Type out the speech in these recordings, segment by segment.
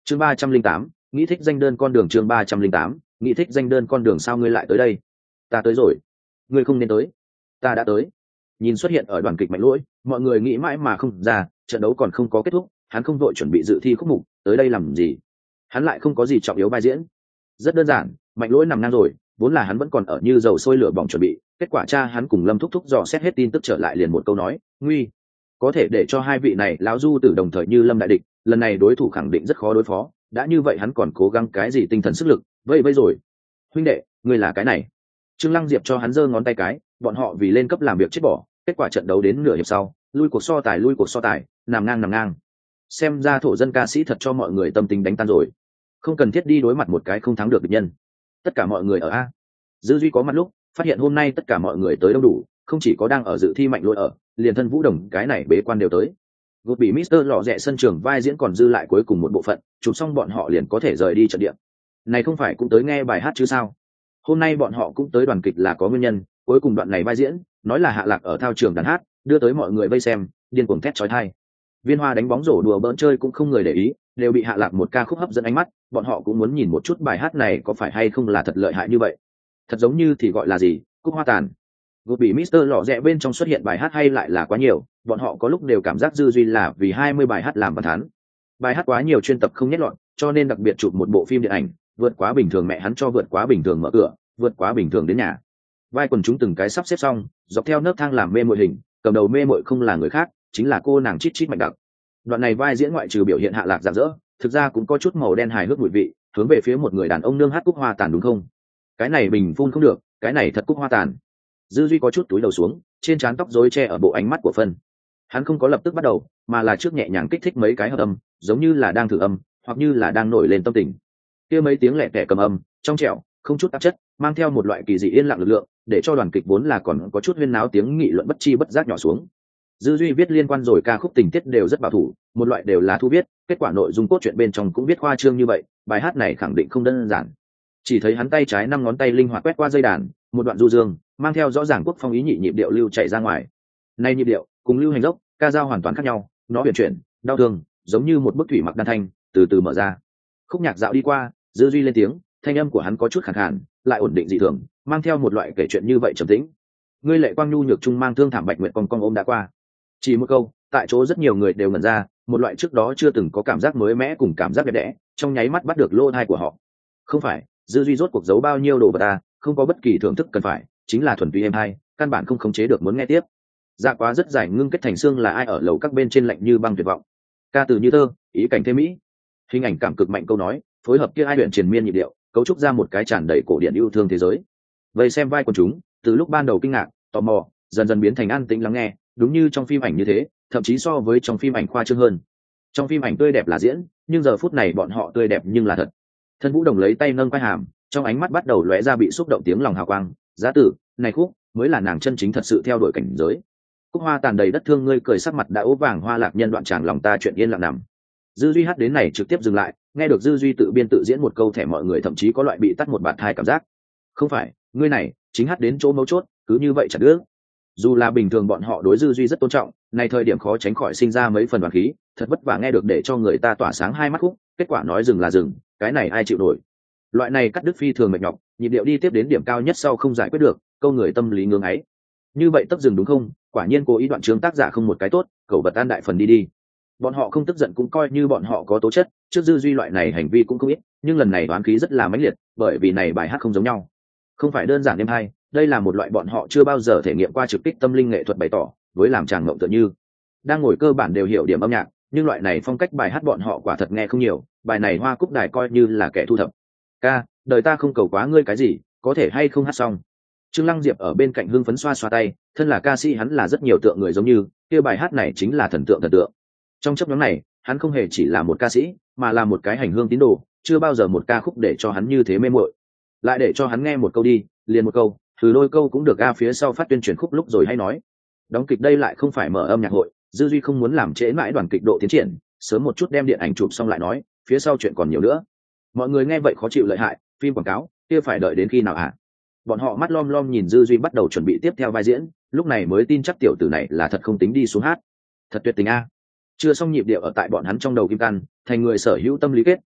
chương 308, nghĩ thích danh đơn con đường. chương 308, nghĩ thích danh đơn con đường. Sao ngươi lại tới đây? Ta tới rồi. Ngươi không nên tới. Ta đã tới. Nhìn xuất hiện ở đoàn kịch Mạnh Lỗi, mọi người nghĩ mãi mà không ra, trận đấu còn không có kết thúc, hắn không vội chuẩn bị dự thi khúc mục, tới đây làm gì? Hắn lại không có gì trọng yếu vai diễn. Rất đơn giản, Mạnh Lỗi nằm ngang rồi, vốn là hắn vẫn còn ở như dầu sôi lửa bỏng chuẩn bị, kết quả cha hắn cùng Lâm Thúc Thúc dò xét hết tin tức trở lại liền một câu nói, nguy. Có thể để cho hai vị này lão du tử đồng thời như Lâm đại địch, lần này đối thủ khẳng định rất khó đối phó, đã như vậy hắn còn cố gắng cái gì tinh thần sức lực, vậy rồi. Huynh đệ, ngươi là cái này. Trương Lăng Diệp cho hắn giơ ngón tay cái, bọn họ vì lên cấp làm việc chết bỏ, kết quả trận đấu đến nửa hiệp sau, lui cuộc so tài, nằm ngang. Xem ra thổ dân ca sĩ thật cho mọi người tâm tình đánh tan rồi. Không cần thiết đi đối mặt một cái không thắng được địch nhân. Tất cả mọi người ở a. Dư Duy có mặt lúc, phát hiện hôm nay tất cả mọi người tới đông đủ, không chỉ có đang ở dự thi Mạnh Lỗi ở, liền thân Vũ Đồng cái này bế quan đều tới. Gột bị Mr. Lọ Rẹ sân trường vai diễn còn dư lại cuối cùng một bộ phận, chụp xong bọn họ liền có thể rời đi trận địa. Này không phải cũng tới nghe bài hát chứ sao? Hôm nay bọn họ cũng tới đoàn kịch là có nguyên nhân, cuối cùng đoạn này vai diễn, nói là Hạ Lạc ở thao trường đàn hát, đưa tới mọi người vây xem, điên cuồng thét chói tai. Viên Hoa đánh bóng rổ đùa bỡn chơi cũng không người để ý, đều bị Hạ Lạc một ca khúc hấp dẫn ánh mắt, bọn họ cũng muốn nhìn một chút bài hát này có phải hay không là thật lợi hại như vậy. Thật giống như thì gọi là gì, Cúc Hoa Tàn. Gột bị Mr. Lọ Rẹ bên trong xuất hiện bài hát hay lại là quá nhiều, bọn họ có lúc đều cảm giác Dư Duy là vì 20 bài hát làm bàn thán. Bài hát quá nhiều chuyên tập không nhét lọt, cho nên đặc biệt chụp một bộ phim điện ảnh, vượt quá bình thường mẹ hắn cho vượt quá bình thường mở cửa, vượt quá bình thường đến nhà. Vai quần chúng từng cái sắp xếp xong, dọc theo nấc thang làm mê muội hình, cầm đầu mê muội không là người khác, chính là cô nàng Chít Chít Mạnh Đặc. Đoạn này vai diễn ngoại trừ biểu hiện Hạ Lạc rạng rỡ, thực ra cũng có chút màu đen hài hước mùi vị, hướng về phía một người đàn ông nương hát Cúc Hoa Tàn đúng không? Cái này bình phun không được, cái này thật Cúc Hoa Tàn. Dư Duy có chút túi đầu xuống, trên trán tóc rối che ở bộ ánh mắt của Phân. Hắn không có lập tức bắt đầu, mà là trước nhẹ nhàng kích thích mấy cái hợp âm, giống như là đang thử âm, hoặc như là đang nổi lên tâm tình. Kia mấy tiếng lẻ tẻ cầm âm, trong trẻo, không chút áp chất, mang theo một loại kỳ dị yên lặng lực lượng, để cho đoàn kịch vốn là còn có chút huyên náo tiếng nghị luận bất chi bất giác nhỏ xuống. Dư Duy viết liên quan rồi ca khúc tình tiết đều rất bảo thủ, một loại đều là thu viết, kết quả nội dung cốt truyện bên trong cũng viết khoa trương như vậy, bài hát này khẳng định không đơn giản. Chỉ thấy hắn tay trái 5 ngón tay linh hoạt quét qua dây đàn, một đoạn du dương, mang theo rõ ràng quốc phong ý nhị nhịp điệu lưu chạy ra ngoài. Này nhịp điệu, cùng lưu hành dốc, ca dao hoàn toàn khác nhau, nó huyền chuyển, đau thương, giống như một bức thủy mặc đan thanh, từ từ mở ra. Khúc nhạc dạo đi qua, Dư Duy lên tiếng, thanh âm của hắn có chút khàn khàn, lại ổn định dị thường, mang theo một loại kể chuyện như vậy trầm tĩnh. Ngươi lệ quang nhu nhược trung mang thương thảm bạch nguyện cong ôm đã qua. Chỉ một câu, tại chỗ rất nhiều người đều ngẩn ra, một loại trước đó chưa từng có cảm giác mới mẻ cùng cảm giác đẹp đẽ, trong nháy mắt bắt được lỗ tai của họ. Không phải, Dư Duy rốt cuộc giấu bao nhiêu đồ vật ta, không có bất kỳ thưởng thức cần phải, chính là thuần túy êm hay, căn bản không khống chế được muốn nghe tiếp. Dạ quá rất dài ngưng kết thành xương là ai ở lầu các bên trên lạnh như băng tuyệt vọng. Ca từ như thơ, ý cảnh thêm mỹ. Hình ảnh cảm cực mạnh câu nói, phối hợp kia ai luyện triền miên nhịp điệu, cấu trúc ra một cái tràn đầy cổ điển yêu thương thế giới. Vậy xem vai quần chúng, từ lúc ban đầu kinh ngạc, tò mò, dần dần biến thành an tĩnh lắng nghe, đúng như trong phim ảnh như thế, thậm chí so với trong phim ảnh khoa trương hơn. Trong phim ảnh tươi đẹp là diễn, nhưng giờ phút này bọn họ tươi đẹp nhưng là thật. Thân Vũ Đồng lấy tay nâng quai hàm, trong ánh mắt bắt đầu lóe ra bị xúc động tiếng lòng hào quang. Giá tử, này khúc mới là nàng chân chính thật sự theo đuổi cảnh giới. Cúc Hoa Tàn đầy đất thương ngươi cười sắc mặt đã ố vàng hoa lạc nhân đoạn tràng lòng ta chuyện yên lặng nằm. Dư Duy hát đến này trực tiếp dừng lại, nghe được Dư Duy tự biên tự diễn một câu thẻ mọi người thậm chí có loại bị tắt một bạt hai cảm giác. Không phải, ngươi này chính hát đến chỗ mấu chốt, cứ như vậy chặt đứt. Dù là bình thường bọn họ đối Dư Duy rất tôn trọng, này thời điểm khó tránh khỏi sinh ra mấy phần đoàn khí, thật vất vả nghe được để cho người ta tỏa sáng hai mắt khúc, kết quả nói dừng là dừng, cái này ai chịu nổi. Loại này cắt đứt phi thường mệt nhọc, nhịp điệu đi tiếp đến điểm cao nhất sau không giải quyết được, câu người tâm lý ngưỡng ấy. Như vậy tấp dừng đúng không? Quả nhiên cố ý đoạn chương tác giả không một cái tốt, cậu vật an đại phần đi đi. Bọn họ không tức giận cũng coi như bọn họ có tố chất, trước Dư Duy loại này hành vi cũng không ít, nhưng lần này đoán khí rất là mãnh liệt, bởi vì này bài hát không giống nhau. Không phải đơn giản êm hay, đây là một loại bọn họ chưa bao giờ thể nghiệm qua trực kích tâm linh nghệ thuật bày tỏ, với làm tràng ngộng tựa như. Đang ngồi cơ bản đều hiểu điểm âm nhạc, nhưng loại này phong cách bài hát bọn họ quả thật nghe không nhiều, bài này Hoa Cúc Đài coi như là kẻ thu thập. Ca, đời ta không cầu quá ngươi cái gì, có thể hay không hát xong. Trương Lăng Diệp ở bên cạnh hưng phấn xoa xoa tay, thân là ca sĩ hắn là rất nhiều tượng người giống như, kia bài hát này chính là thần tượng thần tượng. Trong chấp nhóm này, hắn không hề chỉ là một ca sĩ, mà là một cái hành hương tín đồ, chưa bao giờ một ca khúc để cho hắn như thế mê muội. Lại để cho hắn nghe một câu đi, liền một câu, thử đôi câu cũng được, phía sau phát tuyên truyền khúc lúc rồi hay nói. Đóng kịch đây lại không phải mở âm nhạc hội, Dư Duy không muốn làm trễ mãi đoàn kịch độ tiến triển, sớm một chút đem điện ảnh chụp xong lại nói, phía sau chuyện còn nhiều nữa. Mọi người nghe vậy khó chịu lợi hại, phim quảng cáo kia phải đợi đến khi nào hả? Bọn họ mắt lom lom nhìn Dư Duy bắt đầu chuẩn bị tiếp theo vai diễn, lúc này mới tin chắc tiểu tử này là thật không tính đi xuống hát. Thật tuyệt tình a. Chưa xong nhịp điệu ở tại bọn hắn trong đầu kim căn, thành người sở hữu tâm lý kết,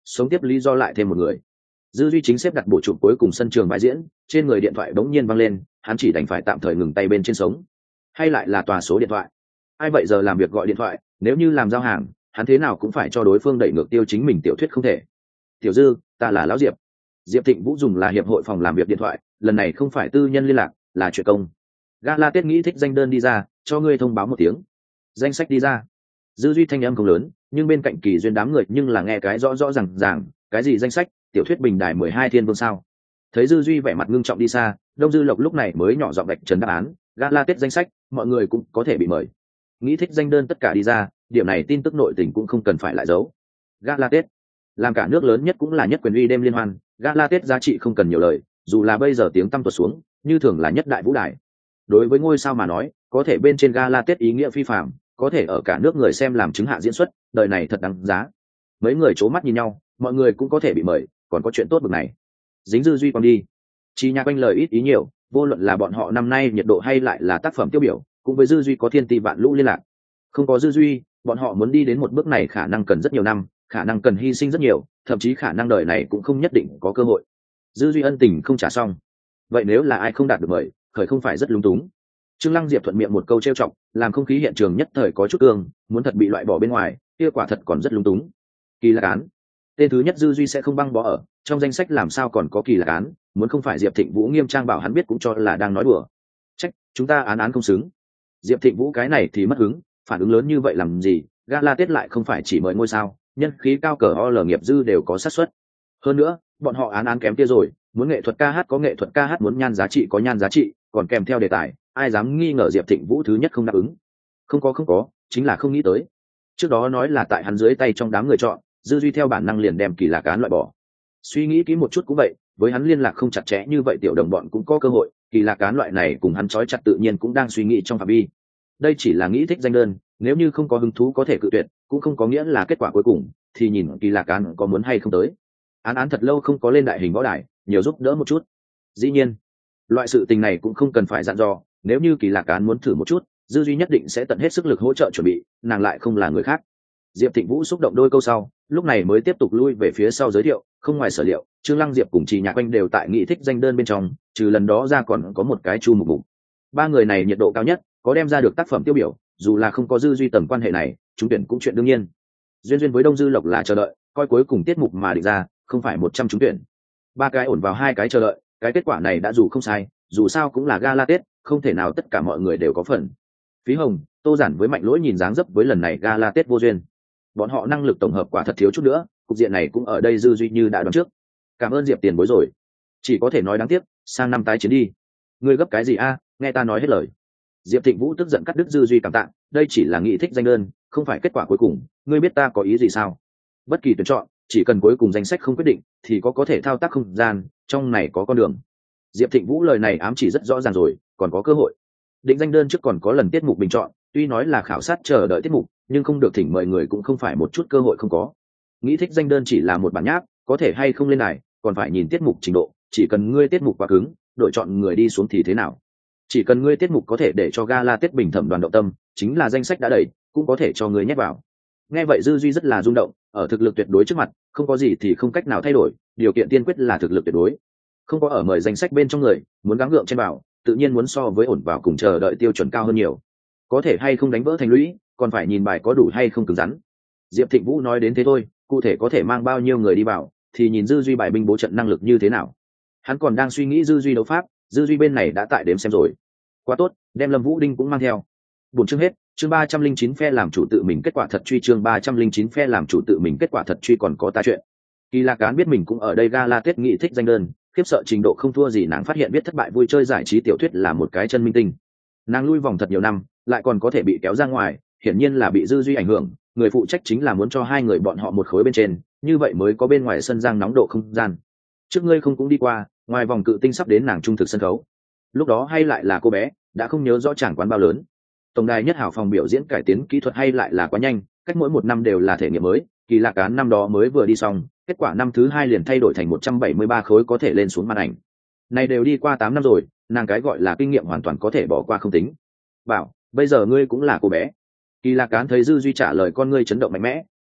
sống tiếp lý do lại thêm một người. Dư duy chính xếp đặt bộ chụp cuối cùng sân trường vai diễn, trên người điện thoại bỗng nhiên văng lên, hắn chỉ đành phải tạm thời ngừng tay bên trên sống. Hay lại là tòa số điện thoại? Ai vậy giờ làm việc gọi điện thoại, nếu như làm giao hàng, hắn thế nào cũng phải cho đối phương đẩy ngược tiêu chính mình tiểu thuyết không thể. Tiểu Dư, ta là lão Diệp. Diệp Thịnh Vũ dùng là hiệp hội phòng làm việc điện thoại, lần này không phải tư nhân liên lạc, là chuyện công. Gala Tết nghĩ thích danh đơn đi ra, cho ngươi thông báo một tiếng. Danh sách đi ra. Dư duy thanh âm không lớn, nhưng bên cạnh Kỳ Duyên đám người nhưng là nghe cái rõ rõ ràng, cái gì danh sách, tiểu thuyết bình đài 12 thiên vương sao? Thấy Dư duy vẻ mặt ngưng trọng đi xa, Đông Dư Lộc lúc này mới nhỏ giọng gạch trần đáp án, Gala Tết danh sách, mọi người cũng có thể bị mời. Nghĩ thích danh đơn tất cả đi ra, điểm này tin tức nội tình cũng không cần phải lại giấu. Gala Tết, làm cả nước lớn nhất cũng là nhất quyền uy đêm liên hoan, Gala Tết giá trị không cần nhiều lời, dù là bây giờ tiếng tăm tuột xuống, như thường là nhất đại vũ đài. Đối với ngôi sao mà nói, có thể bên trên Gala Tết ý nghĩa phi phàm, có thể ở cả nước người xem làm chứng hạ diễn xuất, đời này thật đáng giá. Mấy người c mắt nhìn nhau, mọi người cũng có thể bị mời, còn có chuyện tốt bực này. Dính Dư duy còn đi, Chi Nhạc quanh lời ít ý nhiều, vô luận là bọn họ năm nay nhiệt độ hay lại là tác phẩm tiêu biểu, cũng với Dư duy có thiên ti vạn lũ liên lạc. Không có Dư duy, bọn họ muốn đi đến một bước này khả năng cần rất nhiều năm, khả năng cần hy sinh rất nhiều, thậm chí khả năng đời này cũng không nhất định có cơ hội. Dư duy ân tình không trả xong, vậy nếu là ai không đạt được mời, khởi không phải rất lúng túng. Trương Lăng Diệp thuận miệng một câu trêu chọc, làm không khí hiện trường nhất thời có chút cương, muốn thật bị loại bỏ bên ngoài, kia quả thật còn rất lúng túng. Kỳ Lạc Án, tên thứ nhất Dư duy sẽ không băng bỏ ở trong danh sách, làm sao còn có Kỳ Lạc Án, muốn không phải Diệp Thịnh Vũ nghiêm trang bảo hắn biết cũng cho là đang nói đùa. Trách, chúng ta án không xứng. Diệp Thịnh Vũ cái này thì mất hứng, phản ứng lớn như vậy làm gì, Gala Tết lại không phải chỉ mời ngôi sao, nhân khí cao cờ OL nghiệp dư đều có xác suất. Hơn nữa, bọn họ án kém kia rồi, muốn nghệ thuật ca hát có nghệ thuật ca hát, muốn nhan giá trị có nhan giá trị, còn kèm theo đề tài, ai dám nghi ngờ Diệp Thịnh Vũ thứ nhất không đáp ứng. Không có, chính là không nghĩ tới. Trước đó nói là tại hắn dưới tay trong đám người chọn, Dư duy theo bản năng liền đem Kỳ Lạc Án loại bỏ. Suy nghĩ kỹ một chút cũng vậy, với hắn liên lạc không chặt chẽ như vậy, tiểu đồng bọn cũng có cơ hội, Kỳ Lạc Án loại này cùng hắn trói chặt tự nhiên cũng đang suy nghĩ trong phạm vi. Đây chỉ là nghĩ thích danh đơn, nếu như không có hứng thú có thể cự tuyệt, cũng không có nghĩa là kết quả cuối cùng, thì nhìn Kỳ Lạc Án có muốn hay không tới. Án thật lâu không có lên đại hình võ đài, nhiều giúp đỡ một chút. Dĩ nhiên, loại sự tình này cũng không cần phải dặn dò, nếu như Kỳ Lạc Án muốn thử một chút, Dư duy nhất định sẽ tận hết sức lực hỗ trợ chuẩn bị, nàng lại không là người khác. Diệp Thịnh Vũ xúc động đôi câu sau, lúc này mới tiếp tục lui về phía sau giới thiệu, không ngoài sở liệu, Trương Lăng Diệp cùng Trì Nhạc Quanh đều tại nghị thích danh đơn bên trong, trừ lần đó ra còn có một cái Chu Mục Mục. Ba người này nhiệt độ cao nhất, có đem ra được tác phẩm tiêu biểu, dù là không có Dư duy tầm quan hệ này, chúng tuyển cũng chuyện đương nhiên. Duyên với Đông Dư Lộc là chờ đợi, coi cuối cùng tiết mục mà định ra, không phải 100 trúng tuyển. Ba cái ổn vào hai cái chờ đợi, cái kết quả này đã dù không sai, dù sao cũng là Gala Tết, không thể nào tất cả mọi người đều có phần. Phí Hồng, Tô Giản với Mạnh Lỗi nhìn dáng dấp với lần này Gala Tết vô duyên. Bọn họ năng lực tổng hợp quả thật thiếu chút nữa, cục diện này cũng ở đây Dư duy như đã đoán trước. Cảm ơn Diệp tiền bối rồi, chỉ có thể nói đáng tiếc, sang năm tái chiến đi. Ngươi gấp cái gì a, nghe ta nói hết lời. Diệp Thịnh Vũ tức giận cắt đứt Dư duy cảm tạ, đây chỉ là nghị thích danh đơn, không phải kết quả cuối cùng, ngươi biết ta có ý gì sao? Bất kỳ tuyển chọn, chỉ cần cuối cùng danh sách không quyết định, thì có thể thao tác không gian, trong này có con đường. Diệp Thịnh Vũ lời này ám chỉ rất rõ ràng rồi, còn có cơ hội. Định danh đơn trước còn có lần tiết mục bình chọn, tuy nói là khảo sát chờ đợi tiết mục, nhưng không được thỉnh mời người cũng không phải một chút cơ hội không có. Nghĩ thích danh đơn chỉ là một bản nháp, có thể hay không lên này, còn phải nhìn tiết mục trình độ, chỉ cần ngươi tiết mục quá cứng, đội chọn người đi xuống thì thế nào? Chỉ cần ngươi tiết mục có thể để cho Gala Tết bình thẩm đoàn động tâm, chính là danh sách đã đầy, cũng có thể cho ngươi nhét vào. Nghe vậy Dư duy rất là rung động, ở thực lực tuyệt đối trước mặt, không có gì thì không cách nào thay đổi, điều kiện tiên quyết là thực lực tuyệt đối. Không có ở mời danh sách bên trong người, muốn gắng gượng trên bảo, tự nhiên muốn so với ổn vào cùng chờ đợi tiêu chuẩn cao hơn nhiều. Có thể hay không đánh vỡ thành lũy, còn phải nhìn bài có đủ hay không cứng rắn. Diệp Thịnh Vũ nói đến thế thôi, cụ thể có thể mang bao nhiêu người đi vào, thì nhìn Dư duy bài binh bố trận năng lực như thế nào. Hắn còn đang suy nghĩ Dư duy đấu pháp, Dư duy bên này đã tại đếm xem rồi. Quá tốt, đem Lâm Vũ Đinh cũng mang theo. Buổi chương hết, chương 309 phe làm chủ tự mình kết quả thật truy, chương 309 phe làm chủ tự mình kết quả thật truy, còn có ta chuyện. Kỳ Lạc Án biết mình cũng ở đây Gala Tết nghị thích danh đơn, khiếp sợ trình độ không thua gì nàng phát hiện biết thất bại vui chơi giải trí tiểu thuyết là một cái chân minh tinh. Nàng lui vòng thật nhiều năm, lại còn có thể bị kéo ra ngoài, hiển nhiên là bị Dư duy ảnh hưởng, người phụ trách chính là muốn cho hai người bọn họ một khối bên trên, như vậy mới có bên ngoài sân giang nóng độ không gian. Trước ngươi không cũng đi qua, ngoài vòng cự tinh sắp đến nàng trung thực sân khấu. Lúc đó hay lại là cô bé, đã không nhớ rõ chẳng quán bao lớn. Tổng đài nhất hảo phòng biểu diễn cải tiến kỹ thuật hay lại là quá nhanh, cách mỗi một năm đều là thể nghiệm mới. Kỳ Lạc Án năm đó mới vừa đi xong, kết quả năm thứ hai liền thay đổi thành 173 khối có thể lên xuống màn ảnh. Này đều đi qua 8 năm rồi, nàng cái gọi là kinh nghiệm hoàn toàn có thể bỏ qua không tính. Bảo, bây giờ ngươi cũng là cô bé. Kỳ Lạc Án thấy Dư duy trả lời con ngươi chấn động mạnh mẽ,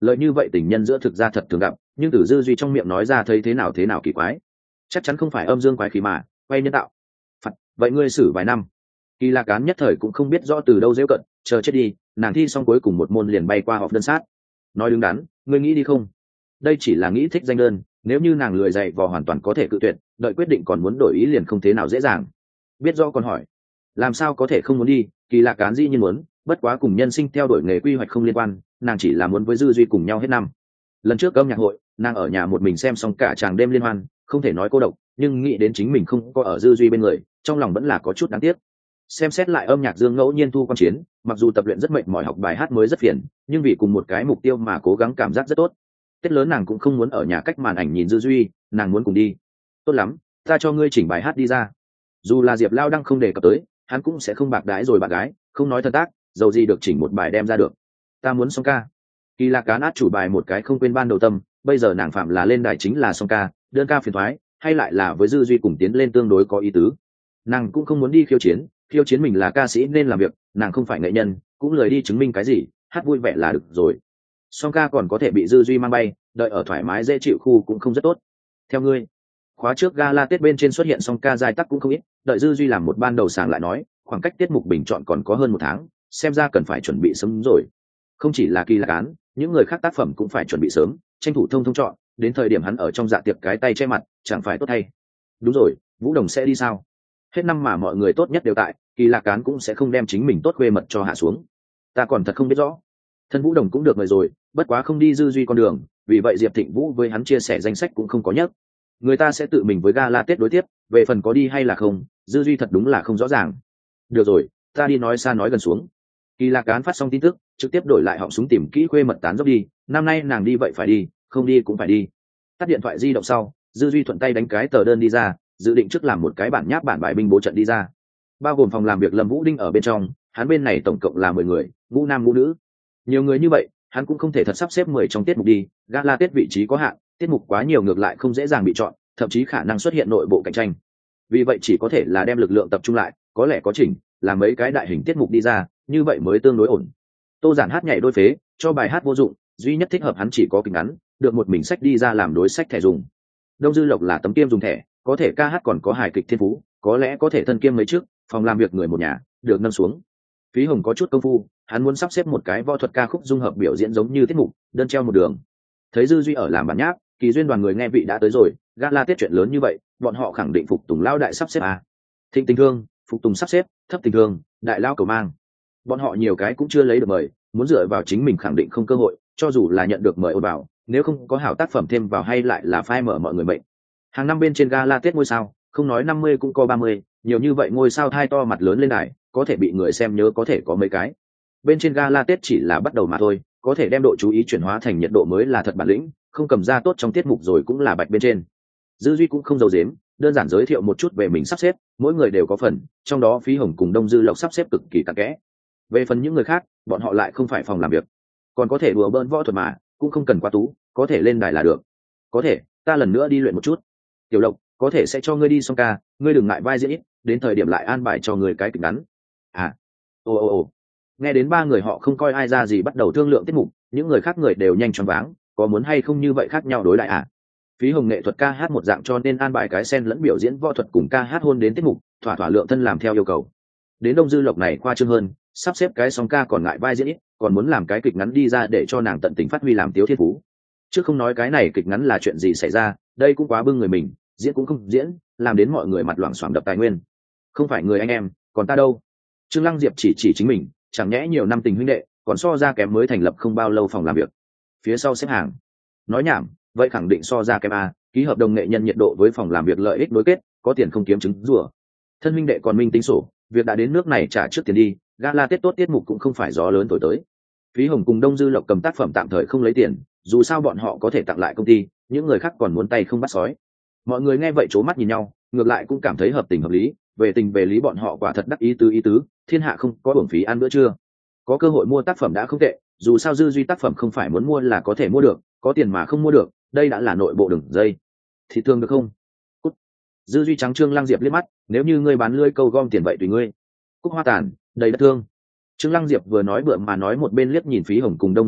lợi như vậy tình nhân giữa thực ra thật thường gặp, nhưng từ Dư Duy trong miệng nói ra thấy thế nào kỳ quái, chắc chắn không phải âm dương quái khí mà quay nhân tạo. Phật, vậy ngươi xử vài năm. Kỳ Lạc Cán nhất thời cũng không biết rõ từ đâu dễ cận, chờ chết đi, nàng thi xong cuối cùng một môn liền bay qua họp đơn sát. Nói đứng đắn, ngươi nghĩ đi không? Đây chỉ là nghĩ thích danh đơn, nếu như nàng lười dạy vò hoàn toàn có thể cự tuyệt, đợi quyết định còn muốn đổi ý liền không thế nào dễ dàng. Biết rõ còn hỏi, làm sao có thể không muốn đi? Kỳ Lạc Cán dĩ nhiên muốn, bất quá cùng nhân sinh theo đuổi nghề quy hoạch không liên quan, nàng chỉ là muốn với Dư Duy cùng nhau hết năm. Lần trước âm nhạc hội, nàng ở nhà một mình xem xong cả tràng đêm liên hoan, không thể nói cô độc, nhưng nghĩ đến chính mình không có ở Dư Duy bên người, trong lòng vẫn là có chút đáng tiếc. Xem xét lại âm nhạc dương ngẫu nhiên thu quan chiến, mặc dù tập luyện rất mệt mỏi, học bài hát mới rất phiền, nhưng vì cùng một cái mục tiêu mà cố gắng cảm giác rất tốt. Tết lớn nàng cũng không muốn ở nhà cách màn ảnh nhìn Dư Duy, nàng muốn cùng đi. Tốt lắm, ta cho ngươi chỉnh bài hát đi ra. Dù là Diệp Lao Đăng không đề cập tới, hắn cũng sẽ không bạc đái rồi bạn gái, không nói thân tác, dầu gì được chỉnh một bài đem ra được. Ta muốn song ca. Kỳ Lạc Cán át chủ bài một cái không quên ban đầu tâm, bây giờ nàng phạm là lên đài chính là song ca, đơn ca phiền thoái, hay lại là với Dư Duy cùng tiến lên tương đối có ý tứ. Nàng cũng không muốn đi khiêu chiến mình là ca sĩ nên làm việc, nàng không phải nghệ nhân, cũng lười đi chứng minh cái gì, hát vui vẻ là được rồi. Song ca còn có thể bị Dư Duy mang bay, đợi ở thoải mái dễ chịu khu cũng không rất tốt. Theo ngươi, khóa trước gala Tết bên trên xuất hiện song ca giai tắc cũng không ít, đợi Dư Duy làm một ban đầu sàng lại nói, khoảng cách tiết mục bình chọn còn có hơn 1 tháng, xem ra cần phải chuẩn bị sớm rồi. Không chỉ là Kỳ Lạc Cán, những người khác tác phẩm cũng phải chuẩn bị sớm, tranh thủ thông chọn, đến thời điểm hắn ở trong dạ tiệc cái tay che mặt, chẳng phải tốt hay. Đúng rồi, Vũ Đồng sẽ đi sao? Hết năm mà mọi người tốt nhất đều tại, Kỳ Lạc Cán cũng sẽ không đem chính mình tốt khuê mật cho hạ xuống. Ta còn thật không biết rõ. Thân Vũ Đồng cũng được mời rồi, bất quá không đi Dư Duy con đường, vì vậy Diệp Thịnh Vũ với hắn chia sẻ danh sách cũng không có nhắc. Người ta sẽ tự mình với gala Tết đối tiếp, về phần có đi hay là không, Dư Duy thật đúng là không rõ ràng. Được rồi, ta đi nói xa nói gần xuống. Kỳ Lạc Cán phát xong tin tức, trực tiếp đổi lại họng súng tìm kỹ khuê mật tán dốc đi, năm nay nàng đi vậy phải đi, không đi cũng phải đi. Tắt điện thoại di động sau, Dư Duy thuận tay đánh cái tờ đơn đi ra, dự định trước làm một cái bản nháp bản bài binh bố trận đi ra, bao gồm phòng làm việc Lâm Vũ Đinh ở bên trong, hắn bên này tổng cộng là 10 người, ngũ nam ngũ nữ. Nhiều người như vậy, hắn cũng không thể thật sắp xếp 10 trong tiết mục đi, gala Tết vị trí có hạn, tiết mục quá nhiều ngược lại không dễ dàng bị chọn, thậm chí khả năng xuất hiện nội bộ cạnh tranh. Vì vậy chỉ có thể là đem lực lượng tập trung lại, có lẽ có chỉnh, làm mấy cái đại hình tiết mục đi ra, như vậy mới tương đối ổn. Tô Giản hát nhảy đôi phế, cho bài hát vô dụng, duy nhất thích hợp hắn chỉ có kịch ngắn, được một mình sách đi ra làm đối sách thẻ dùng. Đông Dư Lộc là tấm kiêm dùng thẻ, có thể ca hát còn có hài kịch thiên phú, có lẽ có thể thân kiêm mấy trước, phòng làm việc người một nhà, được nâng xuống. Phí Hồng có chút công phu, hắn muốn sắp xếp một cái võ thuật ca khúc dung hợp biểu diễn giống như tiết mục, đơn treo một đường. Thấy Dư Duy ở làm bản nháp, Kỳ Duyên đoàn người nghe vị đã tới rồi, gala Tết chuyện lớn như vậy, bọn họ khẳng định phục tùng lao đại sắp xếp à. Thịnh Tình Thương, phục tùng sắp xếp, Thấp Tình Thương, đại lao cầu mang. Bọn họ nhiều cái cũng chưa lấy được mời, muốn dựa vào chính mình khẳng định không cơ hội, cho dù là nhận được mời ồn vào, nếu không có hảo tác phẩm thêm vào hay lại là phai mở mọi người mệnh. Hàng năm bên trên gala Tết ngôi sao, không nói 50 cũng có 30, nhiều như vậy ngôi sao thai to mặt lớn lên đài, có thể bị người xem nhớ có thể có mấy cái. Bên trên gala Tết chỉ là bắt đầu mà thôi, có thể đem độ chú ý chuyển hóa thành nhiệt độ mới là thật bản lĩnh, không cầm ra tốt trong tiết mục rồi cũng là bạch bên trên. Dư Duy cũng không giấu giếm, đơn giản giới thiệu một chút về mình sắp xếp, mỗi người đều có phần, trong đó Phí Hồng cùng Đông Dư Lộc sắp xếp cực kỳ cặn kẽ. Về phần những người khác, bọn họ lại không phải phòng làm việc, còn có thể đùa bỡn võ thuật mà, cũng không cần quá tú, có thể lên đài là được. Có thể, ta lần nữa đi luyện một chút. Tiểu Lộc, có thể sẽ cho ngươi đi song ca, ngươi đừng ngại vai diễn ít, đến thời điểm lại an bài cho ngươi cái kịch ngắn. À, ồ. Nghe đến 3 người họ không coi ai ra gì bắt đầu thương lượng tiết mục, những người khác người đều nhanh choáng váng, có muốn hay không như vậy khác nhau đối lại à? Phí Hồng nghệ thuật ca hát một dạng cho nên an bài cái xen lẫn biểu diễn võ thuật cùng ca hát hôn đến tiết mục, thỏa lượng thân làm theo yêu cầu. Đến Đông Dư Lộc này khoa trương hơn, sắp xếp cái song ca còn ngại vai diễn ít, còn muốn làm cái kịch ngắn đi ra để cho nàng tận tình phát huy làm Tiếu Thiên Phú. Chứ không nói cái này kịch ngắn là chuyện gì xảy ra, đây cũng quá bưng người mình, diễn cũng không diễn, làm đến mọi người mặt loảng xoảng đập tài nguyên. Không phải người anh em, còn ta đâu? Trương Lăng Diệp chỉ chính mình, chẳng nhẽ nhiều năm tình huynh đệ, còn so ra kém mới thành lập không bao lâu phòng làm việc. Phía sau xếp hàng. Nói nhảm, vậy khẳng định so ra kém a, ký hợp đồng nghệ nhân nhiệt độ với phòng làm việc lợi ích đối kết, có tiền không kiếm trứng rùa. Thân huynh đệ còn minh tính sổ, việc đã đến nước này trả trước tiền đi, gala Tết tốt tiết mục cũng không phải gió lớn thổi tới. Phí Hồng cùng Đông Dư Lộc cầm tác phẩm tạm thời không lấy tiền, dù sao bọn họ có thể tặng lại công ty, những người khác còn muốn tay không bắt sói. Mọi người nghe vậy trố mắt nhìn nhau, ngược lại cũng cảm thấy hợp tình hợp lý, về tình về lý bọn họ quả thật đắc ý tứ, thiên hạ không có uổng phí ăn bữa trưa. Có cơ hội mua tác phẩm đã không tệ, dù sao Dư Duy tác phẩm không phải muốn mua là có thể mua được, có tiền mà không mua được, đây đã là nội bộ đường dây. Thì thương được không? Cút. Dư Duy trắng Trương Lăng Diệp liếc mắt, nếu như ngươi bán lưỡi câu gom tiền vậy tùy ngươi. Cúc hoa tàn, đầy đất thương. Trương Lăng Diệp vừa nói bựa mà nói một bên liếc nhìn Phí Hồng cùng Đông Dư Lộc,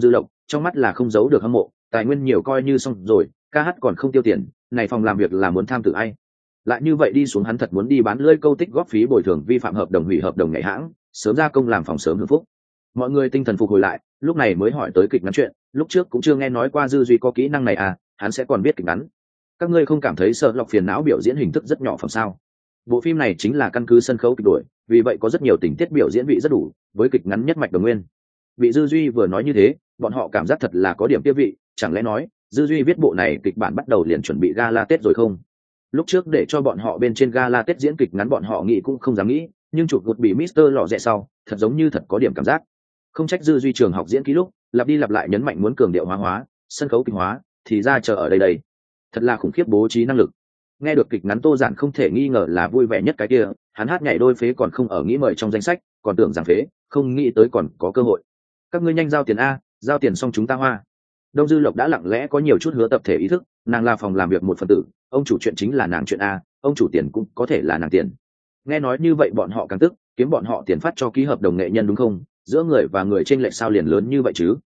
trong mắt là không giấu được hâm mộ. Tài nguyên nhiều coi như xong rồi, ca hát còn không tiêu tiền, này phòng làm việc là muốn tham tử ai? Lại như vậy đi xuống hắn thật muốn đi bán lưỡi câu tích góp phí bồi thường vi phạm hợp đồng, hủy hợp đồng nhảy hãng, sớm ra công làm phòng sớm hưởng phúc. Mọi người tinh thần phục hồi lại, lúc này mới hỏi tới kịch ngắn chuyện, lúc trước cũng chưa nghe nói qua Dư Duy có kỹ năng này à, hắn sẽ còn biết kịch ngắn. Các ngươi không cảm thấy sợ lọc phiền não biểu diễn hình thức rất nhỏ phẩm sao? Bộ phim này chính là căn cứ sân khấu kịch đổi, vì vậy có rất nhiều tình tiết biểu diễn vị rất đủ, với kịch ngắn nhất mạch đồng nguyên. Bị Dư Duy vừa nói như thế, bọn họ cảm giác thật là có điểm tiêu vị, chẳng lẽ nói Dư Duy viết bộ này kịch bản bắt đầu liền chuẩn bị gala Tết rồi không? Lúc trước để cho bọn họ bên trên gala Tết diễn kịch ngắn bọn họ nghĩ cũng không dám nghĩ, nhưng chụp gột bị Mister lọ rẽ sau, thật giống như thật có điểm cảm giác. Không trách Dư Duy trường học diễn ký lúc lặp đi lặp lại nhấn mạnh muốn cường điệu hóa sân khấu kịch hóa, thì ra chờ ở đây thật là khủng khiếp bố trí năng lực. Nghe được kịch ngắn Tô Giản không thể nghi ngờ là vui vẻ nhất cái kia, hắn hát nhảy đôi phế còn không ở nghĩ mời trong danh sách, còn tưởng rằng phế, không nghĩ tới còn có cơ hội. Các ngươi nhanh giao tiền a, giao tiền xong chúng ta hoa. Đông Dư Lộc đã lặng lẽ có nhiều chút hứa tập thể ý thức, nàng là phòng làm việc một phần tử, ông chủ chuyện chính là nàng chuyện a, ông chủ tiền cũng có thể là nàng tiền. Nghe nói như vậy bọn họ càng tức, kiếm bọn họ tiền phát cho ký hợp đồng nghệ nhân đúng không? Giữa người và người chênh lệch sao liền lớn như vậy chứ?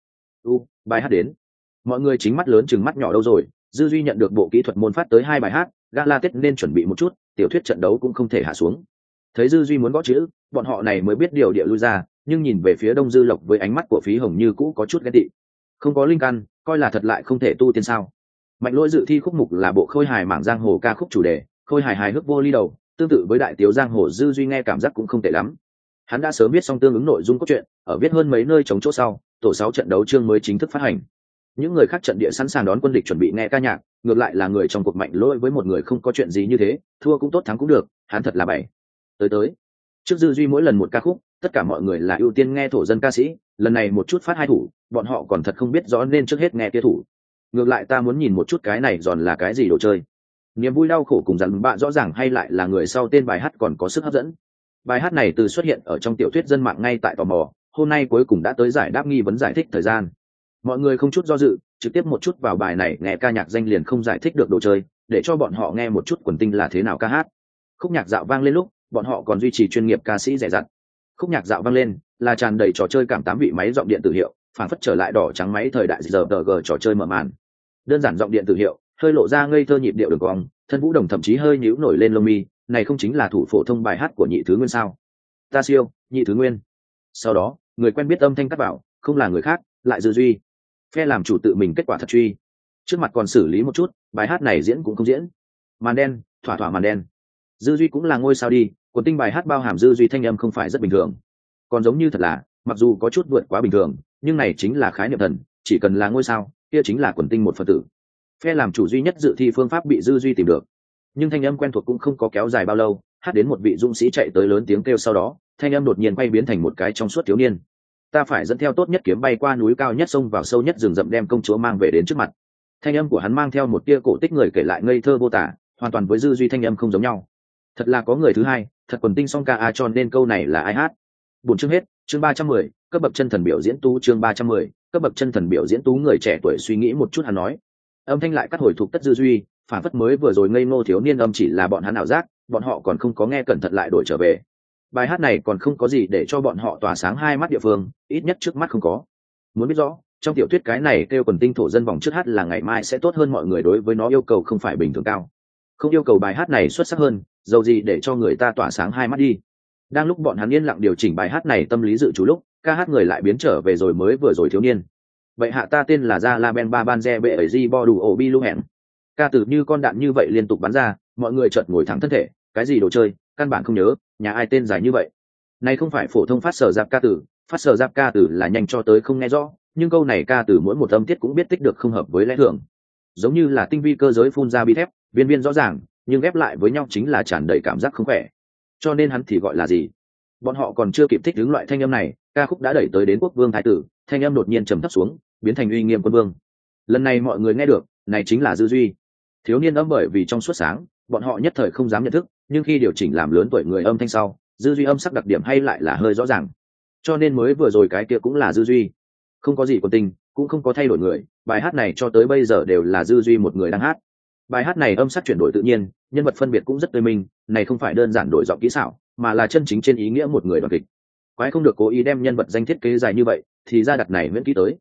Bài hát đến. Mọi người chính mắt lớn chừng mắt nhỏ đâu rồi, Dư Duy nhận được bộ kỹ thuật môn phát tới 2 bài hát, gala Tết nên chuẩn bị một chút, tiểu thuyết trận đấu cũng không thể hạ xuống. Thấy Dư Duy muốn gõ chữ, bọn họ này mới biết điều địa lui ra, nhưng nhìn về phía Đông Dư Lộc với ánh mắt của Phí Hồng như cũ có chút ghen tị. Không có linh căn, coi là thật lại không thể tu tiên sao? Mạnh Lỗi dự thi khúc mục là bộ khôi hài mảng giang hồ ca khúc chủ đề, khôi hài hài hước vô ly đầu, tương tự với đại tiếu giang hồ, Dư Duy nghe cảm giác cũng không tệ lắm. Hắn đã sớm viết xong tương ứng nội dung cốt truyện, ở viết hơn mấy nơi chống chỗ sau, tổ 6 trận đấu chương mới chính thức phát hành. Những người khác trận địa sẵn sàng đón quân địch chuẩn bị nghe ca nhạc, ngược lại là người trong cuộc Mạnh Lỗi với một người không có chuyện gì như thế, thua cũng tốt thắng cũng được, hắn thật là bày. Tới trước Dư Duy mỗi lần một ca khúc, tất cả mọi người là ưu tiên nghe thổ dân ca sĩ, lần này một chút phát 2 thủ, bọn họ còn thật không biết rõ nên trước hết nghe kia thủ. Ngược lại ta muốn nhìn một chút cái này giòn là cái gì đồ chơi. Niềm vui đau khổ cùng dằn bạ rõ ràng hay lại là người sau tên bài hát còn có sức hấp dẫn. Bài hát này từ xuất hiện ở trong tiểu thuyết dân mạng ngay tại tò mò, hôm nay cuối cùng đã tới giải đáp nghi vấn giải thích thời gian. Mọi người không chút do dự, trực tiếp một chút vào bài này, nghe ca nhạc danh liền không giải thích được đồ chơi, để cho bọn họ nghe một chút quần tinh là thế nào ca hát. Khúc nhạc dạo vang lên lúc, bọn họ còn duy trì chuyên nghiệp ca sĩ rẻ rặt. Khúc nhạc dạo vang lên là tràn đầy trò chơi cảm 8 vị máy giọng điện tử hiệu, phản phất trở lại đỏ trắng máy thời đại giờ g trò chơi mở màn. Đơn giản giọng điện tử hiệu, hơi lộ ra ngây thơ nhịp điệu đường cong, thân Vũ Đồng thậm chí hơi nhíu nổi lên lông mi, này không chính là thủ phổ thông bài hát của Nhị Thứ Nguyên sao? Ta siêu, Nhị Thứ Nguyên. Sau đó, người quen biết âm thanh cắt bảo, không là người khác, lại Dư Duy. Phe làm chủ tự mình kết quả thật truy. Trước mặt còn xử lý một chút, bài hát này diễn cũng không diễn. Màn đen, thỏa màn đen. Dư Duy cũng là ngôi sao đi, quần tinh bài hát bao hàm Dư Duy thanh âm không phải rất bình thường. Còn giống như thật là, mặc dù có chút vượt quá bình thường, nhưng này chính là khái niệm thần, chỉ cần là ngôi sao, kia chính là quần tinh một phần tử. Phe làm chủ duy nhất dự thi phương pháp bị Dư Duy tìm được, nhưng thanh âm quen thuộc cũng không có kéo dài bao lâu, hát đến một vị dũng sĩ chạy tới lớn tiếng kêu, sau đó thanh âm đột nhiên quay biến thành một cái trong suốt thiếu niên. Ta phải dẫn theo tốt nhất kiếm bay qua núi cao nhất, sông vào sâu nhất rừng rậm, đem công chúa mang về đến trước mặt. Thanh âm của hắn mang theo một tia cổ tích người kể lại ngây thơ vô tả, hoàn toàn với Dư Duy thanh âm không giống nhau. Thật là có người thứ hai, thật quần tinh song ca a, cho nên câu này là ai hát. 4 chương hết, chương 310, cấp bậc chân thần biểu diễn tú, chương 310, cấp bậc chân thần biểu diễn tú. Người trẻ tuổi suy nghĩ một chút, hắn nói. Âm thanh lại cắt hồi thuộc tất Dư Duy, phản phất mới vừa rồi ngây ngô thiếu niên âm chỉ là bọn hắn ảo giác, bọn họ còn không có nghe cẩn thận lại đổi trở về. Bài hát này còn không có gì để cho bọn họ tỏa sáng hai mắt địa phương, ít nhất trước mắt không có. Muốn biết rõ, trong tiểu thuyết cái này kêu quần tinh thổ dân vòng trước hát là ngày mai sẽ tốt hơn, mọi người đối với nó yêu cầu không phải bình thường cao, không yêu cầu bài hát này xuất sắc hơn, dầu gì để cho người ta tỏa sáng hai mắt đi. Đang lúc bọn hắn yên lặng điều chỉnh bài hát này tâm lý dự trù lúc, ca hát người lại biến trở về rồi mới vừa rồi thiếu niên. Vậy hạ ta tên là Gia La Ben Ba Ban Ze Bệ ấy Di Bo Đủ Ổ Bi Lu Hẹn. Ca từ như con đạn như vậy liên tục bắn ra, mọi người chợt ngồi thẳng thân thể, cái gì đồ chơi, căn bản không nhớ, nhà ai tên dài như vậy. Này không phải phổ thông phát sở giáp ca từ, phát sở giáp ca từ là nhanh cho tới không nghe rõ, nhưng câu này ca từ mỗi một âm tiết cũng biết tích được không hợp với lẽ thường. Giống như là tinh vi cơ giới phun ra bi thép, viên viên rõ ràng, nhưng ghép lại với nhau chính là tràn đầy cảm giác không khỏe. Cho nên hắn thì gọi là gì? Bọn họ còn chưa kịp thích ứng loại thanh âm này, ca khúc đã đẩy tới đến quốc vương thái tử, thanh âm đột nhiên trầm thấp xuống, biến thành uy nghiêm quân vương. Lần này mọi người nghe được, này chính là Dư Duy. Thiếu niên âm bởi vì trong suốt sáng, bọn họ nhất thời không dám nhận thức, nhưng khi điều chỉnh làm lớn tuổi người âm thanh sau, Dư Duy âm sắc đặc điểm hay lại là hơi rõ ràng. Cho nên mới vừa rồi cái kia cũng là Dư Duy. Không có gì quân tình, cũng không có thay đổi người, bài hát này cho tới bây giờ đều là Dư Duy một người đang hát. Bài hát này âm sắc chuyển đổi tự nhiên, nhân vật phân biệt cũng rất tươi minh, này không phải đơn giản đổi giọng kỹ xảo, mà là chân chính trên ý nghĩa một người đoàn kịch. Quái không được cố ý đem nhân vật danh thiết kế dài như vậy, thì ra đặt này miễn kỹ tới.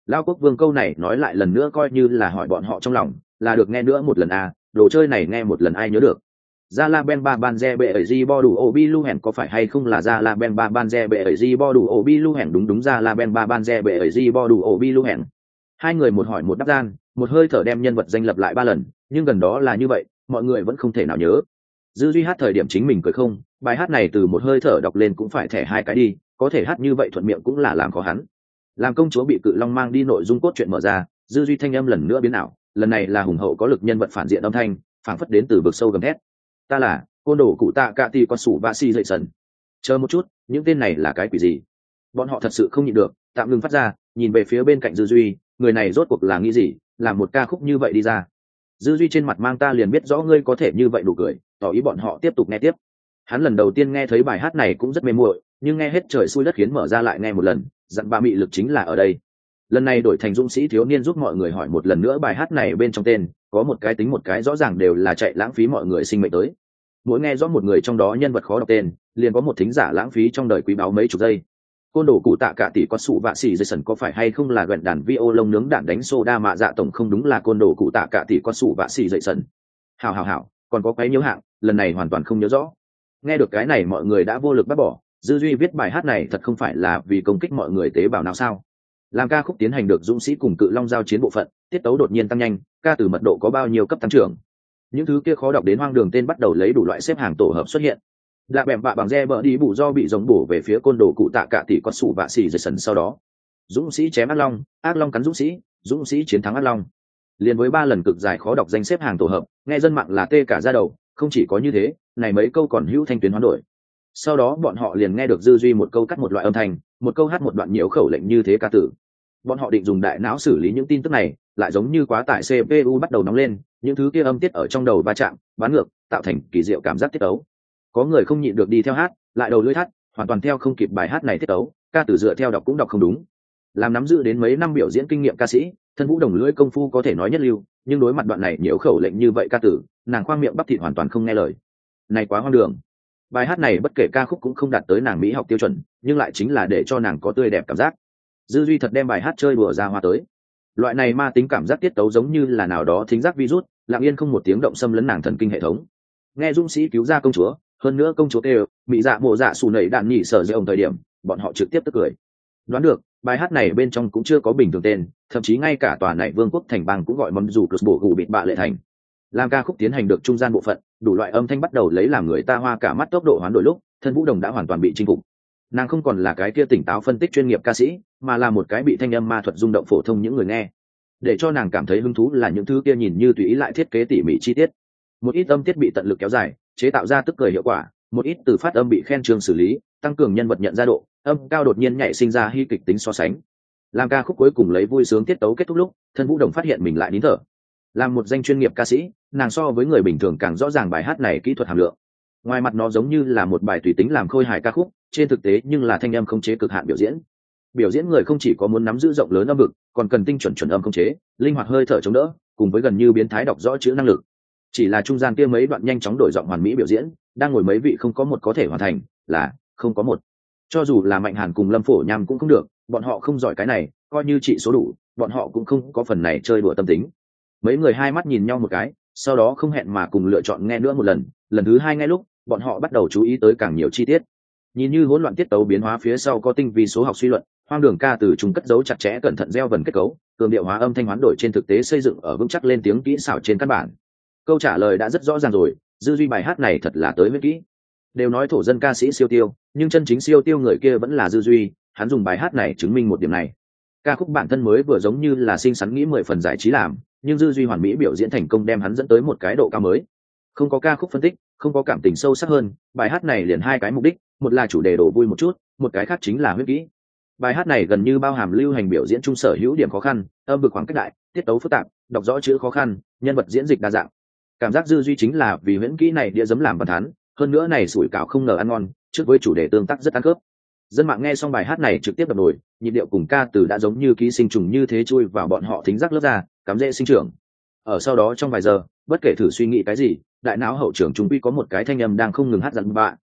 Lao quốc vương câu này nói lại lần nữa coi như là hỏi bọn họ trong lòng, là được nghe nữa một lần à, đồ chơi này nghe một lần ai nhớ được. Ra la ben ba ban re bệ ấy di bo đủ obi lu hèn có phải hay không là ra la ben ba ban re bệ ấy di bo đủ obi lu hèn, đúng ra la ben ba ban re bệ ấy di bo đủ obi lu hèn. Hai người một hỏi một đáp gian, một hơi thở đem nhân vật danh lập lại 3 lần, nhưng gần đó là như vậy, mọi người vẫn không thể nào nhớ. Dư Duy hát thời điểm chính mình cười không, bài hát này từ một hơi thở đọc lên cũng phải thẻ 2 cái đi, có thể hát như vậy thuận miệng cũng là làm khó hắn. Làm công chúa bị Cự Long mang đi nội dung cốt truyện mở ra, Dư Duy thanh âm lần nữa biến ảo, lần này là hùng hậu có lực nhân vật phản diện âm thanh, phảng phất đến từ vực sâu gầm thét. Ta là côn đồ cụ tạ cạ tỷ con sủ ba si dậy sần. Chờ một chút, những tên này là cái quỷ gì? Bọn họ thật sự không nhịn được, tạm ngừng phát ra, nhìn về phía bên cạnh Dư Duy, người này rốt cuộc là nghĩ gì, làm một ca khúc như vậy đi ra. Dư Duy trên mặt mang ta liền biết rõ ngươi có thể như vậy nụ cười, tỏ ý bọn họ tiếp tục nghe tiếp. Hắn lần đầu tiên nghe thấy bài hát này cũng rất mê muội, nhưng nghe hết trời xui đất khiến mở ra lại nghe một lần, dặn ba mị lực chính là ở đây. Lần này đổi thành dũng sĩ thiếu niên giúp mọi người hỏi một lần nữa bài hát này bên trong tên, có một cái tính một cái rõ ràng đều là chạy lãng phí mọi người sinh mệnh tới. Mỗi nghe rõ một người trong đó nhân vật khó đọc tên, liền có một thính giả lãng phí trong đời quý báu mấy chục giây. Côn đồ cụ tạ cả tỷ có sụ vạ xỉ dây sần có phải hay không là gần đàn vi ô lông nướng đạn đánh soda mạ dạ tổng không, đúng là côn đồ cụ tạ cả tỷ có sụ vạ xỉ dây sần. Hảo, còn có cái nhớ hạng, lần này hoàn toàn không nhớ rõ. Nghe được cái này mọi người đã vô lực bác bỏ. Dư Duy viết bài hát này thật không phải là vì công kích mọi người tế bào nào sao? Làm ca khúc tiến hành được dũng sĩ cùng Cự Long giao chiến bộ phận, tiết tấu đột nhiên tăng nhanh, ca từ mật độ có bao nhiêu cấp tăng trưởng. Những thứ kia khó đọc đến hoang đường tên bắt đầu lấy đủ loại xếp hàng tổ hợp xuất hiện. Lạ bẹm bạ bằng re bờ đi bù do bị giống bổ về phía côn đồ cụ tạ cả tỷ có sủ vạ xỉ dây sần, sau đó dũng sĩ chém ác long cắn dũng sĩ chiến thắng ác long. Liên với 3 lần cực dài khó đọc danh xếp hàng tổ hợp, nghe dân mạng là tê cả da đầu. Không chỉ có như thế, này mấy câu còn hữu thanh tuyến hoán đổi. Sau đó bọn họ liền nghe được Dư Duy một câu cắt một loại âm thanh, một câu hát một đoạn nhiễu khẩu lệnh như thế ca tử. Bọn họ định dùng đại não xử lý những tin tức này, lại giống như quá tải CPU bắt đầu nóng lên, những thứ kia âm tiết ở trong đầu va chạm, bán ngược, tạo thành kỳ diệu cảm giác tiết tấu. Có người không nhịn được đi theo hát, lại đầu lưỡi thắt, hoàn toàn theo không kịp bài hát này tiết tấu, ca tử dựa theo đọc cũng đọc không đúng. Làm nắm giữ đến mấy năm biểu diễn kinh nghiệm ca sĩ, Thân Vũ Đồng lưỡi công phu có thể nói nhất lưu, nhưng đối mặt đoạn này nhiễu khẩu lệnh như vậy ca tử, nàng khoang miệng bắp thịt hoàn toàn không nghe lời. Này quá hoang đường. Bài hát này bất kể ca khúc cũng không đạt tới nàng mỹ học tiêu chuẩn, nhưng lại chính là để cho nàng có tươi đẹp cảm giác. Dư Duy thật đem bài hát chơi đùa ra hoa tới. Loại này ma tính cảm giác tiết tấu giống như là nào đó thính giác virus, lặng yên không một tiếng động xâm lấn nàng thần kinh hệ thống. Nghe dũng sĩ cứu ra công chúa, hơn nữa công chúa kêu mỹ dạ mộ dạ xù nẩy đạn nhị sở dây ông thời điểm, bọn họ trực tiếp tức cười. Đoán được, bài hát này bên trong cũng chưa có bình thường tên, thậm chí ngay cả tòa này vương quốc thành bang cũng gọi mầm dù plus bổ gù bịt bạ lệ thành. Làm ca khúc tiến hành được trung gian bộ phận, đủ loại âm thanh bắt đầu lấy làm người ta hoa cả mắt tốc độ hoán đổi lúc, Thân Vũ Đồng đã hoàn toàn bị chinh phục. Nàng không còn là cái kia tỉnh táo phân tích chuyên nghiệp ca sĩ, mà là một cái bị thanh âm ma thuật rung động phổ thông những người nghe. Để cho nàng cảm thấy hứng thú là những thứ kia nhìn như tùy ý lại thiết kế tỉ mỉ chi tiết. Một ít âm tiết bị tận lực kéo dài, chế tạo ra tức cười hiệu quả, một ít từ phát âm bị khen trường xử lý, tăng cường nhân vật nhận ra độ, âm cao đột nhiên nhảy sinh ra hy kịch tính so sánh. Làm ca khúc cuối cùng lấy vui sướng tiết tấu kết thúc lúc, Thân Vũ Đồng phát hiện mình lại nín thở. Làm một danh chuyên nghiệp ca sĩ, nàng so với người bình thường càng rõ ràng bài hát này kỹ thuật hàm lượng. Ngoài mặt nó giống như là một bài tùy tính làm khôi hài ca khúc, trên thực tế nhưng là thanh âm không chế cực hạn biểu diễn. Biểu diễn người không chỉ có muốn nắm giữ rộng lớn âm vực, còn cần tinh chuẩn chuẩn âm không chế, linh hoạt hơi thở chống đỡ, cùng với gần như biến thái đọc rõ chữ năng lực. Chỉ là trung gian kia mấy đoạn nhanh chóng đổi giọng hoàn mỹ biểu diễn, đang ngồi mấy vị không có một có thể hoàn thành, là không có một. Cho dù là Mạnh Hàn cùng Lâm Phổ Nham cũng không được, bọn họ không giỏi cái này, coi như trị số đủ, bọn họ cũng không có phần này chơi đùa tâm tính. Mấy người hai mắt nhìn nhau một cái, sau đó không hẹn mà cùng lựa chọn nghe nữa một lần. Lần thứ hai nghe lúc, bọn họ bắt đầu chú ý tới càng nhiều chi tiết. Nhìn như hỗn loạn tiết tấu biến hóa phía sau có tinh vi số học suy luận, hoang đường ca từ chúng cất giấu chặt chẽ cẩn thận gieo vần kết cấu, cường điệu hóa âm thanh hoán đổi trên thực tế xây dựng ở vững chắc lên tiếng kỹ xảo trên căn bản. Câu trả lời đã rất rõ ràng rồi, Dư Duy bài hát này thật là tới với kỹ. Đều nói thổ dân ca sĩ siêu tiêu, nhưng chân chính siêu tiêu người kia vẫn là Dư Duy, hắn dùng bài hát này chứng minh một điểm này. Ca khúc bản thân mới vừa giống như là xinh xắn nghĩ 10 phần giải trí làm, nhưng Dư Duy hoàn mỹ biểu diễn thành công đem hắn dẫn tới một cái độ cao mới. Không có ca khúc phân tích, không có cảm tình sâu sắc hơn, bài hát này liền hai cái mục đích, một là chủ đề đổ vui một chút, một cái khác chính là huyết kỹ. Bài hát này gần như bao hàm lưu hành biểu diễn trung sở hữu điểm khó khăn, âm vực khoảng cách đại, tiết tấu phức tạp, đọc rõ chữ khó khăn, nhân vật diễn dịch đa dạng. Cảm giác Dư Duy chính là vì huyễn kỹ này đĩa giấm làm bàn thán, hơn nữa này sủi cảo không ngờ ăn ngon, trước với chủ đề tương tác rất ăn khớp. Dân mạng nghe xong bài hát này trực tiếp đập nổi, nhịp điệu cùng ca từ đã giống như ký sinh trùng như thế chui vào bọn họ thính giác lớp ra, cắm rễ sinh trưởng. Ở sau đó trong vài giờ, bất kể thử suy nghĩ cái gì, đại não hậu trưởng chúng quy có một cái thanh âm đang không ngừng hát dặn bạ.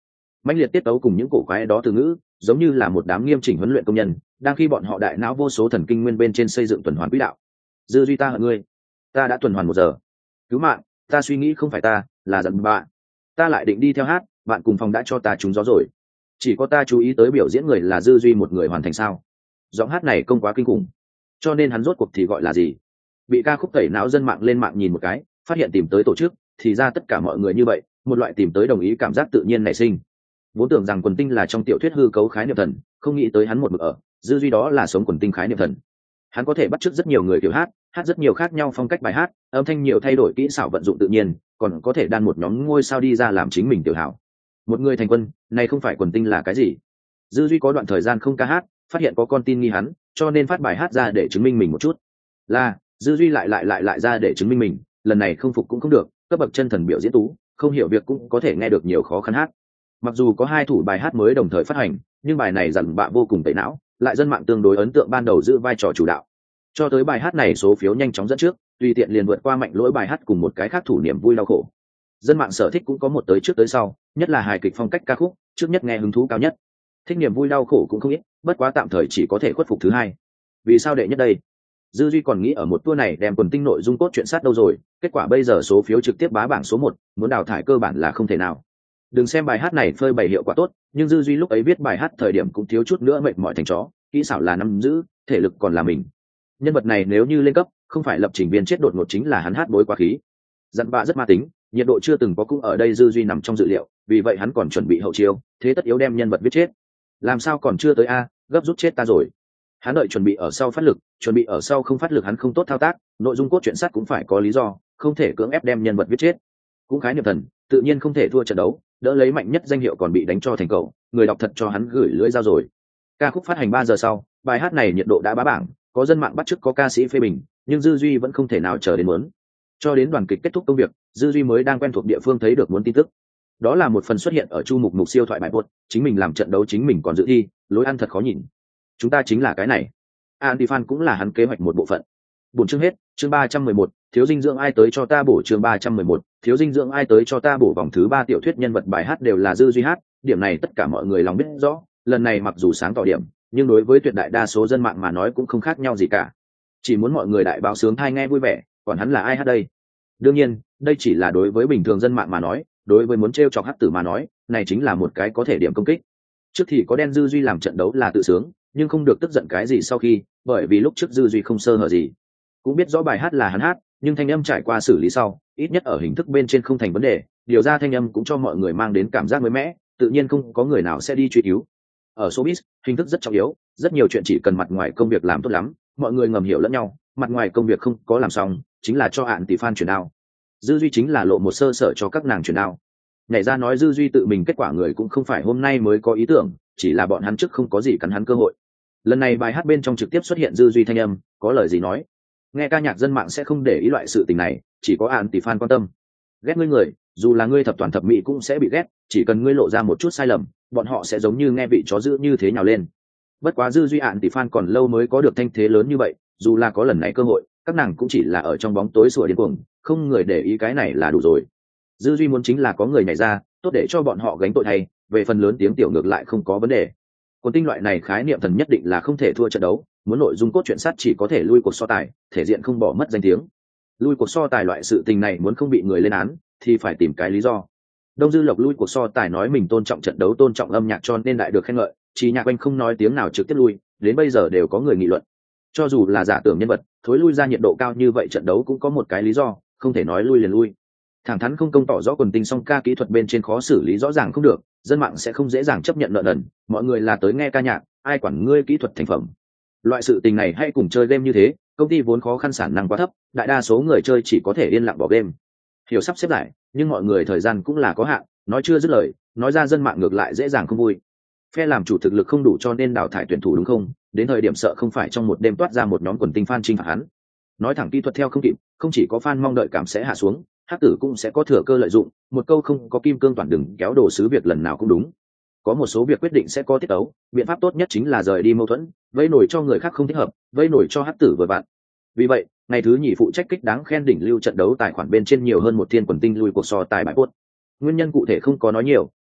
mãnh liệt tiết tấu cùng những cổ quái đó từ ngữ giống như là một đám nghiêm chỉnh huấn luyện công nhân đang khi bọn họ đại não vô số thần kinh nguyên bên trên xây dựng tuần hoàn quỹ đạo. Dư duy ta hận ngươi, ta đã tuần hoàn 1 giờ, cứu mạng, ta suy nghĩ không phải ta là giận bạn, ta lại định đi theo hát, bạn cùng phòng đã cho ta trúng gió rồi, chỉ có ta chú ý tới biểu diễn người là Dư duy một người hoàn thành sao? Giọng hát này công quá kinh khủng, cho nên hắn rốt cuộc thì gọi là gì? Bị ca khúc tẩy não dân mạng lên mạng nhìn một cái, phát hiện tìm tới tổ chức thì ra tất cả mọi người như vậy, một loại tìm tới đồng ý cảm giác tự nhiên nảy sinh. Vốn tưởng rằng quần tinh là trong tiểu thuyết hư cấu khái niệm thần, không nghĩ tới hắn một mực ở Dư duy đó là sống quần tinh khái niệm thần. Hắn có thể bắt chước rất nhiều người kiểu hát rất nhiều khác nhau phong cách bài hát, âm thanh nhiều thay đổi kỹ xảo vận dụng tự nhiên, còn có thể đan một nhóm ngôi sao đi ra làm chính mình tiểu hảo. Một người thành quân, này không phải quần tinh là cái gì? Dư duy có đoạn thời gian không ca hát, phát hiện có con tin nghi hắn, cho nên phát bài hát ra để chứng minh mình một chút. Là Dư duy lại ra để chứng minh mình, lần này không phục cũng không được, cấp bậc chân thần biểu diễn tú, không hiểu việc cũng có thể nghe được nhiều khó khăn hát. Mặc dù có 2 thủ bài hát mới đồng thời phát hành, nhưng bài này dằn bạ vô cùng tẩy não, lại dân mạng tương đối ấn tượng ban đầu giữ vai trò chủ đạo. Cho tới bài hát này số phiếu nhanh chóng dẫn trước, tùy tiện liền vượt qua mạnh lỗi bài hát cùng một cái khác thủ niềm vui đau khổ. Dân mạng sở thích cũng có một tới trước tới sau, nhất là hài kịch phong cách ca khúc, trước nhất nghe hứng thú cao nhất. Thích niềm vui đau khổ cũng không ít, bất quá tạm thời chỉ có thể khuất phục thứ 2. Vì sao đệ nhất đây? Dư duy còn nghĩ ở một tour này đem quần tinh nội dung cốt truyện sát đâu rồi, kết quả bây giờ số phiếu trực tiếp bá bảng số 1, muốn đào thải cơ bản là không thể nào. Đừng xem bài hát này phơi bày hiệu quả tốt, nhưng Dư duy lúc ấy viết bài hát thời điểm cũng thiếu chút nữa mệt mỏi thành chó, kỹ xảo là nắm giữ, thể lực còn là mình. Nhân vật này nếu như lên cấp, không phải lập trình viên chết đột ngột chính là hắn hát bối quá khí. Dặn bạ rất ma tính, nhiệt độ chưa từng có cũng ở đây Dư duy nằm trong dự liệu, vì vậy hắn còn chuẩn bị hậu chiêu, thế tất yếu đem nhân vật viết chết. Làm sao còn chưa tới a, gấp rút chết ta rồi. Hắn đợi chuẩn bị ở sau phát lực, chuẩn bị ở sau không phát lực hắn không tốt thao tác, nội dung cốt truyện sát cũng phải có lý do, không thể cưỡng ép đem nhân vật viết chết. Cũng khái niệm thần, tự nhiên không thể thua trận đấu, đỡ lấy mạnh nhất danh hiệu còn bị đánh cho thành cầu, người đọc thật cho hắn gửi lưỡi dao rồi. Ca khúc phát hành 3 giờ sau, bài hát này nhiệt độ đã bá bảng, có dân mạng bắt chước có ca sĩ phê bình, nhưng Dư duy vẫn không thể nào chờ đến muốn. Cho đến đoàn kịch kết thúc công việc, Dư duy mới đang quen thuộc địa phương thấy được muốn tin tức. Đó là một phần xuất hiện ở chu mục siêu thoại bài buốt, chính mình làm trận đấu chính mình còn dự thi, lối ăn thật khó nhìn. Chúng ta chính là cái này. Antifan cũng là hắn kế hoạch một bộ phận. Buổi chương hết, chương 311, thiếu dinh dưỡng ai tới cho ta bổ, chương 311, thiếu dinh dưỡng ai tới cho ta bổ. Vòng thứ 3 tiểu thuyết nhân vật bài hát đều là Dư duy hát, điểm này tất cả mọi người lòng biết rõ, lần này mặc dù sáng tỏ điểm, nhưng đối với tuyệt đại đa số dân mạng mà nói cũng không khác nhau gì cả. Chỉ muốn mọi người đại báo sướng thai nghe vui vẻ, còn hắn là ai hát đây? Đương nhiên, đây chỉ là đối với bình thường dân mạng mà nói, đối với muốn trêu chọc hắc tử mà nói, này chính là một cái có thể điểm công kích. Trước thì có đen Dư duy làm trận đấu là tự sướng, nhưng không được tức giận cái gì sau khi, bởi vì lúc trước Dư duy không sơ hở gì, cũng biết rõ bài hát là hắn hát, nhưng thanh âm trải qua xử lý sau, ít nhất ở hình thức bên trên không thành vấn đề, điều ra thanh âm cũng cho mọi người mang đến cảm giác mới mẻ, tự nhiên không có người nào sẽ đi truy cứu. Ở showbiz, hình thức rất trọng yếu, rất nhiều chuyện chỉ cần mặt ngoài công việc làm tốt lắm, mọi người ngầm hiểu lẫn nhau, mặt ngoài công việc không có làm xong, chính là cho hạn tỷ fan chuyển đao. Dư duy chính là lộ một sơ sở cho các nàng chuyển đao. Nhảy ra nói Dư duy tự mình kết quả người cũng không phải hôm nay mới có ý tưởng, chỉ là bọn hắn trước không có gì cắn hắn cơ hội. Lần này bài hát bên trong trực tiếp xuất hiện Dư duy thanh âm, có lời gì nói. Nghe ca nhạc dân mạng sẽ không để ý loại sự tình này, chỉ có hạn tỷ fan quan tâm. Ghét ngươi người, dù là ngươi thập toàn thập mỹ cũng sẽ bị ghét, chỉ cần ngươi lộ ra một chút sai lầm, bọn họ sẽ giống như nghe vị chó dữ như thế nhào lên. Bất quá Dư duy hạn tỷ fan còn lâu mới có được thanh thế lớn như vậy, dù là có lần này cơ hội, các nàng cũng chỉ là ở trong bóng tối sủa điên cuồng, không người để ý cái này là đủ rồi. Dư duy muốn chính là có người nhảy ra, tốt để cho bọn họ gánh tội thay, về phần lớn tiếng tiểu ngược lại không có vấn đề. Quần tinh loại này khái niệm thần nhất định là không thể thua trận đấu, muốn nội dung cốt truyện sát chỉ có thể lui cuộc so tài, thể diện không bỏ mất danh tiếng. Lui cuộc so tài loại sự tình này muốn không bị người lên án, thì phải tìm cái lý do. Đông Dư Lộc lui cuộc so tài nói mình tôn trọng trận đấu, tôn trọng âm nhạc cho nên đại được khen ngợi, chỉ Nhạc Oanh không nói tiếng nào trực tiếp lui, đến bây giờ đều có người nghị luận. Cho dù là giả tưởng nhân vật, thối lui ra nhiệt độ cao như vậy trận đấu cũng có một cái lý do, không thể nói lui liền lui. Thẳng thắn không công tỏ rõ quần tinh song ca kỹ thuật bên trên khó xử lý rõ ràng không được, dân mạng sẽ không dễ dàng chấp nhận nợ nần, mọi người là tới nghe ca nhạc, ai quản ngươi kỹ thuật thành phẩm. Loại sự tình này hay cùng chơi game như thế, công ty vốn khó khăn sản năng quá thấp, đại đa số người chơi chỉ có thể yên lặng bỏ game. Hiểu sắp xếp lại, nhưng mọi người thời gian cũng là có hạn, nói chưa dứt lời, nói ra dân mạng ngược lại dễ dàng không vui. Phe làm chủ thực lực không đủ cho nên đào thải tuyển thủ đúng không? Đến thời điểm sợ không phải trong một đêm toát ra một nhóm quần tinh fan chinh phạt hắn. Nói thẳng kỹ thuật theo không kịp, không chỉ có fan mong đợi cảm sẽ hạ xuống, hắc tử cũng sẽ có thừa cơ lợi dụng, một câu không có kim cương toàn đừng kéo đồ sứ việc lần nào cũng đúng. Có một số việc quyết định sẽ có tiết tấu, biện pháp tốt nhất chính là rời đi mâu thuẫn, vây nổi cho người khác không thích hợp, vây nổi cho hắc tử vừa vặn. Vì vậy, ngày thứ nhì phụ trách kích đáng khen đỉnh lưu trận đấu tài khoản bên trên nhiều hơn một thiên quần tinh lui cuộc so tài bãi buốt. Nguyên nhân cụ thể không có nói nhiều,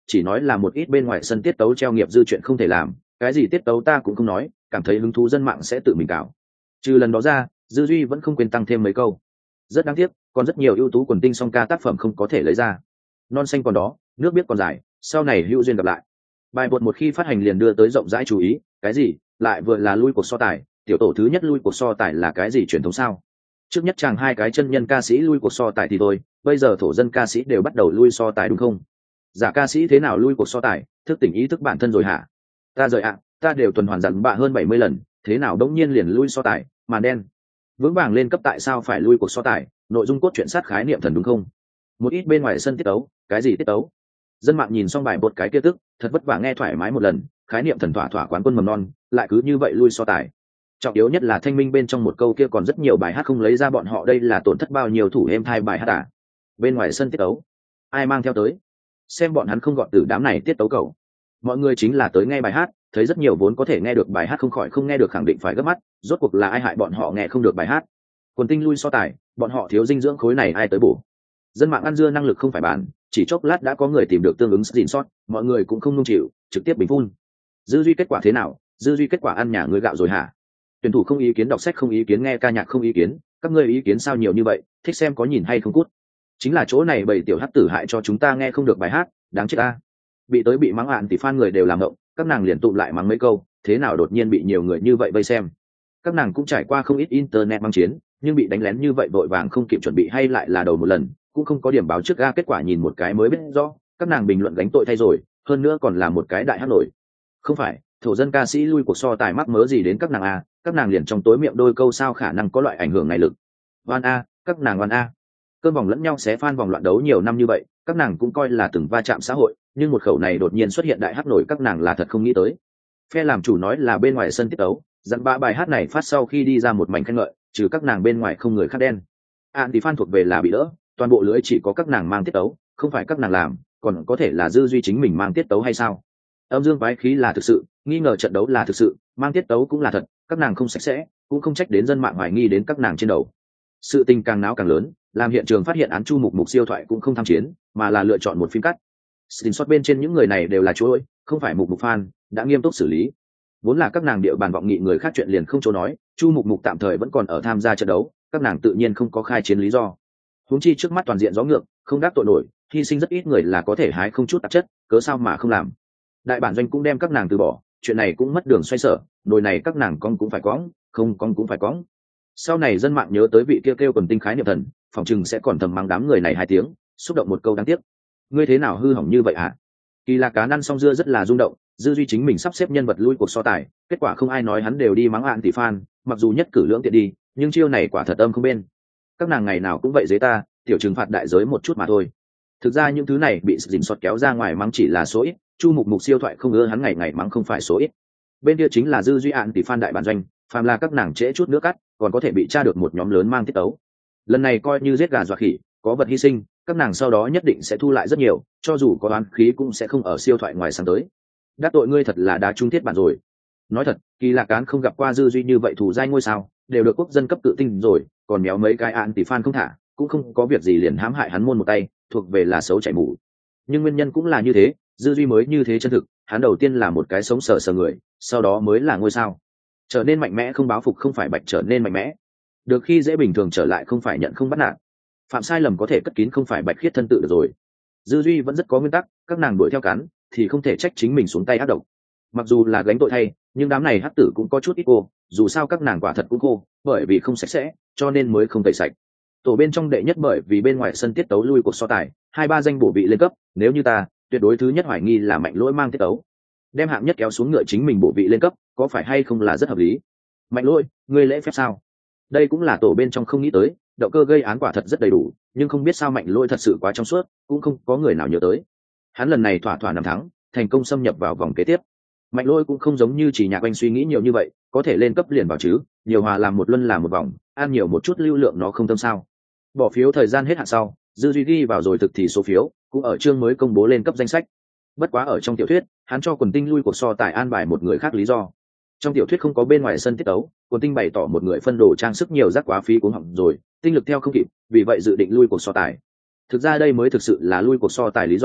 chỉ nói là một ít bên ngoài sân tiết tấu treo nghiệp dư chuyện không thể làm, cái gì tiết tấu ta cũng không nói, cảm thấy hứng thú dân mạng sẽ tự mình cào. Trừ lần đó ra, Dư Duy vẫn không quên tăng thêm mấy câu. Rất đáng tiếc, còn rất nhiều ưu tú quần tinh song ca tác phẩm không có thể lấy ra. Non xanh còn đó, nước biết còn dài, sau này hữu duyên gặp lại. Bài bột một khi phát hành liền đưa tới rộng rãi chú ý, cái gì? Lại vừa là lui cuộc so tài, tiểu tổ thứ nhất lui cuộc so tài là cái gì truyền thống sao? Trước nhất chàng hai cái chân nhân ca sĩ lui cuộc so tài thì thôi, bây giờ thổ dân ca sĩ đều bắt đầu lui so tài đúng không? Giả ca sĩ thế nào lui cuộc so tài, thức tỉnh ý thức bản thân rồi hả? Ta rời ạ, ta đều tuần hoàn dặn bạ hơn 70 lần, thế nào đống nhiên liền lui so tài, màn đen. Vững vàng lên cấp tại sao phải lui cuộc so tài, nội dung cốt truyện sát khái niệm thần đúng không? Một ít bên ngoài sân tiết tấu, cái gì tiết tấu? Dân mạng nhìn xong bài bột cái kia tức, thật vất vả nghe thoải mái một lần, khái niệm thần thỏa quán quân mầm non, lại cứ như vậy lui so tài. Trọng yếu nhất là thanh minh bên trong một câu kia còn rất nhiều bài hát không lấy ra, bọn họ đây là tổn thất bao nhiêu thủ êm thai bài hát à? Bên ngoài sân tiết tấu, ai mang theo tới? Xem bọn hắn không gọn từ đám này tiết tấu cầu. Mọi người chính là tới nghe bài hát, thấy rất nhiều vốn có thể nghe được bài hát không khỏi không nghe được khẳng định phải gấp mắt, rốt cuộc là ai hại bọn họ nghe không được bài hát. Quần tinh lui so tài, bọn họ thiếu dinh dưỡng khối này ai tới bổ. Dân mạng ăn dưa năng lực không phải bàn, chỉ chốc lát đã có người tìm được tương ứng gìn sót, mọi người cũng không nung chịu, trực tiếp bình phun. Dư Duy kết quả thế nào? Dư Duy kết quả ăn nhà người gạo rồi hả? Tuyển thủ không ý kiến, đọc sách không ý kiến, nghe ca nhạc không ý kiến, các ngươi ý kiến sao nhiều như vậy, thích xem có nhìn hay không cút. Chính là chỗ này bầy tiểu hắc tử hại cho chúng ta nghe không được bài hát, đáng chết ta. Bị tới bị mắng hạn thì fan người đều làm ngộng, các nàng liền tụm lại mắng mấy câu, thế nào đột nhiên bị nhiều người như vậy vây xem. Các nàng cũng trải qua không ít internet mắng chiến, nhưng bị đánh lén như vậy vội vàng không kịp chuẩn bị hay lại là đầu một lần, cũng không có điểm báo trước ga, kết quả nhìn một cái mới biết rõ, các nàng bình luận gánh tội thay rồi, hơn nữa còn là một cái đại hát nổi. Không phải, thổ dân ca sĩ lui cuộc so tài mắc mớ gì đến các nàng a, các nàng liền trong tối miệng đôi câu sao khả năng có loại ảnh hưởng này lực. Oan a, các nàng oan a. Cơn vòng lẫn nhau xé fan vòng loạn đấu nhiều năm như vậy, các nàng cũng coi là từng va chạm xã hội, nhưng một khẩu này đột nhiên xuất hiện đại hát nổi, các nàng là thật không nghĩ tới. Phe làm chủ nói là bên ngoài sân tiết ấu, dặn ba bài hát này phát sau khi đi ra một mảnh khen ngợi, trừ các nàng bên ngoài không người khác đen. Thì fan thuộc về là bị đỡ, toàn bộ lưới chỉ có các nàng mang tiết tấu, không phải các nàng làm, còn có thể là Dư Duy chính mình mang tiết tấu hay sao? Âm dương quái khí là thực sự, nghi ngờ trận đấu là thực sự, mang tiết tấu cũng là thật, các nàng không sạch sẽ, cũng không trách đến dân mạng hoài nghi đến các nàng trên đầu. Sự tình càng náo càng lớn, làm hiện trường phát hiện án Chu Mục Mục siêu thoại cũng không tham chiến, mà là lựa chọn một phim cắt. Screenshot bên trên những người này đều là chuỗi, không phải Mục Mục fan, đã nghiêm túc xử lý. Vốn là các nàng địa bàn vọng nghị người khác chuyện liền không chỗ nói, Chu Mục Mục tạm thời vẫn còn ở tham gia trận đấu, các nàng tự nhiên không có khai chiến lý do. Huống chi trước mắt toàn diện gió ngược, không đắc tội nổi, hy sinh rất ít người là có thể hái không chút tạp chất, cớ sao mà không làm. Đại bản doanh cũng đem các nàng từ bỏ, chuyện này cũng mất đường xoay sở, nồi này các nàng con cũng phải cõng, không con cũng phải cõng. Sau này dân mạng nhớ tới vị kia kêu quần tinh khái niệm thần, phòng chừng sẽ còn thầm mắng đám người này 2 tiếng, xúc động một câu đáng tiếc. Ngươi thế nào hư hỏng như vậy hả? Kỳ Lạc Cá năn xong dưa rất là rung động, Dư Duy chính mình sắp xếp nhân vật lui cuộc so tài, kết quả không ai nói hắn đều đi mắng hạn tỷ fan, mặc dù nhất cử lưỡng tiện đi, nhưng chiêu này quả thật âm không bên. Các nàng ngày nào cũng vậy dế ta, tiểu trừng phạt đại giới một chút mà thôi. Thực ra những thứ này bị dình sọt kéo ra ngoài mắng chỉ là số ít, Chu Mục Mục siêu thoại không ưa hắn ngày ngày mắng không phải số ít. Bên kia chính là Dư Duy hạn tỷ fan đại bản doanh, phàm là các nàng trễ chút nước cắt, còn có thể bị tra được một nhóm lớn mang tiết tấu. Lần này coi như giết gà dọa khỉ, có vật hy sinh, các nàng sau đó nhất định sẽ thu lại rất nhiều, cho dù có oán khí cũng sẽ không ở siêu thoại ngoài sáng tới. Đắc tội ngươi thật là đá trúng thiết bản rồi. Nói thật, Kỳ Lạc Cán không gặp qua Dư Duy như vậy thủ giai ngôi sao, đều được quốc dân cấp tự tin rồi, còn méo mấy cái án tỷ fan không thả, cũng không có việc gì liền hãm hại hắn môn một tay, thuộc về là xấu chảy mù. Nhưng nguyên nhân cũng là như thế, Dư Duy mới như thế chân thực, hắn đầu tiên là một cái sống sờ sờ người, sau đó mới là ngôi sao. Trở nên mạnh mẽ không báo phục không phải bạch trở nên mạnh mẽ. Được khi dễ bình thường trở lại không phải nhận không bắt nạt. Phạm sai lầm có thể cất kín không phải bạch khiết thân tự được rồi. Dư Duy vẫn rất có nguyên tắc, các nàng đuổi theo cắn thì không thể trách chính mình xuống tay ác độc. Mặc dù là gánh tội thay, nhưng đám này hắc tử cũng có chút ít cô, dù sao các nàng quả thật cũng cô, bởi vì không sạch sẽ, cho nên mới không tẩy sạch. Tổ bên trong đệ nhất bởi vì bên ngoài sân tiết tấu lui cuộc so tài, 2-3 danh bổ bị lên cấp, nếu như ta, tuyệt đối thứ nhất hoài nghi là Mạnh Lỗi mang tiết tấu. Đem hạng nhất kéo xuống ngựa chính mình bổ vị lên cấp, có phải hay không là rất hợp lý. Mạnh Lỗi, ngươi lễ phép sao? Đây cũng là tổ bên trong không nghĩ tới, động cơ gây án quả thật rất đầy đủ, nhưng không biết sao Mạnh Lỗi thật sự quá trong suốt, cũng không có người nào nhớ tới. Hắn lần này thỏa thỏa nằm thắng, thành công xâm nhập vào vòng kế tiếp. Mạnh Lỗi cũng không giống như Chỉ Nhạc Oanh suy nghĩ nhiều như vậy, có thể lên cấp liền vào chứ, nhiều hòa làm một luân làm một vòng, ăn nhiều một chút lưu lượng nó không tâm sao. Bỏ phiếu thời gian hết hạn sau, Dư Duy ghi vào rồi thực thì số phiếu, cũng ở chương mới công bố lên cấp danh sách. Bất quá ở trong tiểu thuyết, hắn cho quần tinh lui cuộc so tài an bài một người khác lý do. Trong tiểu thuyết không có bên ngoài sân tiết tấu, quần tinh bày tỏ một người phân đồ trang sức nhiều rắc quá phí cũng hỏng rồi, tinh lực theo không kịp, vì vậy dự định lui cuộc so tài. Thực ra đây mới thực sự là lui cuộc so tài lý do,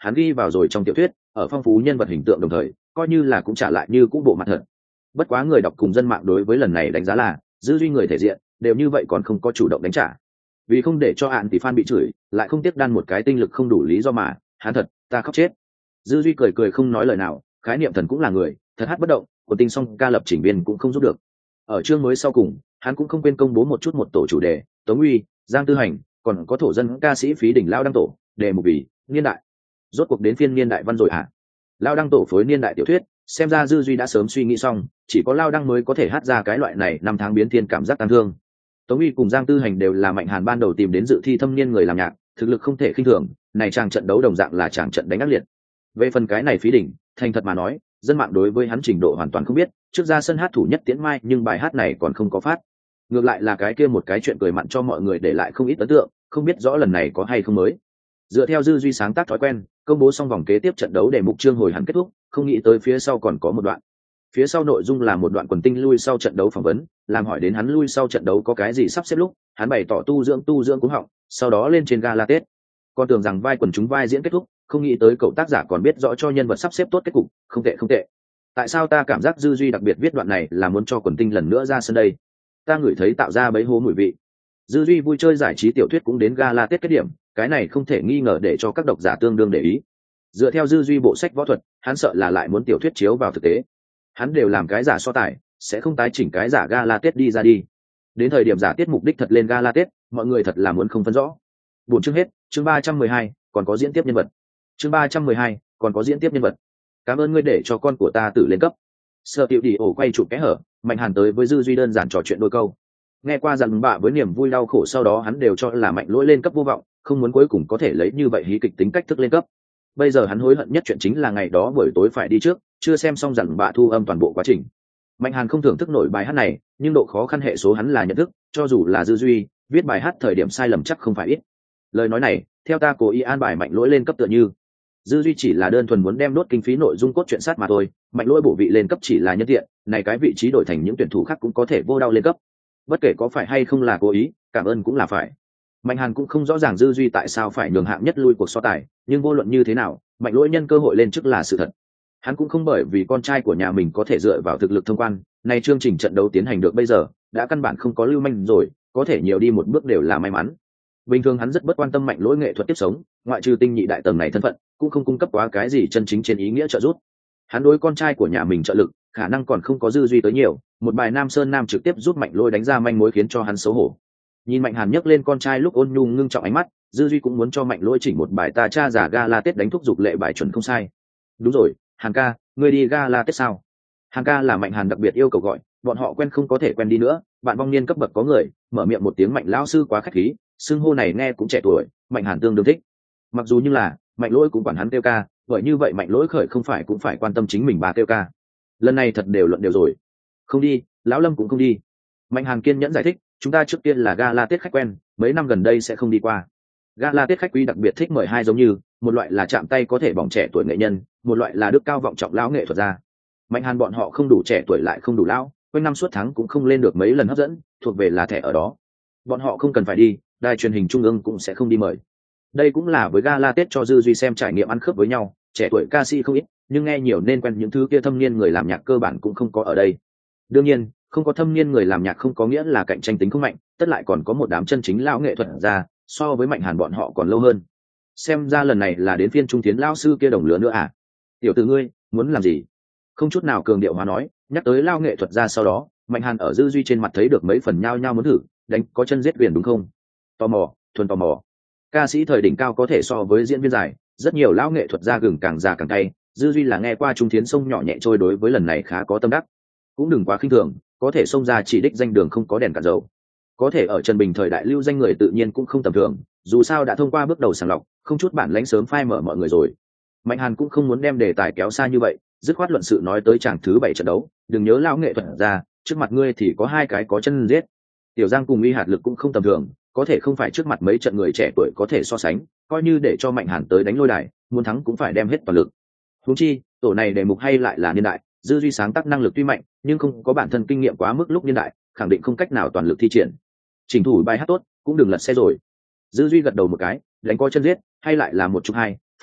hắn ghi vào rồi trong tiểu thuyết, ở phong phú nhân vật hình tượng đồng thời coi như là cũng trả lại như cũ bộ mặt thật. Bất quá người đọc cùng dân mạng đối với lần này đánh giá là Dư Duy người thể diện đều như vậy còn không có chủ động đánh trả, vì không để cho hạn thì fan bị chửi lại không tiếc đan một cái tinh lực không đủ lý do mà hắn thật ta khóc chết. Dư Duy cười cười không nói lời nào, khái niệm thần cũng là người thật hát bất động, của tinh song ca lập chỉnh viên cũng không giúp được. Ở chương mới sau cùng hắn cũng không quên công bố một chút một tổ chủ đề, Tống Uy, Giang Tư Hành, còn có thổ dân ca sĩ Phí Đỉnh Lao đăng tổ, đề mục vì niên đại. Rốt cuộc đến phiên niên đại văn rồi hả? Lao đăng tổ phối niên đại tiểu thuyết, xem ra Dư Duy đã sớm suy nghĩ xong, chỉ có Lao đăng mới có thể hát ra cái loại này năm tháng biến thiên cảm giác tăng thương. Tống Uy cùng Giang Tư Hành đều là Mạnh Hàn ban đầu tìm đến dự thi thâm niên người làm nhạc, thực lực không thể khinh thường, này chàng trận đấu đồng dạng là chàng trận đánh ác liệt. Về phần cái này Phí Đỉnh, thành thật mà nói, dân mạng đối với hắn trình độ hoàn toàn không biết, trước ra sân hát thủ nhất Tiễn Mai, nhưng bài hát này còn không có phát. Ngược lại là cái kia một cái chuyện cười mặn cho mọi người để lại không ít ấn tượng, không biết rõ lần này có hay không mới. Dựa theo Dư Duy sáng tác thói quen, công bố xong vòng kế tiếp trận đấu để mục chương hồi hẳn kết thúc, không nghĩ tới phía sau còn có một đoạn. Phía sau nội dung là một đoạn quần tinh lui sau trận đấu phỏng vấn, làm hỏi đến hắn lui sau trận đấu có cái gì sắp xếp lúc, hắn bày tỏ tu dưỡng cúng họng, sau đó lên trên gala Tết. Con tưởng rằng vai quần chúng vai diễn kết thúc, không nghĩ tới cậu tác giả còn biết rõ cho nhân vật sắp xếp tốt kết cục, không tệ. Tại sao ta cảm giác Dư Duy đặc biệt viết đoạn này là muốn cho quần tinh lần nữa ra sân đây? Ta ngửi thấy tạo ra bấy hố mùi vị. Dư Duy vui chơi giải trí tiểu thuyết cũng đến gala Tết kết điểm, cái này không thể nghi ngờ để cho các độc giả tương đương để ý. Dựa theo Dư Duy bộ sách võ thuật, hắn sợ là lại muốn tiểu thuyết chiếu vào thực tế. Hắn đều làm cái giả so tài, sẽ không tái chỉnh cái giả gala Tết đi ra đi. Đến thời điểm giả tiết mục đích thật lên gala Tết, mọi người thật là muốn không phân rõ. Buổi chương hết, chương 312, còn có diễn tiếp nhân vật. Chương 312, còn có diễn tiếp nhân vật. Cảm ơn ngươi để cho con của ta tự lên cấp. Sở Tiểu Đi ổ quay chụp kẽ hở, Mạnh Hàn tới với Dư Duy đơn giản trò chuyện đôi câu. Nghe qua dặn bạ với niềm vui đau khổ, sau đó hắn đều cho là Mạnh Lỗi lên cấp vô vọng, không muốn cuối cùng có thể lấy như vậy hí kịch tính cách thức lên cấp. Bây giờ hắn hối hận nhất chuyện chính là ngày đó buổi tối phải đi trước, chưa xem xong dặn bạ thu âm toàn bộ quá trình. Mạnh Hàn không thưởng thức nổi bài hát này, nhưng độ khó khăn hệ số hắn là nhận thức, cho dù là Dư Duy, viết bài hát thời điểm sai lầm chắc không phải ít. Lời nói này, theo ta cố ý an bài Mạnh Lỗi lên cấp tựa như Dư Duy chỉ là đơn thuần muốn đem đốt kinh phí nội dung cốt truyện sát mà thôi, Mạnh Lỗi bổ vị lên cấp chỉ là nhân tiện, này cái vị trí đổi thành những tuyển thủ khác cũng có thể vô đau lên cấp. Bất kể có phải hay không là cố ý, cảm ơn cũng là phải. Mạnh Hàn cũng không rõ ràng Dư Duy tại sao phải nhường hạng nhất lui cuộc so tài, nhưng vô luận như thế nào, Mạnh Lỗi nhân cơ hội lên chức là sự thật. Hắn cũng không bởi vì con trai của nhà mình có thể dựa vào thực lực thông quan, này chương trình trận đấu tiến hành được bây giờ, đã căn bản không có lưu manh rồi, có thể nhiều đi một bước đều là may mắn. Bình thường hắn rất bất quan tâm Mạnh Lỗi nghệ thuật tiếp sống, ngoại trừ tinh nhị đại tầng này thân phận, cũng không cung cấp quá cái gì chân chính trên ý nghĩa trợ giúp. Hắn đối con trai của nhà mình trợ lực, khả năng còn không có Dư Duy tới nhiều, một bài Nam Sơn Nam trực tiếp giúp Mạnh Lỗi đánh ra manh mối khiến cho hắn xấu hổ. Nhìn Mạnh Hàn nhấc lên con trai lúc ôn nhu ngưng trọng ánh mắt, Dư Duy cũng muốn cho Mạnh Lỗi chỉnh một bài ta cha giả gala Tết đánh thúc giục lệ bài chuẩn không sai. Đúng rồi, Hàn ca, ngươi đi gala Tết sao? Hàn ca là Mạnh Hàn đặc biệt yêu cầu gọi, bọn họ quen không có thể quen đi nữa, bạn vong niên cấp bậc có người, mở miệng một tiếng Mạnh lão sư quá khách khí, xưng hô này nghe cũng trẻ tuổi, Mạnh Hàn tương đương thích. Mặc dù như là, Mạnh Lỗi cũng quản hắn kêu ca, bởi như vậy Mạnh Lỗi khởi không phải cũng phải quan tâm chính mình bà kêu ca. Lần này thật đều luận đều rồi. Không đi, lão Lâm cũng không đi. Mạnh Hàn kiên nhẫn giải thích, chúng ta trước tiên là gala Tết khách quen, mấy năm gần đây sẽ không đi qua. Gala Tết khách quý đặc biệt thích mời hai giống như, một loại là chạm tay có thể bỏng trẻ tuổi nghệ nhân, một loại là đức cao vọng trọng lão nghệ thuật gia. Mạnh Hàn bọn họ không đủ trẻ tuổi lại không đủ lão, quanh năm suốt tháng cũng không lên được mấy lần hấp dẫn, thuộc về là thẻ ở đó. Bọn họ không cần phải đi, đài truyền hình trung ương cũng sẽ không đi mời. Đây cũng là với gala Tết cho Dư Duy xem trải nghiệm ăn khớp với nhau, trẻ tuổi ca sĩ không ít, nhưng nghe nhiều nên quen những thứ kia thâm niên người làm nhạc cơ bản cũng không có ở đây. Đương nhiên, không có thâm niên người làm nhạc không có nghĩa là cạnh tranh tính không mạnh, tất lại còn có một đám chân chính lão nghệ thuật ra, so với Mạnh Hàn bọn họ còn lâu hơn. Xem ra lần này là đến phiên Trung Tiến lão sư kia đồng lứa nữa à? Tiểu tử ngươi, muốn làm gì? Không chút nào cường điệu hóa nói, nhắc tới lão nghệ thuật ra sau đó, Mạnh Hàn ở Dư Duy trên mặt thấy được mấy phần nhao nhao muốn thử, đánh có chân giết viền đúng không? Tò mò, thuần tò mò. Ca sĩ thời đỉnh cao có thể so với diễn viên dài, rất nhiều lão nghệ thuật ra gừng càng già càng cay, Dư Duy là nghe qua Trung Thiến sông nhỏ nhẹ trôi đối với lần này khá có tâm đắc. Cũng đừng quá khinh thường, có thể xông ra chỉ đích danh đường không có đèn cạn dầu. Có thể ở Trần Bình thời đại lưu danh người tự nhiên cũng không tầm thường, dù sao đã thông qua bước đầu sàng lọc, không chút bản lãnh sớm phai mở mọi người rồi. Mạnh Hàn cũng không muốn đem đề tài kéo xa như vậy, dứt khoát luận sự nói tới chàng thứ 7 trận đấu, đừng nhớ lão nghệ thuật ra, trước mặt ngươi thì có hai cái có chân giết. Tiểu Giang cùng Uy hạt lực cũng không tầm thường, có thể không phải trước mặt mấy trận người trẻ tuổi có thể so sánh, coi như để cho Mạnh Hàn tới đánh lôi đài, muốn thắng cũng phải đem hết toàn lực. Huống chi, tổ này đề mục hay lại là niên đại, Dư Duy sáng tác năng lực tuy mạnh, nhưng không có bản thân kinh nghiệm quá mức lúc niên đại, khẳng định không cách nào toàn lực thi triển. Chỉnh thủ bài hát tốt, cũng đừng lật xe rồi. Dư Duy gật đầu một cái, đánh coi chân giết, hay lại là một chục hai,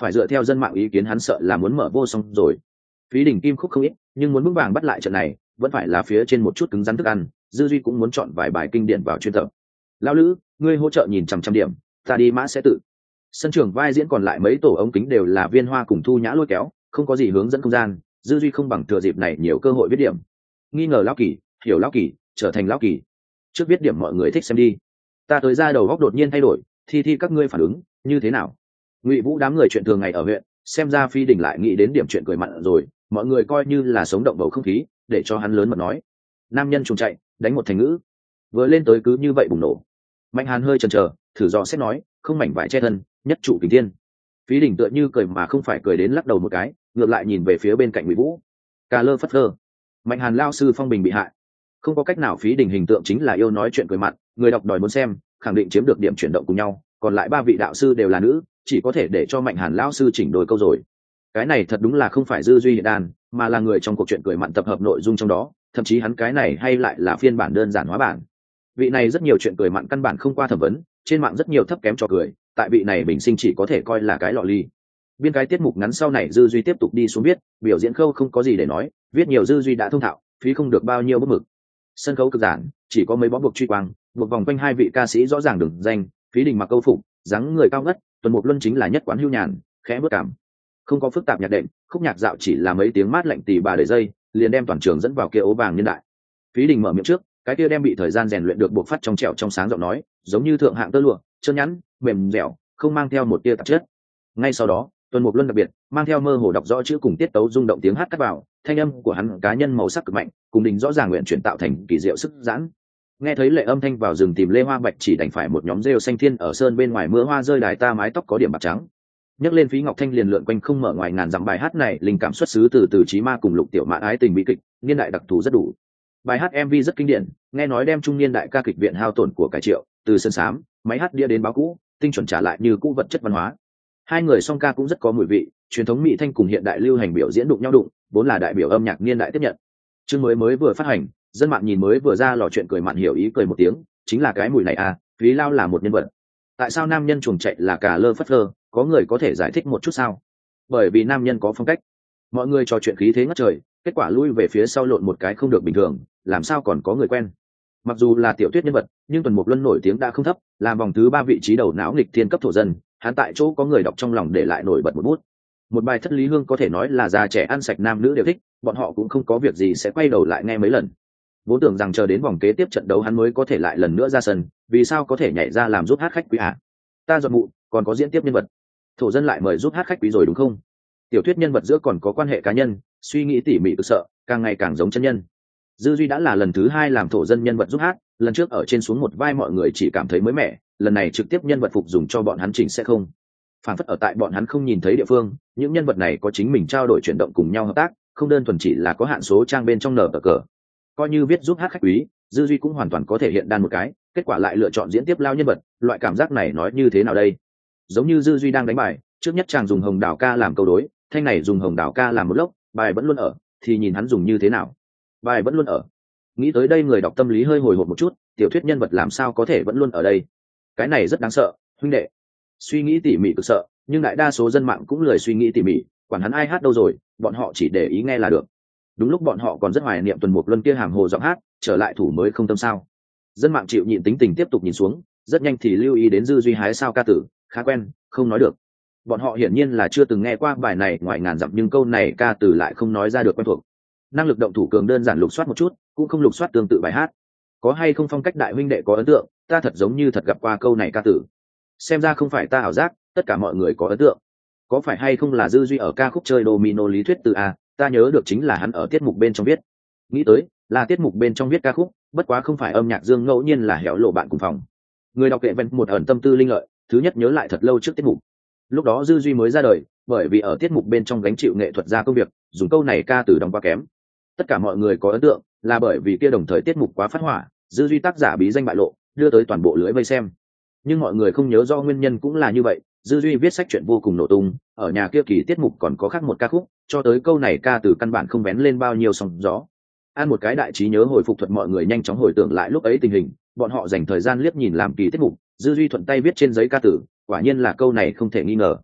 phải dựa theo dân mạng ý kiến hắn sợ là muốn mở vô song rồi. Phí Đình kim khúc không ít, nhưng muốn vững vàng bắt lại trận này vẫn phải là phía trên một chút cứng rắn thức ăn. Dư Duy cũng muốn chọn vài bài kinh điển vào chuyên tập. Lão Lữ, ngươi hỗ trợ nhìn chằm chằm điểm, ta đi mã sẽ tự. Sân trường vai diễn còn lại mấy tổ ống kính đều là Viên Hoa cùng Thu Nhã lôi kéo, không có gì hướng dẫn không gian. Dư Duy không bằng thừa dịp này nhiều cơ hội viết điểm. Nghi ngờ Lão Kỳ, hiểu Lão Kỳ, trở thành Lão Kỳ. Trước viết điểm mọi người thích xem đi. Ta tới ra đầu góc đột nhiên thay đổi, thi các ngươi phản ứng như thế nào? Ngụy Vũ đám người chuyện thường ngày ở huyện, xem ra Phi Đình lại nghĩ đến điểm chuyện cười mặn rồi, mọi người coi như là sống động bầu không khí, để cho hắn lớn mật nói. Nam nhân trùng chạy, đánh một thành ngữ. Vừa lên tới cứ như vậy bùng nổ. Mạnh Hàn hơi chần chờ, thử dò xét nói, không mảnh vải che thân, nhất trụ kình thiên. Phí Đình tựa như cười mà không phải cười đến lắc đầu một cái, ngược lại nhìn về phía bên cạnh Ngụy Vũ. Cà lơ phất lơ. Mạnh Hàn lao sư phong bình bị hại. Không có cách nào, Phí Đình hình tượng chính là yêu nói chuyện cười mặn, người đọc đòi muốn xem, khẳng định chiếm được điểm chuyển động cùng nhau, còn lại ba vị đạo sư đều là nữ, chỉ có thể để cho Mạnh Hàn lão sư chỉnh đôi câu rồi. Cái này thật đúng là không phải Dư Duy hiện đàn, mà là người trong cuộc chuyện cười mặn tập hợp nội dung trong đó, thậm chí hắn cái này hay lại là phiên bản đơn giản hóa bản. Vị này rất nhiều chuyện cười mặn căn bản không qua thẩm vấn, trên mạng rất nhiều thấp kém cho cười, tại vị này bình sinh chỉ có thể coi là cái lọ ly. Biên cái tiết mục ngắn sau này Dư Duy tiếp tục đi xuống viết, biểu diễn khâu không có gì để nói, viết nhiều Dư Duy đã thông thạo, phí không được bao nhiêu bút mực. Sân khấu cực giản, chỉ có mấy bó buộc truy quang, buộc vòng quanh hai vị ca sĩ rõ ràng đường danh. Phí Đình mặc câu phục, dáng người cao ngất, Tuần Mục Luân chính là nhất quán hưu nhàn, khẽ bước cảm, không có phức tạp nhạc đệm, khúc nhạc dạo chỉ là mấy tiếng mát lạnh tì bà để dây, liền đem toàn trường dẫn vào kia ố vàng nhân đại. Phí Đình mở miệng trước, cái kia đem bị thời gian rèn luyện được buộc phát trong trẻo trong sáng giọng nói, giống như thượng hạng tơ lụa, trơn nhẵn, mềm dẻo, không mang theo một tia tạp chất. Ngay sau đó, Tuần Mục Luân đặc biệt mang theo mơ hồ đọc rõ chữ cùng tiết tấu rung động tiếng hát cắt vào, thanh âm của hắn cá nhân màu sắc cực mạnh, cùng Đình rõ ràng nguyện chuyển tạo thành kỳ diệu sức giãn. Nghe thấy lệ âm thanh vào rừng tìm Lê Hoa Bạch chỉ đành phải một nhóm rêu xanh thiên ở sơn bên ngoài mưa hoa rơi đài ta mái tóc có điểm bạc trắng. Nhắc lên Phí Ngọc Thanh liền lượn quanh không mở ngoài ngàn dặm bài hát này, linh cảm xuất xứ từ Chí Ma cùng Lục Tiểu Mã ái tình bi kịch, niên đại đặc thù rất đủ. Bài hát MV rất kinh điển, nghe nói đem trung niên đại ca kịch viện hao tổn của cải triệu, từ sân sám, máy hát đĩa đến báo cũ, tinh chuẩn trả lại như cũ vật chất văn hóa. Hai người song ca cũng rất có mùi vị, truyền thống mỹ thanh cùng hiện đại lưu hành biểu diễn đụng nhau đụng, vốn là đại biểu âm nhạc niên đại tiếp nhận. Chương mới vừa phát hành, dân mạng nhìn mới vừa ra lò chuyện cười mặn hiểu ý cười một tiếng, chính là cái mùi này à, Phí Lao là một nhân vật. Tại sao nam nhân chuồng chạy là cà lơ phất lơ, có người có thể giải thích một chút sao? Bởi vì nam nhân có phong cách. Mọi người trò chuyện khí thế ngất trời, kết quả lui về phía sau lộn một cái không được bình thường, làm sao còn có người quen. Mặc dù là tiểu thuyết nhân vật, nhưng Tuần Mục Luân nổi tiếng đã không thấp, làm vòng thứ 3 vị trí đầu não nghịch thiên cấp thổ dân, hắn tại chỗ có người đọc trong lòng để lại nổi bật một bút. Một bài Thất Lý Hương có thể nói là già trẻ ăn sạch nam nữ đều thích, bọn họ cũng không có việc gì sẽ quay đầu lại nghe mấy lần. Vốn tưởng rằng chờ đến vòng kế tiếp trận đấu hắn mới có thể lại lần nữa ra sân, vì sao có thể nhảy ra làm giúp hát khách quý à? Ta giọt mụ, còn có diễn tiếp nhân vật. Thổ dân lại mời giúp hát khách quý rồi đúng không? Tiểu thuyết nhân vật giữa còn có quan hệ cá nhân, suy nghĩ tỉ mỉ cực sợ, càng ngày càng giống chân nhân. Dư Duy đã là lần thứ 2 làm thổ dân nhân vật giúp hát, lần trước ở trên xuống một vai mọi người chỉ cảm thấy mới mẻ, lần này trực tiếp nhân vật phục dùng cho bọn hắn chỉnh sẽ không. Phản phất ở tại bọn hắn không nhìn thấy địa phương, những nhân vật này có chính mình trao đổi chuyển động cùng nhau hợp tác, không đơn thuần chỉ là có hạn số trang bên trong nở cờ. Coi như viết giúp hát khách quý, Dư Duy cũng hoàn toàn có thể hiện đan một cái, kết quả lại lựa chọn diễn tiếp lao nhân vật, loại cảm giác này nói như thế nào đây? Giống như Dư Duy đang đánh bài, trước nhất chàng dùng hồng đào ca làm câu đối, thanh này dùng hồng đào ca làm một lốc, bài vẫn luôn ở, thì nhìn hắn dùng như thế nào. Bài vẫn luôn ở. Nghĩ tới đây người đọc tâm lý hơi hồi hộp một chút, tiểu thuyết nhân vật làm sao có thể vẫn luôn ở đây? Cái này rất đáng sợ, huynh đệ. Suy nghĩ tỉ mỉ cực sợ, nhưng đại đa số dân mạng cũng lười suy nghĩ tỉ mỉ, quản hắn ai hát đâu rồi, bọn họ chỉ để ý nghe là được. Đúng lúc bọn họ còn rất hoài niệm Tuần Mục Luân kia hàm hồ giọng hát, trở lại thủ mới không tâm sao. Dân mạng chịu nhịn tính tình tiếp tục nhìn xuống, rất nhanh thì lưu ý đến Dư Duy hái sao ca tử, khá quen, không nói được. Bọn họ hiển nhiên là chưa từng nghe qua bài này ngoài ngàn dặm, nhưng câu này ca từ lại không nói ra được quen thuộc. Năng lực động thủ cường đơn giản lục soát một chút, cũng không lục soát tương tự bài hát. Có hay không phong cách đại huynh đệ có ấn tượng, ta thật giống như thật gặp qua câu này ca tử. Xem ra không phải ta ảo giác, tất cả mọi người có ấn tượng. Có phải hay không là Dư Duy ở ca khúc chơi domino lý thuyết từ a, ta nhớ được chính là hắn ở tiết mục bên trong viết. Nghĩ tới, là tiết mục bên trong viết ca khúc, bất quá không phải âm nhạc dương ngẫu nhiên là héo lộ bạn cùng phòng. Người đọc kệ vẹn một ẩn tâm tư linh lợi, thứ nhất nhớ lại thật lâu trước tiết mục. Lúc đó Dư Duy mới ra đời, bởi vì ở tiết mục bên trong gánh chịu nghệ thuật ra công việc, dùng câu này ca từ đóng quá kém. Tất cả mọi người có ấn tượng, là bởi vì kia đồng thời tiết mục quá phát hỏa, Dư Duy tác giả bí danh bại lộ, đưa tới toàn bộ lưới vây xem. Nhưng mọi người không nhớ do nguyên nhân cũng là như vậy, Dư Duy viết sách chuyện vô cùng nổ tung, ở nhà kia kỳ tiết mục còn có khác một ca khúc, cho tới câu này ca từ căn bản không vén lên bao nhiêu sóng gió. An một cái đại trí nhớ hồi phục thuật mọi người nhanh chóng hồi tưởng lại lúc ấy tình hình, bọn họ dành thời gian liếc nhìn làm kỳ tiết mục, Dư Duy thuận tay viết trên giấy ca từ, quả nhiên là câu này không thể nghi ngờ.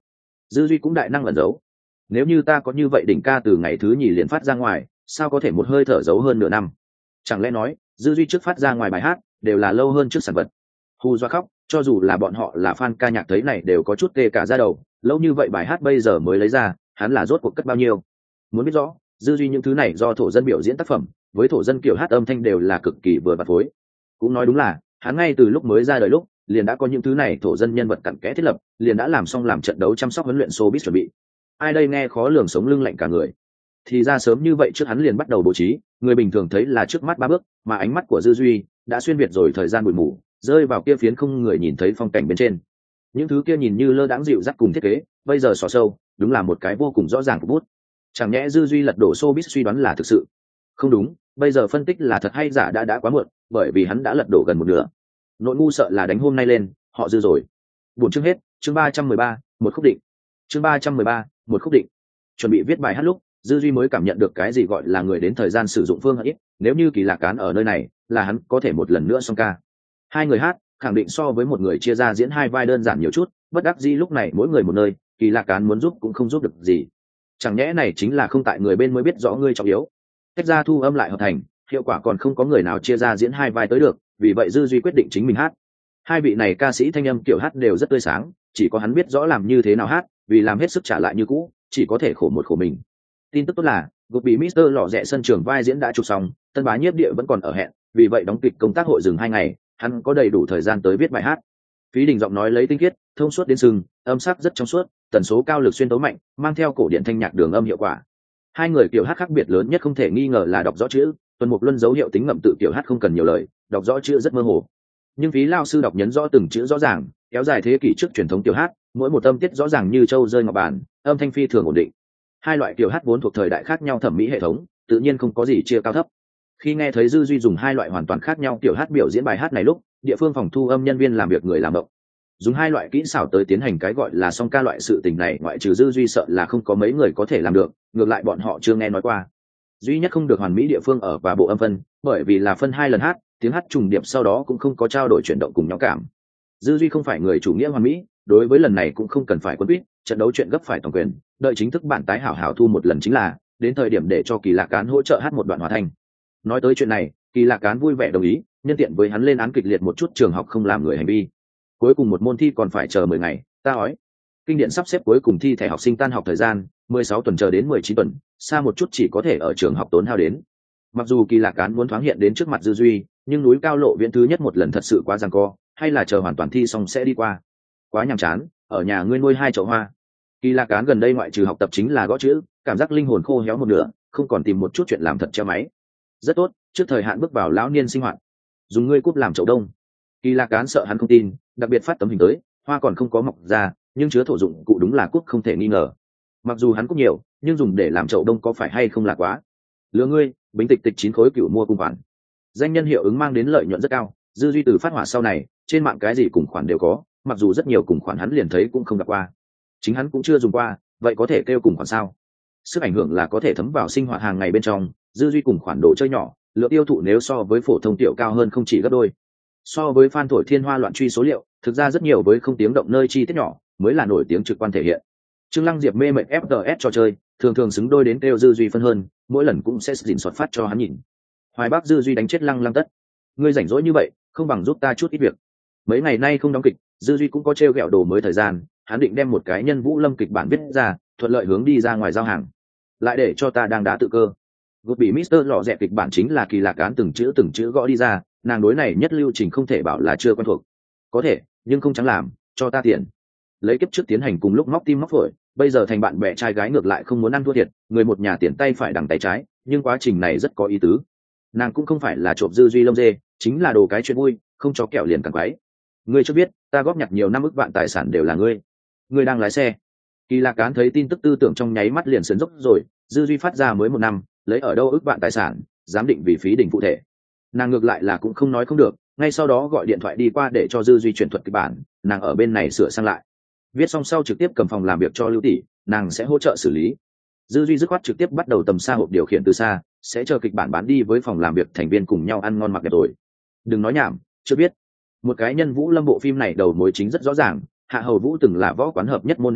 Dư Duy cũng đại năng ẩn giấu. Nếu như ta có như vậy đỉnh ca từ ngày thứ nhì liền phát ra ngoài, sao có thể một hơi thở giấu hơn nửa năm? Chẳng lẽ nói Dư Duy trước phát ra ngoài bài hát đều là lâu hơn trước sản vật? Hù dọa khóc, cho dù là bọn họ là fan ca nhạc thấy này đều có chút tê cả da đầu. Lâu như vậy bài hát bây giờ mới lấy ra, hắn là rốt cuộc cất bao nhiêu? Muốn biết rõ, Dư Duy những thứ này do thổ dân biểu diễn tác phẩm, với thổ dân kiểu hát âm thanh đều là cực kỳ vừa vặn phối. Cũng nói đúng là, hắn ngay từ lúc mới ra đời lúc, liền đã có những thứ này thổ dân nhân vật cặn kẽ thiết lập, liền đã làm xong làm trận đấu chăm sóc huấn luyện showbiz chuẩn bị. Ai đây nghe khó lường sống lưng lạnh cả người. Thì ra sớm như vậy trước hắn liền bắt đầu bố trí, người bình thường thấy là trước mắt 3 bước, mà ánh mắt của Dư Duy đã xuyên việt rồi thời gian bụi mù, rơi vào kia phiến không người nhìn thấy phong cảnh bên trên. Những thứ kia nhìn như lơ đãng dịu dắt cùng thiết kế, bây giờ xỏ sâu, đúng là một cái vô cùng rõ ràng của bút. Chẳng nhẽ Dư Duy lật đổ showbiz suy đoán là thực sự? Không đúng, bây giờ phân tích là thật hay giả đã quá muộn, bởi vì hắn đã lật đổ gần một nửa. Nội ngu sợ là đánh hôm nay lên, họ Dư rồi. Buổi chương hết, chương 313, một khúc định. Chương 313, một khúc định. Chuẩn bị viết bài hát lúc, Dư Duy mới cảm nhận được cái gì gọi là người đến thời gian sử dụng phương ít, nếu như Kỳ Lạc Cán ở nơi này, là hắn có thể một lần nữa song ca. Hai người hát, khẳng định so với một người chia ra diễn hai vai đơn giản nhiều chút, bất đắc dĩ lúc này mỗi người một nơi, Kỳ Lạc Cán muốn giúp cũng không giúp được gì. Chẳng nhẽ này chính là không tại người bên mới biết rõ ngươi trọng yếu. Tách ra thu âm lại hợp thành, hiệu quả còn không có người nào chia ra diễn hai vai tới được, vì vậy Dư Duy quyết định chính mình hát. Hai vị này ca sĩ thanh âm kiểu hát đều rất tươi sáng, chỉ có hắn biết rõ làm như thế nào hát, vì làm hết sức trả lại như cũ, chỉ có thể khổ một khổ mình. Tin tức tốt là gục bị Mr. Lọ Rẽ sân trường vai diễn đã chụp xong, Tân Bá Nhiếp Địa vẫn còn ở hẹn, vì vậy đóng kịch công tác hội dừng 2 ngày, hắn có đầy đủ thời gian tới viết bài hát. Phí Đình giọng nói lấy tinh khiết, thông suốt đến sừng, âm sắc rất trong suốt, tần số cao lực xuyên tấu mạnh, mang theo cổ điển thanh nhạc đường âm hiệu quả. Hai người kiểu hát khác biệt lớn nhất không thể nghi ngờ là đọc rõ chữ, Tuần Mục Luân dấu hiệu tính ngậm tự kiểu hát không cần nhiều lời, đọc rõ chữ rất mơ hồ. Nhưng Phí lao sư đọc nhấn rõ từng chữ rõ ràng, kéo dài thế kỷ trước truyền thống kiểu hát, mỗi một âm tiết rõ ràng như châu rơi ngọc bàn, âm thanh phi thường ổn định. Hai loại kiểu hát vốn thuộc thời đại khác nhau thẩm mỹ hệ thống, tự nhiên không có gì chia cao thấp. Khi nghe thấy Dư Duy dùng hai loại hoàn toàn khác nhau kiểu hát biểu diễn bài hát này lúc, địa phương phòng thu âm nhân viên làm việc người làm động. Dùng hai loại kỹ xảo tới tiến hành cái gọi là song ca loại sự tình này, ngoại trừ Dư Duy sợ là không có mấy người có thể làm được, ngược lại bọn họ chưa nghe nói qua. Duy nhất không được hoàn mỹ địa phương ở và bộ âm phân, bởi vì là phân 2 lần hát, tiếng hát trùng điệp sau đó cũng không có trao đổi chuyển động cùng nhau cảm. Dư Duy không phải người chủ nghĩa hoàn mỹ, đối với lần này cũng không cần phải quân quýt, trận đấu chuyện gấp phải toàn quyền, đợi chính thức bản tái hảo hảo thu một lần chính là, đến thời điểm để cho Kỳ Lạc Cán hỗ trợ hát một đoạn hòa thanh. Nói tới chuyện này, Kỳ Lạc Cán vui vẻ đồng ý, nhân tiện với hắn lên án kịch liệt một chút trường học không làm người hành vi. Cuối cùng một môn thi còn phải chờ 10 ngày, ta ói. Kinh điển sắp xếp cuối cùng thi thẻ học sinh tan học thời gian, 16 tuần chờ đến 19 tuần, xa một chút chỉ có thể ở trường học tốn hao đến. Mặc dù Kỳ Lạc Cán muốn thoáng hiện đến trước mặt Dư Duy, nhưng núi cao lộ viễn thứ nhất một lần thật sự quá giằng co, hay là chờ hoàn toàn thi xong sẽ đi qua. Quá nhàm chán, ở nhà ngươi nuôi 2 chậu hoa. Kỳ Lạc Cán gần đây ngoại trừ học tập chính là gõ chữ, cảm giác linh hồn khô héo một nửa, không còn tìm một chút chuyện làm thật treo máy. Rất tốt, trước thời hạn bước vào lão niên sinh hoạt. Dùng ngươi cúp làm chậu đông. Kỳ Lạc Cán sợ hắn không tin, đặc biệt phát tấm hình tới, hoa còn không có mọc ra, nhưng chứa thổ dụng cụ đúng là cúp không thể nghi ngờ. Mặc dù hắn cúp nhiều, nhưng dùng để làm chậu đông có phải hay không là quá. Lừa ngươi, Bính Tịch Tịch 9 khối cửu mua cùng khoản. Danh nhân hiệu ứng mang đến lợi nhuận rất cao, Dư Duy từ phát hỏa sau này, trên mạng cái gì cùng khoản đều có, mặc dù rất nhiều cùng khoản hắn liền thấy cũng không gặp qua. Chính hắn cũng chưa dùng qua, vậy có thể kêu cùng khoản sao? Sức ảnh hưởng là có thể thấm vào sinh hoạt hàng ngày bên trong, Dư Duy cùng khoản đồ chơi nhỏ, lượng tiêu thụ nếu so với phổ thông tiểu cao hơn không chỉ gấp đôi. So với fan thổi thiên hoa loạn truy số liệu, thực ra rất nhiều với không tiếng động nơi chi tiết nhỏ mới là nổi tiếng trực quan thể hiện. Trương Lăng Diệp mê mệt FPS trò chơi, thường thường xứng đôi đến kêu Dư Duy phân hơn, mỗi lần cũng sẽ dình soạt phát cho hắn nhìn. Hoài Bắc Dư Duy đánh chết Lăng Lăng tất. Ngươi rảnh rỗi như vậy, không bằng giúp ta chút ít việc. Mấy ngày nay không đóng kịch, Dư Duy cũng có trêu ghẹo đồ mới thời gian, hắn định đem một cái nhân Vũ Lâm kịch bản viết ra, thuận lợi hướng đi ra ngoài giao hàng. Lại để cho ta đang đá tự cơ. Gột bị Mr. Lọ Rẽ kịch bản chính là Kỳ Lạc Cán từng chữ gõ đi ra, nàng đối này nhất lưu trình không thể bảo là chưa quen thuộc. Có thể, nhưng không chẳng làm, cho ta tiền. Lấy kiếp trước tiến hành cùng lúc móc tim móc phổi, bây giờ thành bạn bè trai gái ngược lại không muốn ăn thua thiệt, người một nhà tiền tay phải đằng tay trái, nhưng quá trình này rất có ý tứ. Nàng cũng không phải là trộm Dư Duy lông dê, chính là đồ cái chuyện vui, không cho kẹo liền càng quái. Ngươi cho biết, ta góp nhặt nhiều năm ức vạn tài sản đều là ngươi. Ngươi đang lái xe. Kỳ Lạc Cán thấy tin tức tư tưởng trong nháy mắt liền sườn dốc rồi, Dư Duy phát ra mới 1 năm, lấy ở đâu ức vạn tài sản, giám định vì Phí Đình phụ thể. Nàng ngược lại là cũng không nói không được, ngay sau đó gọi điện thoại đi qua để cho Dư Duy chuyển thuật kịch bản, nàng ở bên này sửa sang lại. Viết xong sau trực tiếp cầm phòng làm việc cho Lưu tỷ, nàng sẽ hỗ trợ xử lý. Dư Duy dứt khoát trực tiếp bắt đầu tầm xa hộp điều khiển từ xa, sẽ chờ kịch bản bán đi với phòng làm việc thành viên cùng nhau ăn ngon mặc đẹp rồi. Đừng nói nhảm, chưa biết. Một cái nhân Vũ Lâm bộ phim này đầu mối chính rất rõ ràng, Hạ Hầu Vũ từng là võ quán hợp nhất môn đệ tử,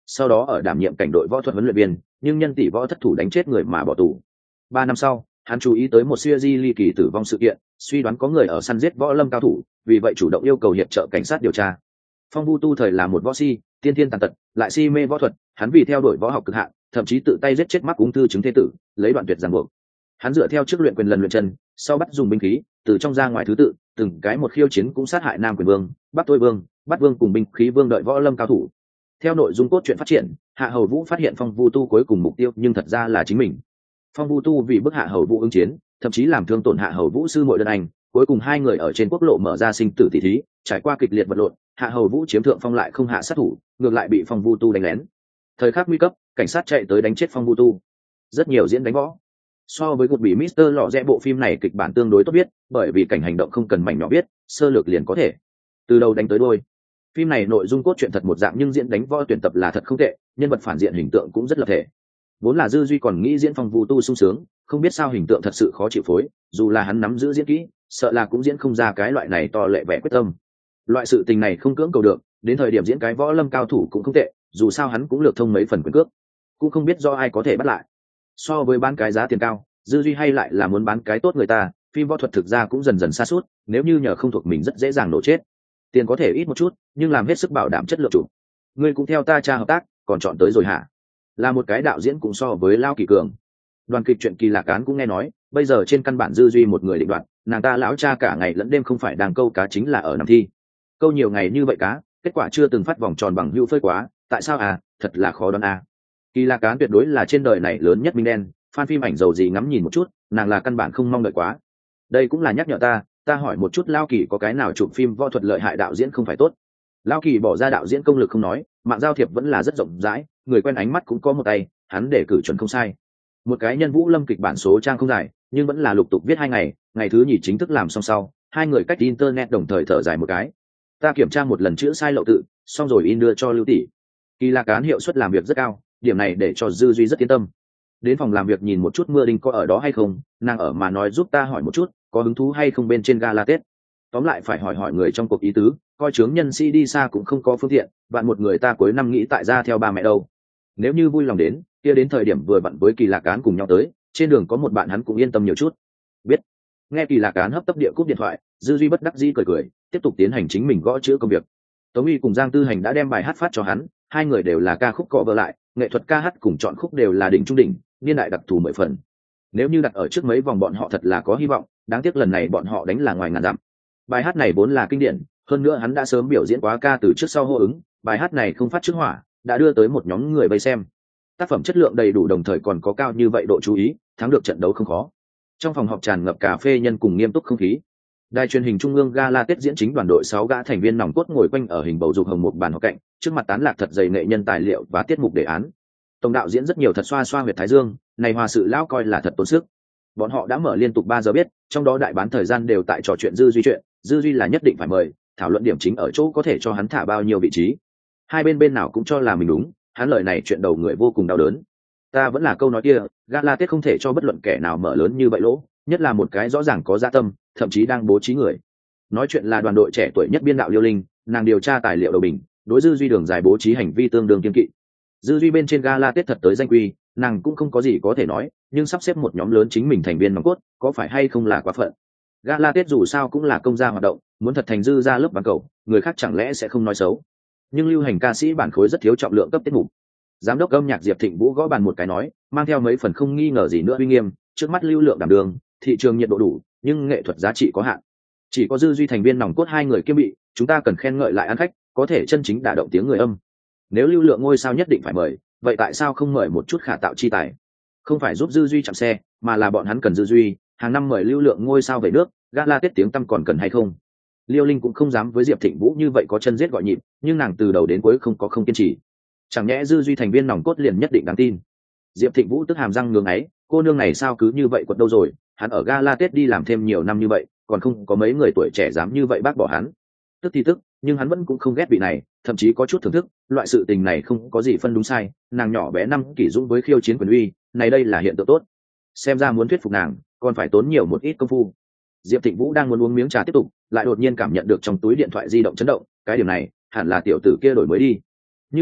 sau đó ở đảm nhiệm cảnh đội võ thuật huấn luyện viên, nhưng nhân tỷ võ thất thủ đánh chết người mà bỏ tù. 3 năm sau, hắn chú ý tới một siêu di ly kỳ tử vong sự kiện, suy đoán có người ở săn giết võ lâm cao thủ, vì vậy chủ động yêu cầu hiệp trợ cảnh sát điều tra. Phong Vu Tu thời là một võ si, tiên thiên tàn tật, lại si mê võ thuật, hắn vì theo đuổi võ học cực hạn, thậm chí tự tay giết chết mắc ung thư chứng thế tử, lấy đoạn tuyệt ràng buộc. Hắn dựa theo trước luyện quyền lần luyện chân, sau bắt dùng binh khí, từ trong ra ngoài thứ tự, từng cái một khiêu chiến cũng sát hại Nam Quyền Vương, Bắc Thôi Vương, Bát Vương cùng binh khí vương đợi võ lâm cao thủ. Theo nội dung cốt truyện phát triển, Hạ Hầu Vũ phát hiện Phong Vu Tu cuối cùng mục tiêu nhưng thật ra là chính mình. Phong Vu Tu vì bức Hạ Hầu Vũ ứng chiến, thậm chí làm thương tổn Hạ Hầu Vũ sư muội đơn anh, cuối cùng hai người ở trên quốc lộ mở ra sinh tử tỷ thí, trải qua kịch liệt vật lộn, Hạ Hầu Vũ chiếm thượng phong lại không hạ sát thủ, ngược lại bị Phong Vu Tu đánh lén. Thời khắc nguy cấp, cảnh sát chạy tới đánh chết Phong Vu Tu. Rất nhiều diễn đánh võ. So với cuộc bị Mister Lọ Rẽ bộ phim này kịch bản tương đối tốt biết, bởi vì cảnh hành động không cần mảnh nhỏ biết, sơ lược liền có thể. Từ đầu đánh tới đuôi. Phim này nội dung cốt truyện thật một dạng nhưng diễn đánh võ tuyển tập là thật không tệ, nhân vật phản diện hình tượng cũng rất lập thể. Vốn là Dư Duy còn nghĩ diễn Phong Vu Tu sung sướng, không biết sao hình tượng thật sự khó chịu phối, dù là hắn nắm giữ diễn kỹ, sợ là cũng diễn không ra cái loại này to lệ vẻ quyết tâm. Loại sự tình này không cưỡng cầu được, đến thời điểm diễn cái võ lâm cao thủ cũng không tệ, dù sao hắn cũng lược thông mấy phần quyền cước, cũng không biết do ai có thể bắt lại. So với bán cái giá tiền cao, Dư Duy hay lại là muốn bán cái tốt người ta, phim võ thuật thực ra cũng dần dần sa sút, nếu như nhờ không thuộc mình rất dễ dàng nổ chết. Tiền có thể ít một chút, nhưng làm hết sức bảo đảm chất lượng chủ. Ngươi cũng theo ta tra hợp tác, còn chọn tới rồi hả? Là một cái đạo diễn cũng so với Lao Kỳ Cường. Đoàn kịch truyện Kỳ Lạc Cán cũng nghe nói, bây giờ trên căn bản Dư Duy một người định đoạt, nàng ta lão cha cả ngày lẫn đêm không phải đang câu cá chính là ở nằm thi. Câu nhiều ngày như vậy cá, kết quả chưa từng phát vòng tròn bằng hữu phơi quá, tại sao à, thật là khó đoán à. Kỳ Lạc Cán tuyệt đối là trên đời này lớn nhất minh đen, fan phim ảnh giàu gì ngắm nhìn một chút, nàng là căn bản không mong đợi quá. Đây cũng là nhắc nhở ta hỏi một chút Lao Kỳ có cái nào chụp phim võ thuật lợi hại đạo diễn không phải tốt. Lao Kỳ bỏ ra đạo diễn công lực không nói, mạng giao thiệp vẫn là rất rộng rãi, người quen ánh mắt cũng có một tay, hắn để cử chuẩn không sai. Một cái nhân Vũ Lâm kịch bản số trang không dài, nhưng vẫn là lục tục viết 2 ngày, ngày thứ nhì chính thức làm xong sau, hai người cách internet đồng thời thở dài một cái. Ta kiểm tra một lần chữ sai lậu tự, xong rồi in đưa cho Lưu tỷ. Kỳ Lạc Cán hiệu suất làm việc rất cao, điểm này để cho Dư Duy rất yên tâm. Đến phòng làm việc nhìn một chút Mưa Đinh có ở đó hay không, nàng ở mà nói giúp ta hỏi một chút, có hứng thú hay không bên trên gala Tết. Tóm lại phải hỏi người trong cuộc ý tứ, coi chướng nhân sĩ đi xa cũng không có phương tiện, bạn một người ta cuối năm nghĩ tại ra theo ba mẹ đâu. Nếu như vui lòng đến, kia đến thời điểm vừa vặn với Kỳ Lạc Cán cùng nhau tới, trên đường có một bạn hắn cũng yên tâm nhiều chút. Biết. Nghe Kỳ Lạc Cán hấp tấp địa cúp điện thoại, Dư Duy bất đắc dĩ cười cười, tiếp tục tiến hành chính mình gõ chữ công việc. Tống Uy cùng Giang Tư Hành đã đem bài hát phát cho hắn, hai người đều là ca khúc cọ vợ lại, nghệ thuật ca hát cùng chọn khúc đều là đỉnh trung đỉnh, niên đại đặc thù 10 phần. Nếu như đặt ở trước mấy vòng bọn họ thật là có hy vọng, đáng tiếc lần này bọn họ đánh là ngoài ngàn dặm. Bài hát này vốn là kinh điển, hơn nữa hắn đã sớm biểu diễn quá ca từ trước sau hô ứng, bài hát này không phát trước hỏa, đã đưa tới một nhóm người vây xem. Tác phẩm chất lượng đầy đủ đồng thời còn có cao như vậy độ chú ý, thắng được trận đấu không khó. Trong phòng họp tràn ngập cà phê nhân cùng nghiêm túc không khí. Đài truyền hình Trung ương Gala Tết diễn chính đoàn đội 6 gã thành viên nòng cốt ngồi quanh ở hình bầu dục hồng một bàn họp cạnh, trước mặt tán lạc thật dày nghệ nhân tài liệu và tiết mục đề án. Tổng đạo diễn rất nhiều thật xoa xoa huyệt thái dương, này hòa sự lão coi là thật tốn sức. Bọn họ đã mở liên tục 3 giờ biết, trong đó đại bán thời gian đều tại trò chuyện Dư Duy chuyện, Dư Duy là nhất định phải mời, thảo luận điểm chính ở chỗ có thể cho hắn thả bao nhiêu vị trí. Hai bên nào cũng cho là mình đúng, hắn lời này chuyện đầu người vô cùng đau đớn. Ta vẫn là câu nói kia, Gala Tết không thể cho bất luận kẻ nào mở lớn như vậy lỗ, nhất là một cái rõ ràng có dạ tâm, thậm chí đang bố trí người. Nói chuyện là đoàn đội trẻ tuổi nhất biên đạo Liêu Linh, nàng điều tra tài liệu đầu bình, đối Dư Duy đường dài bố trí hành vi tương đương kiên kỵ. Dư Duy bên trên Gala Tết thật tới danh quy, nàng cũng không có gì có thể nói, nhưng sắp xếp một nhóm lớn chính mình thành viên nòng cốt, có phải hay không là quá phận. Gala Tết dù sao cũng là công gia hoạt động, muốn thật thành Dư ra lớp bán cầu, người khác chẳng lẽ sẽ không nói xấu. Nhưng lưu hành ca sĩ bản khối rất thiếu trọng lượng cấp tiết mục. Giám đốc âm nhạc Diệp Thịnh Vũ gõ bàn một cái nói, mang theo mấy phần không nghi ngờ gì nữa uy nghiêm, trước mắt lưu lượng đảm đường, thị trường nhiệt độ đủ, nhưng nghệ thuật giá trị có hạn. Chỉ có Dư Duy thành viên nòng cốt hai người kiêm bị, chúng ta cần khen ngợi lại ăn khách, có thể chân chính đả động tiếng người âm. Nếu lưu lượng ngôi sao nhất định phải mời, vậy tại sao không mời một chút khả tạo chi tài? Không phải giúp Dư Duy chạm xe, mà là bọn hắn cần Dư Duy, hàng năm mời lưu lượng ngôi sao về nước, Gala Tết tiếng tăm còn cần hay không? Liêu Linh cũng không dám với Diệp Thịnh Vũ như vậy có chân giết gọi nhịp, nhưng nàng từ đầu đến cuối không kiên trì. Chẳng nhẽ Dư Duy thành viên nòng cốt liền nhất định đáng tin? Diệp Thịnh Vũ tức hàm răng ngưỡng ấy, cô nương này sao cứ như vậy quật đâu rồi? Hắn ở Gala Tết đi làm thêm nhiều năm như vậy, còn không có mấy người tuổi trẻ dám như vậy bác bỏ hắn. Tức thì tức, nhưng hắn vẫn cũng không ghét vị này, thậm chí có chút thưởng thức. Loại sự tình này không có gì phân đúng sai, nàng nhỏ bé năm kỷ dũng với khiêu chiến quyền uy, này đây là hiện tượng tốt. Xem ra muốn thuyết phục nàng, còn phải tốn nhiều một ít công phu. Diệp Thịnh Vũ đang muốn uống miếng trà tiếp tục, lại đột nhiên cảm nhận được trong túi điện thoại di động chấn động, cái điểm này hẳn là tiểu tử kia đổi mới đi. Như vậy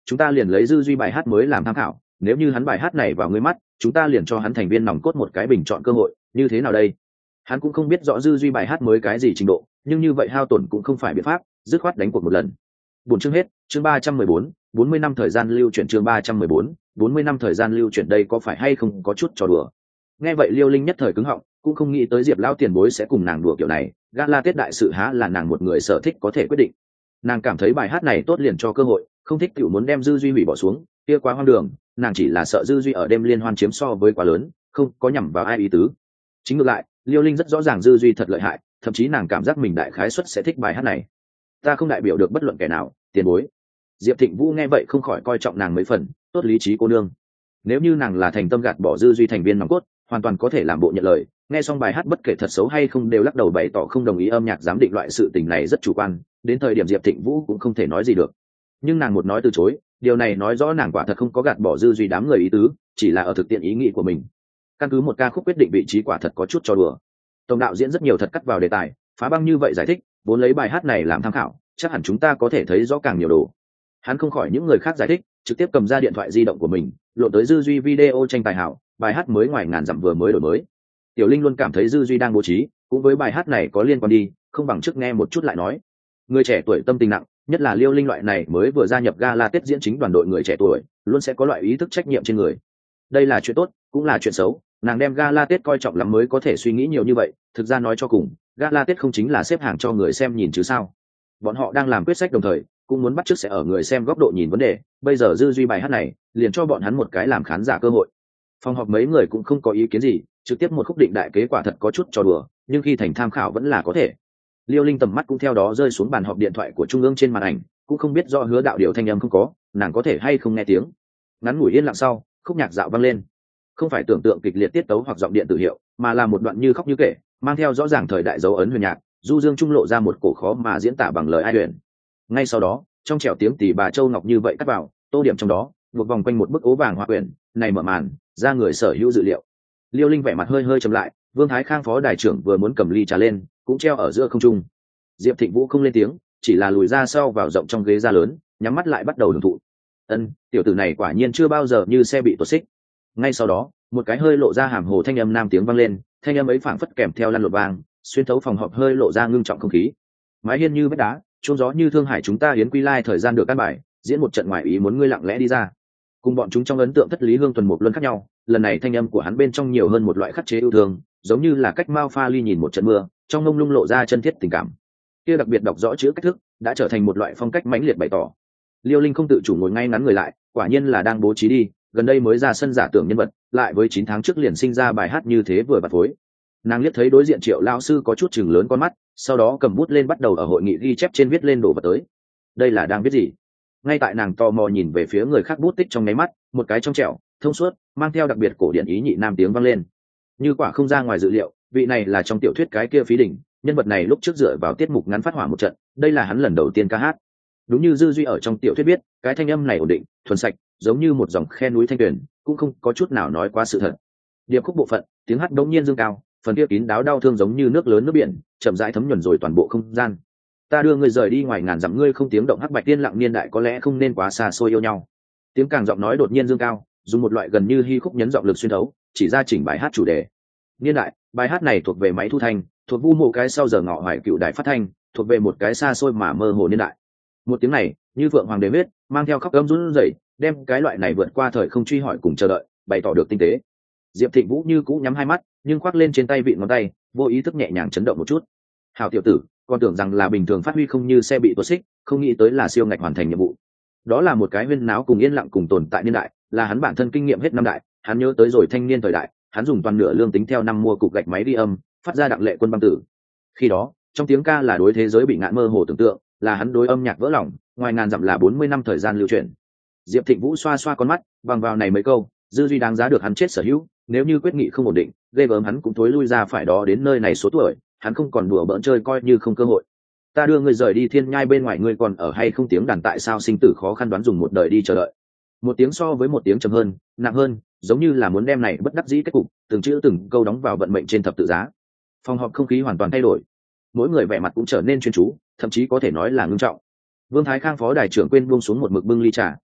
chúng ta liền lấy dư duy bài hát mới làm tham khảo, nếu như hắn bài hát này vào ngươi mắt, chúng ta liền cho hắn thành viên nòng cốt một cái bình chọn cơ hội, như thế nào đây? Hắn cũng không biết rõ dư duy bài hát mới cái gì trình độ, nhưng như vậy hao tổn cũng không phải biện pháp, dứt khoát đánh cuộc một lần. Buổi chương hết, chương 314, 40 năm thời gian lưu chuyển, chương 314, 40 năm thời gian lưu chuyển, đây có phải hay không có chút trò đùa. Nghe vậy Liêu Linh nhất thời cứng họng, cũng không nghĩ tới Diệp lão tiền bối sẽ cùng nàng đùa kiểu này, gala Tết đại sự há là nàng một người sở thích có thể quyết định. Nàng cảm thấy bài hát này tốt liền cho cơ hội, không thích tiểu muốn đem dư duy hủy bỏ xuống, kia quá hoang đường, nàng chỉ là sợ dư duy ở đêm liên hoan chiếm so với quá lớn, không có nhằm vào ai ý tứ. Chính ngược lại, Liêu Linh rất rõ ràng dư duy thật lợi hại, thậm chí nàng cảm giác mình đại khái suất sẽ thích bài hát này. Ta không đại biểu được bất luận kẻ nào, tiền bối. Diệp Thịnh Vũ nghe vậy không khỏi coi trọng nàng mấy phần, tốt lý trí cô nương. Nếu như nàng là thành tâm gạt bỏ dư duy thành viên nòng cốt, hoàn toàn có thể làm bộ nhận lời, nghe xong bài hát bất kể thật xấu hay không đều lắc đầu bày tỏ không đồng ý, âm nhạc giám định loại sự tình này rất chủ quan, đến thời điểm Diệp Thịnh Vũ cũng không thể nói gì được. Nhưng nàng một nói từ chối, điều này nói rõ nàng quả thật không có gạt bỏ dư duy đám người ý tứ, chỉ là ở thực tiễn ý nghĩ của mình. Căn cứ một ca khúc quyết định vị trí quả thật có chút cho đùa. Tổng đạo diễn rất nhiều thật cắt vào đề tài, phá băng như vậy giải thích, vốn lấy bài hát này làm tham khảo, chắc hẳn chúng ta có thể thấy rõ càng nhiều đồ. Hắn không khỏi những người khác giải thích, trực tiếp cầm ra điện thoại di động của mình, lộ tới dư duy video tranh tài hảo, bài hát mới ngoài ngàn dặm vừa mới đổi mới. Tiểu Linh luôn cảm thấy dư duy đang bố trí, cũng với bài hát này có liên quan đi, không bằng trước nghe một chút lại nói. Người trẻ tuổi tâm tình nặng, nhất là Liêu Linh loại này mới vừa gia nhập gala Tết diễn chính đoàn đội người trẻ tuổi, luôn sẽ có loại ý thức trách nhiệm trên người. Đây là chuyện tốt, cũng là chuyện xấu, nàng đem gala Tết coi trọng lắm mới có thể suy nghĩ nhiều như vậy, thực ra nói cho cùng, gala Tết không chính là xếp hàng cho người xem nhìn chứ sao? Bọn họ đang làm quyết sách đồng thời, cũng muốn bắt chước sẽ ở người xem góc độ nhìn vấn đề, bây giờ dư duy bài hát này, liền cho bọn hắn một cái làm khán giả cơ hội. Phòng họp mấy người cũng không có ý kiến gì, trực tiếp một khúc định đại kế quả thật có chút trò đùa, nhưng khi thành tham khảo vẫn là có thể. Liêu Linh tầm mắt cũng theo đó rơi xuống bàn họp điện thoại của trung ương trên màn ảnh, cũng không biết do Hứa Đạo điều thanh âm không có, nàng có thể hay không nghe tiếng. Ngắn ngủi yên lặng sau, khúc nhạc dạo vang lên. Không phải tưởng tượng kịch liệt tiết tấu hoặc giọng điện tử hiệu, mà là một đoạn như khóc như kể, mang theo rõ ràng thời đại dấu ấn huyền nhạc, du dương trung lộ ra một cổ khó mà diễn tả bằng lời ai huyền. Ngay sau đó, trong trẻo tiếng tỷ bà Châu Ngọc như vậy cắt vào, tô điểm trong đó, buộc vòng quanh một bức ố vàng hoa quyển, này mở màn, ra người sở hữu dự liệu. Liêu Linh vẻ mặt hơi hơi trầm lại, Vương Thái Khang phó đài trưởng vừa muốn cầm ly trà lên, cũng treo ở giữa không trung. Diệp Thịnh Vũ không lên tiếng, chỉ là lùi ra sau vào rộng trong ghế da lớn, nhắm mắt lại bắt đầu hưởng thụ. Tiểu tử này quả nhiên chưa bao giờ như xe bị tuột xích. Ngay sau đó, một cái hơi lộ ra hàm hồ thanh âm nam tiếng vang lên, thanh âm ấy phảng phất kèm theo lăn lộn vang, xuyên thấu phòng họp hơi lộ ra ngưng trọng không khí. Mái hiên như vách đá, chuông gió như thương hải, chúng ta hiến quy lai thời gian được căn bài, diễn một trận ngoài ý muốn ngươi lặng lẽ đi ra. Cùng bọn chúng trong ấn tượng thất lý hương tuần một luân khác nhau, lần này thanh âm của hắn bên trong nhiều hơn một loại khắc chế yêu thương, giống như là cách Mao Pha Ly nhìn một trận mưa, trong ngông lung lộ ra chân thiết tình cảm. Kia đặc biệt đọc rõ chữ cách thức, đã trở thành một loại phong cách mãnh liệt bày tỏ. Liêu Linh không tự chủ ngồi ngay ngắn người lại, quả nhiên là đang bố trí đi, gần đây mới ra sân giả tưởng nhân vật, lại với 9 tháng trước liền sinh ra bài hát như thế vừa vặn phối. Nàng liếc thấy đối diện Triệu lão sư có chút chừng lớn con mắt, sau đó cầm bút lên bắt đầu ở hội nghị ghi chép trên viết lên đồ vật tới. Đây là đang viết gì? Ngay tại nàng tò mò nhìn về phía người khác bút tích trong nháy mắt, một cái trong trẻo, thông suốt, mang theo đặc biệt cổ điển ý nhị nam tiếng vang lên. Như quả không ra ngoài dự liệu, vị này là trong tiểu thuyết cái kia Phí Đỉnh, nhân vật này lúc trước dựa vào tiết mục ngắn phát hỏa một trận, đây là hắn lần đầu tiên ca hát. Đúng như dư duy ở trong tiểu thuyết biết, cái thanh âm này ổn định, thuần sạch, giống như một dòng khe núi thanh tuyền, cũng không có chút nào nói quá sự thật. Điệp khúc bộ phận, tiếng hát đống nhiên dương cao, phần kia kín đáo đau thương giống như nước lớn nước biển, chậm rãi thấm nhuần rồi toàn bộ không gian. Ta đưa người rời đi ngoài ngàn dặm, ngươi không tiếng động, hắc bạch tiên lặng niên đại có lẽ không nên quá xa xôi yêu nhau. Tiếng càng giọng nói đột nhiên dương cao, dùng một loại gần như hy khúc nhấn giọng lực xuyên thấu, chỉ ra chỉnh bài hát chủ đề. Niên đại, bài hát này thuộc về máy thu thanh, thuộc vu mộ cái sau giờ ngọ hoài cựu đài phát thanh, thuộc về một cái xa xôi mà mơ hồ niên đại. Một tiếng này, như vượng hoàng đế huyết, mang theo khóc ấm run rẩy, đem cái loại này vượt qua thời không truy hỏi cùng chờ đợi, bày tỏ được tinh tế. Diệp Thịnh Vũ như cũ nhắm hai mắt, nhưng khoác lên trên tay vị ngón tay, vô ý thức nhẹ nhàng chấn động một chút. Hảo tiểu tử, con tưởng rằng là bình thường phát huy không như xe bị tuột xích, không nghĩ tới là siêu ngạch hoàn thành nhiệm vụ. Đó là một cái huyên náo cùng yên lặng cùng tồn tại niên đại, là hắn bản thân kinh nghiệm hết năm đại, hắn nhớ tới rồi thanh niên thời đại, hắn dùng toàn nửa lương tính theo năm mua cục gạch máy ghi âm, phát ra đặng lệ quân băng tử. Khi đó, trong tiếng ca là đối thế giới bị ngạn mơ hồ tưởng tượng, là hắn đối âm nhạc vỡ lòng, ngoài ngàn dặm là 40 năm thời gian lưu truyền. Diệp Thịnh Vũ xoa xoa con mắt, bằng vào này mấy câu, dư duy đáng giá được hắn chết sở hữu, nếu như quyết nghị không ổn định, ghê gớm hắn cũng thối lui ra phải đó đến nơi này số tuổi, hắn không còn đùa bỡn chơi coi như không cơ hội. Ta đưa ngươi rời đi thiên nhai bên ngoài, ngươi còn ở hay không, tiếng đàn tại sao sinh tử khó khăn đoán, dùng một đời đi chờ đợi. Một tiếng so với một tiếng trầm hơn, nặng hơn, giống như là muốn đem này bất đắc dĩ kết cục, từng chữ từng câu đóng vào vận mệnh trên thập tự giá. Phòng họp không khí hoàn toàn thay đổi, mỗi người vẻ mặt cũng trở nên chuyên chú, thậm chí có thể nói là ngưng trọng. Vương Thái Khang phó đài trưởng quên buông xuống một mực bưng ly trà,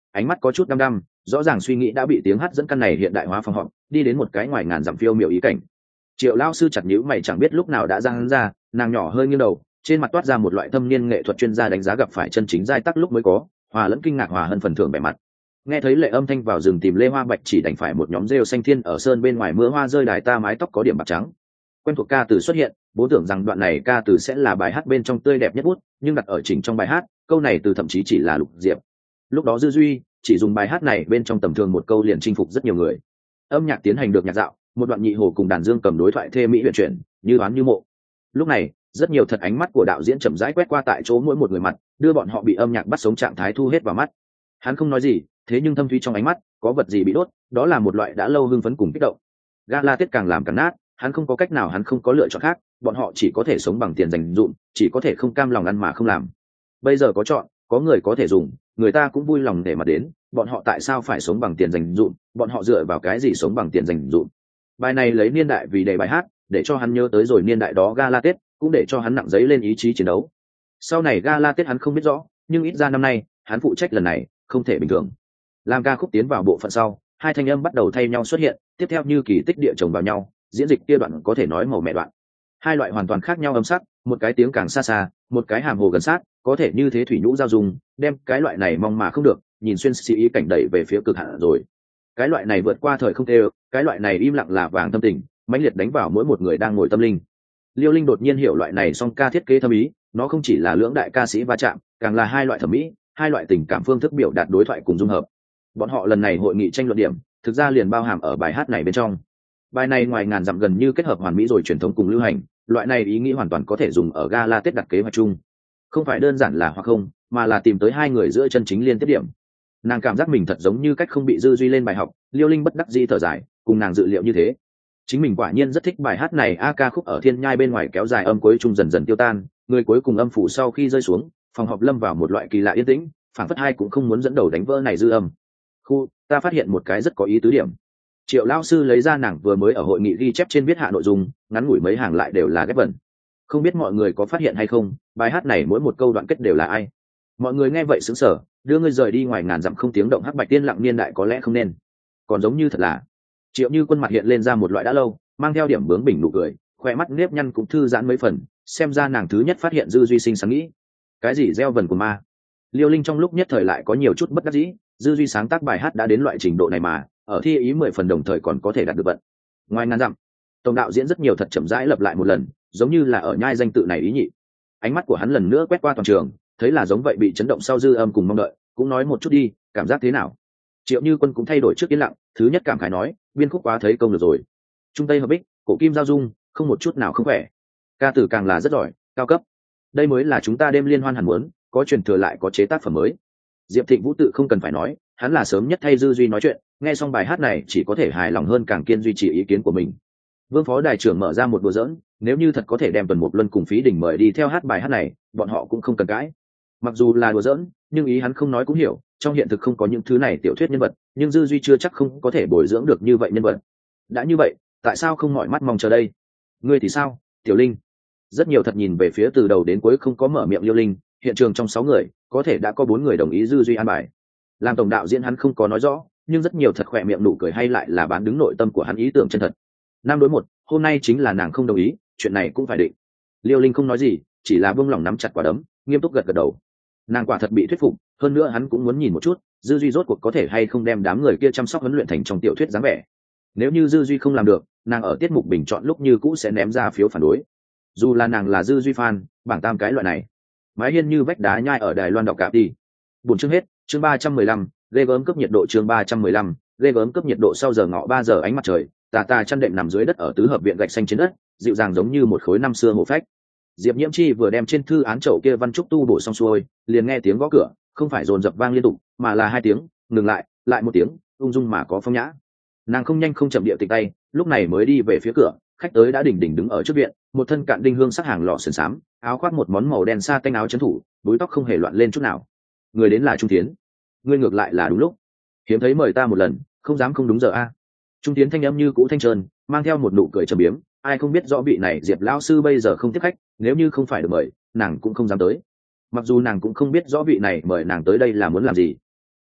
ánh mắt có chút đăm đăm, rõ ràng suy nghĩ đã bị tiếng hát dẫn căn này hiện đại hóa phòng họp đi đến một cái ngoài ngàn dặm phiêu miểu ý cảnh. Triệu lao sư chặt nhíu mày, chẳng biết lúc nào đã ra hắn ra, nàng nhỏ hơi nghiêng đầu, trên mặt toát ra một loại thâm niên nghệ thuật chuyên gia đánh giá gặp phải chân chính giai tắc lúc mới có, hòa lẫn kinh ngạc hòa hơn phần thưởng vẻ mặt. Nghe thấy lệ âm thanh vào rừng tìm lê hoa bạch chỉ đành phải một nhóm rêu xanh thiên ở sơn bên ngoài mưa hoa rơi đài ta mái tóc có điểm bạc trắng. Quen thuộc ca từ xuất hiện, bố tưởng rằng đoạn này ca từ sẽ là bài hát bên trong tươi đẹp nhất bút, nhưng đặt ở chỉnh trong bài hát, câu này từ thậm chí chỉ là lục diệp. Lúc đó Dư Duy chỉ dùng bài hát này bên trong tầm thường một câu liền chinh phục rất nhiều người. Âm nhạc tiến hành được nhạc dạo, một đoạn nhị hồ cùng đàn dương cầm đối thoại thê mỹ huyền chuyển, như đoán như mộ. Lúc này, rất nhiều thật ánh mắt của đạo diễn chậm rãi quét qua tại chỗ mỗi một người mặt, đưa bọn họ bị âm nhạc bắt sống trạng thái thu hết vào mắt. Hắn không nói gì, thế nhưng thâm thúy trong ánh mắt có vật gì bị đốt, đó là một loại đã lâu hưng phấn cùng kích động. Gala Tết càng làm càng nát, hắn không có cách nào, hắn không có lựa chọn khác, bọn họ chỉ có thể sống bằng tiền dành dụm, chỉ có thể không cam lòng ăn mà không làm. Bây giờ có chọn, có người có thể dùng, người ta cũng vui lòng để mà đến, bọn họ tại sao phải sống bằng tiền dành dụm, bọn họ dựa vào cái gì sống bằng tiền dành dụm. Bài này lấy niên đại vì đề bài hát, để cho hắn nhớ tới rồi niên đại đó Gala Tết, cũng để cho hắn nặng giấy lên ý chí chiến đấu. Sau này Gala Tết hắn không biết rõ, nhưng ít ra năm nay hắn phụ trách lần này không thể bình thường. Làm ca khúc tiến vào bộ phận sau, hai thanh âm bắt đầu thay nhau xuất hiện, tiếp theo như kỳ tích địa chồng vào nhau, diễn dịch kia đoạn có thể nói màu mẹ đoạn. Hai loại hoàn toàn khác nhau âm sắc, một cái tiếng càng xa xa, một cái hàm hồ gần sát, có thể như thế thủy nhũ giao dùng, đem cái loại này mong mà không được, nhìn xuyên sĩ ý cảnh đẩy về phía cực hạn rồi. Cái loại này vượt qua thời không tê, cái loại này im lặng là vàng tâm tình, mãnh liệt đánh vào mỗi một người đang ngồi tâm linh. Liêu Linh đột nhiên hiểu loại này song ca thiết kế thâm ý, nó không chỉ là lưỡng đại ca sĩ va chạm, càng là hai loại thẩm mỹ, hai loại tình cảm phương thức biểu đạt đối thoại cùng dung hợp. Bọn họ lần này hội nghị tranh luận điểm, thực ra liền bao hàm ở bài hát này bên trong. Bài này ngoài ngàn dặm gần như kết hợp hoàn mỹ rồi truyền thống cùng lưu hành, loại này ý nghĩ hoàn toàn có thể dùng ở Gala Tết đặt kế hoạch chung. Không phải đơn giản là hoặc không, mà là tìm tới hai người giữa chân chính liên tiếp điểm. Nàng cảm giác mình thật giống như cách không bị Dư Duy lên bài học, Liêu Linh bất đắc dĩ thở dài, cùng nàng dự liệu như thế. Chính mình quả nhiên rất thích bài hát này, ca khúc ở thiên nhai bên ngoài kéo dài âm cuối trung dần dần tiêu tan, người cuối cùng âm phủ sau khi rơi xuống, phòng họp lâm vào một loại kỳ lạ yên tĩnh, phản phất hai cũng không muốn dẫn đầu đánh vỡ này dư âm. Ta phát hiện một cái rất có ý tứ điểm. Triệu lao sư lấy ra nàng vừa mới ở hội nghị ghi chép trên viết hạ nội dung, ngắn ngủi mấy hàng lại đều là ghép vần. Không biết mọi người có phát hiện hay không, bài hát này mỗi một câu đoạn kết đều là ai. Mọi người nghe vậy sững sờ, đưa ngươi rời đi ngoài ngàn dặm không tiếng động hắc bạch tiên lặng niên đại có lẽ không nên. Còn giống như thật là. Triệu Như Quân mặt hiện lên ra một loại đã lâu, mang theo điểm bướng bỉnh nụ cười, khoe mắt nếp nhăn cũng thư giãn mấy phần, xem ra nàng thứ nhất phát hiện Dư Duy sinh sáng nghĩ. Cái gì gieo vần của ma? Liêu Linh trong lúc nhất thời lại có nhiều chút bất đắc dĩ, Dư Duy sáng tác bài hát đã đến loại trình độ này mà, ở thi ý 10 phần đồng thời còn có thể đạt được vận. Ngoài ngàn dặm, tổng đạo diễn rất nhiều thật chậm rãi lặp lại một lần, giống như là ở nhai danh tự này ý nhị. Ánh mắt của hắn lần nữa quét qua toàn trường, thấy là giống vậy bị chấn động sau dư âm cùng mong đợi, cũng nói một chút đi, cảm giác thế nào? Triệu Như Quân cũng thay đổi trước yên lặng, thứ nhất cảm khái nói, biên khúc quá thấy công được rồi. Trung tây hợp bích, cổ kim giao dung, không một chút nào không khỏe. Ca từ càng là rất giỏi, cao cấp. Đây mới là chúng ta đêm liên hoan hẳn muốn, có truyền thừa lại có chế tác phẩm mới. Diệp Thịnh Vũ tự không cần phải nói, hắn là sớm nhất thay Dư Duy nói chuyện, nghe xong bài hát này chỉ có thể hài lòng hơn càng kiên duy trì ý kiến của mình. Vương phó đài trưởng mở ra một đùa giỡn, nếu như thật có thể đem Tuần Mục Luân cùng Phí Đình mời đi theo hát bài hát này, bọn họ cũng không cần cãi. Mặc dù là đùa giỡn, nhưng ý hắn không nói cũng hiểu, trong hiện thực không có những thứ này tiểu thuyết nhân vật, nhưng Dư Duy chưa chắc không có thể bồi dưỡng được như vậy nhân vật. Đã như vậy, tại sao không mỏi mắt mong chờ đây? Ngươi thì sao, Tiểu Linh? Rất nhiều thật nhìn về phía từ đầu đến cuối không có mở miệng Liêu Linh, hiện trường trong 6 người, có thể đã có 4 người đồng ý Dư Duy an bài. Làm tổng đạo diễn hắn không có nói rõ, nhưng rất nhiều thật khỏe miệng nụ cười hay lại là bán đứng nội tâm của hắn ý tưởng chân thật. 5-1, hôm nay chính là nàng không đồng ý, chuyện này cũng phải định. Liêu Linh không nói gì, chỉ là buông lỏng nắm chặt quả đấm, nghiêm túc gật gật đầu. Nàng quả thật bị thuyết phục, hơn nữa hắn cũng muốn nhìn một chút, Dư Duy rốt cuộc có thể hay không đem đám người kia chăm sóc huấn luyện thành trong tiểu thuyết dáng vẻ. Nếu như Dư Duy không làm được, nàng ở tiết mục bình chọn lúc như cũ sẽ ném ra phiếu phản đối. Dù là nàng là Dư Duy fan, bảng tam cái loại này. Mái hiên như vách đá nhai ở Đài Loan đọc cạp đi. Buồn chương hết, chương 315, ghê gớm cấp nhiệt độ chương 315, ghê gớm cấp nhiệt độ sau giờ ngọ 3 giờ ánh mặt trời, tà chăn đệm nằm dưới đất ở tứ hợp viện gạch xanh trên đất, dịu dàng giống như một khối năm xưa hổ phách. Diệp Nhiễm Chi vừa đem trên thư án chậu kia văn trúc tu bổ xong xuôi, liền nghe tiếng gõ cửa, không phải dồn dập vang liên tục, mà là 2 tiếng, ngừng lại, lại 1 tiếng, ung dung mà có phong nhã. Nàng không nhanh không chậm điệu tịch tay, lúc này mới đi về phía cửa, khách tới đã đỉnh đứng ở trước viện, một thân cạn đinh hương sắc hàng lọ sườn xám, áo khoác một món màu đen sa tanh áo trấn thủ, búi tóc không hề loạn lên chút nào. Người đến là Trung Thiến. Ngươi ngược lại là đúng lúc, hiếm thấy mời ta một lần, không dám không đúng giờ a. Trung Thiến thanh âm như cũ thanh trơn, mang theo một nụ cười trầm biếm, ai không biết rõ vị này Diệp lão sư bây giờ không tiếp khách, nếu như không phải được mời, nàng cũng không dám tới. Mặc dù nàng cũng không biết rõ vị này mời nàng tới đây là muốn làm gì.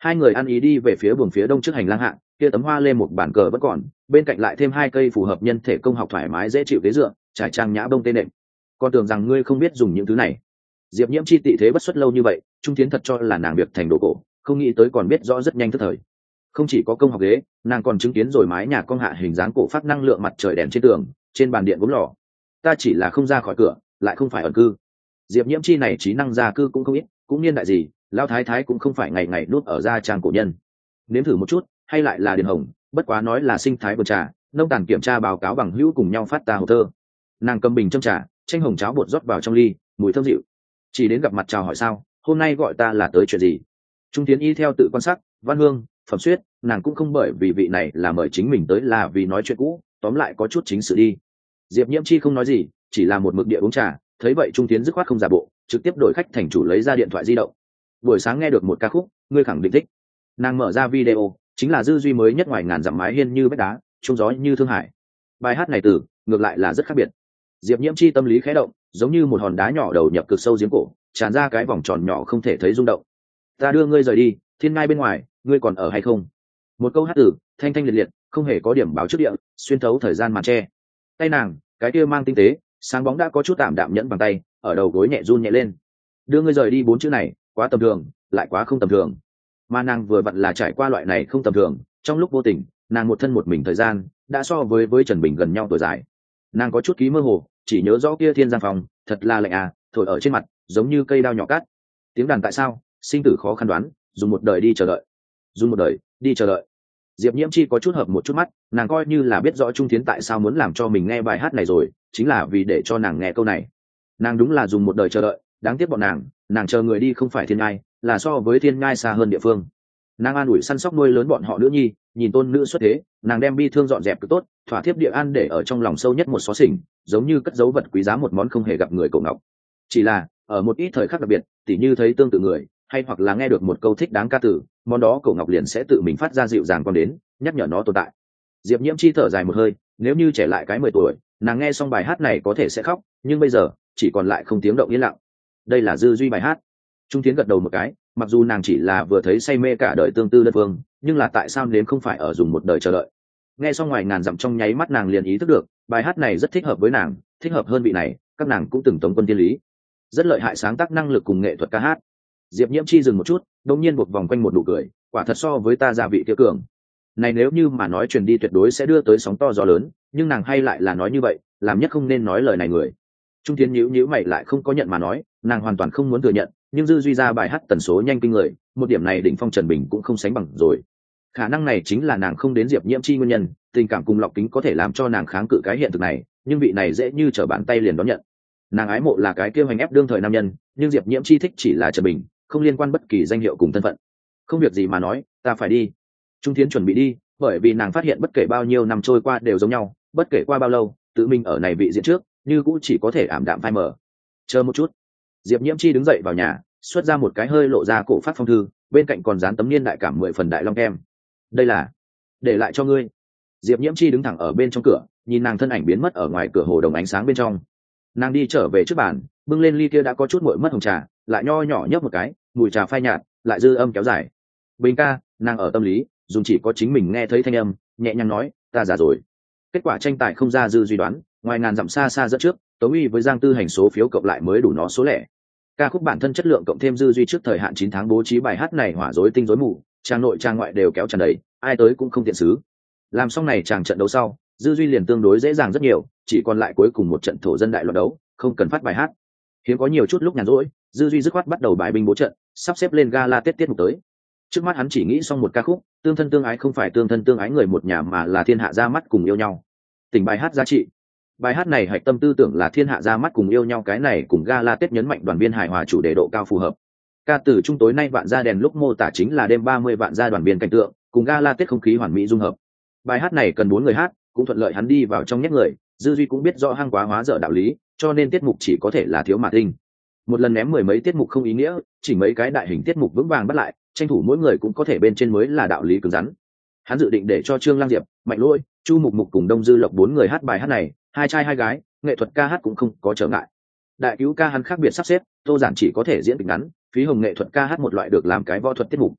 Hai người ăn ý đi về phía buồng phía đông trước hành lang hạng, kia tấm hoa lên một bàn cờ vẫn còn, bên cạnh lại thêm hai cây phù hợp nhân thể công học thoải mái dễ chịu ghế dựa, trải trang nhã bông tê nệm. Con tưởng rằng ngươi không biết dùng những thứ này. Diệp Nhiễm chi tị thế bất xuất lâu như vậy, Trung Thiến thật cho là nàng việc thành đồ cổ, không nghĩ tới còn biết rõ rất nhanh tức thời. Không chỉ có công học ghế, nàng còn chứng kiến rồi mái nhà cong hạ hình dáng cổ phát năng lượng mặt trời đèn trên tường, trên bàn điện gốm lò. Ta chỉ là không ra khỏi cửa, lại không phải ẩn cư. Diệp Nhiễm chi này trí năng gia cư cũng không ít, cũng niên đại gì, lão thái thái cũng không phải ngày ngày nuốt ở gia trang cổ nhân. Nếm thử một chút, hay lại là điền hồng, bất quá nói là sinh thái vườn trà, nông tàn kiểm tra báo cáo bằng hữu cùng nhau phát ta hồ thơ. Nàng cầm bình châm trà, chanh hồng cháo bột rót vào trong ly, mùi thơm dịu. Chỉ đến gặp mặt chào hỏi sao, hôm nay gọi ta là tới chuyện gì? Trung Tiến y theo tự quan sát, văn hương, phẩm xuyết, nàng cũng không bởi vì vị này là mời chính mình tới là vì nói chuyện cũ, tóm lại có chút chính sự đi. Diệp Nhiễm chi không nói gì, chỉ là một mực địa uống trà, thấy vậy Trung Tiến dứt khoát không giả bộ, trực tiếp đổi khách thành chủ lấy ra điện thoại di động. Buổi sáng nghe được một ca khúc, ngươi khẳng định thích. Nàng mở ra video, chính là Dư Duy mới nhất ngoài ngàn dặm mái hiên như vách đá, trung gió như thương hải. Bài hát này từ ngược lại là rất khác biệt. Diệp Nhiễm chi tâm lý khẽ động, giống như một hòn đá nhỏ đầu nhập cực sâu giếng cổ, tràn ra cái vòng tròn nhỏ không thể thấy rung động. Ta đưa ngươi rời đi, thiên ngai bên ngoài, ngươi còn ở hay không? Một câu hát tử, thanh thanh liệt liệt, không hề có điểm báo trước địa, xuyên thấu thời gian màn che. Tay nàng, cái kia mang tinh tế, sáng bóng đã có chút tạm đạm nhẫn bằng tay, ở đầu gối nhẹ run nhẹ lên. Đưa ngươi rời đi bốn chữ này, quá tầm thường, lại quá không tầm thường. Mà nàng vừa vặn là trải qua loại này không tầm thường, trong lúc vô tình, nàng một thân một mình thời gian, đã so với Trần Bình gần nhau tuổi dài. Nàng có chút ký mơ hồ, chỉ nhớ rõ kia thiên giang phòng, thật là lạnh à, thổi ở trên mặt, giống như cây đao nhỏ cát. Tiếng đàn tại sao, sinh tử khó khăn đoán, dùng một đời đi chờ đợi. Dùng một đời, đi chờ đợi. Diệp Nhiễm chi có chút hợp một chút mắt, nàng coi như là biết rõ Trung Thiến tại sao muốn làm cho mình nghe bài hát này rồi, chính là vì để cho nàng nghe câu này. Nàng đúng là dùng một đời chờ đợi, đáng tiếc bọn nàng chờ người đi không phải thiên ngai, là so với thiên ngai xa hơn địa phương. Nàng an ủi săn sóc nuôi lớn bọn họ nữ nhi, nhìn tôn nữ xuất thế, nàng đem bi thương dọn dẹp cực tốt, thỏa thiếp địa an để ở trong lòng sâu nhất một xó xỉnh, giống như cất dấu vật quý giá một món không hề gặp người cổ ngọc. Chỉ là ở một ít thời khắc đặc biệt, tỉ như thấy tương tự người, hay hoặc là nghe được một câu thích đáng ca từ, món đó cổ ngọc liền sẽ tự mình phát ra dịu dàng con đến, nhắc nhở nó tồn tại. Diệp Nhiễm chi thở dài một hơi, nếu như trẻ lại cái 10 tuổi, nàng nghe xong bài hát này có thể sẽ khóc, nhưng bây giờ chỉ còn lại không tiếng động yên lặng. Đây là Dư Duy bài hát. Trung Tiến gật đầu một cái, mặc dù nàng chỉ là vừa thấy say mê cả đời tương tư đơn phương, nhưng là tại sao nếm không phải ở dùng một đời chờ đợi. Nghe xong ngoài ngàn dặm trong nháy mắt nàng liền ý thức được, bài hát này rất thích hợp với nàng, thích hợp hơn vị này, các nàng cũng từng tống quân tiên lý. Rất lợi hại sáng tác năng lực cùng nghệ thuật ca hát. Diệp Nhiễm chi dừng một chút, đột nhiên buộc vòng quanh một nụ cười, quả thật so với ta gia vị kia cường. Này nếu như mà nói truyền đi tuyệt đối sẽ đưa tới sóng to gió lớn, nhưng nàng hay lại là nói như vậy, làm nhất không nên nói lời này người. Trung Tiến nhíu mày lại không có nhận mà nói, nàng hoàn toàn không muốn thừa nhận, nhưng Dư Duy ra bài hát tần số nhanh kinh người, một điểm này đỉnh phong Trần Bình cũng không sánh bằng rồi. Khả năng này chính là nàng không đến Diệp Nhiễm chi nguyên nhân, tình cảm cùng lọc kính có thể làm cho nàng kháng cự cái hiện thực này, nhưng vị này dễ như trở bàn tay liền đón nhận. Nàng ái mộ là cái kia hoành ép đương thời nam nhân, nhưng Diệp Nhiễm chi thích chỉ là Trần Bình, không liên quan bất kỳ danh hiệu cùng thân phận. Không việc gì mà nói, ta phải đi. Trung Thiến chuẩn bị đi, bởi vì nàng phát hiện bất kể bao nhiêu năm trôi qua đều giống nhau, bất kể qua bao lâu, tự mình ở này vị diện trước, như cũng chỉ có thể ảm đạm phai mờ. Chờ một chút. Diệp Nhiễm chi đứng dậy vào nhà, xuất ra một cái hơi lộ ra cổ phát phong thư, bên cạnh còn dán tấm niên đại cảm 10 phần đại long kem. Đây là để lại cho ngươi. Diệp Nhiễm chi đứng thẳng ở bên trong cửa, nhìn nàng thân ảnh biến mất ở ngoài cửa hồ đồng ánh sáng bên trong. Nàng đi trở về trước bàn, bưng lên ly kia đã có chút nguội mất hồng trà, lại nho nhỏ nhấp một cái, mùi trà phai nhạt, lại dư âm kéo dài. Bình ca, nàng ở tâm lý, dùng chỉ có chính mình nghe thấy thanh âm, nhẹ nhàng nói, ta già rồi. Kết quả tranh tài không ra Dư Duy đoán, ngoài ngàn dặm xa xa dẫn trước, Tống Uy với Giang Tư Hành số phiếu cộng lại mới đủ nó số lẻ. Ca khúc bản thân chất lượng cộng thêm Dư Duy trước thời hạn 9 tháng bố trí bài hát này hỏa rối tinh rối mù, trang nội trang ngoại đều kéo tràn đầy, ai tới cũng không tiện xứ. Làm xong này chàng trận đấu sau, Dư Duy liền tương đối dễ dàng rất nhiều, chỉ còn lại cuối cùng một trận thổ dân đại loạn đấu, không cần phát bài hát. Hiếm có nhiều chút lúc nhàn rỗi, Dư Duy dứt khoát bắt đầu bài binh bố trận, sắp xếp lên gala Tết tiết mục tới. Trước mắt hắn chỉ nghĩ xong một ca khúc, tương thân tương ái không phải tương thân tương ái người một nhà mà là thiên hạ ra mắt cùng yêu nhau. Tình bài hát giá trị. Bài hát này hạch tâm tư tưởng là thiên hạ ra mắt cùng yêu nhau, cái này cùng gala Tết nhấn mạnh đoàn viên hài hòa chủ đề độ cao phù hợp. Ca từ trung tối nay vạn gia đèn lúc mô tả chính là đêm 30 vạn gia đoàn viên cảnh tượng, cùng gala Tết không khí hoàn mỹ dung hợp. Bài hát này cần 4 người hát, cũng thuận lợi hắn đi vào trong nhét người, Dư Duy cũng biết rõ hăng quá hóa dở đạo lý, cho nên tiết mục chỉ có thể là thiếu mà tinh. Một lần ném 10 mấy tiết mục không ý nghĩa, chỉ mấy cái đại hình tiết mục vững vàng bắt lại, tranh thủ mỗi người cũng có thể bên trên mới là đạo lý cứng rắn. Hắn dự định để cho Trương Lang Diệp, Mạnh Lỗi, Chu Mục Mục cùng Đông Dư Lộc 4 người hát bài hát này, hai trai hai gái, nghệ thuật ca hát cũng không có trở ngại. Đại cứu ca hắn khác biệt sắp xếp, Tô Giản chỉ có thể diễn kịch ngắn, Phí Hồng nghệ thuật ca hát một loại được làm cái võ thuật tiết mục.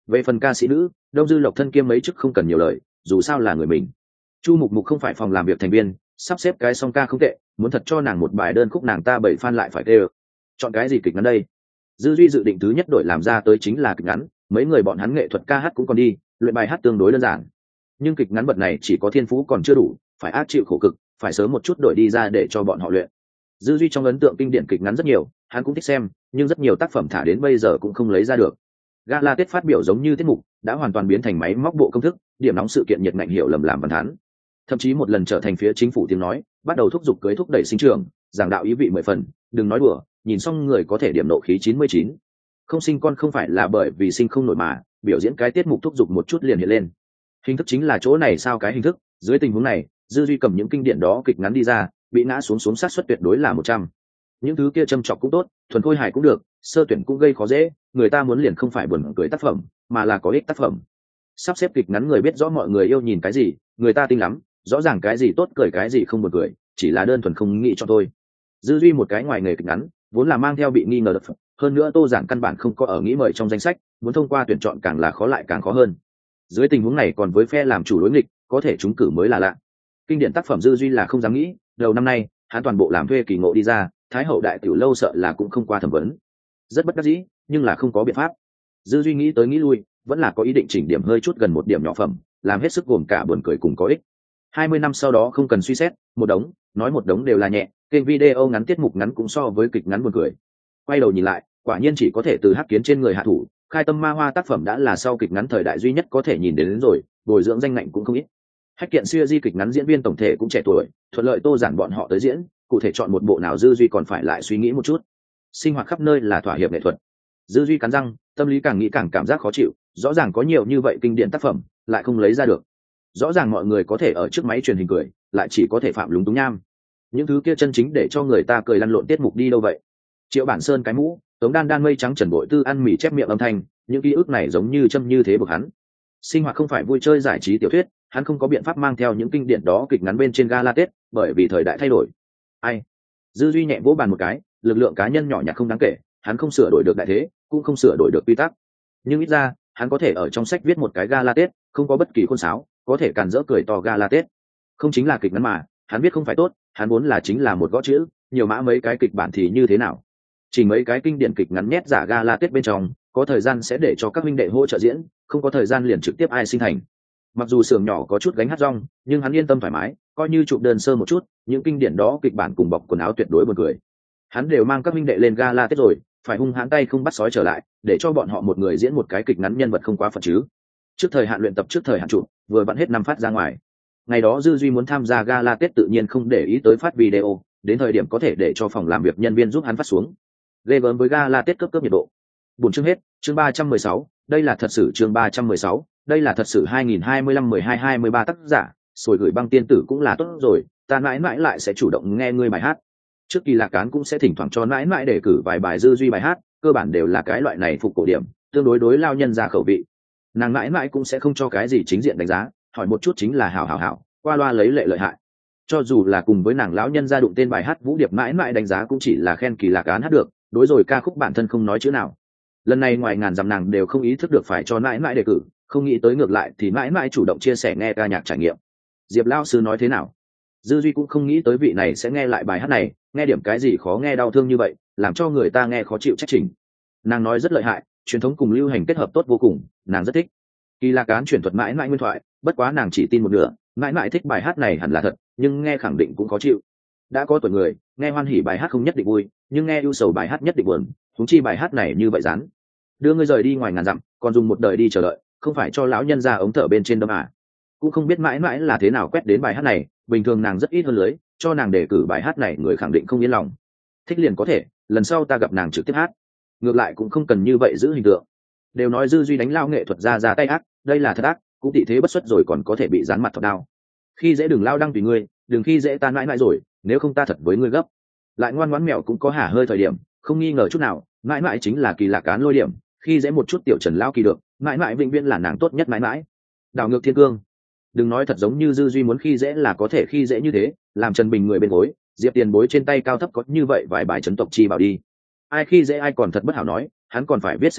Về phần ca sĩ nữ, Đông Dư Lộc thân kiêm mấy chức không cần nhiều lời, dù sao là người mình. Chu Mục Mục không phải phòng làm việc thành viên, sắp xếp cái song ca không tệ, muốn thật cho nàng một bài đơn khúc nàng ta bảy fan lại phải tê. Chọn cái gì kịch ngắn đây? Dư Duy dự định thứ nhất đổi làm ra tới chính là kịch ngắn, mấy người bọn hắn nghệ thuật ca hát cũng còn đi, luyện bài hát tương đối đơn giản. Nhưng kịch ngắn bậc này chỉ có thiên phú còn chưa đủ, phải ác chịu khổ cực, phải sớm một chút đổi đi ra để cho bọn họ luyện. Dư Duy trong ấn tượng kinh điển kịch ngắn rất nhiều, hắn cũng thích xem, nhưng rất nhiều tác phẩm thả đến bây giờ cũng không lấy ra được. Gala Tết phát biểu giống như tiết mục, đã hoàn toàn biến thành máy móc bộ công thức, điểm nóng sự kiện nhiệt ngạnh hiểu lầm làm văn thán. Thậm chí một lần trở thành phía chính phủ tiếng nói, bắt đầu thúc giục cưới thúc đẩy sinh trưởng, giảng đạo ý vị 10 phần, đừng nói đùa, nhìn xong người có thể điểm nộ khí 99. Không sinh con không phải là bởi vì sinh không nổi mà, biểu diễn cái tiết mục thúc giục một chút liền hiện lên. Hình thức chính là chỗ này sao cái hình thức, dưới tình huống này, Dư Duy cầm những kinh điển đó kịch ngắn đi ra, bị ngã xuống sát suất tuyệt đối là 100. Những thứ kia châm chọc cũng tốt, thuần khôi hài cũng được, sơ tuyển cũng gây khó dễ, người ta muốn liền không phải buồn cười tác phẩm, mà là có ích tác phẩm. Sắp xếp kịch ngắn người biết rõ mọi người yêu nhìn cái gì, người ta tinh lắm, rõ ràng cái gì tốt cười cái gì không buồn cười, chỉ là đơn thuần không nghĩ cho tôi. Dư Duy một cái ngoài nghề kịch ngắn, vốn là mang theo bị nghi ngờ độc, hơn nữa Tô Giản căn bản không có ở nghĩ mời trong danh sách, muốn thông qua tuyển chọn càng là khó lại càng khó hơn. Dưới tình huống này còn với phe làm chủ đối nghịch, có thể trúng cử mới là lạ. Kinh điển tác phẩm Dư Duy là không dám nghĩ, đầu năm nay, hắn toàn bộ làm thuê kỳ ngộ đi ra, Thái Hậu đại tiểu lâu sợ là cũng không qua thẩm vấn. Rất bất đắc dĩ, nhưng là không có biện pháp. Dư Duy nghĩ tới nghĩ lui, vẫn là có ý định chỉnh điểm hơi chút gần một điểm nhỏ phẩm, làm hết sức gồm cả buồn cười cùng có ích. 20 năm sau đó không cần suy xét, một đống, nói một đống đều là nhẹ, kênh video ngắn tiết mục ngắn cũng so với kịch ngắn buồn cười. Quay đầu nhìn lại, quả nhiên chỉ có thể từ Hắc Kiến trên người hạ thủ, khai tâm ma hoa tác phẩm đã là sau kịch ngắn thời đại duy nhất có thể nhìn đến rồi, bồi dưỡng danh ngạnh cũng không ít. Hách Kiện xưa di kịch ngắn diễn viên tổng thể cũng trẻ tuổi, thuận lợi Tô Giản bọn họ tới diễn, cụ thể chọn một bộ nào Dư Duy còn phải lại suy nghĩ một chút. Sinh hoạt khắp nơi là thỏa hiệp nghệ thuật. Dư Duy cắn răng, tâm lý càng nghĩ càng cảm giác khó chịu, rõ ràng có nhiều như vậy kinh điển tác phẩm, lại không lấy ra được. Rõ ràng mọi người có thể ở trước máy truyền hình cười, lại chỉ có thể phạm lúng túng nham. Những thứ kia chân chính để cho người ta cười lăn lộn tiết mục đi đâu vậy? Triệu Bản Sơn cái mũ, Tống Đan Đan mây trắng Trần Bội Tư ăn mì chép miệng âm thanh, những ký ức này giống như châm như thế buộc hắn. Sinh hoạt không phải vui chơi giải trí tiểu thuyết, hắn không có biện pháp mang theo những kinh điển đó kịch ngắn bên trên gala Tết, bởi vì thời đại thay đổi. Ai? Dư Duy nhẹ vỗ bàn một cái, lực lượng cá nhân nhỏ nhặt không đáng kể, hắn không sửa đổi được đại thế, cũng không sửa đổi được quy tắc. Nhưng ít ra, hắn có thể ở trong sách viết một cái gala Tết, không có bất kỳ khuôn sáo, có thể càn rỡ cười to gala Tết. Không chính là kịch ngắn mà, hắn viết không phải tốt, hắn vốn là chính là một gõ chữ, nhiều mã mấy cái kịch bản thì như thế nào? Chỉ mấy cái kinh điển kịch ngắn nhét giả gala Tết bên trong, có thời gian sẽ để cho các huynh đệ hỗ trợ diễn, không có thời gian liền trực tiếp ai sinh thành. Mặc dù xưởng nhỏ có chút gánh hát rong, nhưng hắn yên tâm thoải mái, coi như chụp đơn sơ một chút, những kinh điển đó kịch bản cùng bọc quần áo tuyệt đối buồn cười. Hắn đều mang các huynh đệ lên gala Tết rồi, phải hung hãn tay không bắt sói trở lại, để cho bọn họ một người diễn một cái kịch ngắn nhân vật không quá phận chứ. Trước thời hạn luyện tập trước thời hạn chụp, vừa vặn hết năm phát ra ngoài. Ngày đó Dư Duy muốn tham gia gala Tết tự nhiên không để ý tới phát video, đến thời điểm có thể để cho phòng làm việc nhân viên giúp hắn phát xuống. Ghê gớm với gala Tết cấp nhiệt độ. Buổi chương hết, chương 316, đây là thật sự chương 316, đây là thật sự 2025-12-23 tác giả, rồi gửi băng tiên tử cũng là tốt rồi, ta mãi mãi lại sẽ chủ động nghe ngươi bài hát. Trước kỳ Lạc Cán cũng sẽ thỉnh thoảng cho mãi mãi để cử vài bài Dư Duy bài hát, cơ bản đều là cái loại này phục cổ điểm, tương đối đối lao nhân ra khẩu vị. Nàng mãi mãi cũng sẽ không cho cái gì chính diện đánh giá, hỏi một chút chính là hảo, qua loa lấy lệ lợi hại. Cho dù là cùng với nàng lão nhân ra đụng tên bài hát Vũ Điệp mãi mãi đánh giá cũng chỉ là khen kỳ Lạc Cán hát được, đối rồi ca khúc bản thân không nói chữ nào. Lần này ngoài ngàn dặm nàng đều không ý thức được phải cho mãi mãi đề cử, không nghĩ tới ngược lại thì mãi mãi chủ động chia sẻ nghe ca nhạc trải nghiệm. Diệp lao sư nói thế nào? Dư Duy cũng không nghĩ tới vị này sẽ nghe lại bài hát này, nghe điểm cái gì khó nghe đau thương như vậy, làm cho người ta nghe khó chịu trách trình. Nàng nói rất lợi hại, truyền thống cùng lưu hành kết hợp tốt vô cùng, nàng rất thích. Kỳ Lạc Cán chuyển thuật mãi mãi nguyên thoại, bất quá nàng chỉ tin một nửa, mãi mãi thích bài hát này hẳn là thật, nhưng nghe khẳng định cũng khó chịu. Đã có tuổi người, nghe hoan hỉ bài hát không nhất định vui, nhưng nghe ưu sầu bài hát nhất định buồn, huống chi bài hát này như vậy rán. Đưa ngươi rời đi ngoài ngàn dặm, còn dùng một đời đi chờ đợi, không phải cho lão nhân ra ống thở bên trên đâm à. Cũng không biết mãi mãi là thế nào quét đến bài hát này, bình thường nàng rất ít hơn lưới, cho nàng đề cử bài hát này người khẳng định không yên lòng. Thích liền có thể, lần sau ta gặp nàng trực tiếp hát. Ngược lại cũng không cần như vậy giữ hình tượng. Đều nói Dư Duy đánh lao nghệ thuật ra tay ác, đây là thật ác, cũng tị thế bất xuất rồi còn có thể bị dán mặt thọt đao. Khi dễ đừng lao đăng tùy ngươi, đừng khi dễ ta mãi mãi rồi, nếu không ta thật với ngươi gấp. Lại ngoan ngoãn mèo cũng có hả hơi thời điểm, không nghi ngờ chút nào, mãi mãi chính là Kỳ Lạc Cán lôi điểm, khi dễ một chút tiểu Trần lao kỳ được, mãi mãi vĩnh viễn là nàng tốt nhất mãi mãi. Đảo ngược thiên cương. Đừng nói thật giống như Dư Duy muốn khi dễ là có thể khi dễ như thế, làm Trần Bình người bên gối, Diệp Tiền Bối trên tay cao thấp có như vậy vài bài chấn tộc chi bảo đi. Ai khi dễ ai còn thật bất hảo nói, hắn còn phải viết sách đổi,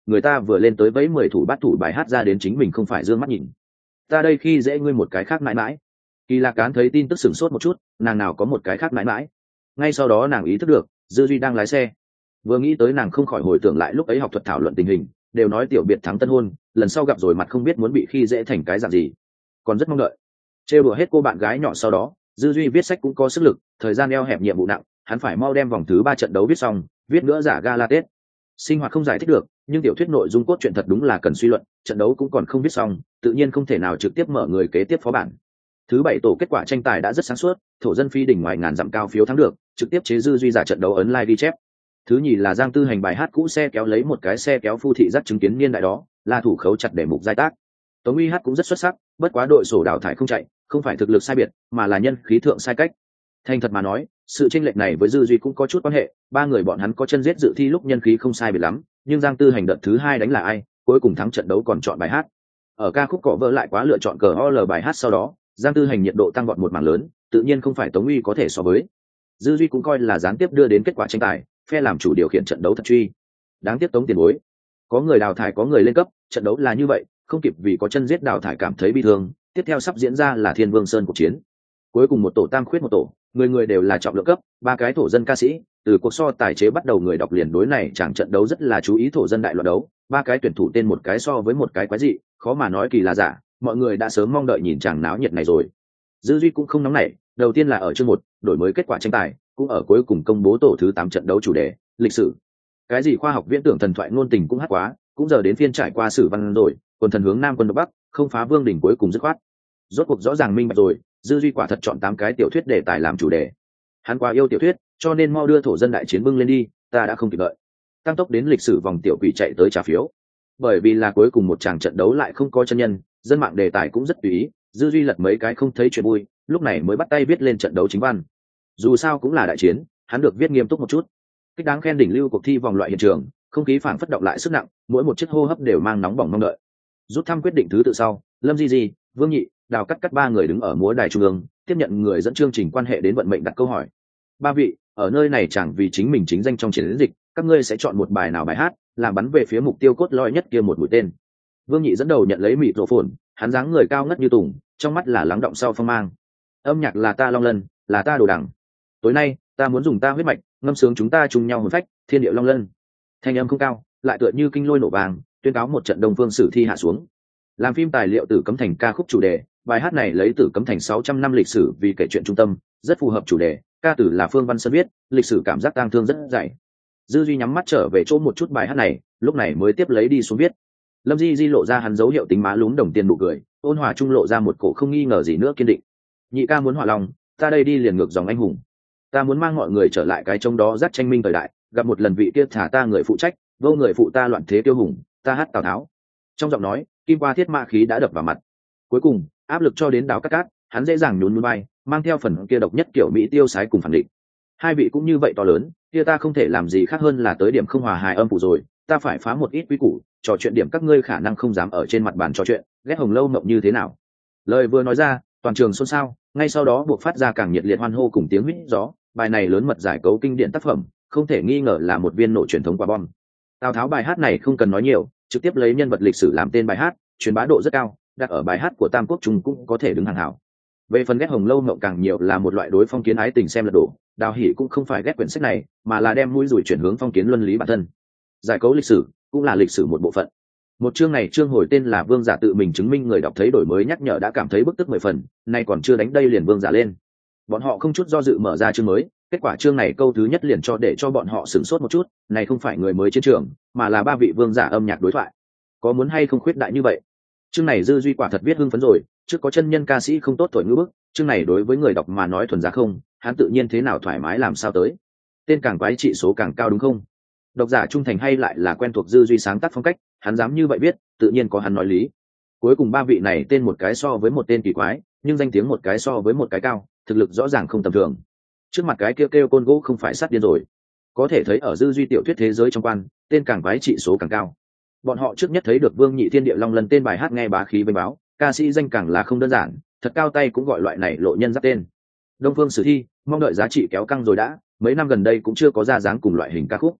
người ta vừa lên tới vẫy 10 thủ bát thủ bài hát ra đến chính mình không phải d ư ơ n g mắt nhìn. Ta đây khi dễ ngươi một cái khác mãi mãi. Kỳ Lạc Cán thấy tin tức sửng sốt một chút, nàng nào có một cái khác mãi mãi. Ngay sau đó nàng ý thức được Dư Duy đang lái xe. Vừa nghĩ tới nàng không khỏi hồi tưởng lại lúc ấy học thuật thảo luận tình hình, đều nói tiểu biệt thắng tân hôn, lần sau gặp rồi mặt không biết muốn bị khi dễ thành cái dạng gì, còn rất mong đợi. Trêu đùa hết cô bạn gái nhỏ sau đó, Dư Duy viết sách cũng có sức lực, thời gian eo hẹp nhiệm vụ nặng, hắn phải mau đem vòng thứ 3 trận đấu viết xong, viết nữa giả gala Tết. Sinh hoạt không giải thích được, nhưng tiểu thuyết nội dung cốt truyện thật đúng là cần suy luận, trận đấu cũng còn không viết xong, tự nhiên không thể nào trực tiếp mở người kế tiếp phó bản. Thứ 7 tổ kết quả tranh tài đã rất sáng suốt, thổ dân phi đỉnh ngoài ngàn dặm cao phiếu thắng được, trực tiếp chế Dư Duy giả trận đấu ấn like ghi chép. Thứ nhì là Giang Tư Hành bài hát cũ xe kéo lấy một cái xe kéo phu thị dắt chứng kiến niên đại đó, là thủ khấu chặt để mục giai tác. Tống Uy hát cũng rất xuất sắc, bất quá đội sổ đào thải không chạy, không phải thực lực sai biệt, mà là nhân khí thượng sai cách. Thành thật mà nói, sự chênh lệch này với Dư Duy cũng có chút quan hệ, ba người bọn hắn có chân giết dự thi lúc nhân khí không sai biệt lắm, nhưng Giang Tư Hành đợt thứ 2 đánh là ai, cuối cùng thắng trận đấu còn chọn bài hát. Ở ca khúc cọ vỡ lại quá lựa chọn cờ OL bài hát sau đó, Giang Tư Hành nhiệt độ tăng vọt một mảng lớn, tự nhiên không phải Tống Uy có thể so với. Dư Duy cũng coi là gián tiếp đưa đến kết quả tranh tài, phe làm chủ điều khiển trận đấu thật truy. Đáng tiếc Tống tiền bối, có người đào thải có người lên cấp, trận đấu là như vậy, không kịp vì có chân giết đào thải cảm thấy bi thương. Tiếp theo sắp diễn ra là Thiên Vương Sơn cuộc chiến, cuối cùng một tổ tam khuyết một tổ, người người đều là trọng lượng cấp, ba cái thổ dân ca sĩ, từ cuộc so tài chế bắt đầu người đọc liền đối này chẳng trận đấu rất là chú ý thổ dân đại loạt đấu, ba cái tuyển thủ tên một cái so với một cái quái dị, khó mà nói kỳ là giả, mọi người đã sớm mong đợi nhìn chàng náo nhiệt này rồi. Dư Duy cũng không nóng nảy, đầu tiên là ở chương 1, đổi mới kết quả tranh tài, cũng ở cuối cùng công bố tổ thứ 8 trận đấu chủ đề, lịch sử. Cái gì khoa học viễn tưởng thần thoại ngôn tình cũng hát quá, cũng giờ đến phiên trải qua sử văn rồi, quân thần hướng nam quân đông bắc, không phá vương đỉnh cuối cùng dứt khoát. Rốt cuộc rõ ràng minh bạch rồi, Dư Duy quả thật chọn 8 cái tiểu thuyết đề tài làm chủ đề. Hắn quá yêu tiểu thuyết, cho nên mau đưa thổ dân đại chiến bưng lên đi, ta đã không kịp đợi. Tăng tốc đến lịch sử vòng tiểu quỷ chạy tới trả phiếu. Bởi vì là cuối cùng một tràng trận đấu lại không có chân nhân, dân mạng đề tài cũng rất tùy ý, Dư Duy lật mấy cái không thấy chuyện vui, lúc này mới bắt tay viết lên trận đấu chính văn. Dù sao cũng là đại chiến, hắn được viết nghiêm túc một chút. Kích đáng khen đỉnh lưu cuộc thi vòng loại hiện trường, không khí phảng phất động lại sức nặng, mỗi một chiếc hô hấp đều mang nóng bỏng mong đợi. Rút thăm quyết định thứ tự sau, Lâm Di Di, Vương Nhị, Đào Cắt Cắt ba người đứng ở múa đài trung ương, tiếp nhận người dẫn chương trình quan hệ đến vận mệnh đặt câu hỏi. Ba vị, ở nơi này chẳng vì chính mình chính danh trong chiến dịch, các ngươi sẽ chọn một bài nào bài hát, làm bắn về phía mục tiêu cốt lõi nhất kia một mũi tên. Vương Nhị dẫn đầu nhận lấy mịt rổ phồn, hắn dáng người cao ngất như tùng, trong mắt là lắng động sau phong mang. Âm nhạc là ta long lân, là ta đồ đằng. Tối nay, ta muốn dùng ta huyết mạch, ngâm sướng chúng ta chung nhau hồn phách, thiên điệu long lân. Thanh âm không cao, lại tựa như kinh lôi nổ vàng, tuyên cáo một trận đông phương sử thi hạ xuống. Làm phim tài liệu Tử Cấm Thành ca khúc chủ đề, bài hát này lấy Tử Cấm Thành 600 năm lịch sử vì kể chuyện trung tâm, rất phù hợp chủ đề. Ca tử là Phương Văn Sơn viết, lịch sử cảm giác tang thương rất dày. Dư Duy nhắm mắt trở về chỗ một chút bài hát này, lúc này mới tiếp lấy đi xuống viết. Lâm Di Di lộ ra hắn dấu hiệu tính má lún đồng tiền nụ cười, ôn hòa trung lộ ra một cổ không nghi ngờ gì nữa kiên định. Nhị ca muốn hòa lòng, ta đây đi liền ngược dòng anh hùng. Ta muốn mang mọi người trở lại cái trống đó dắt tranh minh thời đại, gặp một lần vị kia thả ta người phụ trách, vô người phụ ta loạn thế tiêu hùng, ta hát Tào Tháo. Trong giọng nói, kim qua thiết mã khí đã đập vào mặt. Cuối cùng, áp lực cho đến Đào Cắt Cát, hắn dễ dàng nhún nhún vai, mang theo phần kia độc nhất kiểu mỹ tiêu sái cùng phản định. Hai vị cũng như vậy to lớn, kia ta không thể làm gì khác hơn là tới điểm không hòa hài âm phụ rồi, ta phải phá một ít quy củ, trò chuyện điểm các ngươi khả năng không dám ở trên mặt bàn trò chuyện, ghét Hồng Lâu Mộng như thế nào. Lời vừa nói ra, toàn trường xôn xao, ngay sau đó buộc phát ra càng nhiệt liệt hoan hô cùng tiếng huýt gió. Bài này lớn mật giải cấu kinh điển tác phẩm, không thể nghi ngờ là một viên nổ truyền thống quả bom. Tào Tháo bài hát này không cần nói nhiều, trực tiếp lấy nhân vật lịch sử làm tên bài hát, truyền bá độ rất cao, đặt ở bài hát của Tam Quốc Trung cũng có thể đứng hàng hảo. Về phần ghét Hồng Lâu Mộng càng nhiều là một loại đối phong kiến ái tình xem lật đổ, Đào Hỷ cũng không phải ghét quyển sách này, mà là đem mũi dùi chuyển hướng phong kiến luân lý bản thân. Giải cấu lịch sử cũng là lịch sử một bộ phận. Một chương này chương hồi tên là Vương Giả tự mình chứng minh, người đọc thấy đổi mới nhắc nhở đã cảm thấy bức tức 10 phần, nay còn chưa đánh đây liền Vương Giả lên. Bọn họ không chút do dự mở ra chương mới, kết quả chương này câu thứ nhất liền để cho bọn họ sửng sốt một chút, này không phải người mới chiến trường, mà là ba vị vương giả âm nhạc đối thoại. Có muốn hay không khuyết đại như vậy? Chương này Dư Duy quả thật viết hưng phấn rồi, trước có chân nhân ca sĩ không tốt thổi ngữ bức, chương này đối với người đọc mà nói thuần giá không, hắn tự nhiên thế nào thoải mái làm sao tới. Tên càng quái trị số càng cao đúng không? Độc giả trung thành hay lại là quen thuộc Dư Duy sáng tác phong cách, hắn dám như vậy viết, tự nhiên có hắn nói lý. Cuối cùng ba vị này tên một cái so với một tên kỳ quái, nhưng danh tiếng một cái so với một cái cao, thực lực rõ ràng không tầm thường. Trước mặt cái kêu côn gỗ không phải sát điên rồi. Có thể thấy ở Dư Duy tiểu thuyết thế giới trong quan, tên càng quái trị số càng cao. Bọn họ trước nhất thấy được Vương Nhị Thiên Địa Long lần tên bài hát nghe bá khí vênh báo, ca sĩ danh càng là không đơn giản, thật cao tay cũng gọi loại này lộ nhân giáp tên. Đông Phương Sử Thi, mong đợi giá trị kéo căng rồi đã, mấy năm gần đây cũng chưa có ra dáng cùng loại hình ca khúc.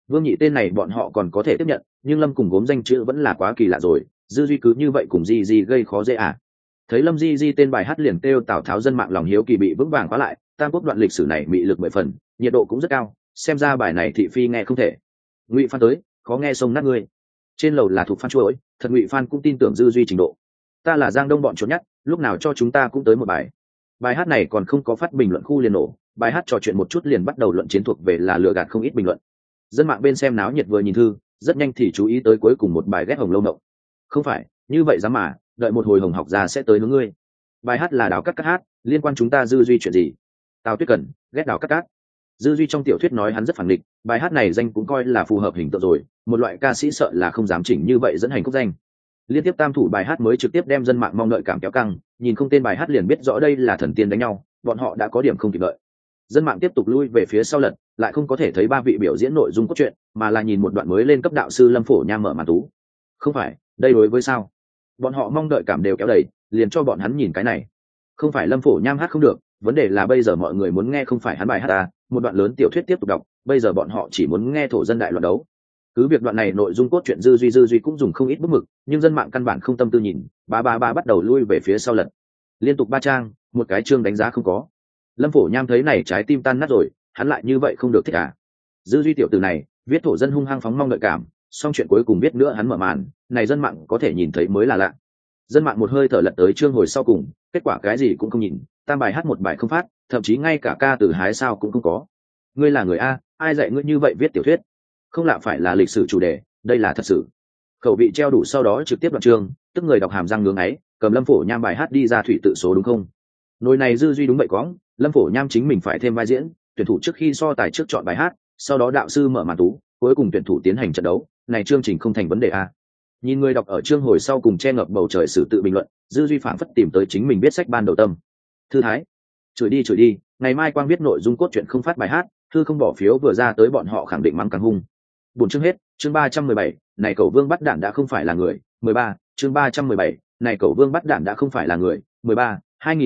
Vương Nhị tên này bọn họ còn có thể tiếp nhận, nhưng Lâm cùng gốm danh chữ vẫn là quá kỳ lạ rồi, dư duy cứ như vậy cùng di di gây khó dễ à. Thấy Lâm di di tên bài hát liền kêu Tào Tháo, dân mạng lòng hiếu kỳ bị vững vàng khóa lại, tam quốc đoạn lịch sử này mị lực 10 phần, nhiệt độ cũng rất cao, xem ra bài này thị phi nghe không thể. Ngụy Phan tới, khó nghe sông nát ngươi. Trên lầu là thuộc Phan chuỗi, thật Ngụy Phan cũng tin tưởng dư duy trình độ. Ta là Giang Đông bọn trốn nhất, lúc nào cho chúng ta cũng tới một bài. Bài hát này còn không có phát bình luận khu liền nổ, bài hát trò chuyện một chút liền bắt đầu luận chiến thuộc về là lừa gạt không ít bình luận. Dân mạng bên xem náo nhiệt vừa nhìn thư, rất nhanh thì chú ý tới cuối cùng một bài ghét Hồng Lâu Mộng. Không phải, như vậy dám mà, đợi một hồi Hồng học ra sẽ tới hướng ngươi. Bài hát là Đào Cát Cát hát, liên quan chúng ta dư duy chuyện gì? Tào Tuyết Cẩn, ghét Đào Cát Cát. Dư duy trong tiểu thuyết nói hắn rất phản nghịch, bài hát này danh cũng coi là phù hợp hình tượng rồi, một loại ca sĩ sợ là không dám chỉnh như vậy dẫn hành khúc danh. Liên tiếp tam thủ bài hát mới trực tiếp đem dân mạng mong đợi cảm kéo căng, nhìn không tên bài hát liền biết rõ đây là thần tiên đánh nhau, bọn họ đã có điểm không kịp đợi. Dân mạng tiếp tục lui về phía sau lật, lại không có thể thấy ba vị biểu diễn nội dung cốt truyện, mà là nhìn một đoạn mới lên cấp đạo sư Lâm Phổ Nham mở màn tú. Không phải, đây đối với sao? Bọn họ mong đợi cảm đều kéo đầy, liền cho bọn hắn nhìn cái này. Không phải Lâm Phổ Nham hát không được, vấn đề là bây giờ mọi người muốn nghe không phải hắn bài hát ta, một đoạn lớn tiểu thuyết tiếp tục đọc, bây giờ bọn họ chỉ muốn nghe thổ dân đại loạn đấu. Cứ việc đoạn này nội dung cốt truyện dư duy cũng dùng không ít bút mực, nhưng dân mạng căn bản không tâm tư nhìn, ba bắt đầu lui về phía sau lật. Liên tục 3 trang, một cái chương đánh giá không có. Lâm Phổ Nham thấy này trái tim tan nát rồi, hắn lại như vậy không được thích à. Dư duy tiểu từ này, viết thổ dân hung hăng phóng mong đợi cảm, xong chuyện cuối cùng biết nữa hắn mở màn, này dân mạng có thể nhìn thấy mới là lạ. Dân mạng một hơi thở lật tới chương hồi sau cùng, kết quả cái gì cũng không nhìn, tam bài hát một bài không phát, thậm chí ngay cả ca từ hái sao cũng không có. Ngươi là người a, ai dạy ngươi như vậy viết tiểu thuyết? Không lạ phải là lịch sử chủ đề, đây là thật sự. Khẩu vị treo đủ sau đó trực tiếp đoạn chương, tức người đọc hàm răng ngưỡng ấy, cầm Lâm Phổ Nham bài hát đi ra thủy tự số đúng không? Nồi này dư duy đúng vậy quõng, Lâm Phổ Nham chính mình phải thêm vai diễn, tuyển thủ trước khi so tài trước chọn bài hát, sau đó đạo sư mở màn tú, cuối cùng tuyển thủ tiến hành trận đấu, này chương trình không thành vấn đề a. Nhìn người đọc ở chương hồi sau cùng che ngập bầu trời sử tự bình luận, dư duy phảng phất tìm tới chính mình biết sách ban đầu tâm. Thư thái, chửi đi, ngày mai quang biết nội dung cốt truyện không phát bài hát, thư không bỏ phiếu vừa ra tới bọn họ khẳng định mắng càng hung. Buồn chương hết, chương 317, này cẩu vương bắt đạn đã không phải là người, 13, chương 317, này cẩu vương bắt đạn đã không phải là người, 13,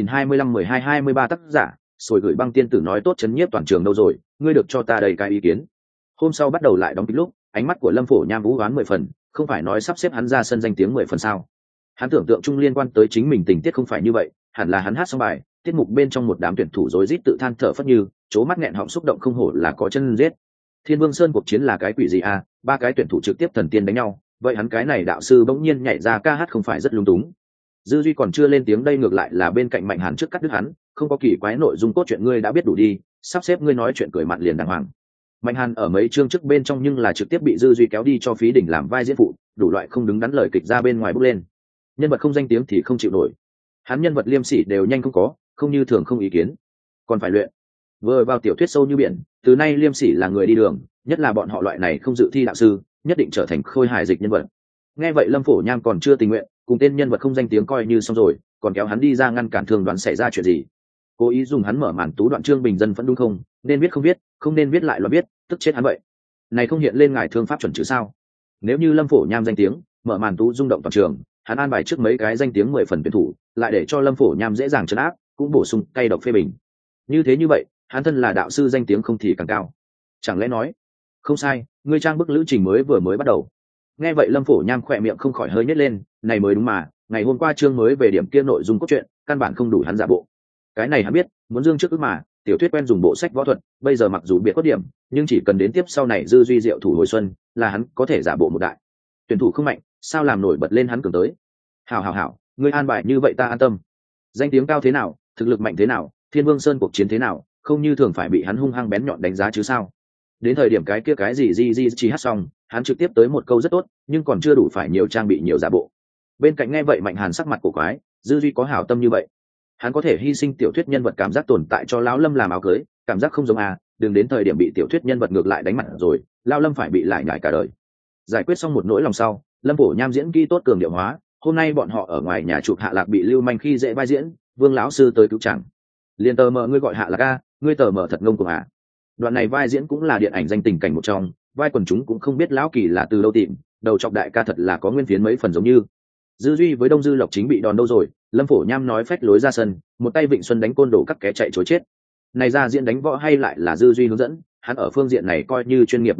2025-12-23 tác giả, rồi gửi băng tiên tử nói tốt chấn nhiếp toàn trường đâu rồi, ngươi được cho ta đầy cái ý kiến. Hôm sau bắt đầu lại đóng kịch lúc, ánh mắt của Lâm Phổ Nham vũ đoán 10 phần, không phải nói sắp xếp hắn ra sân danh tiếng 10 phần sao? Hắn tưởng tượng chung liên quan tới chính mình tình tiết không phải như vậy, hẳn là hắn hát xong bài, tiết mục bên trong một đám tuyển thủ rối rít tự than thở phất như, chố mắt nghẹn họng xúc động không hổ là có chân giết. Thiên Vương Sơn cuộc chiến là cái quỷ gì à, 3 cái tuyển thủ trực tiếp thần tiên đánh nhau, vậy hắn cái này đạo sư bỗng nhiên nhảy ra ca hát không phải rất lung túng. Dư duy còn chưa lên tiếng đây ngược lại là bên cạnh Mạnh Hàn trước cắt đứt hắn, không có kỳ quái nội dung cốt truyện ngươi đã biết đủ đi, sắp xếp ngươi nói chuyện cười mặn liền đàng hoàng. Mạnh Hàn ở mấy chương trước bên trong nhưng là trực tiếp bị dư duy kéo đi cho phí đỉnh làm vai diễn phụ, đủ loại không đứng đắn lời kịch ra bên ngoài bốc lên. Nhân vật không danh tiếng thì không chịu nổi, hắn nhân vật liêm sỉ đều nhanh không có, không như thường không ý kiến, còn phải luyện. Vừa vào tiểu thuyết sâu như biển, từ nay liêm sỉ là người đi đường, nhất là bọn họ loại này không dự thi đạo sư, nhất định trở thành khôi hài dịch nhân vật. Nghe vậy Lâm Phổ Nham còn chưa tình nguyện, cùng tên nhân vật không danh tiếng coi như xong rồi, còn kéo hắn đi ra ngăn cản thường đoán xảy ra chuyện gì. Cố ý dùng hắn mở màn tú đoạn chương bình dân vẫn đúng không, nên viết không viết, không nên viết lại là viết, tức chết hắn vậy. Này không hiện lên ngài thương pháp chuẩn chứ sao? Nếu như Lâm Phổ Nham danh tiếng, mở màn tú rung động toàn trường, hắn an bài trước mấy cái danh tiếng 10 phần tuyển thủ, lại để cho Lâm Phổ Nham dễ dàng trấn áp, cũng bổ sung cay độc phê bình. Như vậy, hắn thân là đạo sư danh tiếng không thì càng cao. Chẳng lẽ nói, không sai, ngươi trang bức lữ trình mới bắt đầu. Nghe vậy Lâm Phổ Nham khỏe miệng không khỏi hơi nhếch lên, này mới đúng mà, ngày hôm qua chương mới về điểm kia nội dung cốt truyện, căn bản không đủ hắn giả bộ. Cái này hắn biết, muốn dương trước ước mà, tiểu thuyết quen dùng bộ sách võ thuật, bây giờ mặc dù biệt có điểm, nhưng chỉ cần đến tiếp sau này dư duy diệu thủ hồi xuân, là hắn có thể giả bộ một đại. Tuyển thủ không mạnh, sao làm nổi bật lên hắn cường tới. Hảo, ngươi an bài như vậy ta an tâm. Danh tiếng cao thế nào, thực lực mạnh thế nào, Thiên Vương Sơn cuộc chiến thế nào, không như thường phải bị hắn hung hăng bén nhọn đánh giá chứ sao? Đến thời điểm cái kia cái gì chỉ hát xong, hắn trực tiếp tới một câu rất tốt, nhưng còn chưa đủ phải nhiều trang bị nhiều giả bộ. Bên cạnh nghe vậy Mạnh Hàn sắc mặt cổ quái, dư duy có hảo tâm như vậy, hắn có thể hy sinh tiểu thuyết nhân vật cảm giác tồn tại cho lão Lâm làm áo cưới, cảm giác không giống à, đừng đến thời điểm bị tiểu thuyết nhân vật ngược lại đánh mặt rồi, lão Lâm phải bị lại nhải cả đời. Giải quyết xong một nỗi lòng sau, Lâm Phổ Nham diễn kỹ tốt cường điệu hóa, hôm nay bọn họ ở ngoài nhà chụp Hạ Lạc bị lưu manh khi dễ vai diễn, Vương lão sư tới cứu chẳng. Liên tờ mờ ngươi gọi Hạ Lạc a, ngươi tờ mờ thật ngông cuồng à. Đoạn này vai diễn cũng là điện ảnh danh tình cảnh một trong, vai quần chúng cũng không biết lão Kỳ là từ đâu tìm, đầu chọc đại ca thật là có nguyên phiến mấy phần giống như. Dư duy với Đông Dư Lộc chính bị đòn đâu rồi, Lâm Phổ Nham nói phách lối ra sân, một tay Vịnh Xuân đánh côn đổ cắt ké chạy chối chết. Này ra diễn đánh võ hay lại là dư duy hướng dẫn, hắn ở phương diện này coi như chuyên nghiệp đối khẩu,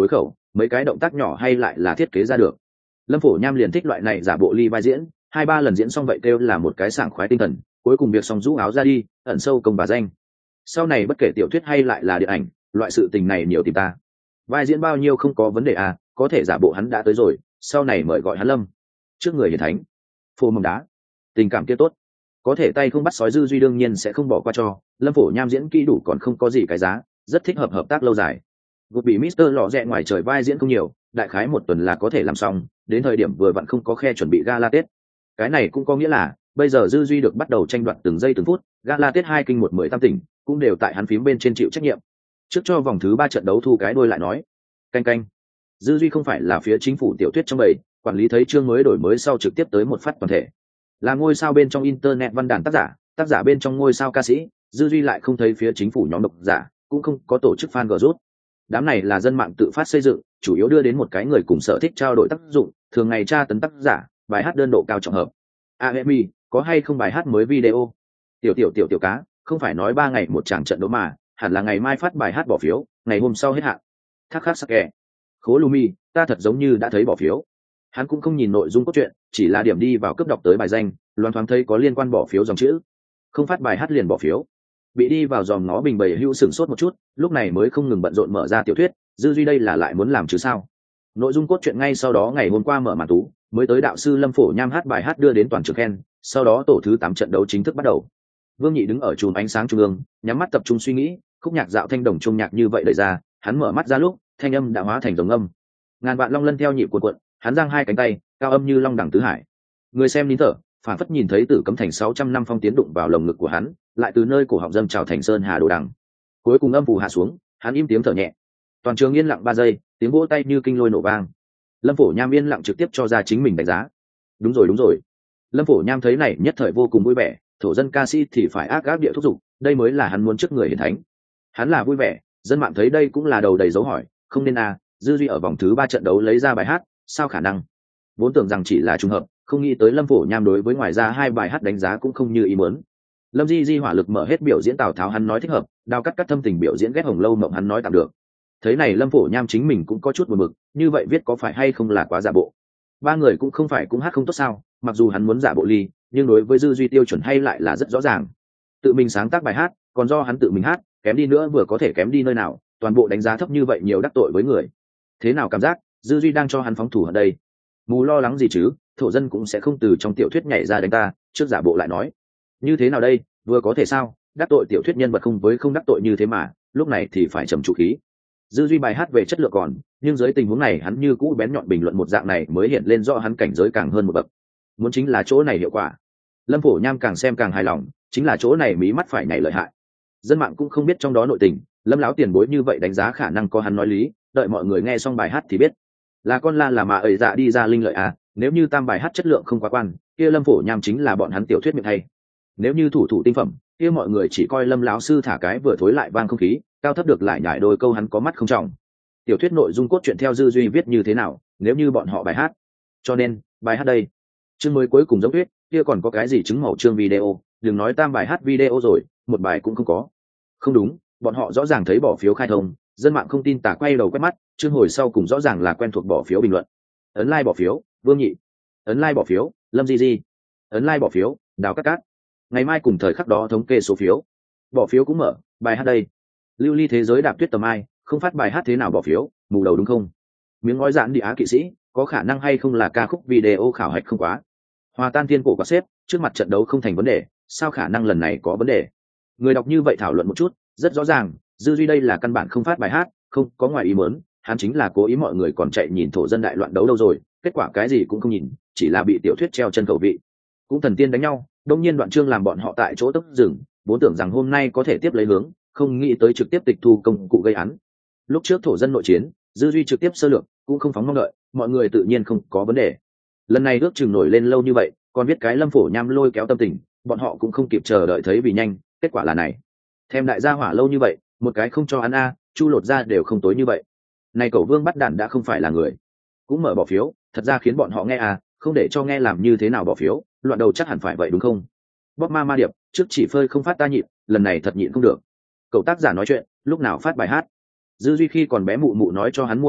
mấy cái động tác nhỏ hay lại là thiết kế ra được. Lâm Phổ Nham liền thích loại này giả bộ ly vai diễn, 2-3 lần diễn xong vậy kêu là một cái sảng khoái tinh thần, cuối cùng việc xong rũ áo ra đi, ẩn sâu công bà danh. Sau này bất kể tiểu thuyết hay lại là điện ảnh, loại sự tình này nhiều tìm ta. Vai diễn bao nhiêu không có vấn đề à, có thể giả bộ hắn đã tới rồi, sau này mời gọi hắn Lâm. Trước người hiền thánh, phô mầm đá, tình cảm kia tốt. Có thể tay không bắt sói Dư Duy đương nhiên sẽ không bỏ qua cho, Lâm Phổ Nham diễn kỹ đủ còn không có gì cái giá, rất thích hợp tác lâu dài. Gục bị Mr. Lọ Rẹ ngoài trời vai diễn không nhiều, đại khái một tuần là có thể làm xong, đến thời điểm vừa vặn không có khe chuẩn bị gala Tết. Cái này cũng có nghĩa là, bây giờ Dư Duy được bắt đầu tranh đoạt từng giây từng phút, gala Tết 2 kinh 1-10 tam tỉnh, cũng đều tại hắn phím bên trên chịu trách nhiệm. Trước cho vòng thứ 3 trận đấu thu cái đuôi lại nói. Canh canh. Dư Duy không phải là phía chính phủ tiểu thuyết trong bầy, quản lý thấy chương mới đổi mới sau trực tiếp tới một phát toàn thể. Là ngôi sao bên trong internet văn đàn tác giả bên trong ngôi sao ca sĩ, Dư Duy lại không thấy phía chính phủ nhóm độc giả, cũng không có tổ chức fan group. Đám này là dân mạng tự phát xây dựng, chủ yếu đưa đến một cái người cùng sở thích trao đổi tác dụng, thường ngày tra tấn tác giả, bài hát đơn độ cao trọng hợp. Emi, có hay không bài hát mới video? Tiểu cá, không phải nói 3 ngày một tràng trận đấu mà, hẳn là ngày mai phát bài hát bỏ phiếu, ngày hôm sau hết hạn. Thác khắc sắc kẻ. Khố Lumi, ta thật giống như đã thấy bỏ phiếu. Hắn cũng không nhìn nội dung cốt truyện, chỉ là điểm đi vào cấp đọc tới bài danh, loáng thoáng thấy có liên quan bỏ phiếu dòng chữ. Không phát bài hát liền bỏ phiếu. Bị đi vào dòm nó bình bầy hưu sửng sốt một chút, lúc này mới không ngừng bận rộn mở ra tiểu thuyết, Dư Duy đây là lại muốn làm chứ sao? Nội dung cốt truyện ngay sau đó ngày hôm qua mở màn tú, mới tới đạo sư Lâm Phổ Nham hát bài hát đưa đến toàn trường khen, sau đó tổ thứ 8 trận đấu chính thức bắt đầu. Vương Nhị đứng ở chùm ánh sáng trung ương, nhắm mắt tập trung suy nghĩ, khúc nhạc dạo thanh đồng trung nhạc như vậy đẩy ra, hắn mở mắt ra lúc, thanh âm đã hóa thành dòng âm. Ngàn vạn long lân theo nhịp cuộn cuộn, hắn giang hai cánh tay, cao âm như long đẳng tứ hải. Người xem nín thở, phản phất nhìn thấy Tử Cấm Thành 600 năm phong tiến đụng vào lồng ngực của hắn, lại từ nơi cổ họng dâng trào thành sơn hà đồ đằng. Cuối cùng âm phù hạ xuống, hắn im tiếng thở nhẹ. Toàn trường yên lặng 3 giây, tiếng vỗ tay như kinh lôi nổ vang. Lâm Phổ Nham yên lặng trực tiếp cho ra chính mình đánh giá. Đúng rồi. Lâm Phổ Nham thấy này nhất thời vô cùng vui vẻ, thổ dân ca sĩ thì phải ác ác địa thúc giục, đây mới là hắn muốn trước người hiển thánh. Hắn là vui vẻ, dân mạng thấy đây cũng là đầu đầy dấu hỏi, không nên à, Dư Duy ở vòng thứ 3 trận đấu lấy ra bài hát, sao khả năng? Vốn tưởng rằng chỉ là trùng hợp, không nghĩ tới Lâm Phổ Nham đối với ngoài ra 2 bài hát đánh giá cũng không như ý muốn. Lâm Di hỏa lực mở hết biểu diễn Tào Tháo hắn nói thích hợp, đao cắt thâm tình biểu diễn ghét Hồng Lâu Mộng hắn nói tạm được. Thế này Lâm Phổ Nham chính mình cũng có chút buồn bực, như vậy viết có phải hay không là quá giả bộ? 3 người cũng không phải cũng hát không tốt sao? Mặc dù hắn muốn giả bộ ly, nhưng đối với Dư Duy tiêu chuẩn hay lại là rất rõ ràng. Tự mình sáng tác bài hát, còn do hắn tự mình hát, kém đi nữa vừa có thể kém đi nơi nào, toàn bộ đánh giá thấp như vậy nhiều đắc tội với người. Thế nào cảm giác Dư Duy đang cho hắn phóng thủ ở đây? Mù lo lắng gì chứ, thổ dân cũng sẽ không từ trong tiểu thuyết nhảy ra đánh ta, trước giả bộ lại nói. Như thế nào đây, vừa có thể sao, đắc tội tiểu thuyết nhân vật không với không đắc tội như thế mà, lúc này thì phải trầm trụ khí. Dư Duy bài hát về chất lượng còn, nhưng dưới tình huống này hắn như cũ bén nhọn bình luận một dạng này mới hiện lên rõ hắn cảnh giới càng hơn một bậc. Muốn chính là chỗ này hiệu quả. Lâm Phổ Nham càng xem càng hài lòng, chính là chỗ này mí mắt phải nhảy lợi hại. Dân mạng cũng không biết trong đó nội tình, Lâm lão tiền bối như vậy đánh giá khả năng có hắn nói lý, đợi mọi người nghe xong bài hát thì biết. Là con la là mà ẩy dạ đi ra linh lợi à, nếu như tam bài hát chất lượng không quá quan, kia Lâm Phổ Nham chính là bọn hắn tiểu thuyết miệng hay. Nếu như thủ tinh phẩm, kia mọi người chỉ coi Lâm lão sư thả cái vừa thối lại vang không khí, cao thấp được lại nhải đôi câu hắn có mắt không trọng. Tiểu thuyết nội dung cốt truyện theo Dư Duy viết như thế nào, nếu như bọn họ bài hát. Cho nên, bài hát đây, chương mới cuối cùng giống thuyết, kia còn có cái gì chứng màu chương video, đừng nói tam bài hát video rồi, một bài cũng không có. Không đúng, bọn họ rõ ràng thấy bỏ phiếu khai thông, dân mạng không tin tả quay đầu quét mắt, chương hồi sau cùng rõ ràng là quen thuộc bỏ phiếu bình luận. Ấn like bỏ phiếu, Vương Nhị. Ấn like bỏ phiếu, Lâm Di. Ấn like bỏ phiếu, Đào Cát Cát. Ngày mai cùng thời khắc đó thống kê số phiếu. Bỏ phiếu cũng mở, bài hát đây. Lưu ly thế giới đạp tuyết tầm ai, không phát bài hát thế nào bỏ phiếu, mù đầu đúng không? Miếng ngói dạn địa á kỵ sĩ, có khả năng hay không là ca khúc video khảo hạch không quá. Hòa tan thiên cổ quả xếp, trước mặt trận đấu không thành vấn đề, sao khả năng lần này có vấn đề? Người đọc như vậy thảo luận một chút, rất rõ ràng, Dư Duy đây là căn bản không phát bài hát, không có ngoài ý muốn, hắn chính là cố ý mọi người còn chạy nhìn thổ dân đại loạn đấu đâu rồi, kết quả cái gì cũng không nhìn, chỉ là bị tiểu thuyết treo chân khẩu vị. Cũng thần tiên đánh nhau, đông nhiên đoạn chương làm bọn họ tại chỗ tốc dừng, vốn tưởng rằng hôm nay có thể tiếp lấy hướng, không nghĩ tới trực tiếp tịch thu công cụ gây án. Lúc trước thổ dân nội chiến, Dư Duy trực tiếp sơ lược, cũng không phóng mong đợi, mọi người tự nhiên không có vấn đề. Lần này ước chừng nổi lên lâu như vậy, còn biết cái Lâm Phổ Nham lôi kéo tâm tình, bọn họ cũng không kịp chờ đợi thấy vì nhanh, kết quả là này. Thêm đại gia hỏa lâu như vậy, một cái không cho ăn a, chu lột ra đều không tối như vậy. Này cậu Vương bắt đản đã không phải là người, cũng mở bỏ phiếu, thật ra khiến bọn họ nghe à, không để cho nghe làm như thế nào bỏ phiếu, loạn đầu chắc hẳn phải vậy đúng không? Bóp ma điệp, trước chỉ phơi không phát ta nhịn, lần này thật nhịn không được. Cậu tác giả nói chuyện, lúc nào phát bài hát? Dư Duy khi còn bé mụ mụ nói cho hắn mua lễ vật,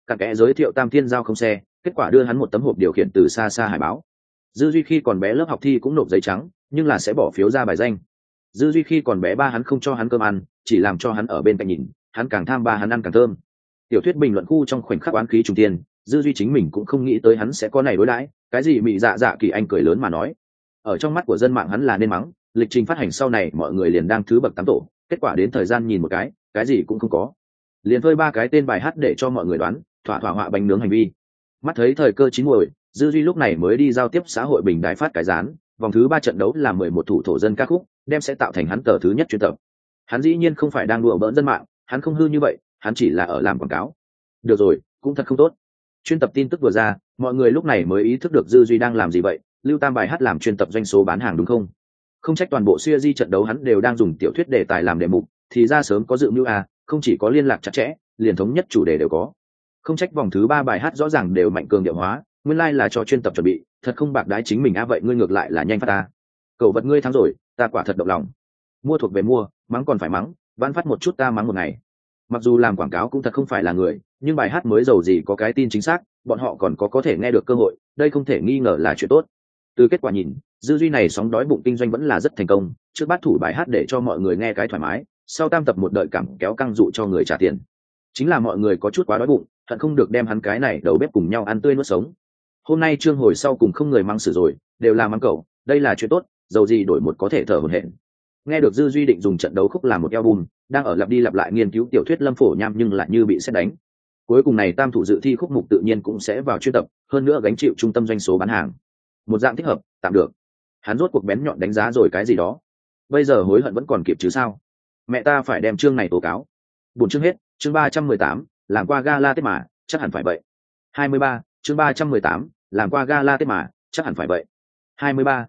cặn kẽ giới thiệu Tam Thiên Giao không xe, kết quả đưa hắn một tấm hộp điều khiển từ xa xa hải báo. Dư Duy khi còn bé lớp học thi cũng nộp giấy trắng, nhưng là sẽ bỏ phiếu ra bài danh. Dư Duy khi còn bé ba hắn không cho hắn cơm ăn, chỉ làm cho hắn ở bên cạnh nhìn, hắn càng tham ba hắn ăn càng thơm. Tiểu thuyết bình luận khu trong khoảnh khắc oán khí trùng tiên, Dư Duy chính mình cũng không nghĩ tới hắn sẽ có này đối đãi, cái gì mị dạ dạ kỳ anh cười lớn mà nói. Ở trong mắt của dân mạng hắn là nên mắng, lịch trình phát hành sau này mọi người liền đang thứ bậc 8 tổ, kết quả đến thời gian nhìn một cái gì cũng không có. Liền phơi ba cái tên bài hát để cho mọi người đoán, thỏa họa bánh nướng hành vi. Mắt thấy thời cơ chín muồi, Dư Duy lúc này mới đi giao tiếp xã hội bình đài phát cái dán, vòng thứ 3 trận đấu là 11 thủ thổ dân ca khúc, đem sẽ tạo thành hắn tờ thứ nhất chuyên tập. Hắn dĩ nhiên không phải đang đùa bỡn dân mạng, hắn không hư như vậy, hắn chỉ là ở làm quảng cáo. Được rồi, cũng thật không tốt. Chuyên tập tin tức vừa ra, mọi người lúc này mới ý thức được Dư Duy đang làm gì vậy, lưu tam bài hát làm chuyên tập doanh số bán hàng đúng không? Không trách toàn bộ series trận đấu hắn đều đang dùng tiểu thuyết đề tài làm đề mục, thì ra sớm có dự mưu à, không chỉ có liên lạc chặt chẽ, liền thống nhất chủ đề đều có. Không trách vòng thứ 3 bài hát rõ ràng đều mạnh cường điệu hóa, nguyên lai là cho chuyên tập chuẩn bị, thật không bạc đái chính mình vậy ngươi ngược lại là nhanh phát ta. Cậu vật ngươi thắng rồi, ta quả thật động lòng. Mua thuộc về mua, mắng còn phải mắng, vãn phát một chút ta mắng một ngày. Mặc dù làm quảng cáo cũng thật không phải là người, nhưng bài hát mới giàu gì có cái tin chính xác, bọn họ còn có thể nghe được cơ hội, đây không thể nghi ngờ là chuyện tốt. Từ kết quả nhìn, Dư Duy này sóng đói bụng kinh doanh vẫn là rất thành công, trước bát thủ bài hát để cho mọi người nghe cái thoải mái, sau tam tập một đợi cảm kéo căng dụ cho người trả tiền. Chính là mọi người có chút quá đói bụng, hận không được đem hắn cái này đầu bếp cùng nhau ăn tươi nuốt sống. Hôm nay chương hồi sau cùng không người mắng xử rồi, đều là mắng cậu, đây là chuyện tốt, dầu gì đổi một có thể thở hổn hển. Nghe được Dư Duy định dùng trận đấu khúc làm một album, đang ở lặp đi lặp lại nghiên cứu tiểu thuyết Lâm Phổ Nham nhưng lại như bị sét đánh. Cuối cùng này tam thủ dự thi khúc mục tự nhiên cũng sẽ vào chuyên tập, hơn nữa gánh chịu trung tâm doanh số bán hàng. Một dạng thích hợp, tạm được. Hắn rốt cuộc bén nhọn đánh giá rồi cái gì đó. Bây giờ hối hận vẫn còn kịp chứ sao? Mẹ ta phải đem chương này tố cáo. Buồn chương hết, chương 318, làm qua gala tết mà, chắc hẳn phải vậy. 23, chương 318, làm qua gala tết mà, chắc hẳn phải vậy. 23,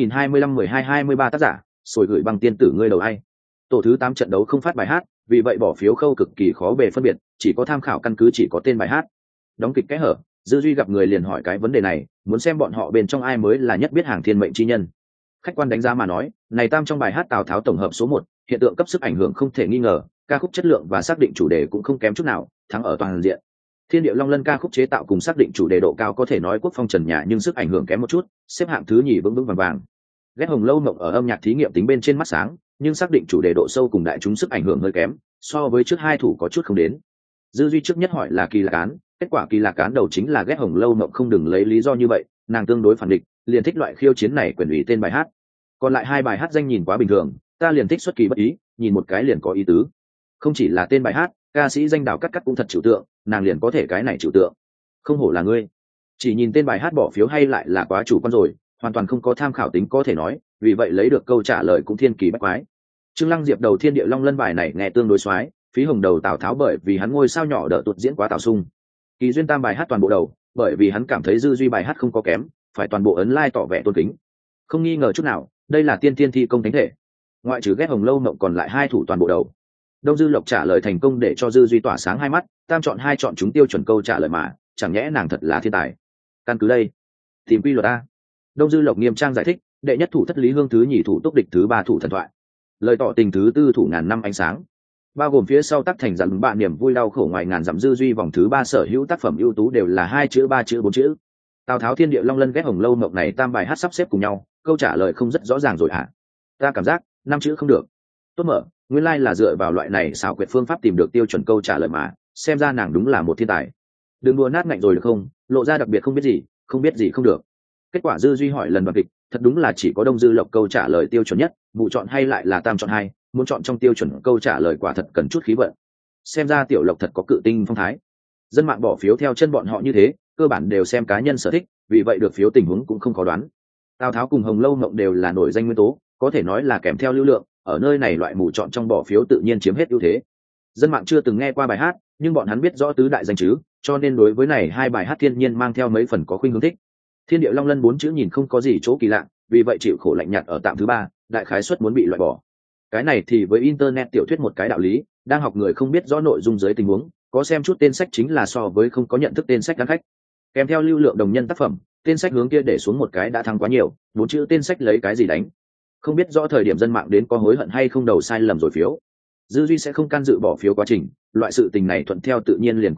2025-12-23 tác giả, sồi gửi bằng tiên tử ngươi đầu ai. Tổ thứ 8 trận đấu không phát bài hát, vì vậy bỏ phiếu khâu cực kỳ khó bề phân biệt, chỉ có tham khảo căn cứ chỉ có tên bài hát. Đóng kịch kẽ hở, Dư Duy gặp người liền hỏi cái vấn đề này, muốn xem bọn họ bên trong ai mới là nhất biết hàng thiên mệnh chi nhân. Khách quan đánh giá mà nói, này tam trong bài hát Tào Tháo tổng hợp số 1, hiện tượng cấp sức ảnh hưởng không thể nghi ngờ, ca khúc chất lượng và xác định chủ đề cũng không kém chút nào, thắng ở toàn diện. Thiên Điệu Long Lân ca khúc chế tạo cùng xác định chủ đề độ cao có thể nói quốc phong trần nhà nhưng sức ảnh hưởng kém một chút, xếp hạng thứ nhì vững vững vàng vàng. Ghét Hồng Lâu Mộng ở âm nhạc thí nghiệm tính bên trên mắt sáng, nhưng xác định chủ đề độ sâu cùng đại chúng sức ảnh hưởng hơi kém, so với trước hai thủ có chút không đến. Dư Duy trước nhất hỏi là Kỳ Lạc Cán, kết quả Kỳ Lạc Cán đầu chính là Ghét Hồng Lâu Mộng không đừng lấy lý do như vậy, nàng tương đối phản địch, liền thích loại khiêu chiến này quyền ủy tên bài hát. Còn lại hai bài hát danh nhìn quá bình thường, ta liền thích xuất kỳ bất ý, nhìn một cái liền có ý tứ. Không chỉ là tên bài hát, ca sĩ danh đào cắt cũng thật trừu tượng, nàng liền có thể cái này trừu tượng. Không hổ là ngươi. Chỉ nhìn tên bài hát bỏ phiếu hay lại là quá chủ quan rồi, hoàn toàn không có tham khảo tính có thể nói, vì vậy lấy được câu trả lời cũng thiên kỳ bách quái. Trương Lăng Diệp đầu Thiên Địa Long Lân bài này nghe tương đối xoái, phí hồng đầu Tào Tháo bởi vì hắn ngôi sao nhỏ đỡ tuột diễn quá Tào Sung. Kỳ Duyên tam bài hát toàn bộ đầu, bởi vì hắn cảm thấy Dư Duy bài hát không có kém, phải toàn bộ ấn like tỏ vẻ tôn kính. Không nghi ngờ chút nào, đây là tiên tiên thi công thánh thể. Ngoại trừ Ghét Hồng Lâu Mộng còn lại hai thủ toàn bộ đầu. Đông Dư Lộc trả lời thành công để cho Dư Duy tỏa sáng hai mắt, tam chọn hai chọn chúng tiêu chuẩn câu trả lời mà, chẳng nhẽ nàng thật là thiên tài. Căn cứ đây, tìm quy luật a. Đông Dư Lộc nghiêm trang giải thích, đệ nhất thủ Thất Lý Hương, thứ nhì thủ Túc Địch, thứ ba thủ Thần Thoại. Lời tỏ tình thứ tư thủ Ngàn Năm Ánh Sáng. Bao gồm phía sau tác thành dặm bạn niềm vui đau khổ ngoài ngàn dặm Dư Duy vòng thứ 3 sở hữu tác phẩm ưu tú đều là 2 chữ 3 chữ 4 chữ. Tào Tháo Thiên Địa Long Lân Ghét Hồng Lâu Mộng này tam bài hát sắp xếp cùng nhau, câu trả lời không rất rõ ràng rồi hả? Ta cảm giác 5 chữ không được. Tốt mở, nguyên lai là dựa vào loại này xảo quyệt phương pháp tìm được tiêu chuẩn câu trả lời mà, xem ra nàng đúng là một thiên tài. Đừng đùa nát ngạnh rồi được không, lộ ra đặc biệt không biết gì không được. Kết quả Dư Duy hỏi lần đoạt kịch, thật đúng là chỉ có Đông Dư Lộc câu trả lời tiêu chuẩn nhất, vụ chọn hay lại là tam chọn hai, muốn chọn trong tiêu chuẩn câu trả lời quả thật cần chút khí vận. Xem ra Tiểu Lộc thật có cự tinh phong thái. Dân mạng bỏ phiếu theo chân bọn họ như thế, cơ bản đều xem cá nhân sở thích, vì vậy được phiếu tình huống cũng không khó đoán. Tào Tháo cùng Hồng Lâu Mộng đều là nổi danh nguyên tố, có thể nói là kèm theo lưu lượng, ở nơi này loại mù chọn trong bỏ phiếu tự nhiên chiếm hết ưu thế. Dân mạng chưa từng nghe qua bài hát, nhưng bọn hắn biết rõ tứ đại danh chứ, cho nên đối với này hai bài hát thiên nhiên mang theo mấy phần có khuynh hướng thích. Thiên Địa Long Lân 4 chữ nhìn không có gì chỗ kỳ lạ, vì vậy chịu khổ lạnh nhạt ở tạm thứ 3, đại khái suất muốn bị loại bỏ. Cái này thì với internet tiểu thuyết một cái đạo lý, đang học người không biết rõ nội dung dưới tình huống, có xem chút tên sách chính là so với không có nhận thức tên sách đáng khách. Kèm theo lưu lượng đồng nhân tác phẩm, tên sách hướng kia để xuống một cái đã thăng quá nhiều, 4 chữ tên sách lấy cái gì đánh. Không biết rõ thời điểm dân mạng đến có hối hận hay không đầu sai lầm rồi phiếu. Dư Duy sẽ không can dự bỏ phiếu quá trình, loại sự tình này thuận theo tự nhiên liền có thể,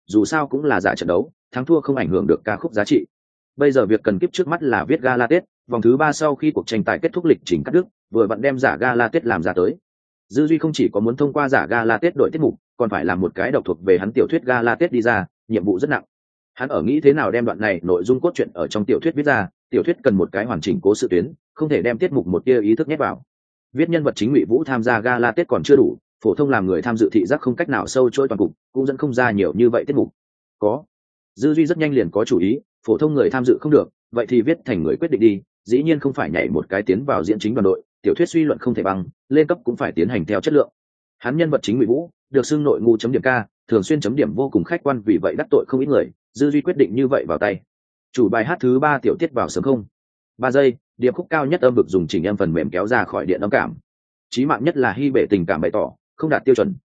dù sao cũng là giả trận đấu, thắng thua không ảnh hưởng được ca khúc giá trị. Bây giờ việc cần kiếp trước mắt là viết gala Tết, vòng thứ 3 sau khi cuộc tranh tài kết thúc lịch trình cắt đứt, vừa vặn đem giả gala Tết làm ra tới. Dư Duy không chỉ có muốn thông qua giả gala Tết đổi tiết mục, còn phải làm một cái độc thuộc về hắn tiểu thuyết gala Tết đi ra, nhiệm vụ rất nặng. Hắn ở nghĩ thế nào đem đoạn này nội dung cốt truyện ở trong tiểu thuyết viết ra, tiểu thuyết cần một cái hoàn chỉnh cố sự tuyến, không thể đem tiết mục một tia ý thức nhét vào. Viết nhân vật chính Ngụy Vũ tham gia gala Tết còn chưa đủ, phổ thông làm người tham dự thị giác không cách nào sâu chuỗi toàn cục, cũng dẫn không ra nhiều như vậy tiết mục. Có. Dư Duy rất nhanh liền có chủ ý, phổ thông người tham dự không được, vậy thì viết thành người quyết định đi, dĩ nhiên không phải nhảy một cái tiến vào diễn chính đoàn đội, tiểu thuyết suy luận không thể bằng, lên cấp cũng phải tiến hành theo chất lượng. Hắn nhân vật chính Ngụy Vũ, được xưng nội ngu chấm điểm ca, thường xuyên chấm điểm vô cùng khách quan, vì vậy đắc tội không ít người, Dư Duy quyết định như vậy vào tay. Chủ bài hát thứ 3 tiểu tiết vào sớm không 3 giây, điệp khúc cao nhất âm vực dùng chỉnh âm phần mềm kéo ra khỏi điện âm cảm. Chí mạng nhất là hy bể tình cảm bày tỏ, không đạt tiêu chuẩn,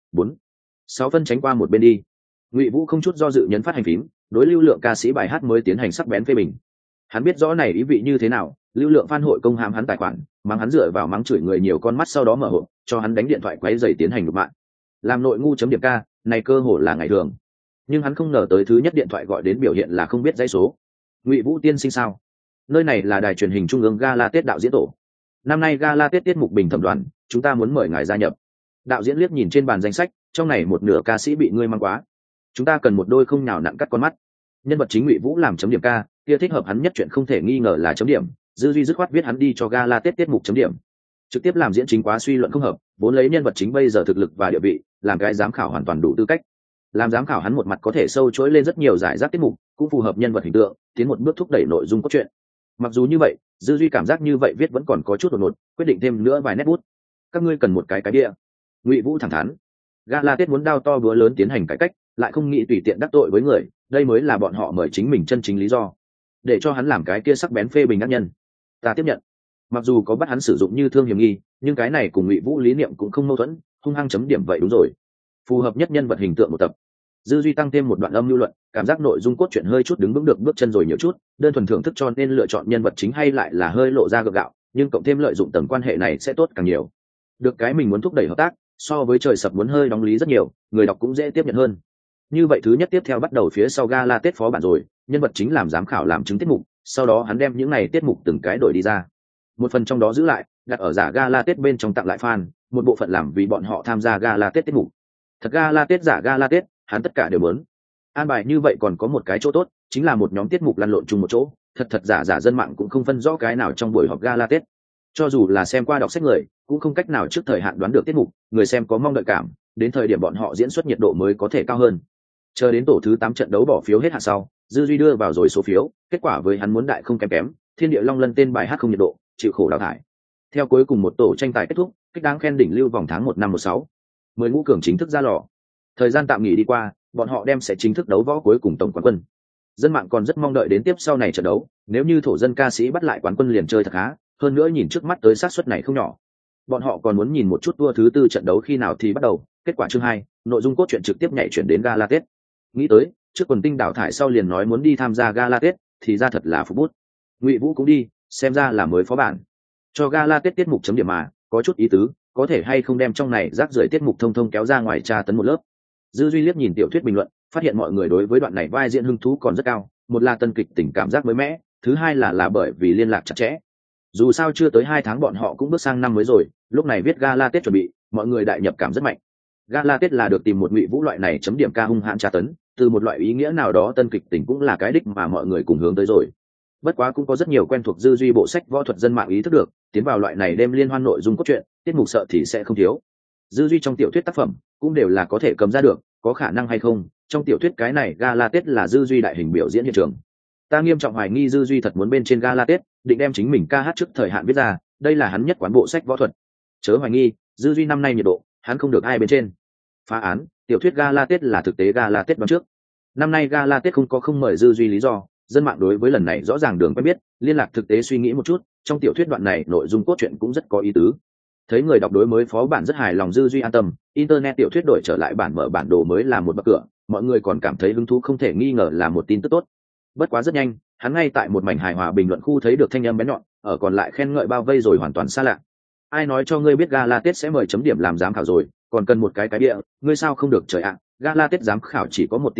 4-6 phân tránh qua một bên đi. Ngụy Vũ không chút do dự nhấn phát hành phím, đối lưu lượng ca sĩ bài hát mới tiến hành sắc bén phê bình. Hắn biết rõ này ý vị như thế nào, lưu lượng fan hội công hàm hắn tài khoản, mắng hắn dựa vào mắng chửi người nhiều con mắt, sau đó mở hộp cho hắn đánh điện thoại quấy rầy tiến hành nhục mạ. Làm nội ngu chấm điểm ca, này cơ hồ là ngày thường. Nhưng hắn không ngờ tới thứ nhất điện thoại gọi đến biểu hiện là không biết dãy số. Ngụy Vũ tiên sinh sao? Nơi này là đài truyền hình trung ương gala Tết đạo diễn tổ. Năm nay gala Tết tiết mục bình thẩm đoàn, chúng ta muốn mời ngài gia nhập. Đạo diễn liếc nhìn trên bàn danh sách, trong này một nửa ca sĩ bị ngươi mang quá. Chúng ta cần một đôi không nhào nặn cắt con mắt. Nhân vật chính Ngụy Vũ làm chấm điểm ca, kia thích hợp hắn nhất chuyện không thể nghi ngờ là chấm điểm. Dư Duy dứt khoát viết hắn đi cho gala Tết tiết mục chấm điểm. Trực tiếp làm diễn chính quá suy luận không hợp, vốn lấy nhân vật chính bây giờ thực lực và địa vị, làm cái giám khảo hoàn toàn đủ tư cách. Làm giám khảo hắn một mặt có thể sâu chuỗi lên rất nhiều giải rác tiết mục, cũng phù hợp nhân vật hình tượng, tiến một bước thúc đẩy nội dung cốt truyện. Mặc dù như vậy, Dư Duy cảm giác như vậy viết vẫn còn có chút đột ngột, quyết định thêm nữa vài nét bút. Các ngươi cần một cái địa. Ngụy Vũ thẳng thắn. Gala Tết muốn đao to búa lớn tiến hành cải cách, lại không nghĩ tùy tiện đắc tội với người, đây mới là bọn họ mời chính mình chân chính lý do. Để cho hắn làm cái kia sắc bén phê bình ác nhân. Ta tiếp nhận. Mặc dù có bắt hắn sử dụng như thương hiểm nghi, nhưng cái này cùng Ngụy Vũ lý niệm cũng không mâu thuẫn, hung hăng chấm điểm vậy đúng rồi. Phù hợp nhất nhân vật hình tượng một tập. Dư Duy tăng thêm một đoạn âm lưu luận, cảm giác nội dung cốt truyện hơi chút đứng vững được bước chân rồi nhiều chút, đơn thuần thưởng thức cho nên lựa chọn nhân vật chính hay lại là hơi lộ ra gượng gạo, nhưng cộng thêm lợi dụng tầng quan hệ này sẽ tốt càng nhiều. Được cái mình muốn thúc đẩy hợp tác, so với trời sập muốn hơi đóng lý rất nhiều, người đọc cũng dễ tiếp nhận hơn. Như vậy thứ nhất tiếp theo bắt đầu phía sau gala Tết phó bản rồi, nhân vật chính làm giám khảo làm chứng tiết mục, sau đó hắn đem những này tiết mục từng cái đổi đi ra. Một phần trong đó giữ lại, đặt ở giả gala Tết bên trong tặng lại fan, một bộ phận làm vì bọn họ tham gia gala Tết tiết mục. Thật gala Tết giả gala Tết, hắn tất cả đều muốn. An bài như vậy còn có một cái chỗ tốt, chính là một nhóm tiết mục lăn lộn chung một chỗ, thật giả dân mạng cũng không phân rõ cái nào trong buổi họp gala Tết. Cho dù là xem qua đọc sách người, cũng không cách nào trước thời hạn đoán được tiết mục, người xem có mong đợi cảm, đến thời điểm bọn họ diễn xuất nhiệt độ mới có thể cao hơn. Chờ đến tổ thứ 8 trận đấu bỏ phiếu hết hạn sau, Dư Duy đưa vào rồi số phiếu, kết quả với hắn muốn đại không kém, Thiên Địa Long Lân tên bài hát không nhiệt độ, chịu khổ đào thải. Theo cuối cùng một tổ tranh tài kết thúc, kích đáng khen đỉnh lưu vòng tháng 1 năm 16. 10 ngũ cường chính thức ra lò. Thời gian tạm nghỉ đi qua, bọn họ đem sẽ chính thức đấu võ cuối cùng tổng quán quân. Dân mạng còn rất mong đợi đến tiếp sau này trận đấu, nếu như thổ dân ca sĩ bắt lại quán quân liền chơi thật khá, hơn nữa nhìn trước mắt tới xác suất này không nhỏ. Bọn họ còn muốn nhìn một chút tour thứ 4 trận đấu khi nào thì bắt đầu, kết quả chương 2, nội dung cốt truyện trực tiếp nhảy chuyển đến gala Tết. Nghĩ tới, trước quần tinh đào thải sau liền nói muốn đi tham gia gala Tết, thì ra thật là phục bút. Ngụy Vũ cũng đi, xem ra là mới phó bản. Cho gala Tết tiết mục chấm điểm mà, có chút ý tứ, có thể hay không đem trong này rác rưởi tiết mục thông thông kéo ra ngoài tra tấn một lớp. Dư Duy liếc nhìn tiểu thuyết bình luận, phát hiện mọi người đối với đoạn này vai diễn hứng thú còn rất cao, một là tân kịch tình cảm giác mới mẻ, thứ hai là bởi vì liên lạc chặt chẽ. Dù sao chưa tới 2 tháng bọn họ cũng bước sang năm mới rồi, lúc này viết gala Tết chuẩn bị, mọi người đại nhập cảm rất mạnh. Gala Tết là được tìm một Ngụy Vũ loại này chấm điểm ca hung hãn tra tấn, từ một loại ý nghĩa nào đó tân kịch tình cũng là cái đích mà mọi người cùng hướng tới rồi. Bất quá cũng có rất nhiều quen thuộc Dư Duy bộ sách võ thuật dân mạng ý thức được, tiến vào loại này đêm liên hoan nội dung cốt truyện, tiết mục sợ thì sẽ không thiếu. Dư Duy trong tiểu thuyết tác phẩm cũng đều là có thể cầm ra được, có khả năng hay không, trong tiểu thuyết cái này gala Tết là Dư Duy đại hình biểu diễn hiện trường. Ta nghiêm trọng hoài nghi Dư Duy thật muốn bên trên gala Tết, định đem chính mình ca hát trước thời hạn viết ra, đây là hắn nhất quán bộ sách võ thuật. Chớ hoài nghi, Dư Duy năm nay nhiệt độ, hắn không được ai bên trên. Phá án, tiểu thuyết gala Tết là thực tế gala Tết đoán trước. Năm nay gala Tết không mời Dư Duy lý do, dân mạng đối với lần này rõ ràng đường quen biết, liên lạc thực tế suy nghĩ một chút, trong tiểu thuyết đoạn này nội dung cốt truyện cũng rất có ý tứ. Thấy người đọc đối mới phó bản rất hài lòng, Dư Duy an tâm, internet tiểu thuyết đổi trở lại bản mở bản đồ mới là một bậc cửa, mọi người còn cảm thấy hứng thú không thể nghi ngờ là một tin tức tốt. Bất quá rất nhanh, hắn ngay tại một mảnh hài hòa bình luận khu thấy được thanh âm bén nhọn, ở còn lại khen ngợi bao vây rồi hoàn toàn xa lạ. Ai nói cho ngươi biết gala Tết sẽ mời chấm điểm làm giám khảo rồi, còn cần một cái địa, ngươi sao không được trời ạ, gala Tết giám khảo chỉ có một tiêu chuẩn,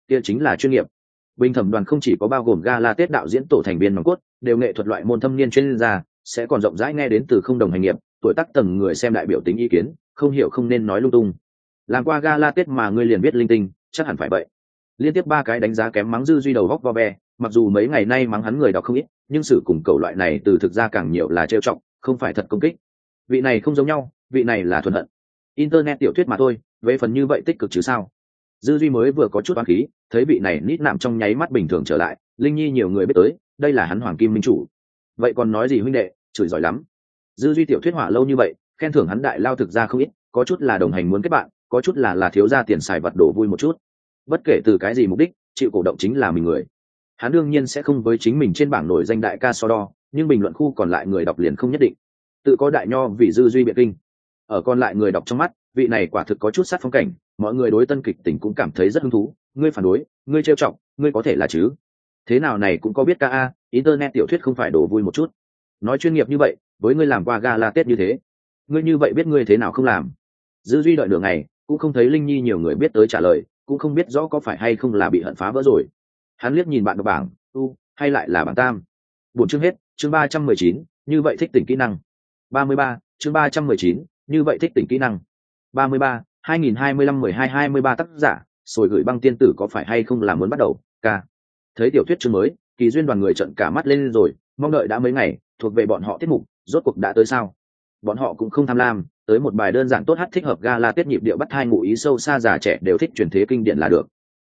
kia chính là chuyên nghiệp. Bình thẩm đoàn không chỉ có bao gồm gala Tết đạo diễn tổ thành viên nòng cốt, đều nghệ thuật loại môn thâm niên chuyên gia, sẽ còn rộng rãi nghe đến từ không đồng hành nghiệp, tuổi tác tầng người xem đại biểu tính ý kiến, không hiểu không nên nói lung tung. Làm qua gala Tết mà ngươi liền biết linh tinh, chắc hẳn phải vậy. Liên tiếp 3 cái đánh giá kém mắng Dư Duy đầu góc vo ve, mặc dù mấy ngày nay mắng hắn người đọc không ít, nhưng sự cùng cầu loại này từ thực ra càng nhiều là trêu trọng, không phải thật công kích. Vị này không giống nhau, vị này là thuần hận. Internet tiểu thuyết mà thôi, về phần như vậy tích cực chứ sao. Dư Duy mới vừa có chút oán khí, thấy vị này nít nạm trong nháy mắt bình thường trở lại, Linh Nhi nhiều người biết tới, đây là hắn hoàng kim minh chủ. Vậy còn nói gì huynh đệ, chửi giỏi lắm. Dư Duy tiểu thuyết hỏa lâu như vậy, khen thưởng hắn đại lao thực ra không ít, có chút là đồng hành muốn kết bạn, có chút là thiếu ra tiền xài vật đổ vui một chút. Bất kể từ cái gì mục đích, chịu cổ động chính là mình người. Hắn đương nhiên sẽ không với chính mình trên bảng nổi danh đại ca so đo, nhưng bình luận khu còn lại người đọc liền không nhất định. Tự có đại nho vì Dư Duy biện kinh. Ở còn lại người đọc trong mắt, vị này quả thực có chút sát phong cảnh, mọi người đối tân kịch tình cũng cảm thấy rất hứng thú, ngươi phản đối, ngươi trêu chọc, ngươi có thể là chứ. Thế nào này cũng có biết ca a, internet tiểu thuyết không phải đổ vui một chút. Nói chuyên nghiệp như vậy, với ngươi làm qua gala Tết như thế, ngươi như vậy biết ngươi thế nào không làm. Dư Duy đợi nửa ngày, cũng không thấy Linh Nhi nhiều người biết tới trả lời, cũng không biết rõ có phải hay không là bị hận phá vỡ rồi. Hắn liếc nhìn bạn đọc bảng, hay lại là bảng tam. Buổi chương hết, chương 319, như vậy thích tỉnh kỹ năng. 33, chương 319, như vậy thích tỉnh kỹ năng. 33, 2025-12-23 tác giả, Sồi gửi băng tiên tử có phải hay không là muốn bắt đầu, ca. Thấy tiểu thuyết chương mới, Kỳ Duyên đoàn người trợn cả mắt lên rồi, mong đợi đã mấy ngày, thuộc về bọn họ tiết mục, rốt cuộc đã tới sao? Bọn họ cũng không tham lam, tới một bài đơn giản tốt hát thích hợp gala Tết nhịp điệu bắt hai ngụ ý sâu xa già trẻ đều thích truyền thế kinh điển là được.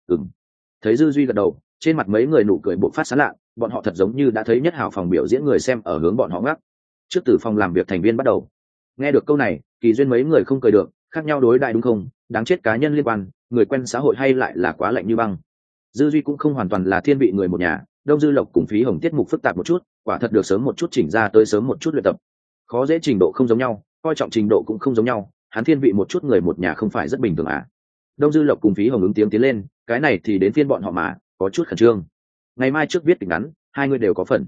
Thấy Dư Duy gật đầu, trên mặt mấy người nụ cười bộc phát sáng lạ, bọn họ thật giống như đã thấy nhất hào phòng biểu diễn người xem ở hướng bọn họ ngắc. Trước từ phòng làm việc thành viên bắt đầu. Nghe được câu này, Kỳ Duyên mấy người không cười được, khác nhau đối đại đúng không? Đáng chết cá nhân liên quan, người quen xã hội hay lại là quá lạnh như băng. Dư Duy cũng không hoàn toàn là thiên vị người một nhà, Đông Dư Lộc cùng Phí Hồng tiết mục phức tạp một chút, quả thật được sớm một chút chỉnh ra tới sớm một chút luyện tập. Khó dễ trình độ không giống nhau, coi trọng trình độ cũng không giống nhau, hắn thiên vị một chút người một nhà không phải rất bình thường à? Đông Dư Lộc cùng Phí Hồng ứng tiếng tiến lên, cái này thì đến phiên bọn họ mà, có chút khẩn trương. Ngày mai trước viết kịch ngắn, hai người đều có phần.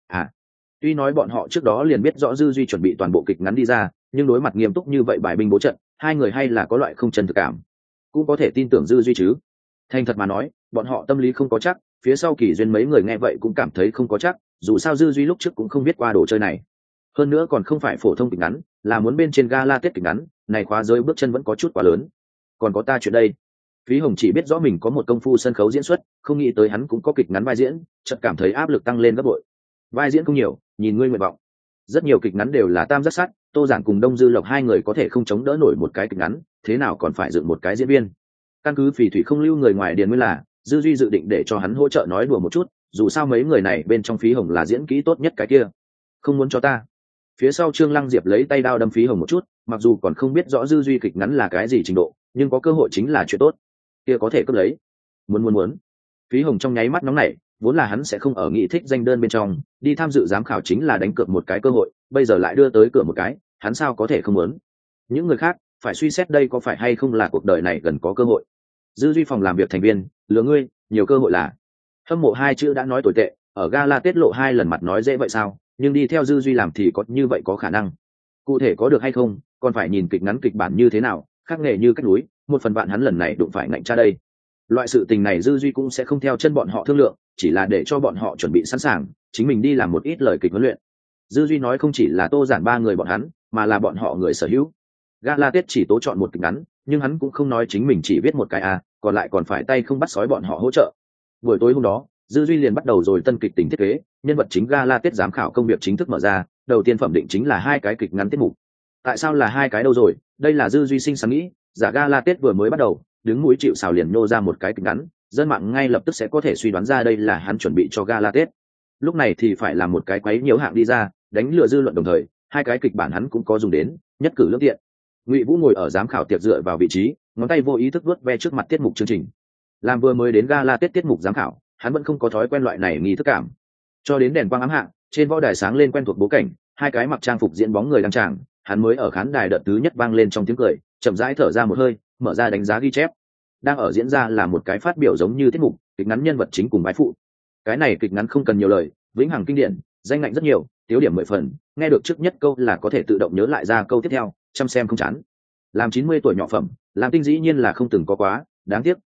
Tuy nói bọn họ trước đó liền biết rõ Dư Duy chuẩn bị toàn bộ kịch ngắn đi ra, nhưng đối mặt nghiêm túc như vậy bài binh bố trận, hai người hay là có loại không chân thực cảm. Cũng có thể tin tưởng Dư Duy chứ. Thành thật mà nói, bọn họ tâm lý không có chắc, phía sau Kỳ Duyên mấy người nghe vậy cũng cảm thấy không có chắc, dù sao Dư Duy lúc trước cũng không biết qua đồ chơi này. Hơn nữa còn không phải phổ thông kịch ngắn, là muốn bên trên gala Tết kịch ngắn, này khóa giới bước chân vẫn có chút quá lớn. Còn có ta chuyện đây. Phí Hồng chỉ biết rõ mình có một công phu sân khấu diễn xuất, không nghĩ tới hắn cũng có kịch ngắn vai diễn, chợt cảm thấy áp lực tăng lên gấp bội. Vai diễn không nhiều, nhìn ngươi nguyện vọng. Rất nhiều kịch ngắn đều là tam giác sắt, Tô Giản cùng Đông Dư Lộc hai người có thể không chống đỡ nổi một cái kịch ngắn, thế nào còn phải dựng một cái diễn viên. Căn cứ phỉ thủy không lưu người ngoài điền nguyên là, Dư Duy dự định để cho hắn hỗ trợ nói đùa một chút, dù sao mấy người này bên trong Phí Hồng là diễn kỹ tốt nhất cái kia. Không muốn cho ta. Phía sau Trương Lăng Diệp lấy tay đao đâm Phí Hồng một chút, mặc dù còn không biết rõ Dư Duy kịch ngắn là cái gì trình độ, nhưng có cơ hội chính là chuyện tốt. Kia có thể cướp lấy. Muốn. Phí Hồng trong nháy mắt nóng nảy, vốn là hắn sẽ không ở nghị thích danh đơn bên trong, đi tham dự giám khảo chính là đánh cược một cái cơ hội, bây giờ lại đưa tới cửa một cái, hắn sao có thể không muốn. Những người khác phải suy xét đây có phải hay không là cuộc đời này gần có cơ hội. Dư Duy phòng làm việc thành viên, lừa ngươi, nhiều cơ hội là. Hâm mộ hai chữ đã nói tồi tệ, ở gala tiết lộ hai lần mặt nói dễ vậy sao, nhưng đi theo Dư Duy làm thì có như vậy có khả năng. Cụ thể có được hay không, còn phải nhìn kịch ngắn kịch bản như thế nào, khác nghề như cách núi, một phần vạn hắn lần này đụng phải ngạnh cha đây. Loại sự tình này Dư Duy cũng sẽ không theo chân bọn họ thương lượng, chỉ là để cho bọn họ chuẩn bị sẵn sàng, chính mình đi làm một ít lời kịch huấn luyện. Dư Duy nói không chỉ là Tô Giản ba người bọn hắn, mà là bọn họ người sở hữu. Gala Tết chỉ tố chọn một kịch ngắn, nhưng hắn cũng không nói chính mình chỉ viết một cái còn lại còn phải tay không bắt sói bọn họ hỗ trợ. Buổi tối hôm đó, Dư Duy liền bắt đầu rồi tân kịch tính thiết kế, nhân vật chính Gala Tết giám khảo công việc chính thức mở ra, đầu tiên phẩm định chính là hai cái kịch ngắn tiết mục. Tại sao là hai cái đâu rồi? Đây là Dư Duy sinh sáng nghĩ, giả Gala Tết vừa mới bắt đầu, đứng mũi chịu sào liền nô ra một cái kịch ngắn, dân mạng ngay lập tức sẽ có thể suy đoán ra đây là hắn chuẩn bị cho Gala Tết. Lúc này thì phải làm một cái quấy nhiễu hạng đi ra, đánh lừa dư luận đồng thời, hai cái kịch bản hắn cũng có dùng đến, nhất cử lưỡng tiện. Ngụy Vũ ngồi ở giám khảo tiệc dựa vào vị trí, ngón tay vô ý thức vuốt ve trước mặt tiết mục chương trình. Làm vừa mới đến Gala Tết tiết mục giám khảo, hắn vẫn không có thói quen loại này nghi thức cảm. Cho đến đèn quang ám hạ, trên võ đài sáng lên quen thuộc bố cảnh, hai cái mặc trang phục diễn bóng người đăng tràng, hắn mới ở khán đài đợt thứ nhất vang lên trong tiếng cười, chậm rãi thở ra một hơi, mở ra đánh giá ghi chép. Đang ở diễn ra là một cái phát biểu giống như tiết mục, kịch ngắn nhân vật chính cùng bái phụ. Cái này kịch ngắn không cần nhiều lời, vĩnh hằng kinh điển, danh ngạnh rất nhiều, tiêu điểm 10 phần, nghe được trước nhất câu là có thể tự động nhớ lại ra câu tiếp theo, chăm xem không chán. Làm 90 tuổi nhỏ phẩm, làm tinh dĩ nhiên là không từng có quá, đáng tiếc,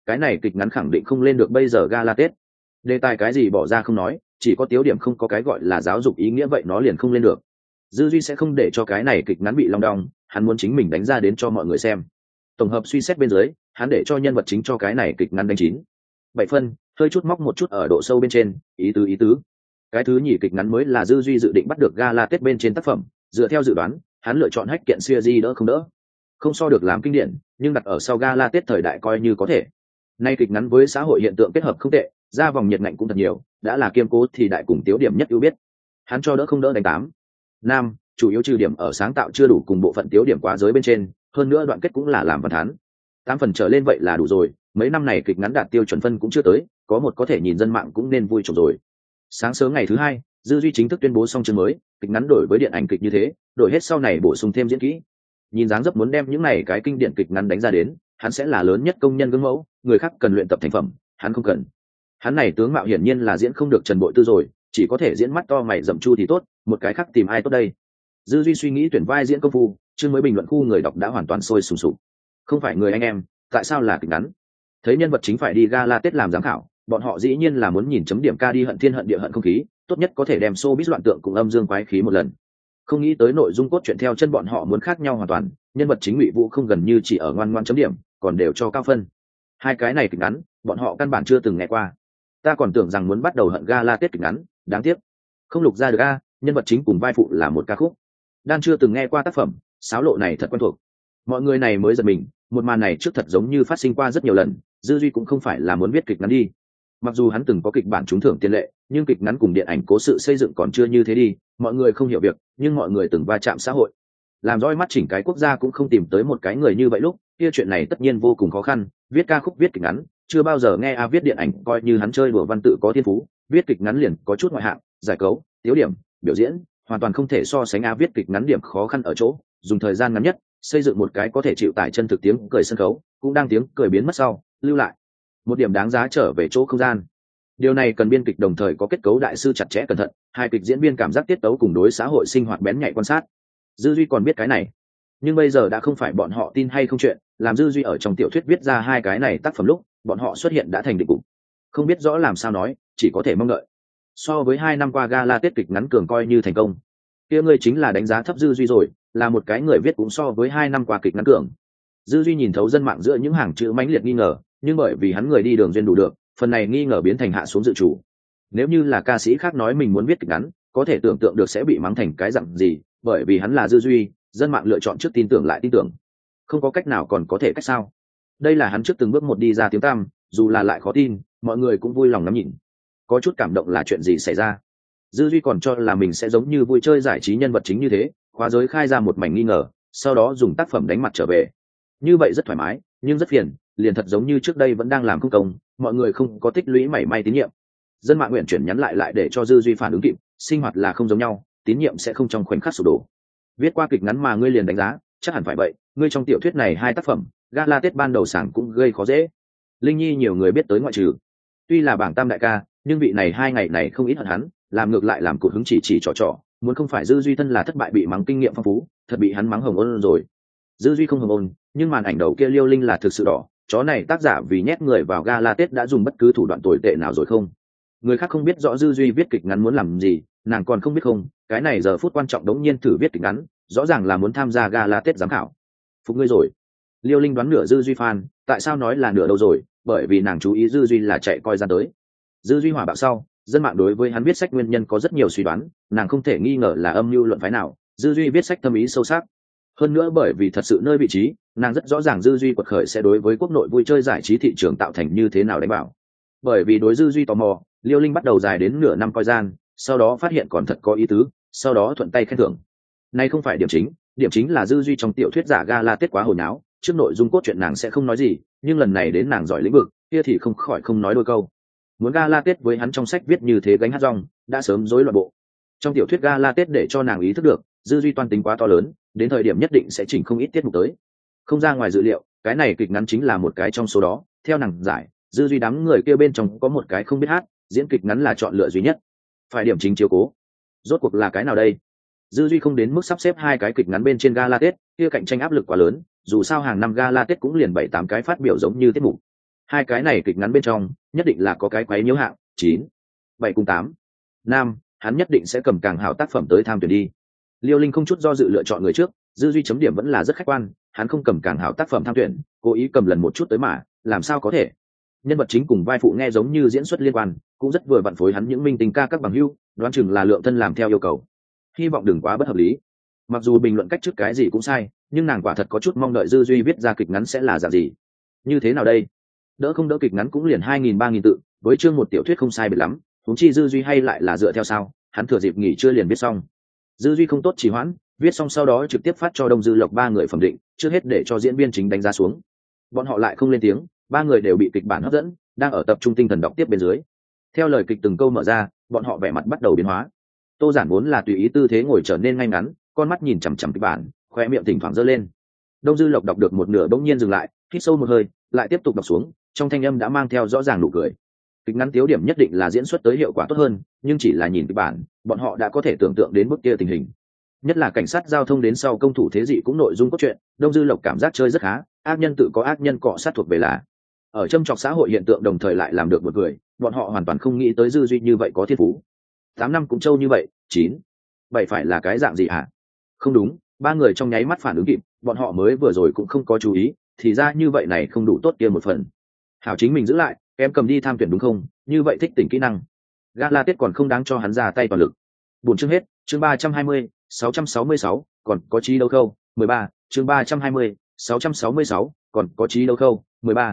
cái này kịch ngắn khẳng định không lên được bây giờ gala Tết. Đề tài cái gì bỏ ra không nói, chỉ có tiếu điểm không có cái gọi là giáo dục ý nghĩa vậy nó liền không lên được. Dư Duy sẽ không để cho cái này kịch ngắn bị long đong, hắn muốn chính mình đánh ra đến cho mọi người xem. Tổng hợp suy xét bên dưới, hắn để cho nhân vật chính cho cái này kịch ngắn đánh 9/7 phân, hơi chút móc một chút ở độ sâu bên trên, ý tứ. Cái thứ nhì kịch ngắn mới là Dư Duy dự định bắt được gala Tết bên trên tác phẩm, dựa theo dự đoán, hắn lựa chọn hách kiện series đỡ không đỡ. Không so được làm kinh điển, nhưng đặt ở sau gala Tết thời đại coi như có thể. Nay kịch ngắn với xã hội hiện tượng kết hợp không tệ, ra vòng nhiệt ngạnh cũng thật nhiều, đã là kiêm cố thì đại cùng tiếu điểm nhất ưu biết. Hắn cho đỡ không đỡ đánh 8/5, chủ yếu trừ điểm ở sáng tạo chưa đủ cùng bộ phận tiếu điểm quá giới bên trên, hơn nữa đoạn kết cũng là làm văn thán. 8 phần trở lên vậy là đủ rồi, mấy năm này kịch ngắn đạt tiêu chuẩn phân cũng chưa tới, có một có thể nhìn dân mạng cũng nên vui trộm rồi. Sáng sớm ngày thứ hai, Dư Duy chính thức tuyên bố xong chương mới, kịch ngắn đổi với điện ảnh kịch như thế, đổi hết sau này bổ sung thêm diễn kỹ. Nhìn dáng dấp muốn đem những này cái kinh điển kịch ngắn đánh ra đến, hắn sẽ là lớn nhất công nhân gương mẫu, người khác cần luyện tập thành phẩm, hắn không cần. Hắn này tướng mạo hiển nhiên là diễn không được Trần Bội Tư rồi, chỉ có thể diễn mắt to mày rậm Chu thì tốt, một cái khác tìm ai tốt đây. Dư Duy suy nghĩ tuyển vai diễn công phu, chương mới bình luận khu người đọc đã hoàn toàn sôi sùng sục. Không phải người anh em, tại sao là kịch ngắn? Thấy nhân vật chính phải đi gala Tết làm giám khảo, bọn họ dĩ nhiên là muốn nhìn chấm điểm ca đi hận thiên hận địa hận không khí, tốt nhất có thể đem showbiz loạn tượng cùng âm dương quái khí một lần. Không nghĩ tới nội dung cốt truyện theo chân bọn họ muốn khác nhau hoàn toàn, nhân vật chính Ngụy Vũ không gần như chỉ ở ngoan ngoan chấm điểm, còn đều cho cao phân. Hai cái này kịch ngắn, bọn họ căn bản chưa từng nghe qua. Ta còn tưởng rằng muốn bắt đầu hận gala Tết kịch ngắn, đáng tiếc không lục ra được a, nhân vật chính cùng vai phụ là một ca khúc. Đan chưa từng nghe qua tác phẩm, sáo lộ này thật quen thuộc. Mọi người này mới giật mình, một màn này trước thật giống như phát sinh qua rất nhiều lần, Dư Duy cũng không phải là muốn viết kịch ngắn đi. Mặc dù hắn từng có kịch bản trúng thưởng tiền lệ, nhưng kịch ngắn cùng điện ảnh cố sự xây dựng còn chưa như thế đi, mọi người không hiểu việc, nhưng mọi người từng va chạm xã hội. Làm roi mắt chỉnh cái quốc gia cũng không tìm tới một cái người như vậy lúc, kia chuyện này tất nhiên vô cùng khó khăn, viết ca khúc viết kịch ngắn, chưa bao giờ nghe viết điện ảnh coi như hắn chơi đùa văn tự có thiên phú, viết kịch ngắn liền có chút ngoại hạng, giải cấu, tiếu điểm, biểu diễn, hoàn toàn không thể so sánh viết kịch ngắn điểm khó khăn ở chỗ, dùng thời gian ngắn nhất, xây dựng một cái có thể chịu tải chân thực tiếng cười sân khấu, cũng đang tiếng cười biến mất sau, lưu lại một điểm đáng giá trở về chỗ không gian. Điều này cần biên kịch đồng thời có kết cấu đại sư chặt chẽ cẩn thận, hai kịch diễn viên cảm giác tiết tấu cùng đối xã hội sinh hoạt bén nhạy quan sát. Dư Duy còn biết cái này, nhưng bây giờ đã không phải bọn họ tin hay không chuyện, làm Dư Duy ở trong tiểu thuyết viết ra hai cái này tác phẩm lúc, bọn họ xuất hiện đã thành định cục, không biết rõ làm sao nói, chỉ có thể mong đợi. So với 2 năm qua gala Tết kịch ngắn cường coi như thành công, kia ngươi chính là đánh giá thấp Dư Duy rồi, là một cái người viết cũng so với 2 năm qua kịch ngắn cường. Dư Duy nhìn thấu dân mạng giữa những hàng chữ mãnh liệt nghi ngờ, nhưng bởi vì hắn người đi đường duyên đủ được, phần này nghi ngờ biến thành hạ xuống dự chủ. Nếu như là ca sĩ khác nói mình muốn viết kịch ngắn, có thể tưởng tượng được sẽ bị mắng thành cái dặn gì, bởi vì hắn là Dư Duy, dân mạng lựa chọn trước tin tưởng lại tin tưởng, không có cách nào còn có thể cách sao. Đây là hắn trước từng bước một đi ra tiếng tăm, dù là lại khó tin, mọi người cũng vui lòng ngắm nhìn. Có chút cảm động là chuyện gì xảy ra? Dư Duy còn cho là mình sẽ giống như vui chơi giải trí nhân vật chính như thế, khóa giới khai ra một mảnh nghi ngờ, sau đó dùng tác phẩm đánh mặt trở về. Như vậy rất thoải mái, nhưng rất phiền, liền thật giống như trước đây vẫn đang làm không công, mọi người không có tích lũy mảy may tín nhiệm. Dân mạng nguyện chuyển nhắn lại để cho Dư Duy phản ứng kịp, sinh hoạt là không giống nhau, tín nhiệm sẽ không trong khoảnh khắc sụp đổ. Viết qua kịch ngắn mà ngươi liền đánh giá, chắc hẳn phải vậy, ngươi trong tiểu thuyết này 2 tác phẩm, gala Tết ban đầu sảng cũng gây khó dễ. Linh Nhi nhiều người biết tới ngoại trừ. Tuy là bảng tam đại ca, nhưng vị này 2 ngày này không ít hận hắn, làm ngược lại làm cụt hứng chỉ trò, muốn không phải Dư Duy thân là thất bại bị mắng kinh nghiệm phong phú, thật bị hắn mắng hồng ôn rồi. Dư Duy không hồng ôn, nhưng màn ảnh đầu kia Liêu Linh là thực sự đỏ, chó này tác giả vì nhét người vào gala Tết đã dùng bất cứ thủ đoạn tồi tệ nào rồi không? Người khác không biết rõ Dư Duy viết kịch ngắn muốn làm gì, nàng còn không biết không, cái này giờ phút quan trọng đống nhiên thử viết kịch ngắn, rõ ràng là muốn tham gia gala Tết giám khảo. Phục ngươi rồi. Liêu Linh đoán nửa Dư Duy fan, tại sao nói là nửa đâu rồi, bởi vì nàng chú ý Dư Duy là chạy coi ra tới. Dư Duy hỏa bạo sau, dân mạng đối với hắn viết sách nguyên nhân có rất nhiều suy đoán, nàng không thể nghi ngờ là âm mưu luận phái nào, Dư Duy viết sách thâm ý sâu sắc. Hơn nữa bởi vì thật sự nơi vị trí, nàng rất rõ ràng Dư Duy quật khởi sẽ đối với quốc nội vui chơi giải trí thị trường tạo thành như thế nào đánh bảo. Bởi vì đối Dư Duy tò mò, Liêu Linh bắt đầu dài đến nửa năm coi gian, sau đó phát hiện còn thật có ý tứ, sau đó thuận tay khen thưởng. Này không phải điểm chính là Dư Duy trong tiểu thuyết giả gala Tết quá hồi nháo, trước nội dung cốt truyện nàng sẽ không nói gì, nhưng lần này đến nàng giỏi lĩnh vực, kia thì không khỏi không nói đôi câu. Muốn gala Tết với hắn trong sách viết như thế gánh hát rong, đã sớm rối loạn bộ. Trong tiểu thuyết gala Tết để cho nàng ý thức được, Dư Duy toan tính quá to lớn, đến thời điểm nhất định sẽ chỉnh không ít tiết mục tới. Không ra ngoài dự liệu, cái này kịch ngắn chính là một cái trong số đó, theo nàng giải, Dư Duy đám người kia bên trong có một cái không biết hát, diễn kịch ngắn là chọn lựa duy nhất. Phải điểm chính chiếu cố. Rốt cuộc là cái nào đây? Dư Duy không đến mức sắp xếp 2 cái kịch ngắn bên trên gala Tết, kia cạnh tranh áp lực quá lớn, dù sao hàng năm gala Tết cũng liền 7-8 cái phát biểu giống như tiết mục. Hai cái này kịch ngắn bên trong nhất định là có cái quấy nhiễu hạng 9, 7 cùng 8. Nam, hắn nhất định sẽ cầm càng hảo tác phẩm tới tham tuyển đi. Liêu Linh không chút do dự lựa chọn người trước, dư duy chấm điểm vẫn là rất khách quan, hắn không cầm càng hảo tác phẩm tham tuyển, cố ý cầm lần một chút tới mà, làm sao có thể. Nhân vật chính cùng vai phụ nghe giống như diễn xuất liên quan, cũng rất vừa vặn phối hắn những minh tình ca các bằng hữu, đoán chừng là lượng thân làm theo yêu cầu. Hy vọng đừng quá bất hợp lý. Mặc dù bình luận cách trước cái gì cũng sai, nhưng nàng quả thật có chút mong đợi dư duy viết ra kịch ngắn sẽ là dạng gì. Như thế nào đây? Đỡ không đỡ kịch ngắn cũng liền 2.000-3.000 tự, với chương một tiểu thuyết không sai biệt lắm, huống chi dư duy hay lại là dựa theo sao, hắn thừa dịp nghỉ trưa liền viết xong. Dư duy không tốt trì hoãn, viết xong sau đó trực tiếp phát cho Đông Dư Lộc ba người phẩm định, trước hết để cho diễn viên chính đánh giá xuống. Bọn họ lại không lên tiếng, ba người đều bị kịch bản hấp dẫn, đang ở tập trung tinh thần đọc tiếp bên dưới. Theo lời kịch từng câu mở ra, bọn họ vẻ mặt bắt đầu biến hóa. Tô Giản vốn là tùy ý tư thế ngồi trở nên ngay ngắn, con mắt nhìn chằm chằm kịch bản, khóe miệng thỉnh thoảng giơ lên. Đông Dư Lộc đọc được một nửa bỗng nhiên dừng lại, hít sâu một hơi, lại tiếp tục đọc xuống, trong thanh âm đã mang theo rõ ràng nụ cười. Kịch ngắn tiêu điểm nhất định là diễn xuất tới hiệu quả tốt hơn, nhưng chỉ là nhìn kịch bản, bọn họ đã có thể tưởng tượng đến mức kia tình hình. Nhất là cảnh sát giao thông đến sau công thủ thế dị cũng nội dung cốt truyện, Đông Dư Lộc cảm giác chơi rất khá, ác nhân tự có ác nhân cọ sát thuộc về là. Ở châm chọc xã hội hiện tượng đồng thời lại làm được một người, bọn họ hoàn toàn không nghĩ tới dư duy như vậy có thiên phú. 8 năm cũng trâu như vậy, 9, 7 phải là cái dạng gì hả? Không đúng, ba người trong nháy mắt phản ứng kịp, bọn họ mới vừa rồi cũng không có chú ý, thì ra như vậy này không đủ tốt kia một phần. Hảo chính mình giữ lại, em cầm đi tham tuyển đúng không? Như vậy thích tỉnh kỹ năng. Gala Tết còn không đáng cho hắn ra tay toàn lực. Buồn chương hết, chương 320, 666, còn có trí đấu khâu, 13, chương 320, 666, còn có trí đấu khâu, 13,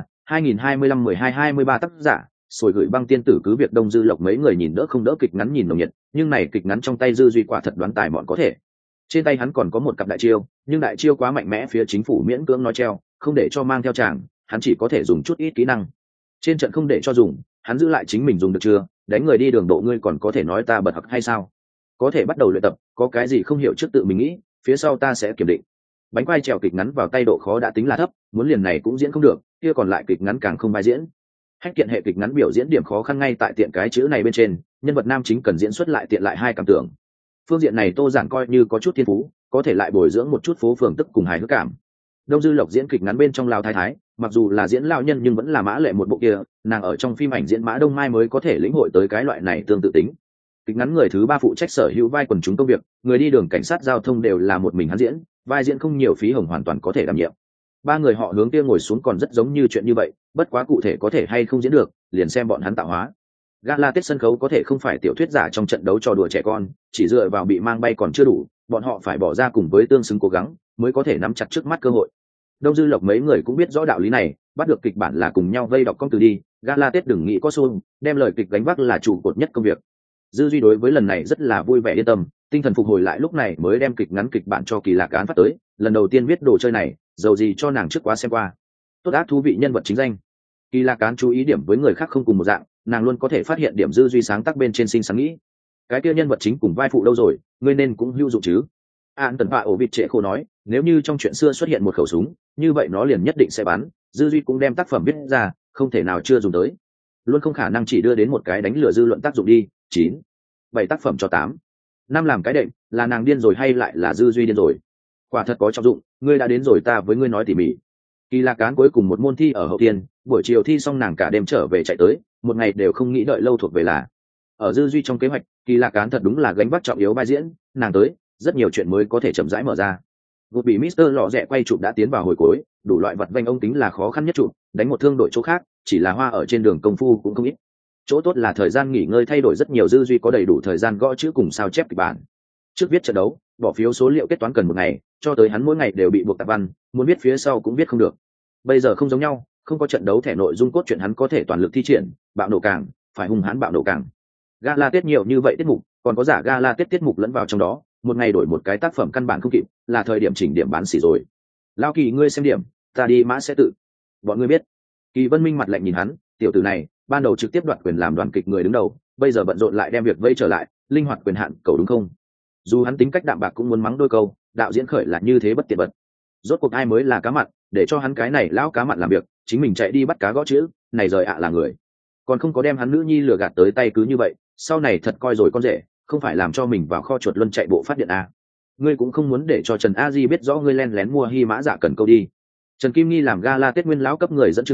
2025-12-23 tác giả, sồi gửi băng tiên tử cứ việc Đông Dư Lộc mấy người nhìn đỡ không đỡ kịch ngắn nhìn nồng nhiệt, nhưng này kịch ngắn trong tay dư duy quả thật đoán tài mọn có thể. Trên tay hắn còn có một cặp đại chiêu, nhưng đại chiêu quá mạnh mẽ phía chính phủ miễn cưỡng nói treo, không để cho mang theo chàng, hắn chỉ có thể dùng chút ít kỹ năng. Trên trận không để cho dùng, hắn giữ lại chính mình dùng được chưa? Đánh người đi đường độ ngươi còn có thể nói ta bật học hay sao? Có thể bắt đầu luyện tập, có cái gì không hiểu trước tự mình nghĩ, phía sau ta sẽ kiểm định. Bánh quai trèo kịch ngắn vào tay độ khó đã tính là thấp, muốn liền này cũng diễn không được, kia còn lại kịch ngắn càng không bài diễn. Hách kiện hệ kịch ngắn biểu diễn điểm khó khăn ngay tại tiện cái chữ này bên trên, nhân vật nam chính cần diễn xuất lại tiện lại hai cảm tưởng. Phương diện này Tô Giản coi như có chút thiên phú, có thể lại bồi dưỡng một chút phố phường tức cùng hài hước cảm. Đông Dư Lộc diễn kịch ngắn bên trong Lào Thái Thái, mặc dù là diễn lão nhân nhưng vẫn là Mã Lệ một bộ kia, nàng ở trong phim ảnh diễn Mã Đông Mai mới có thể lĩnh hội tới cái loại này tương tự tính. Kịch ngắn người thứ ba phụ trách sở hữu vai quần chúng công việc, người đi đường cảnh sát giao thông đều là một mình hắn diễn, vai diễn không nhiều phí hồng hoàn toàn có thể đảm nhiệm. Ba người họ hướng kia ngồi xuống còn rất giống như chuyện như vậy, bất quá cụ thể có thể hay không diễn được, liền xem bọn hắn tạo hóa. Gala Tết sân khấu có thể không phải tiểu thuyết giả trong trận đấu trò đùa trẻ con, chỉ dựa vào bị mang bay còn chưa đủ, bọn họ phải bỏ ra cùng với tương xứng cố gắng, mới có thể nắm chặt trước mắt cơ hội. Đông Dư Lộc mấy người cũng biết rõ đạo lý này, bắt được kịch bản là cùng nhau vây đọc công từ đi, Gala Tết đừng nghĩ có xôn, đem lời kịch gánh vác là trụ cột nhất công việc. Dư duy đối với lần này rất là vui vẻ yên tâm, tinh thần phục hồi lại lúc này mới đem kịch ngắn kịch bản cho Kỳ Lạc Án phát tới, lần đầu tiên viết đồ chơi này, dầu gì cho nàng trước quá xem qua. Tốt ác thú vị nhân vật chính danh. Kỳ Lạc Án chú ý điểm với người khác không cùng một dạng, nàng luôn có thể phát hiện điểm dư duy sáng tác bên trên sinh sáng nghĩ. Cái kia nhân vật chính cùng vai phụ đâu rồi, ngươi nên cũng hữu dụng chứ. An Tần Phạ ổ vịt trệ khổ nói, nếu như trong chuyện xưa xuất hiện một khẩu súng, như vậy nó liền nhất định sẽ bắn, dư duy cũng đem tác phẩm viết ra, không thể nào chưa dùng tới. Luôn không khả năng chỉ đưa đến một cái đánh lừa dư luận tác dụng đi. 9, 7 tác phẩm cho 8. Năm làm cái đệm, là nàng điên rồi hay lại là dư duy điên rồi? Quả thật có trọng dụng, ngươi đã đến rồi ta với ngươi nói tỉ mỉ. Kỳ Lạc Án cuối cùng một môn thi ở hậu tiên, buổi chiều thi xong nàng cả đêm trở về chạy tới, một ngày đều không nghĩ đợi lâu thuộc về là. Ở dư duy trong kế hoạch, Kỳ Lạc Án thật đúng là gánh vác trọng yếu vai diễn, nàng tới, rất nhiều chuyện mới có thể chậm rãi mở ra. Một bị Mr. Lọ Rẹ quay chụp đã tiến vào hồi cuối, đủ loại vật vanh ông tính là khó khăn nhất chụp, đánh một thương đội chỗ khác, chỉ là hoa ở trên đường công phu cũng không ít. Chỗ tốt là thời gian nghỉ ngơi thay đổi rất nhiều, dư duy có đầy đủ thời gian gõ chữ cùng sao chép kịch bản. Trước viết trận đấu, bỏ phiếu số liệu kết toán cần một ngày, cho tới hắn mỗi ngày đều bị buộc tạp văn, muốn viết phía sau cũng viết không được. Bây giờ không giống nhau, không có trận đấu thẻ nội dung cốt truyện hắn có thể toàn lực thi triển, bạo nổ càng, phải hung hãn bạo nổ càng. Gala Tết nhiều như vậy tiết mục, còn có giả Gala Tết tiết mục lẫn vào trong đó, một ngày đổi một cái tác phẩm căn bản không kịp, là thời điểm chỉnh điểm bán xỉ rồi. Lao Kỳ ngươi xem điểm, ta đi mã sẽ tự. Bọn ngươi biết. Kỳ Vân Minh mặt lạnh nhìn hắn, tiểu tử này, ban đầu trực tiếp đoạt quyền làm đoàn kịch người đứng đầu, bây giờ bận rộn lại đem việc vây trở lại, linh hoạt quyền hạn cầu đúng không? Dù hắn tính cách đạm bạc cũng muốn mắng đôi câu, đạo diễn khởi là như thế bất tiện bật. Rốt cuộc ai mới là cá mặn, để cho hắn cái này lão cá mặn làm việc, chính mình chạy đi bắt cá gõ chữ, này rời ạ là người. Còn không có đem hắn nữ nhi lừa gạt tới tay cứ như vậy, sau này thật coi rồi con rể, không phải làm cho mình vào kho chuột luân chạy bộ phát điện a. Ngươi cũng không muốn để cho Trần A Di biết rõ ngươi len lén mua hy mã giả cần câu đi. Trần Kim Nghi làm Gala Tết nguyên lão cấp người dẫn chương trình,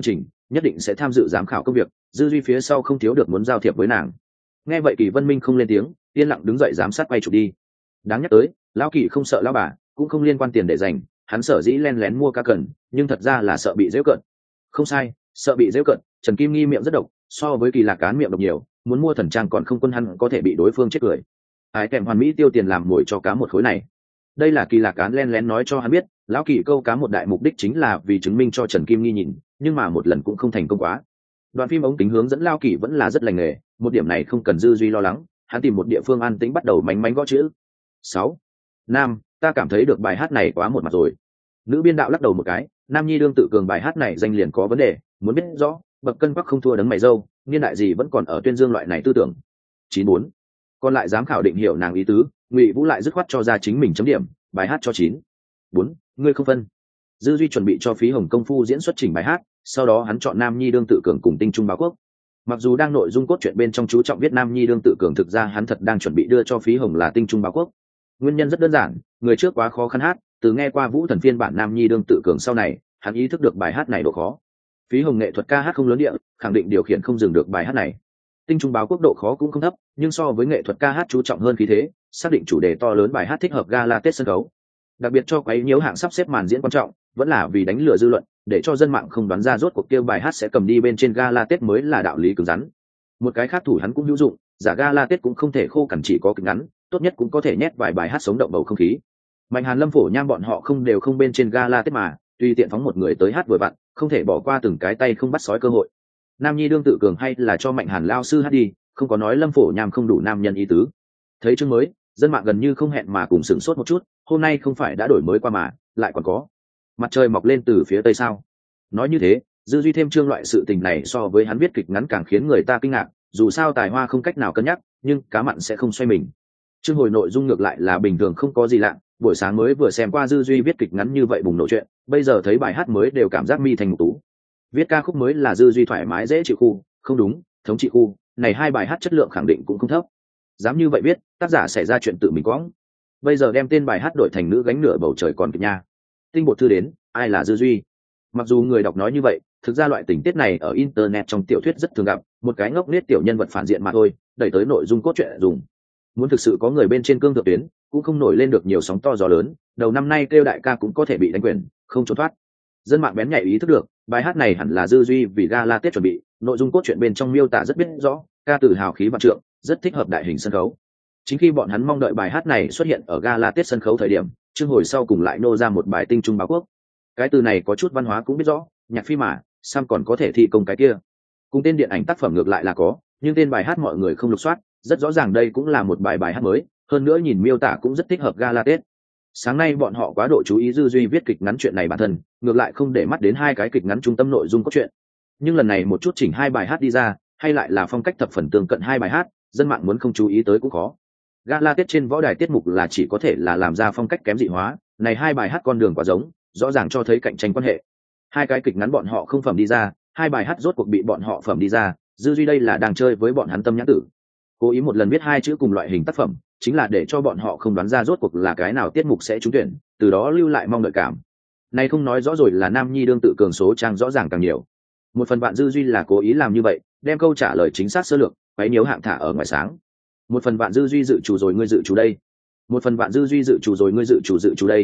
nhất định sẽ tham dự giám khảo công việc, dư duy phía sau không thiếu được muốn giao thiệp với nàng. Nghe vậy Kỳ Vân Minh không lên tiếng, yên lặng đứng dậy giám sát quay chụp đi. Đáng nhắc tới, lão Kỳ không sợ lão bà, cũng không liên quan tiền để dành, hắn sở dĩ len lén mua ca cần, nhưng thật ra là sợ bị giễu cợt. Không sai, sợ bị giễu cợt. Trần Kim Nghi miệng rất độc, so với Kỳ Lạc Cán miệng độc nhiều, muốn mua thần trang còn không quân hắn có thể bị đối phương chết cười. Ái kèm hoàn mỹ tiêu tiền làm mồi cho cá một khối này. Đây là Kỳ Lạc Cán len lén nói cho hắn biết, lão Kỳ câu cá một đại mục đích chính là vì chứng minh cho Trần Kim Nghi nhìn, nhưng mà một lần cũng không thành công quá. Đoạn phim ống kính hướng dẫn lão Kỳ vẫn là rất lành nghề, một điểm này không cần dư duy lo lắng, hắn tìm một địa phương an tĩnh bắt đầu mánh mánh gõ chữ. 6. Nam, ta cảm thấy được bài hát này quá một mặt rồi. Nữ biên đạo lắc đầu một cái, Nam Nhi đương tự cường bài hát này danh liền có vấn đề, muốn biết rõ, bậc cân bắc không thua đấng mày râu, niên đại gì vẫn còn ở tuyên dương loại này tư tưởng. 94. Còn lại giám khảo định hiểu nàng ý tứ, Ngụy Vũ lại dứt khoát cho ra chính mình chấm điểm, bài hát cho 9. 4. Ngươi không phân. Dư duy chuẩn bị cho phí hồng công phu diễn xuất chỉnh bài hát, sau đó hắn chọn Nam Nhi đương tự cường cùng Tinh Trung Báo Quốc. Mặc dù đang nội dung cốt truyện bên trong chú trọng viết Nam Nhi đương tự cường, thực ra hắn thật đang chuẩn bị đưa cho phí hồng là Tinh Trung Báo Quốc. Nguyên nhân rất đơn giản, người trước quá khó khăn hát, từ nghe qua Vũ Thần phiên bản Nam Nhi đương tự cường sau này, hắn ý thức được bài hát này độ khó. Phí hồng nghệ thuật ca hát không lớn địa, khẳng định điều khiển không dừng được bài hát này. Tinh Trung Báo Quốc độ khó cũng không thấp, nhưng so với nghệ thuật ca hát chú trọng hơn khí thế, xác định chủ đề to lớn, bài hát thích hợp gala Tết sân khấu. Đặc biệt cho quấy nhiễu hạng sắp xếp màn diễn quan trọng, vẫn là vì đánh lừa dư luận, để cho dân mạng không đoán ra rốt cuộc kia bài hát sẽ cầm đi bên trên gala Tết mới là đạo lý cứng rắn. Một cái khác thủ hắn cũng hữu dụng, giả gala Tết cũng không thể khô cằn chỉ có kịch ngắn, tốt nhất cũng có thể nhét vài bài hát sống động bầu không khí. Mạnh Hàn Lâm Phổ Nham bọn họ không đều không bên trên gala Tết mà, tùy tiện phóng một người tới hát vừa vặn, không thể bỏ qua từng cái tay không bắt sói cơ hội. Nam Nhi đương tự cường hay là cho Mạnh Hàn lao sư hát đi, không có nói Lâm Phổ Nham không đủ nam nhân ý tứ. Thấy chương mới, dân mạng gần như không hẹn mà cùng sửng sốt một chút, hôm nay không phải đã đổi mới qua mà, lại còn có mặt trời mọc lên từ phía tây sao? Nói như thế, dư duy thêm chương loại sự tình này so với hắn viết kịch ngắn càng khiến người ta kinh ngạc, dù sao tài hoa không cách nào cân nhắc, nhưng cá mặn sẽ không xoay mình. Chương hồi nội dung ngược lại là bình thường không có gì lạ, buổi sáng mới vừa xem qua dư duy viết kịch ngắn như vậy bùng nổ chuyện, bây giờ thấy bài hát mới đều cảm giác mi thành ngục tú. Viết ca khúc mới là dư duy thoải mái dễ chịu khu, không đúng, thống trị khu, này hai bài hát chất lượng khẳng định cũng không thấp. Dám như vậy viết, tác giả xảy ra chuyện tự mình quõng. Bây giờ đem tên bài hát đổi thành nữ gánh nửa bầu trời còn kịp nha. Tinh bột thư đến, ai là dư duy? Mặc dù người đọc nói như vậy, thực ra loại tình tiết này ở internet trong tiểu thuyết rất thường gặp, một cái ngốc nghếch tiểu nhân vật phản diện mà thôi, đẩy tới nội dung cốt truyện dùng. Muốn thực sự có người bên trên cương thượng tuyến, cũng không nổi lên được nhiều sóng to gió lớn, đầu năm nay kêu đại ca cũng có thể bị đánh quyền, không trốn thoát. Dân mạng bén nhạy ý thức được, bài hát này hẳn là dư duy vì gala Tết chuẩn bị, nội dung cốt truyện bên trong miêu tả rất biết rõ, ca từ hào khí vạn trượng, rất thích hợp đại hình sân khấu. Chính khi bọn hắn mong đợi bài hát này xuất hiện ở gala Tết sân khấu thời điểm, chương hồi sau cùng lại nô ra một bài Tinh Trung Báo Quốc. Cái từ này có chút văn hóa cũng biết rõ, nhạc phim mà, Sam còn có thể thi công cái kia. Cùng tên điện ảnh tác phẩm ngược lại là có, nhưng tên bài hát mọi người không lục soát, rất rõ ràng đây cũng là một bài hát mới, hơn nữa nhìn miêu tả cũng rất thích hợp gala Tết. Sáng nay bọn họ quá độ chú ý dư duy viết kịch ngắn chuyện này bản thân, ngược lại không để mắt đến hai cái kịch ngắn trung tâm nội dung cốt truyện. Nhưng lần này một chút chỉnh hai bài hát đi ra, hay lại là phong cách thập phần tương cận hai bài hát, dân mạng muốn không chú ý tới cũng khó. Gala Tết trên võ đài tiết mục là chỉ có thể là làm ra phong cách kém dị hóa, này hai bài hát con đường quá giống, rõ ràng cho thấy cạnh tranh quan hệ. Hai cái kịch ngắn bọn họ không phẩm đi ra, hai bài hát rốt cuộc bị bọn họ phẩm đi ra, dư duy đây là đang chơi với bọn hắn tâm nhãn tử. Cố ý một lần viết hai chữ cùng loại hình tác phẩm, chính là để cho bọn họ không đoán ra rốt cuộc là cái nào tiết mục sẽ trúng tuyển, từ đó lưu lại mong đợi cảm. Này không nói rõ rồi là Nam Nhi đương tự cường số trang rõ ràng càng nhiều. Một phần bạn dư duy là cố ý làm như vậy, đem câu trả lời chính xác sơ lược, quấy nhiễu hạng thả ở ngoài sáng. Một phần bạn dư duy dự chủ rồi ngươi dự chủ đây. Một phần bạn dư duy dự chủ rồi ngươi dự chủ đây.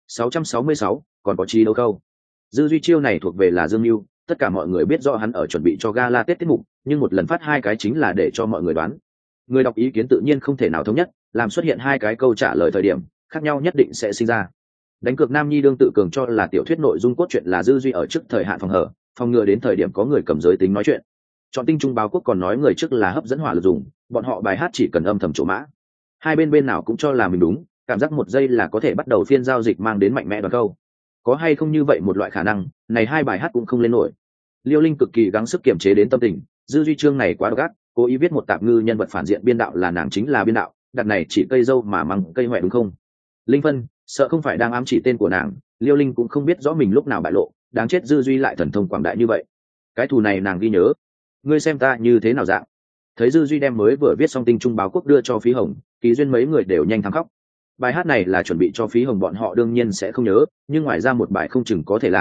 666, còn có chi đâu câu. Dư duy chiêu này thuộc về là Dương Nưu, tất cả mọi người biết rõ hắn ở chuẩn bị cho gala Tết tiết mục, nhưng một lần phát hai cái chính là để cho mọi người đoán. Người đọc ý kiến tự nhiên không thể nào thống nhất, làm xuất hiện hai cái câu trả lời thời điểm khác nhau nhất định sẽ sinh ra. Đánh cược Nam Nhi đương tự cường cho là tiểu thuyết nội dung cốt truyện là dư duy ở trước thời hạn phòng hở, phòng ngừa đến thời điểm có người cầm giới tính nói chuyện. Chọn Tinh Trung Báo Quốc còn nói người trước là hấp dẫn hỏa lực dùng, bọn họ bài hát chỉ cần âm thầm chỗ mã. Hai bên nào cũng cho là mình đúng, cảm giác một giây là có thể bắt đầu phiên giao dịch mang đến mạnh mẽ đoán câu. Có hay không như vậy một loại khả năng, này hai bài hát cũng không lên nổi. Liêu Linh cực kỳ gắng sức kiềm chế đến tâm tình, dư duy chương này quá độc ác, cố ý viết một tạp ngư nhân vật phản diện biên đạo là nàng chính là biên đạo, đặt này chỉ cây dâu mà măng cây hoẹ đúng không? Linh Vân, sợ không phải đang ám chỉ tên của nàng, Liêu Linh cũng không biết rõ mình lúc nào bại lộ, đáng chết dư duy lại thần thông quảng đại như vậy. Cái thù này nàng ghi nhớ. Ngươi xem ta như thế nào dạng. Thấy dư duy đem mới vừa viết xong Tinh Trung Báo Quốc đưa cho Phí Hồng, Kỳ Duyên mấy người đều nhanh thắng khóc. Bài hát này là chuẩn bị cho Phí Hồng bọn họ đương nhiên sẽ không nhớ, nhưng ngoài ra một bài không chừng có thể làm,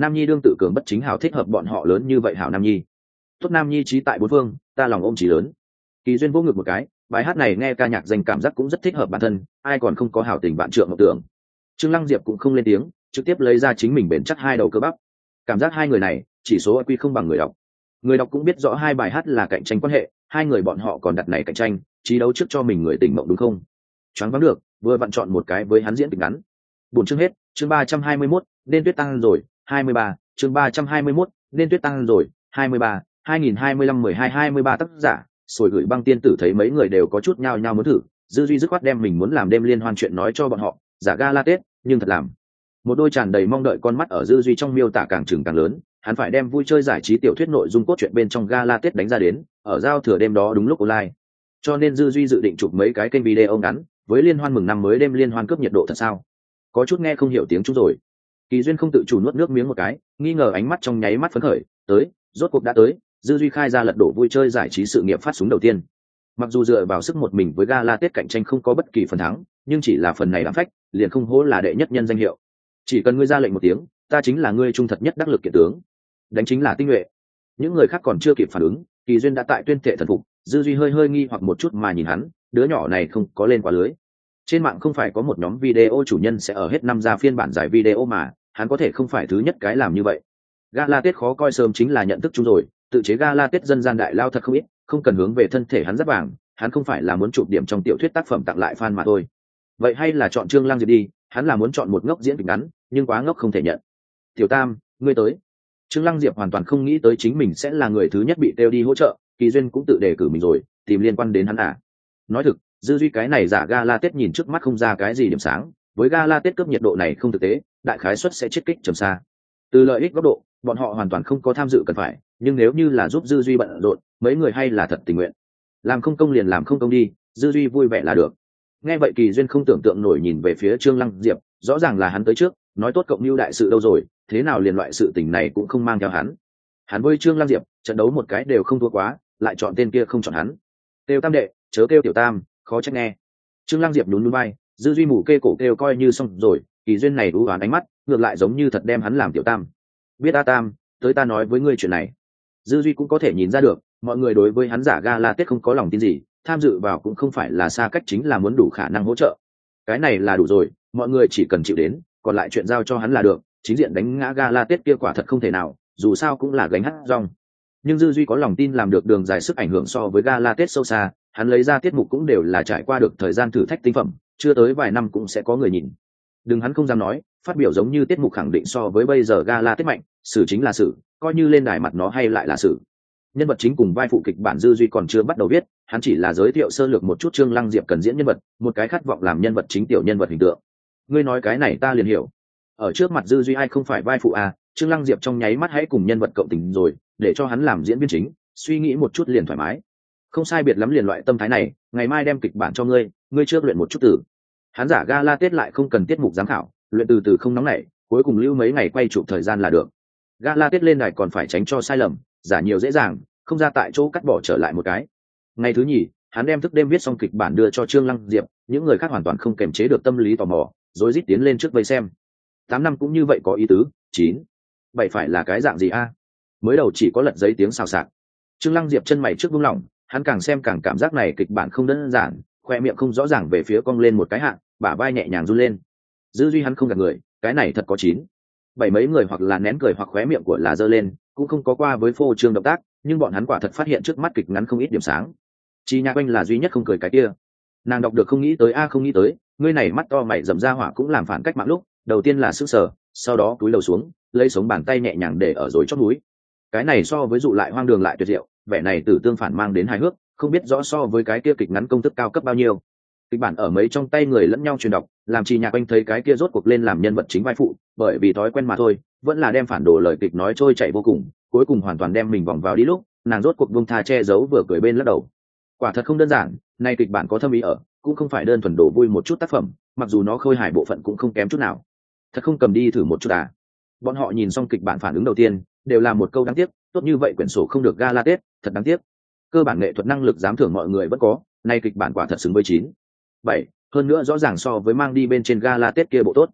nam nhi đương tự cường bất chính hào thích hợp bọn họ lớn như vậy hảo nam nhi. Tốt nam nhi trí tại bốn phương, ta lòng ôm trí lớn. Kỳ duyên vô ngực một cái, bài hát này nghe ca nhạc danh cảm giác cũng rất thích hợp bản thân, ai còn không có hảo tình bạn trượng ngọc tưởng. Trương Lăng Diệp cũng không lên tiếng, trực tiếp lấy ra chính mình bền chắc hai đầu cơ bắp. Cảm giác hai người này chỉ số IQ không bằng người đọc. Người đọc cũng biết rõ hai bài hát là cạnh tranh quan hệ, hai người bọn họ còn đặt này cạnh tranh, trí đấu trước cho mình người tỉnh mộng đúng không? Choáng váng được, vừa vặn chọn một cái với hắn diễn kịch ngắn. Buồn chương hết, chương 321, nên tuyết tăng rồi, 23, chương 321, nên tuyết tăng rồi, 23, 2025 12-23 tác giả, Sồi Gửi Băng Tiên Tử thấy mấy người đều có chút nhao nhao muốn thử, Dư Duy dứt khoát đem mình muốn làm đêm liên hoan chuyện nói cho bọn họ, giả gala Tết, nhưng thật làm. Một đôi tràn đầy mong đợi con mắt ở Dư Duy trong miêu tả càng trừng càng lớn, hắn phải đem vui chơi giải trí tiểu thuyết nội dung cốt truyện bên trong gala Tết đánh ra đến, ở giao thừa đêm đó đúng lúc online. Cho nên Dư Duy dự định chụp mấy cái kênh video ngắn, với liên hoan mừng năm mới đêm liên hoan cướp nhiệt độ thật sao? Có chút nghe không hiểu tiếng Trung rồi. Kỳ Duyên không tự chủ nuốt nước miếng một cái, nghi ngờ ánh mắt trong nháy mắt phấn khởi, tới, rốt cuộc đã tới, Dư Duy khai ra lật đổ vui chơi giải trí sự nghiệp phát súng đầu tiên. Mặc dù dựa vào sức một mình với gala Tết cạnh tranh không có bất kỳ phần thắng, nhưng chỉ là phần này làm phách, liền không hổ là đệ nhất nhân danh hiệu. Chỉ cần ngươi ra lệnh một tiếng, ta chính là ngươi trung thật nhất đắc lực kiện tướng. Đánh chính là tinh nhuệ. Những người khác còn chưa kịp phản ứng, Kỳ Duyên đã tại tuyên thệ thần phục, Dư Duy hơi nghi hoặc một chút mà nhìn hắn, đứa nhỏ này không có lên quá lưới. Trên mạng không phải có một nhóm video chủ nhân sẽ ở hết năm ra phiên bản giải video mà, hắn có thể không phải thứ nhất cái làm như vậy. Gala Tết khó coi sớm chính là nhận thức chung rồi, tự chế gala Tết dân gian đại lao thật không ít, không cần hướng về thân thể hắn rất vàng, hắn không phải là muốn chụp điểm trong tiểu thuyết tác phẩm tặng lại fan mà thôi. Vậy hay là chọn Trương Lăng Diệp đi, hắn là muốn chọn một ngốc diễn kịch ngắn, nhưng quá ngốc không thể nhận. Tiểu Tam, ngươi tới. Trương Lăng Diệp hoàn toàn không nghĩ tới chính mình sẽ là người thứ nhất bị kêu đi hỗ trợ, Kỳ Duyên cũng tự đề cử mình rồi, tìm liên quan đến hắn à. Nói thực, Dư Duy cái này giả gala Tết nhìn trước mắt không ra cái gì điểm sáng, với gala Tết cướp nhiệt độ này không thực tế, đại khái suất sẽ chết kích trầm xa. Từ lợi ích góc độ, bọn họ hoàn toàn không có tham dự cần phải, nhưng nếu như là giúp Dư Duy bận rộn, mấy người hay là thật tình nguyện. Làm không công liền làm không công đi, Dư Duy vui vẻ là được. Nghe vậy Kỳ Duyên không tưởng tượng nổi nhìn về phía Trương Lăng Diệp, rõ ràng là hắn tới trước, nói tốt cộng mưu đại sự đâu rồi, thế nào liền loại sự tình này cũng không mang theo hắn. Hắn với Trương Lăng Diệp, trận đấu một cái đều không thua quá, lại chọn tên kia không chọn hắn. Kêu Tam đệ, chớ kêu Tiểu Tam, khó trách nghe. Trương Lăng Diệp nhún nhún vai, Dư Duy mù kê cổ kêu coi như xong rồi, Kỳ Duyên này đú đoán ánh mắt, ngược lại giống như thật đem hắn làm Tiểu Tam. Biết A Tam, tới ta nói với ngươi chuyện này. Dư Duy cũng có thể nhìn ra được, mọi người đối với hắn giả gala Tết không có lòng tin gì, tham dự vào cũng không phải là xa cách chính là muốn đủ khả năng hỗ trợ. Cái này là đủ rồi, mọi người chỉ cần chịu đến, còn lại chuyện giao cho hắn là được, chính diện đánh ngã gala Tết kia quả thật không thể nào, dù sao cũng là gánh hát rong. Nhưng Dư Duy có lòng tin làm được đường dài sức ảnh hưởng so với gala Tết sâu xa, hắn lấy ra tiết mục cũng đều là trải qua được thời gian thử thách tinh phẩm, chưa tới vài năm cũng sẽ có người nhìn. Đừng hắn không dám nói, phát biểu giống như tiết mục khẳng định so với bây giờ gala Tết mạnh, xử chính là xử, coi như lên đài mặt nó hay lại là xử. Nhân vật chính cùng vai phụ kịch bản Dư Duy còn chưa bắt đầu viết, hắn chỉ là giới thiệu sơ lược một chút Trương Lăng Diệp cần diễn nhân vật, một cái khát vọng làm nhân vật chính tiểu nhân vật hình tượng. Ngươi nói cái này ta liền hiểu. Ở trước mặt Dư Duy ai không phải vai phụ à, Trương Lăng Diệp trong nháy mắt hãy cùng nhân vật cộng tình rồi, để cho hắn làm diễn viên chính, suy nghĩ một chút liền thoải mái. Không sai biệt lắm liền loại tâm thái này, ngày mai đem kịch bản cho ngươi, ngươi trước luyện một chút từ. Hắn giả gala Tết lại không cần tiết mục giám khảo, luyện từ từ không nóng nảy, cuối cùng lưu mấy ngày quay chụp thời gian là được. Gala Tết lên đài còn phải tránh cho sai lầm, giả nhiều dễ dàng, không ra tại chỗ cắt bỏ trở lại một cái. Ngày thứ nhì, hắn đem thức đêm viết xong kịch bản đưa cho Trương Lăng Diệp, những người khác hoàn toàn không kềm chế được tâm lý tò mò, rối rít tiến lên trước vây xem. 8 năm cũng như vậy có ý tứ, 9, 7 phải là cái dạng gì a? Mới đầu chỉ có lật giấy tiếng xào xạc. Trương Lăng Diệp chân mày trước buông lỏng, hắn càng xem càng cảm giác này kịch bản không đơn giản, khoe miệng không rõ ràng về phía cong lên một cái hạng, bả vai nhẹ nhàng run lên. Dư Duy hắn không gạt người, cái này thật có 9, 7 mấy người hoặc là nén cười hoặc khóe miệng của là giơ lên, cũng không có qua với phô trương động tác, nhưng bọn hắn quả thật phát hiện trước mắt kịch ngắn không ít điểm sáng. Chi Nhạc Oanh là duy nhất không cười cái kia. Nàng đọc được không nghĩ tới không nghĩ tới, ngươi này mắt to mày rậm ra hỏa cũng làm phản cách mạng lúc, đầu tiên là sững sờ, sau đó cúi đầu xuống, lấy sống bàn tay nhẹ nhàng để ở rồi chót núi. Cái này so với dụ lại hoang đường lại tuyệt diệu, vẻ này tử tương phản mang đến hài hước, không biết rõ so với cái kia kịch ngắn công thức cao cấp bao nhiêu. Kịch bản ở mấy trong tay người lẫn nhau truyền đọc, làm Chi Nhạc Oanh thấy cái kia rốt cuộc lên làm nhân vật chính vai phụ, bởi vì thói quen mà thôi, vẫn là đem phản đồ lời kịch nói trôi chảy vô cùng, cuối cùng hoàn toàn đem mình vòng vào đi lúc, nàng rốt cuộc buông tha che giấu vừa cười bên lắc đầu. Quả thật không đơn giản, nay kịch bản có thâm ý ở, cũng không phải đơn thuần đổ vui một chút tác phẩm, mặc dù nó khôi hài bộ phận cũng không kém chút nào. Thật không cầm đi thử một chút à? Bọn họ nhìn xong kịch bản phản ứng đầu tiên, đều là một câu đáng tiếc, tốt như vậy quyển sổ không được gala Tết, thật đáng tiếc. Cơ bản nghệ thuật năng lực dám thưởng mọi người vẫn có, nay kịch bản quả thật xứng với 9, 7, hơn nữa rõ ràng so với mang đi bên trên gala Tết kia bộ tốt.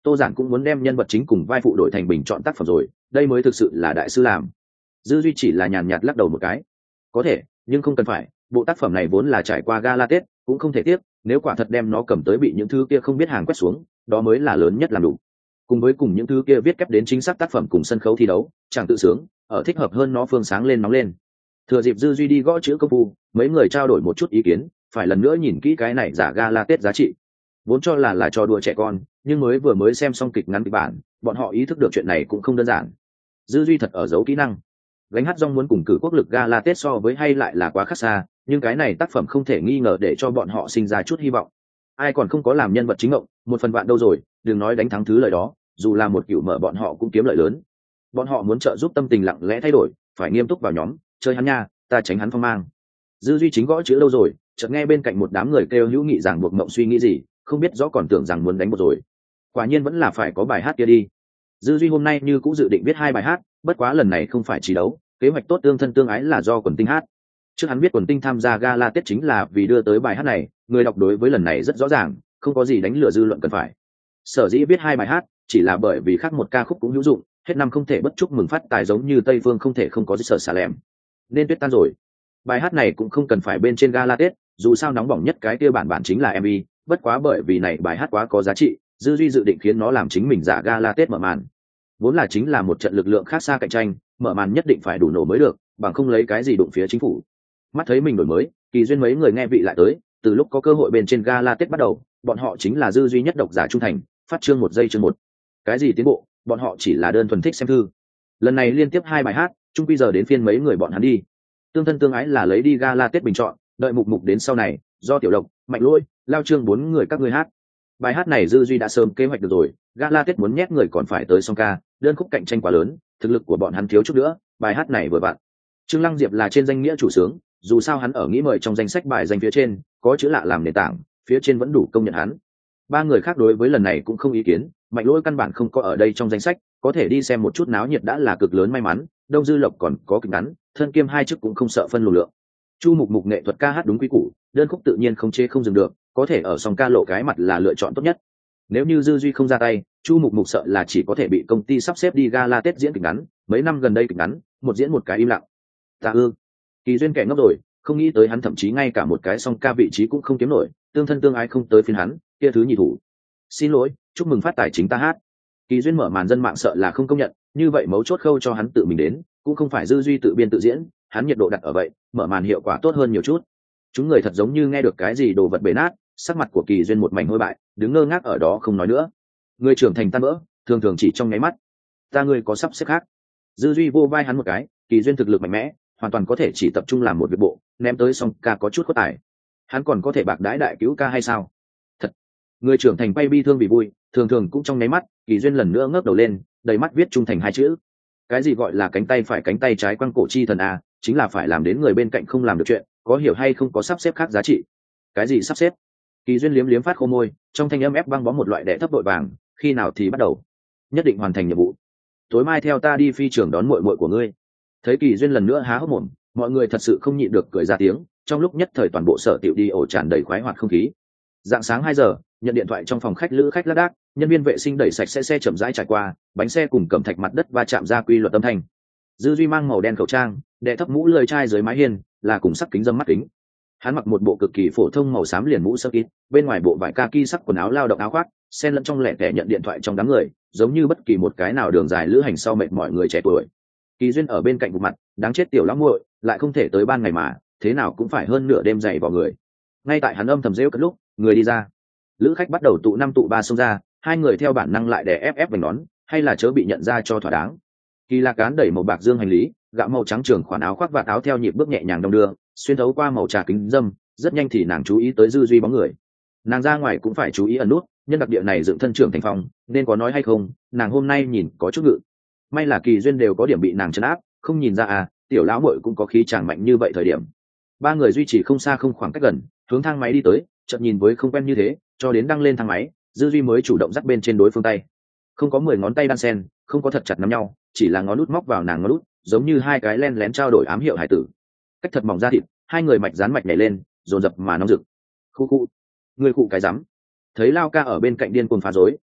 Tô Giản cũng muốn đem nhân vật chính cùng vai phụ đổi thành bình chọn tác phẩm rồi, đây mới thực sự là đại sư làm. Dư Duy chỉ là nhàn nhạt lắc đầu một cái. Có thể, nhưng không cần phải, bộ tác phẩm này vốn là trải qua gala Tết, cũng không thể tiếc, nếu quả thật đem nó cầm tới bị những thứ kia không biết hàng quét xuống, đó mới là lớn nhất làm đủ. Cùng với cùng những thứ kia viết kép đến chính xác tác phẩm cùng sân khấu thi đấu, chẳng tự sướng, ở thích hợp hơn nó phương sáng lên nóng lên. Thừa dịp Dư Duy đi gõ chữ công phu, mấy người trao đổi một chút ý kiến, phải lần nữa nhìn kỹ cái này giả gala Tết giá trị. Vốn cho là trò đùa trẻ con, nhưng mới xem xong kịch ngắn kịch bản, bọn họ ý thức được chuyện này cũng không đơn giản. Dư Duy thật ở giấu kỹ năng. Gánh hát rong muốn cùng cử quốc lực gala Tết so với hay lại là quá khác xa, nhưng cái này tác phẩm không thể nghi ngờ để cho bọn họ sinh ra chút hy vọng. Ai còn không có làm nhân vật chính ngộng, một phần vạn đâu rồi, đừng nói đánh thắng thứ lời đó, dù là một cựu mở bọn họ cũng kiếm lợi lớn. Bọn họ muốn trợ giúp tâm tình lặng lẽ thay đổi, phải nghiêm túc vào nhóm, chơi hắn nha, ta tránh hắn phong mang. Dư Duy chính gõ chữ lâu rồi, chợt nghe bên cạnh một đám người kêu hữu nghị giảng buộc mộng suy nghĩ gì, không biết rõ còn tưởng rằng muốn đánh một rồi. Quả nhiên vẫn là phải có bài hát kia đi. Dư Duy hôm nay như cũng dự định viết 2 bài hát, bất quá lần này không phải chỉ đấu, kế hoạch tốt tương thân tương ái là do quần tinh hát. Trước hắn biết quần tinh tham gia gala Tết chính là vì đưa tới bài hát này, người đọc đối với lần này rất rõ ràng, không có gì đánh lừa dư luận cần phải. Sở dĩ viết 2 bài hát, chỉ là bởi vì khác một ca khúc cũng hữu dụng, hết năm không thể bất chúc mừng phát tài giống như Tây Phương không thể không có sở xà lẻm. Nên tuyết tan rồi. Bài hát này cũng không cần phải bên trên gala Tết, dù sao nóng bỏng nhất cái kia bản chính là MV, bất quá bởi vì này bài hát quá có giá trị, Dư Duy dự định khiến nó làm chính mình giả gala Tết mở màn. Vốn là chính là một trận lực lượng khác xa cạnh tranh, mở màn nhất định phải đủ nổ mới được, bằng không lấy cái gì đụng phía chính phủ. Mắt thấy mình đổi mới, Kỳ Duyên mấy người nghe vị lại tới, từ lúc có cơ hội bên trên gala Tết bắt đầu, bọn họ chính là Dư Duy nhất độc giả trung thành, phát chương 1 giây chương 1. Cái gì tiến bộ, bọn họ chỉ là đơn thuần thích xem thư. Lần này liên tiếp 2 bài hát, chung bây giờ đến phiên mấy người bọn hắn đi. Tương thân tương ái là lấy đi gala Tết bình chọn, đợi mục mục đến sau này, do Tiểu Độc, Mạnh Lỗi, Lao Trương 4 người các ngươi hát. Bài hát này Dư Duy đã sớm kế hoạch được rồi, gala Tết muốn nhét người còn phải tới song ca, đơn khúc cạnh tranh quá lớn, thực lực của bọn hắn thiếu chút nữa, bài hát này vừa vặn. Trương Lăng Diệp là trên danh nghĩa chủ sướng, dù sao hắn ở nghĩ mời trong danh sách bài danh phía trên, có chữ lạ làm nền tảng, phía trên vẫn đủ công nhận hắn. 3 người khác đối với lần này cũng không ý kiến, Mạnh Lỗi căn bản không có ở đây trong danh sách, có thể đi xem một chút náo nhiệt đã là cực lớn may mắn, Đông Dư Lộc còn có kịch ngắn, thân kiêm 2 chức cũng không sợ phân lượng. Chu Mục Mục nghệ thuật ca hát đúng quy củ, đơn khúc tự nhiên không chê không dừng được, có thể ở song ca lộ cái mặt là lựa chọn tốt nhất. Nếu như Dư Duy không ra tay, Chu Mục Mục sợ là chỉ có thể bị công ty sắp xếp đi gala Tết diễn kịch ngắn, mấy năm gần đây kịch ngắn, một diễn một cái im lặng. Ta ư? Kỳ Duyên kẻ ngốc rồi, không nghĩ tới hắn thậm chí ngay cả một cái song ca vị trí cũng không kiếm nổi, tương thân tương ái không tới phiên hắn, kia thứ nhị thủ. Xin lỗi, chúc mừng phát tài chính ta hát. Kỳ Duyên mở màn dân mạng sợ là không công nhận, như vậy mấu chốt khâu cho hắn tự mình đến, cũng không phải Dư Duy tự biên tự diễn, hắn nhiệt độ đặt ở vậy, mở màn hiệu quả tốt hơn nhiều chút. Chúng người thật giống như nghe được cái gì đồ vật bể nát, sắc mặt của Kỳ Duyên một mảnh hôi bại, đứng ngơ ngác ở đó không nói nữa. Người trưởng thành tan vỡ, thường thường chỉ trong nháy mắt. Ta ngươi có sắp xếp khác. Dư Duy vô vai hắn một cái, Kỳ Duyên thực lực mạnh mẽ, hoàn toàn có thể chỉ tập trung làm một việc bộ, ném tới song ca có chút có tài. Hắn còn có thể bạc đãi đại cứu ca hay sao? Thật. Người trưởng thành bay bi thương vì vui, thường thường cũng trong nháy mắt, Kỳ Duyên lần nữa ngước đầu lên, đầy mắt viết trung thành 2 chữ. Cái gì gọi là cánh tay phải cánh tay trái quăng cổ chi thần a, chính là phải làm đến người bên cạnh không làm được chuyện, có hiểu hay không có sắp xếp khác giá trị. Cái gì sắp xếp? Kỳ Duyên liếm liếm phát khô môi, trong thanh âm ép băng bó một loại đẻ thấp đội vàng, khi nào thì bắt đầu? Nhất định hoàn thành nhiệm vụ. Tối mai theo ta đi phi trường đón muội muội của ngươi. Thấy Kỳ Duyên lần nữa há hốc mồm, mọi người thật sự không nhịn được cười ra tiếng, trong lúc nhất thời toàn bộ sở tiểu đi ổ tràn đầy khoái hoạt không khí. Dạng sáng 2 giờ, nhận điện thoại trong phòng khách lữ khách lác đác, nhân viên vệ sinh đẩy sạch xe chậm rãi trải qua, bánh xe cùng cẩm thạch mặt đất va chạm ra quy luật âm thanh. Dư Duy mang màu đen khẩu trang, đè thấp mũ lười trai dưới mái hiên, là cùng sắc kính dâm mắt kính. Hắn mặc một bộ cực kỳ phổ thông màu xám liền mũ sơ kín, bên ngoài bộ vải kaki sắc quần áo lao động áo khoác, xen lẫn trong lẻ tẻ nhận điện thoại trong đám người, giống như bất kỳ một cái nào đường dài lữ hành sau mệt mỏi người trẻ tuổi. Kỳ Duyên ở bên cạnh một mặt, đáng chết tiểu lắm muội, lại không thể tới ban ngày mà, thế nào cũng phải hơn nửa đêm dậy vào người. Ngay tại hắn âm thầm rêu cất lúc, người đi ra. Lữ khách bắt đầu tụ 5 tụ 3 xông ra, 2 người theo bản năng lại đè ép vành nón, hay là chớ bị nhận ra cho thỏa đáng. Kỳ Lạc Cán đẩy màu bạc dương hành lý, gạo màu trắng trường khoản áo khoác vạt áo theo nhịp bước nhẹ nhàng đong đưa, xuyên thấu qua màu trà kính dâm, rất nhanh thì nàng chú ý tới Dư Duy bóng người. Nàng ra ngoài cũng phải chú ý ẩn nút, nhân đặc địa này dựng thân trưởng thành phong, nên có nói hay không, nàng hôm nay nhìn có chút ngự. May là Kỳ Duyên đều có điểm bị nàng trấn áp, không nhìn ra à, tiểu lão muội cũng có khí chàng mạnh như vậy thời điểm. 3 người duy trì không xa không khoảng cách gần, hướng thang máy đi tới, chợt nhìn với không quen như thế, cho đến đăng lên thang máy, Dư Duy mới chủ động dắt bên trên đối phương tay. Không có 10 ngón tay đan sen, không có thật chặt nắm nhau, chỉ là ngón út móc vào nàng ngón út, giống như 2 cái len lén trao đổi ám hiệu hải tử. Cách thật mỏng da thịt, 2 người mạch dán mạch nhảy lên, dồn dập mà nóng rực. Khu khu, người cụ cái rắm. Thấy Lao ca ở bên cạnh điên cuồng phá rối,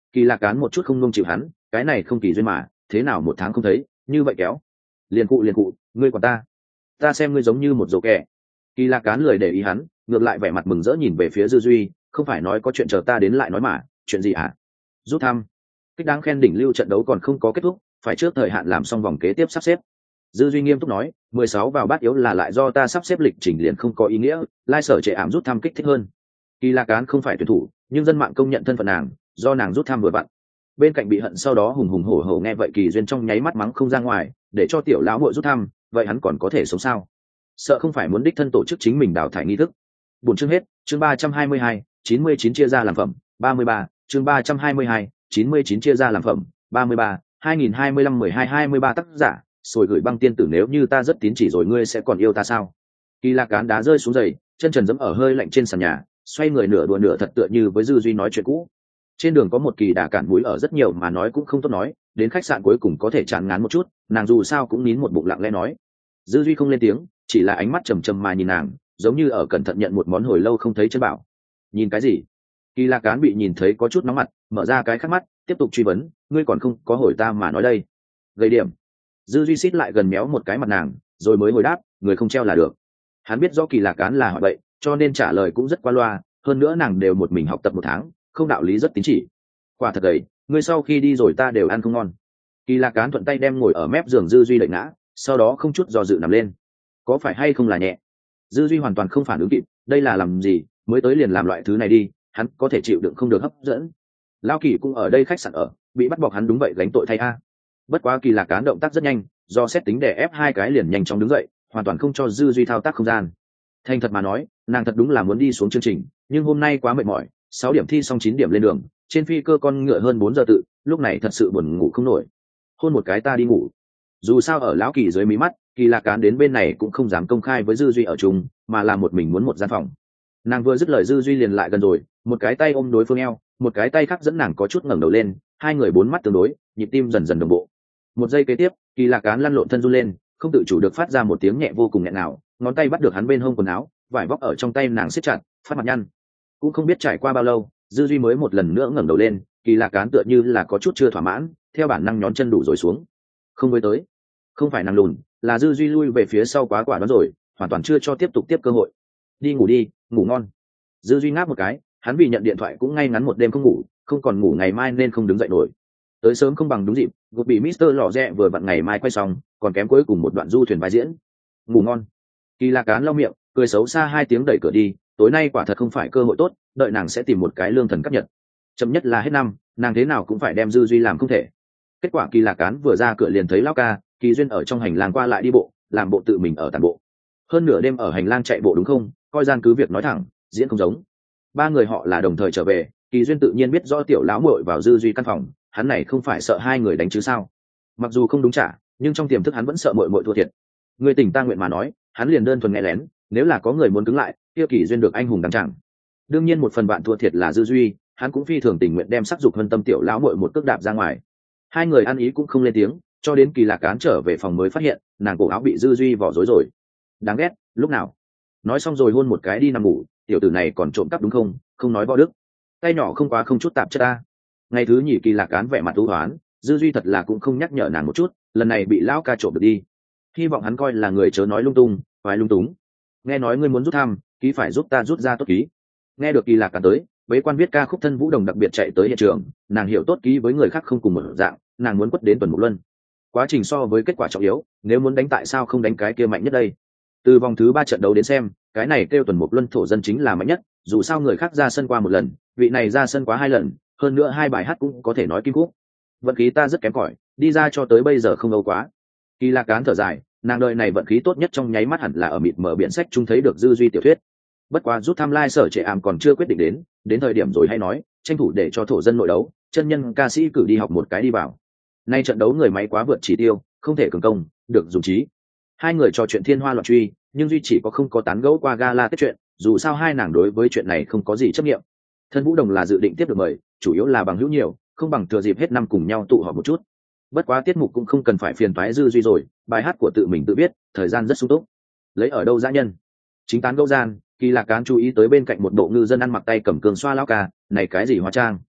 Kỳ Lạc Cán một chút không nung chịu hắn, cái này không kỳ duyên mà, thế nào một tháng không thấy, như vậy kéo. Liền cụ, ngươi còn ta xem ngươi giống như một dỗ kẻ. Kỳ Lạc Cán lười để ý hắn, ngược lại vẻ mặt mừng rỡ nhìn về phía Dư Duy, không phải nói có chuyện chờ ta đến lại nói mà, chuyện gì hả? Rút thăm. Kích đáng khen đỉnh lưu trận đấu còn không có kết thúc, phải trước thời hạn làm xong vòng kế tiếp sắp xếp. Dư Duy nghiêm túc nói, 16 vào bát yếu là lại do ta sắp xếp lịch trình liền không có ý nghĩa, lai sở trệ ảm rút thăm kích thích hơn. Kỳ Lạc Cán không phải tuyển thủ, nhưng dân mạng công nhận thân phận nàng, do nàng rút thăm vừa vặn. Bên cạnh bị hận sau đó hùng hùng hổ hổ nghe vậy Kỳ Duyên trong nháy mắt mắng không ra ngoài, để cho tiểu lão muội rút thăm, vậy hắn còn có thể sống sao? Sợ không phải muốn đích thân tổ chức chính mình đào thải nghi thức. Buổi chương hết, chương 322, 99 chia ra làm phẩm, 33, chương 322, 99 chia ra làm phẩm, 33, 2025 12 23 tác giả, rồi gửi băng tiên tử nếu như ta rất tín chỉ rồi ngươi sẽ còn yêu ta sao? Kỳ Lạc Cán đá rơi xuống giày, chân trần giẫm ở hơi lạnh trên sàn nhà, xoay người nửa đùa nửa thật tựa như với Dư Duy nói chuyện cũ. Trên đường có một kỳ đà cản mũi ở rất nhiều mà nói cũng không tốt nói, đến khách sạn cuối cùng có thể chán ngán một chút, nàng dù sao cũng nín một bụng lặng lẽ nói. Dư Duy không lên tiếng, chỉ là ánh mắt trầm trầm mà nhìn nàng, giống như ở cẩn thận nhận một món hồi lâu không thấy chân bảo. Nhìn cái gì? Kỳ Lạc Cán bị nhìn thấy có chút nóng mặt, mở ra cái khắc mắt, tiếp tục truy vấn, ngươi còn không có hồi ta mà nói đây. Gây điểm. Dư Duy xít lại gần méo một cái mặt nàng, rồi mới hồi đáp, người không treo là được. Hắn biết rõ Kỳ Lạc Cán là hỏi bậy, cho nên trả lời cũng rất qua loa, hơn nữa nàng đều một mình học tập một tháng, không đạo lý rất tín chỉ. Quả thật đấy, ngươi sau khi đi rồi ta đều ăn không ngon. Kỳ Lạc Cán thuận tay đem ngồi ở mép giường Dư Duy đẩy ngã, sau đó không chút do dự nằm lên. Có phải hay không là nhẹ? Dư Duy hoàn toàn không phản ứng kịp, đây là làm gì, mới tới liền làm loại thứ này đi, hắn có thể chịu đựng không được hấp dẫn. Lao Kỳ cũng ở đây khách sạn ở, bị bắt bọc hắn đúng vậy gánh tội thay a. Bất quá Kỳ Lạc Cán động tác rất nhanh, do xét tính để ép hai cái liền nhanh chóng đứng dậy, hoàn toàn không cho Dư Duy thao tác không gian. Thành thật mà nói, nàng thật đúng là muốn đi xuống chương trình, nhưng hôm nay quá mệt mỏi, 6 điểm thi xong 9 điểm lên đường, trên phi cơ con ngựa hơn 4 giờ tự, lúc này thật sự buồn ngủ không nổi. Hôn một cái ta đi ngủ. Dù sao ở lão Kỳ dưới mí mắt, Kỳ Lạc Cán đến bên này cũng không dám công khai với Dư Duy ở chung, mà là một mình muốn một gian phòng. Nàng vừa dứt lời Dư Duy liền lại gần rồi, một cái tay ôm đối phương eo, một cái tay khác dẫn nàng có chút ngẩng đầu lên, hai người bốn mắt tương đối, nhịp tim dần dần đồng bộ. Một giây kế tiếp, Kỳ Lạc Cán lăn lộn thân run lên, không tự chủ được phát ra một tiếng nhẹ vô cùng nghẹn nào, ngón tay bắt được hắn bên hông quần áo, vải vóc ở trong tay nàng siết chặt, phát mặt nhăn. Cũng không biết trải qua bao lâu, Dư Duy mới một lần nữa ngẩng đầu lên, Kỳ Lạc Cán tựa như là có chút chưa thỏa mãn, theo bản năng nhón chân đủ rồi xuống. Không với tới, không phải nàng lùn, là Dư Duy lui về phía sau quá quả đó rồi, hoàn toàn chưa cho tiếp tục tiếp cơ hội. Đi ngủ đi, ngủ ngon. Dư Duy ngáp một cái, hắn vì nhận điện thoại cũng ngay ngắn một đêm không ngủ, không còn ngủ ngày mai nên không đứng dậy nổi. Tới sớm không bằng đúng dịp, gục bị Mister lò rẽ vừa vặn ngày mai quay xong, còn kém cuối cùng một đoạn du thuyền vai diễn. Ngủ ngon. Kỳ Lạc Cán lau miệng, cười xấu xa hai tiếng đẩy cửa đi, tối nay quả thật không phải cơ hội tốt, đợi nàng sẽ tìm một cái lương thần cấp nhật. Chậm nhất là hết năm, nàng thế nào cũng phải đem Dư Duy làm không thể. Kết quả Kỳ Lạc Cán vừa ra cửa liền thấy lão ca, Kỳ Duyên ở trong hành lang qua lại đi bộ, làm bộ tự mình ở tản bộ. Hơn nửa đêm ở hành lang chạy bộ đúng không? Coi gian cứ việc nói thẳng, diễn không giống. Ba người họ là đồng thời trở về, Kỳ Duyên tự nhiên biết rõ tiểu lão muội vào Dư Duy căn phòng, hắn này không phải sợ hai người đánh chứ sao? Mặc dù không đúng trả, nhưng trong tiềm thức hắn vẫn sợ muội muội thua thiệt. Người tình ta nguyện mà nói, hắn liền đơn thuần nghe lén, nếu là có người muốn cứng lại, kia Kỳ Duyên được anh hùng đăng chẳng. Đương nhiên một phần bạn thua thiệt là Dư Duy, hắn cũng phi thường tình nguyện đem sắc dục hơn tâm tiểu lão muội một cước đạp ra ngoài. Hai người ăn ý cũng không lên tiếng, cho đến Kỳ Lạc Cán trở về phòng mới phát hiện, nàng cổ áo bị Dư Duy vỏ rối rồi. Đáng ghét, lúc nào? Nói xong rồi hôn một cái đi nằm ngủ, tiểu tử này còn trộm cắp đúng không? Không nói võ đức. Tay nhỏ không quá không chút tạp chất ta. Ngày thứ nhì Kỳ Lạc Cán vẻ mặt u hoán, Dư Duy thật là cũng không nhắc nhở nàng một chút, lần này bị lão ca trộm được đi. Hy vọng hắn coi là người chớ nói lung tung, phải lung túng. Nghe nói ngươi muốn rút thăm, ký phải giúp ta rút ra tốt ký. Nghe được Kỳ Lạc Cán tới, bế quan viết ca khúc Thân Vũ Đồng đặc biệt chạy tới hiện trường, nàng hiểu tốt ký với người khác không cùng một dạng, nàng muốn quất đến tuần một luân. Quá trình so với kết quả trọng yếu, nếu muốn đánh tại sao không đánh cái kia mạnh nhất đây? Từ vòng thứ 3 trận đấu đến xem, cái này kêu tuần một luân thổ dân chính là mạnh nhất, dù sao người khác ra sân qua một lần, vị này ra sân quá 2 lần, hơn nữa 2 bài hát cũng có thể nói kim khúc. Vận khí ta rất kém cỏi, đi ra cho tới bây giờ không âu quá. Kỳ Lạc Cán thở dài, nàng đời này vận khí tốt nhất trong nháy mắt hẳn là ở mịt mở biển sách chúng thấy được Dư Duy tiểu thuyết. Bất quá rút thăm lai sở trệ ảm còn chưa quyết định đến thời điểm rồi hay nói, tranh thủ để cho thổ dân nội đấu, chân nhân ca sĩ cử đi học một cái đi vào. Nay trận đấu người máy quá vượt chỉ tiêu, không thể cường công, được dùng trí. Hai người trò chuyện thiên hoa loạn truy, nhưng duy chỉ có không có tán gẫu qua gala kết chuyện, dù sao hai nàng đối với chuyện này không có gì chấp nghiệm. Thân Vũ Đồng là dự định tiếp được mời, chủ yếu là bằng hữu nhiều, không bằng thừa dịp hết năm cùng nhau tụ họp một chút. Bất quá tiết mục cũng không cần phải phiền toái Dư Duy rồi, bài hát của tự mình tự viết, thời gian rất sung túc. Lấy ở đâu dã nhân? Chính tán gẫu gian, Kỳ Lạc Cán chú ý tới bên cạnh một bộ ngư dân ăn mặc tay cầm cương xoa lão ca, này cái gì hóa trang?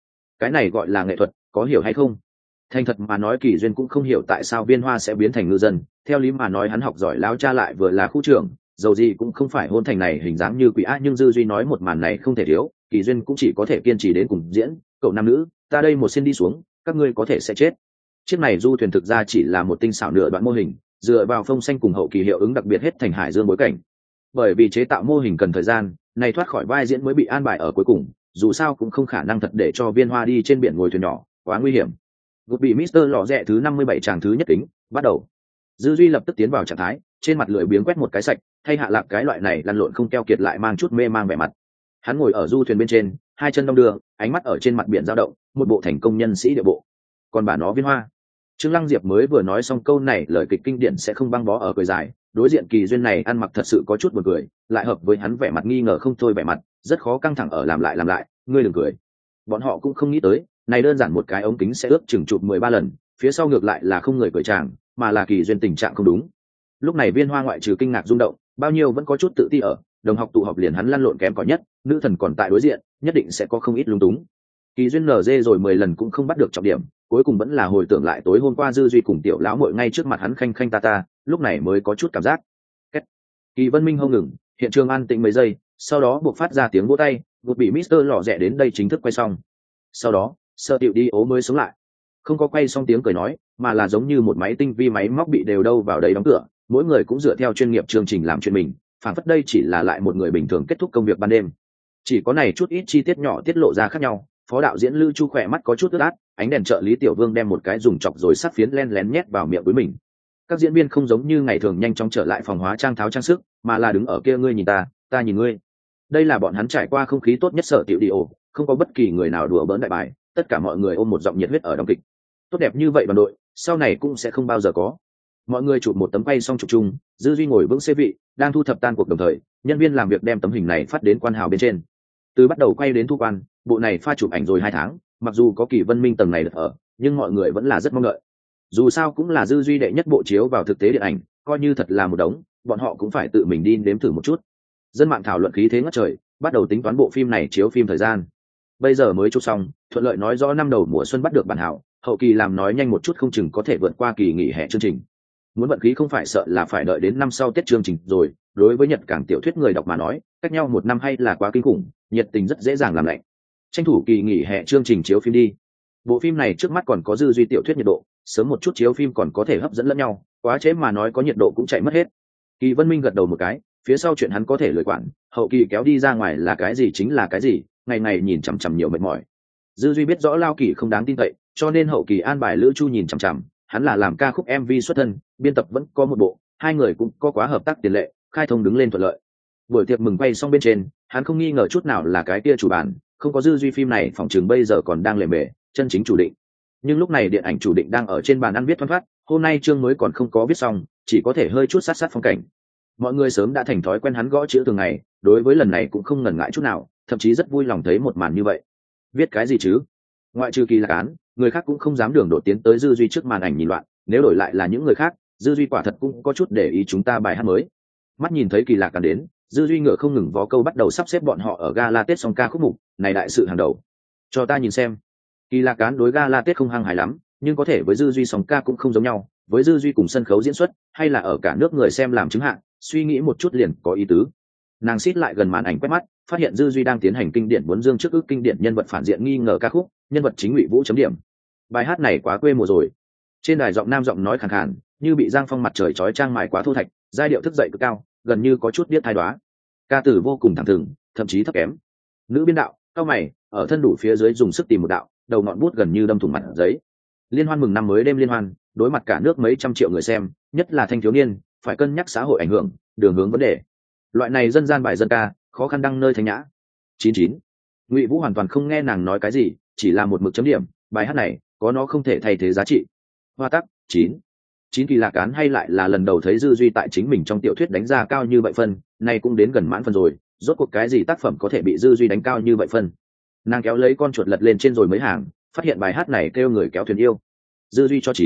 cái này gọi là nghệ thuật, có hiểu hay không? Thành thật mà nói, Kỳ Duyên cũng không hiểu tại sao Viên Hoa sẽ biến thành ngư dân. Theo lý mà nói hắn học giỏi láo cha lại vừa là khu trưởng, dầu gì cũng không phải hôn thành này hình dáng như quỷ ác, nhưng Dư Duy nói một màn này không thể thiếu, Kỳ Duyên cũng chỉ có thể kiên trì đến cùng diễn. Cậu nam nữ, ta đây một xin đi xuống, các ngươi có thể sẽ chết. Chiếc này du thuyền thực ra chỉ là một tinh xảo nửa đoạn mô hình, dựa vào phông xanh cùng hậu kỳ hiệu ứng đặc biệt hết thành hải dương bối cảnh. Bởi vì chế tạo mô hình cần thời gian, này thoát khỏi vai diễn mới bị an bài ở cuối cùng, dù sao cũng không khả năng thật để cho Viên Hoa đi trên biển ngồi thuyền nhỏ, quá nguy hiểm. Gục bị Mister lọ rẽ thứ 57 tràng thứ nhất tính, bắt đầu. Dư Duy lập tức tiến vào trạng thái, trên mặt lưỡi biếng quét một cái sạch, thay hạ lạc cái loại này lăn lộn không keo kiệt lại mang chút mê mang vẻ mặt. Hắn ngồi ở du thuyền bên trên, hai chân đong đưa, ánh mắt ở trên mặt biển dao động, một bộ thành công nhân sĩ địa bộ. Còn bà nó Viên Hoa. Trương Lăng Diệp mới vừa nói xong câu này, lời kịch kinh điển sẽ không băng bó ở cười dài, đối diện Kỳ Duyên này ăn mặc thật sự có chút buồn cười, lại hợp với hắn vẻ mặt nghi ngờ không thôi vẻ mặt, rất khó căng thẳng ở làm lại, ngươi đừng cười. Bọn họ cũng không nghĩ tới, này đơn giản một cái ống kính sẽ ước chừng chụp 13 lần, phía sau ngược lại là không người cười chàng, mà là Kỳ Duyên tình trạng không đúng. Lúc này Viên Hoa ngoại trừ kinh ngạc rung động, bao nhiêu vẫn có chút tự ti ở, đồng học tụ họp liền hắn lăn lộn kém cỏi nhất, nữ thần còn tại đối diện, nhất định sẽ có không ít lung túng. Kỳ Duyên nở dê rồi 10 lần cũng không bắt được trọng điểm, cuối cùng vẫn là hồi tưởng lại tối hôm qua Dư Duy cùng tiểu lão muội ngay trước mặt hắn khanh khanh ta ta, lúc này mới có chút cảm giác. Kỳ Vân Minh hông ngừng, hiện trường an tĩnh mấy giây, sau đó buộc phát ra tiếng vỗ tay, một bị Mister lọ rẽ đến đây chính thức quay xong. Sau đó, Sở Tiệu đi ố mới sống lại, không có quay xong tiếng cười nói, mà là giống như một máy tinh vi máy móc bị đều đâu vào đấy đóng cửa, mỗi người cũng dựa theo chuyên nghiệp chương trình làm chuyện mình, phản phất đây chỉ là lại một người bình thường kết thúc công việc ban đêm. Chỉ có này chút ít chi tiết nhỏ tiết lộ ra khác nhau. Phó đạo diễn Lư Chu khỏe mắt có chút ướt át, ánh đèn trợ lý Tiểu Vương đem một cái dùng chọc rồi sắt phiến len lén nhét vào miệng với mình. Các diễn viên không giống như ngày thường nhanh chóng trở lại phòng hóa trang tháo trang sức, mà là đứng ở kia ngươi nhìn ta nhìn ngươi. Đây là bọn hắn trải qua không khí tốt nhất Sở Tiệu đi ổ, không có bất kỳ người nào đùa bỡn đại bài, tất cả mọi người ôm một giọng nhiệt huyết ở đóng kịch. Tốt đẹp như vậy đoàn đội, sau này cũng sẽ không bao giờ có. Mọi người chụp một tấm quay xong chụp chung, Dư Duy ngồi vững xê vị, đang thu thập tan cuộc đồng thời, nhân viên làm việc đem tấm hình này phát đến quan hào bên trên. Từ bắt đầu quay đến thu quan, bộ này pha chụp ảnh rồi 2 tháng, mặc dù có Kỳ Vân Minh tầng này được ở, nhưng mọi người vẫn là rất mong đợi. Dù sao cũng là Dư Duy đệ nhất bộ chiếu vào thực tế điện ảnh, coi như thật là một đống, bọn họ cũng phải tự mình đi nếm thử một chút. Dân mạng thảo luận khí thế ngất trời, bắt đầu tính toán bộ phim này chiếu phim thời gian. Bây giờ mới chụp xong, thuận lợi nói rõ năm đầu mùa xuân bắt được bản hảo, hậu kỳ làm nói nhanh một chút không chừng có thể vượt qua kỳ nghỉ hè chương trình. Muốn vận khí không phải sợ là phải đợi đến năm sau Tết chương trình rồi, đối với Nhật Cảng tiểu thuyết người đọc mà nói, cách nhau 1 năm hay là quá kinh khủng, nhiệt tình rất dễ dàng làm lạnh. Tranh thủ kỳ nghỉ hè chương trình chiếu phim đi. Bộ phim này trước mắt còn có Dư Duy tiểu thuyết nhiệt độ, sớm một chút chiếu phim còn có thể hấp dẫn lẫn nhau, quá chế mà nói có nhiệt độ cũng chạy mất hết. Kỳ Vân Minh gật đầu một cái, phía sau chuyện hắn có thể lười quản, hậu kỳ kéo đi ra ngoài là cái gì chính là cái gì, ngày ngày nhìn chằm chằm nhiều mệt mỏi. Dư Duy biết rõ Lao Kỳ không đáng tin cậy, cho nên hậu kỳ an bài Lữ Chu nhìn chằm chằm, hắn là làm ca khúc MV xuất thân, biên tập vẫn có một bộ, hai người cũng có quá hợp tác tiền lệ, khai thông đứng lên thuận lợi. Buổi tiệc mừng quay xong bên trên, hắn không nghi ngờ chút nào là cái kia chủ bản, không có Dư Duy phim này phòng trường bây giờ còn đang lề mề, chân chính chủ định. Nhưng lúc này điện ảnh chủ định đang ở trên bàn ăn viết thoăn thoắt, hôm nay chương mới còn không có viết xong, chỉ có thể hơi chút sát phong cảnh. Mọi người sớm đã thành thói quen hắn gõ chữ thường ngày, đối với lần này cũng không ngần ngại chút nào, thậm chí rất vui lòng thấy một màn như vậy. Viết cái gì chứ? Ngoại trừ Kỳ Lạc Án, người khác cũng không dám đường đột tiến tới Dư Duy trước màn ảnh nhìn loạn, nếu đổi lại là những người khác, Dư Duy quả thật cũng có chút để ý chúng ta bài hát mới. Mắt nhìn thấy Kỳ Lạc Án đến, Dư Duy ngựa không ngừng vó câu bắt đầu sắp xếp bọn họ ở gala Tết song ca khúc mục, này đại sự hàng đầu. Cho ta nhìn xem. Kỳ Lạc Án đối gala Tết không hăng hài lắm, nhưng có thể với Dư Duy song ca cũng không giống nhau, với Dư Duy cùng sân khấu diễn xuất, hay là ở cả nước người xem làm chứng hạng, suy nghĩ một chút liền có ý tứ. Nàng xít lại gần màn ảnh quét mắt, phát hiện Dư Duy đang tiến hành kinh điển muốn dương trước ước kinh điển nhân vật phản diện nghi ngờ ca khúc, nhân vật chính Ngụy Vũ chấm điểm. Bài hát này quá quê mùa rồi. Trên đài giọng nam giọng nói khàn khàn, như bị giang phong mặt trời chói chang mài quá thô thạch, giai điệu thức dậy cực cao, gần như có chút biết thai đoá. Ca từ vô cùng thẳng thừng, thậm chí thấp kém. Nữ biên đạo, cao mày, ở thân đủ phía dưới dùng sức tìm một đạo, đầu ngọn bút gần như đâm thủng mặt giấy. Liên hoan mừng năm mới đêm liên hoan, đối mặt cả nước mấy trăm triệu người xem, nhất là thanh thiếu niên, phải cân nhắc xã hội ảnh hưởng, đường hướng vấn đề. Loại này dân gian bài dân ca, khó khăn đăng nơi thanh nhã. 99. Ngụy Vũ hoàn toàn không nghe nàng nói cái gì, chỉ là một mực chấm điểm, bài hát này có nó không thể thay thế giá trị. Hoa tắc 9. Kỳ Lạc Án hay lại là lần đầu thấy Dư Duy tại chính mình trong tiểu thuyết đánh giá cao như vậy phân, nay cũng đến gần mãn phân rồi, rốt cuộc cái gì tác phẩm có thể bị Dư Duy đánh cao như vậy phân. Nàng kéo lấy con chuột lật lên trên rồi mấy hàng, phát hiện bài hát này kêu người kéo thuyền yêu. Dư Duy cho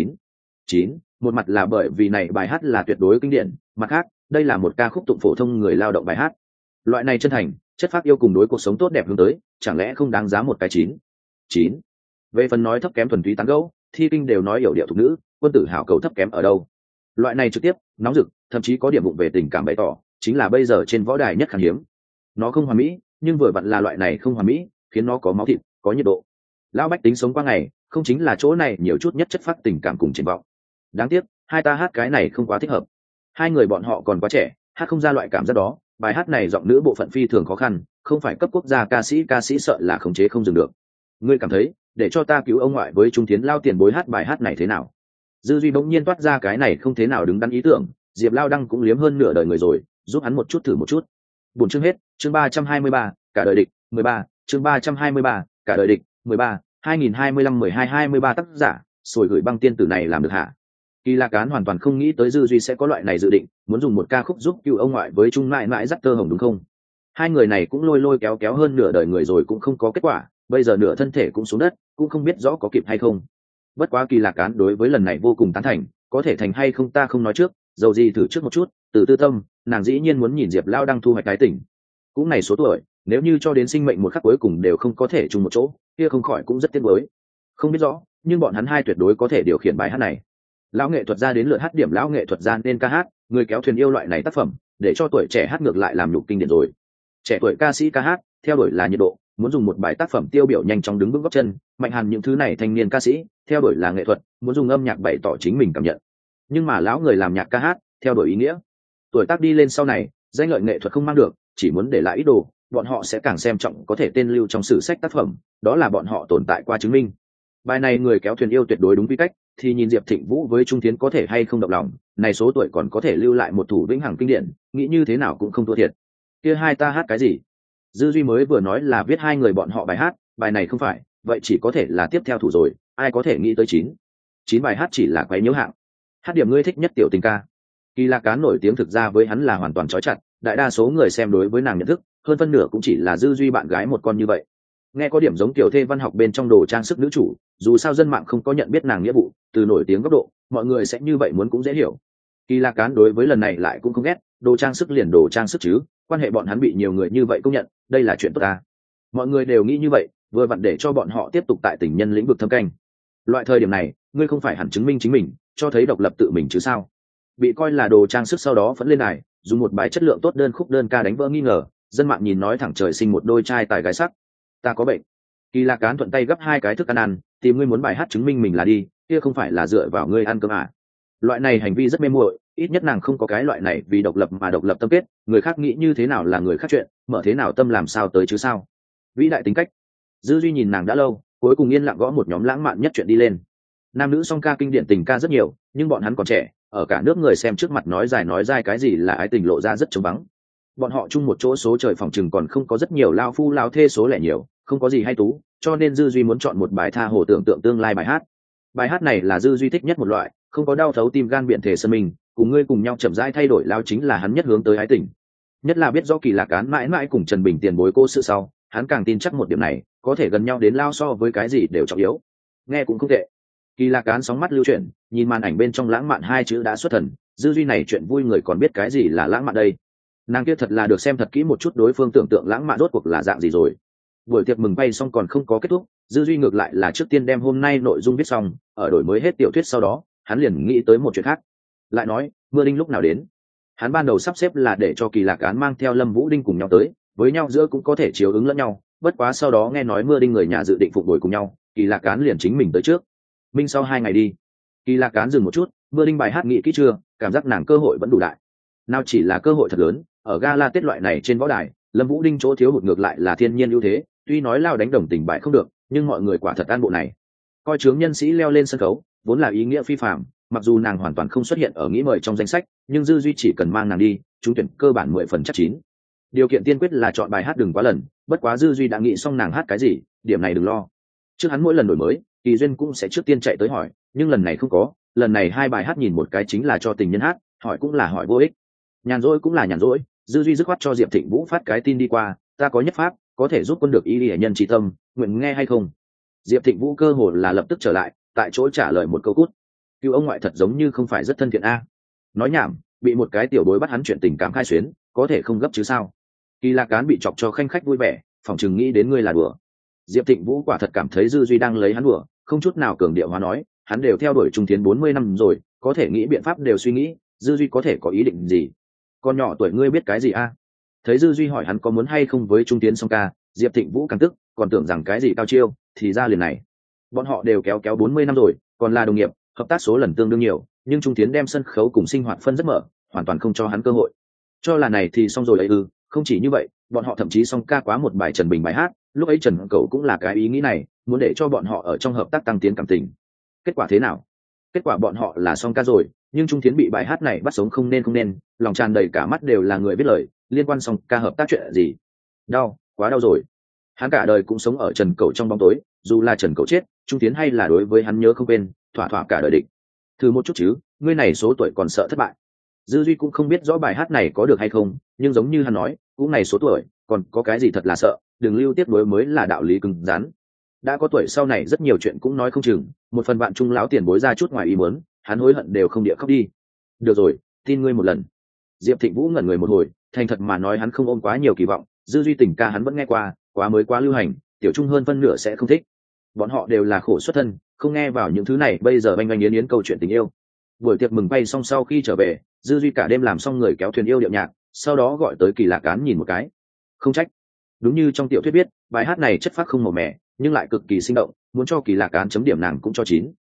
9. Một mặt là bởi vì này bài hát là tuyệt đối kinh điển, mặt khác, đây là một ca khúc tụng phổ thông người lao động bài hát. Loại này chân thành, chất phác yêu cùng đối cuộc sống tốt đẹp hướng tới, chẳng lẽ không đáng giá một cái 9. Về phần nói thấp kém thuần túy tán gẫu, thi kinh đều nói yểu điệu thục nữ, quân tử hảo cầu thấp kém ở đâu. Loại này trực tiếp nóng rực, thậm chí có điểm vụng về tình cảm bày tỏ, chính là bây giờ trên võ đài nhất khan hiếm. Nó không hoàn mỹ, nhưng vừa vặn là loại này không hoàn mỹ, khiến nó có máu thịt, có nhiệt độ. Lão bách tính sống qua ngày, không chính là chỗ này nhiều chút nhất chất phát tình cảm cùng triển vọng. Đáng tiếc hai ta hát cái này không quá thích hợp, hai người bọn họ còn quá trẻ, hát không ra loại cảm giác đó. Bài hát này giọng nữ bộ phận phi thường khó khăn, không phải cấp quốc gia ca sĩ sợ là khống chế không dừng được. Ngươi cảm thấy để cho ta cứu ông ngoại với Trung Tiến Lao tiền bối hát bài hát này thế nào? Dư duy bỗng nhiên toát ra cái này không thế nào đứng đắn ý tưởng. Diệp Lao Đăng cũng liếm hơn nửa đời người rồi, giúp hắn một chút thử một chút. Buổi chương hết, chương 323, cả đời địch 13, chương 323, cả đời địch 13, 2025-12-23 tác giả, sồi gửi băng tiên tử này làm được hả? Kỳ Lạc Cán hoàn toàn không nghĩ tới Dư Duy sẽ có loại này dự định, muốn dùng một ca khúc giúp cứu ông ngoại với Trung mãi mãi dắt tơ hồng đúng không? Hai người này cũng lôi kéo hơn nửa đời người rồi cũng không có kết quả, bây giờ nửa thân thể cũng xuống đất, cũng không biết rõ có kịp hay không. Bất quá Kỳ Lạc Cán đối với lần này vô cùng tán thành, có thể thành hay không ta không nói trước, dầu gì thử trước một chút, từ tư tâm, nàng dĩ nhiên muốn nhìn Diệp Lao đang thu hoạch cái tỉnh. Cũng này số tuổi, nếu như cho đến sinh mệnh một khắc cuối cùng đều không có thể chung một chỗ, kia không khỏi cũng rất tiếc nuối. Không biết rõ, nhưng bọn hắn hai tuyệt đối có thể điều khiển bài hát này. Lão nghệ thuật gia đến lượt hát điểm lão nghệ thuật gia nên ca hát, người kéo thuyền yêu loại này tác phẩm, để cho tuổi trẻ hát ngược lại làm nhục kinh điển rồi. Trẻ tuổi ca sĩ ca hát, theo đuổi là nhiệt độ, muốn dùng một bài tác phẩm tiêu biểu nhanh chóng đứng vững gót chân, mạnh hàn những thứ này thanh niên ca sĩ, theo đuổi là nghệ thuật, muốn dùng âm nhạc bày tỏ chính mình cảm nhận. Nhưng mà lão người làm nhạc ca hát, theo đuổi ý nghĩa. Tuổi tác đi lên sau này, danh lợi nghệ thuật không mang được, chỉ muốn để lại ý đồ, bọn họ sẽ càng xem trọng có thể tên lưu trong sử sách tác phẩm, đó là bọn họ tồn tại qua chứng minh. Bài này người kéo thuyền yêu tuyệt đối đúng quy cách, thì nhìn Diệp Thịnh Vũ với Trung Tiến có thể hay không động lòng, này số tuổi còn có thể lưu lại một thủ vĩnh hằng kinh điển, nghĩ như thế nào cũng không thua thiệt. Kia hai ta hát cái gì? Dư Duy mới vừa nói là viết hai người bọn họ bài hát, bài này không phải, vậy chỉ có thể là tiếp theo thủ rồi, ai có thể nghĩ tới chín bài hát chỉ là quấy nhiễu hạng. Hát điểm ngươi thích nhất tiểu tình ca. Kỳ Lạc Cán nổi tiếng thực ra với hắn là hoàn toàn trói chặt, đại đa số người xem đối với nàng nhận thức, hơn phân nửa cũng chỉ là Dư Duy bạn gái một con như vậy. Nghe có điểm giống tiểu thê văn học bên trong đồ trang sức nữ chủ, dù sao dân mạng không có nhận biết nàng nghĩa vụ, từ nổi tiếng góc độ, mọi người sẽ như vậy muốn cũng dễ hiểu. Kỳ Lạc Cán đối với lần này lại cũng không ghét, đồ trang sức liền đồ trang sức chứ, quan hệ bọn hắn bị nhiều người như vậy công nhận, đây là chuyện tốt ta. Mọi người đều nghĩ như vậy, vừa vặn để cho bọn họ tiếp tục tại tình nhân lĩnh vực thâm canh. Loại thời điểm này, ngươi không phải hẳn chứng minh chính mình, cho thấy độc lập tự mình chứ sao? Bị coi là đồ trang sức sau đó vẫn lên này, dùng một bài chất lượng tốt đơn khúc đơn ca đánh vỡ nghi ngờ, dân mạng nhìn nói thẳng trời sinh một đôi trai tài gái sắc. Ta có bệnh. Kỳ Lạc Cán thuận tay gấp hai cái thức ăn, tìm ngươi muốn bài hát chứng minh mình là đi, kia không phải là dựa vào ngươi ăn cơm à? Loại này hành vi rất mê muội, ít nhất nàng không có cái loại này vì độc lập mà độc lập tâm kết, người khác nghĩ như thế nào là người khác chuyện, mở thế nào tâm làm sao tới chứ sao? Vĩ đại tính cách. Dư Duy nhìn nàng đã lâu, cuối cùng yên lặng gõ một nhóm lãng mạn nhất chuyện đi lên. Nam nữ song ca kinh điển tình ca rất nhiều, nhưng bọn hắn còn trẻ, ở cả nước người xem trước mặt nói dài cái gì là ái tình lộ ra rất trống vắng. Bọn họ chung một chỗ số trời phòng chừng còn không có rất nhiều lao phu lao thê số lẻ nhiều, không có gì hay tú, cho nên Dư Duy muốn chọn một bài tha hồ tưởng tượng tương lai bài hát. Bài hát này là Dư Duy thích nhất một loại, không có đau thấu tim gan biện thể sân mình, cùng ngươi cùng nhau chậm rãi thay đổi lao chính là hắn nhất hướng tới ái tình. Nhất là biết rõ Kỳ Lạc Cán mãi mãi cùng Trần Bình tiền bối cô sự sau, hắn càng tin chắc một điểm này, có thể gần nhau đến lao so với cái gì đều trọng yếu. Nghe cũng không tệ. Kỳ Lạc Cán sóng mắt lưu chuyển, nhìn màn ảnh bên trong lãng mạn hai chữ đã xuất thần, Dư Duy này chuyện vui người còn biết cái gì là lãng mạn đây. Nàng kia thật là được xem thật kỹ một chút đối phương tưởng tượng lãng mạn rốt cuộc là dạng gì rồi. Buổi tiệc mừng bay xong còn không có kết thúc, Dư Duy ngược lại là trước tiên đem hôm nay nội dung viết xong, ở đổi mới hết tiểu thuyết sau đó, hắn liền nghĩ tới một chuyện khác. Lại nói, Mưa Đinh lúc nào đến? Hắn ban đầu sắp xếp là để cho Kỳ Lạc Cán mang theo Lâm Vũ Đinh cùng nhau tới, với nhau giữa cũng có thể chiếu ứng lẫn nhau, bất quá sau đó nghe nói Mưa Đinh người nhà dự định phục hồi cùng nhau, Kỳ Lạc Cán liền chính mình tới trước. Minh sau 2 ngày đi. Kỳ Lạc Cán dừng một chút, Mưa Đinh bài hát nghĩ kỹ chưa, cảm giác nàng cơ hội vẫn đủ đại. Nào chỉ là cơ hội thật lớn, ở gala Tết loại này trên võ đài, Lâm Vũ Đinh chỗ thiếu hụt ngược lại là thiên nhiên ưu thế, tuy nói lao đánh đồng tình bại không được, nhưng mọi người quả thật an bộ này. Coi chướng nhân sĩ leo lên sân khấu, vốn là ý nghĩa phi phàm, mặc dù nàng hoàn toàn không xuất hiện ở nghĩ mời trong danh sách, nhưng Dư Duy chỉ cần mang nàng đi, trúng tuyển cơ bản 10% chắc chín. Điều kiện tiên quyết là chọn bài hát đừng quá lần, bất quá Dư Duy đã nghĩ xong nàng hát cái gì, điểm này đừng lo. Trước hắn mỗi lần đổi mới, Kỳ Duyên cũng sẽ trước tiên chạy tới hỏi, nhưng lần này không có, lần này 2 bài hát nhìn một cái chính là cho tình nhân hát, hỏi cũng là hỏi vô ích. Nhàn rỗi cũng là nhàn rỗi, Dư Duy dứt khoát cho Diệp Thịnh Vũ phát cái tin đi qua, ta có nhất pháp, có thể giúp quân được y hệ nhân trí tâm, nguyện nghe hay không? Diệp Thịnh Vũ cơ hồ là lập tức trở lại, tại chỗ trả lời một câu cút. Cứu ông ngoại thật giống như không phải rất thân thiện a. Nói nhảm, bị một cái tiểu bối bắt hắn chuyện tình cảm khai xuyến, có thể không gấp chứ sao? Kỳ Lạc Cán bị chọc cho khanh khách vui vẻ, phỏng chừng nghĩ đến ngươi là đùa. Diệp Thịnh Vũ quả thật cảm thấy Dư Duy đang lấy hắn đùa, không chút nào cường điệu hóa nói, hắn đều theo đuổi Trung Tiến 40 năm rồi, có thể nghĩ biện pháp đều suy nghĩ, Dư Duy có thể có ý định gì? Con nhỏ tuổi ngươi biết cái gì a? Thấy Dư Duy hỏi hắn có muốn hay không với Trung Tiến song ca, Diệp Thịnh Vũ càng tức, còn tưởng rằng cái gì cao chiêu, thì ra liền này. Bọn họ đều kéo kéo 40 năm rồi, còn là đồng nghiệp, hợp tác số lần tương đương nhiều, nhưng Trung Tiến đem sân khấu cùng sinh hoạt phân rất mở, hoàn toàn không cho hắn cơ hội. Cho là này thì xong rồi ấy ư? Không chỉ như vậy, bọn họ thậm chí song ca quá một bài Trần Bình bài hát, lúc ấy Trần Cậu cũng là cái ý nghĩ này, muốn để cho bọn họ ở trong hợp tác tăng tiến cảm tình. Kết quả thế nào? Kết quả bọn họ là song ca rồi, nhưng Trung Tiến bị bài hát này bắt sống không nên, lòng tràn đầy cả mắt đều là người biết lời, liên quan song ca hợp tác chuyện gì? Đau, quá đau rồi. Hắn cả đời cũng sống ở Trần Cậu trong bóng tối, dù là Trần Cậu chết, Trung Tiến hay là đối với hắn nhớ không quên, thỏa thỏa cả đời định. Thử một chút chứ, ngươi này số tuổi còn sợ thất bại. Dư Duy cũng không biết rõ bài hát này có được hay không, nhưng giống như hắn nói, cũng này số tuổi, còn có cái gì thật là sợ, đừng lưu tiếp nối mới là đạo lý cứng rắn. Đã có tuổi sau này rất nhiều chuyện cũng nói không chừng, một phần bạn trung lão tiền bối ra chút ngoài ý muốn, hắn hối hận đều không địa khóc đi. Được rồi, tin ngươi một lần. Diệp Thịnh Vũ ngẩn người một hồi, thành thật mà nói hắn không ôm quá nhiều kỳ vọng, Dư Duy tình ca hắn vẫn nghe qua, quá mới quá lưu hành, tiểu trung hơn phân nửa sẽ không thích. Bọn họ đều là khổ xuất thân, không nghe vào những thứ này, bây giờ banh banh yến yến câu chuyện tình yêu. Buổi tiệc mừng bay xong sau khi trở về, Dư Duy cả đêm làm xong người kéo thuyền yêu điệu nhạc, sau đó gọi tới Kỳ Lạc Cán nhìn một cái. Không trách, đúng như trong tiểu thuyết viết, bài hát này chất phác không màu mẻ, nhưng lại cực kỳ sinh động, muốn cho Kỳ Lạc Cán chấm điểm nàng cũng cho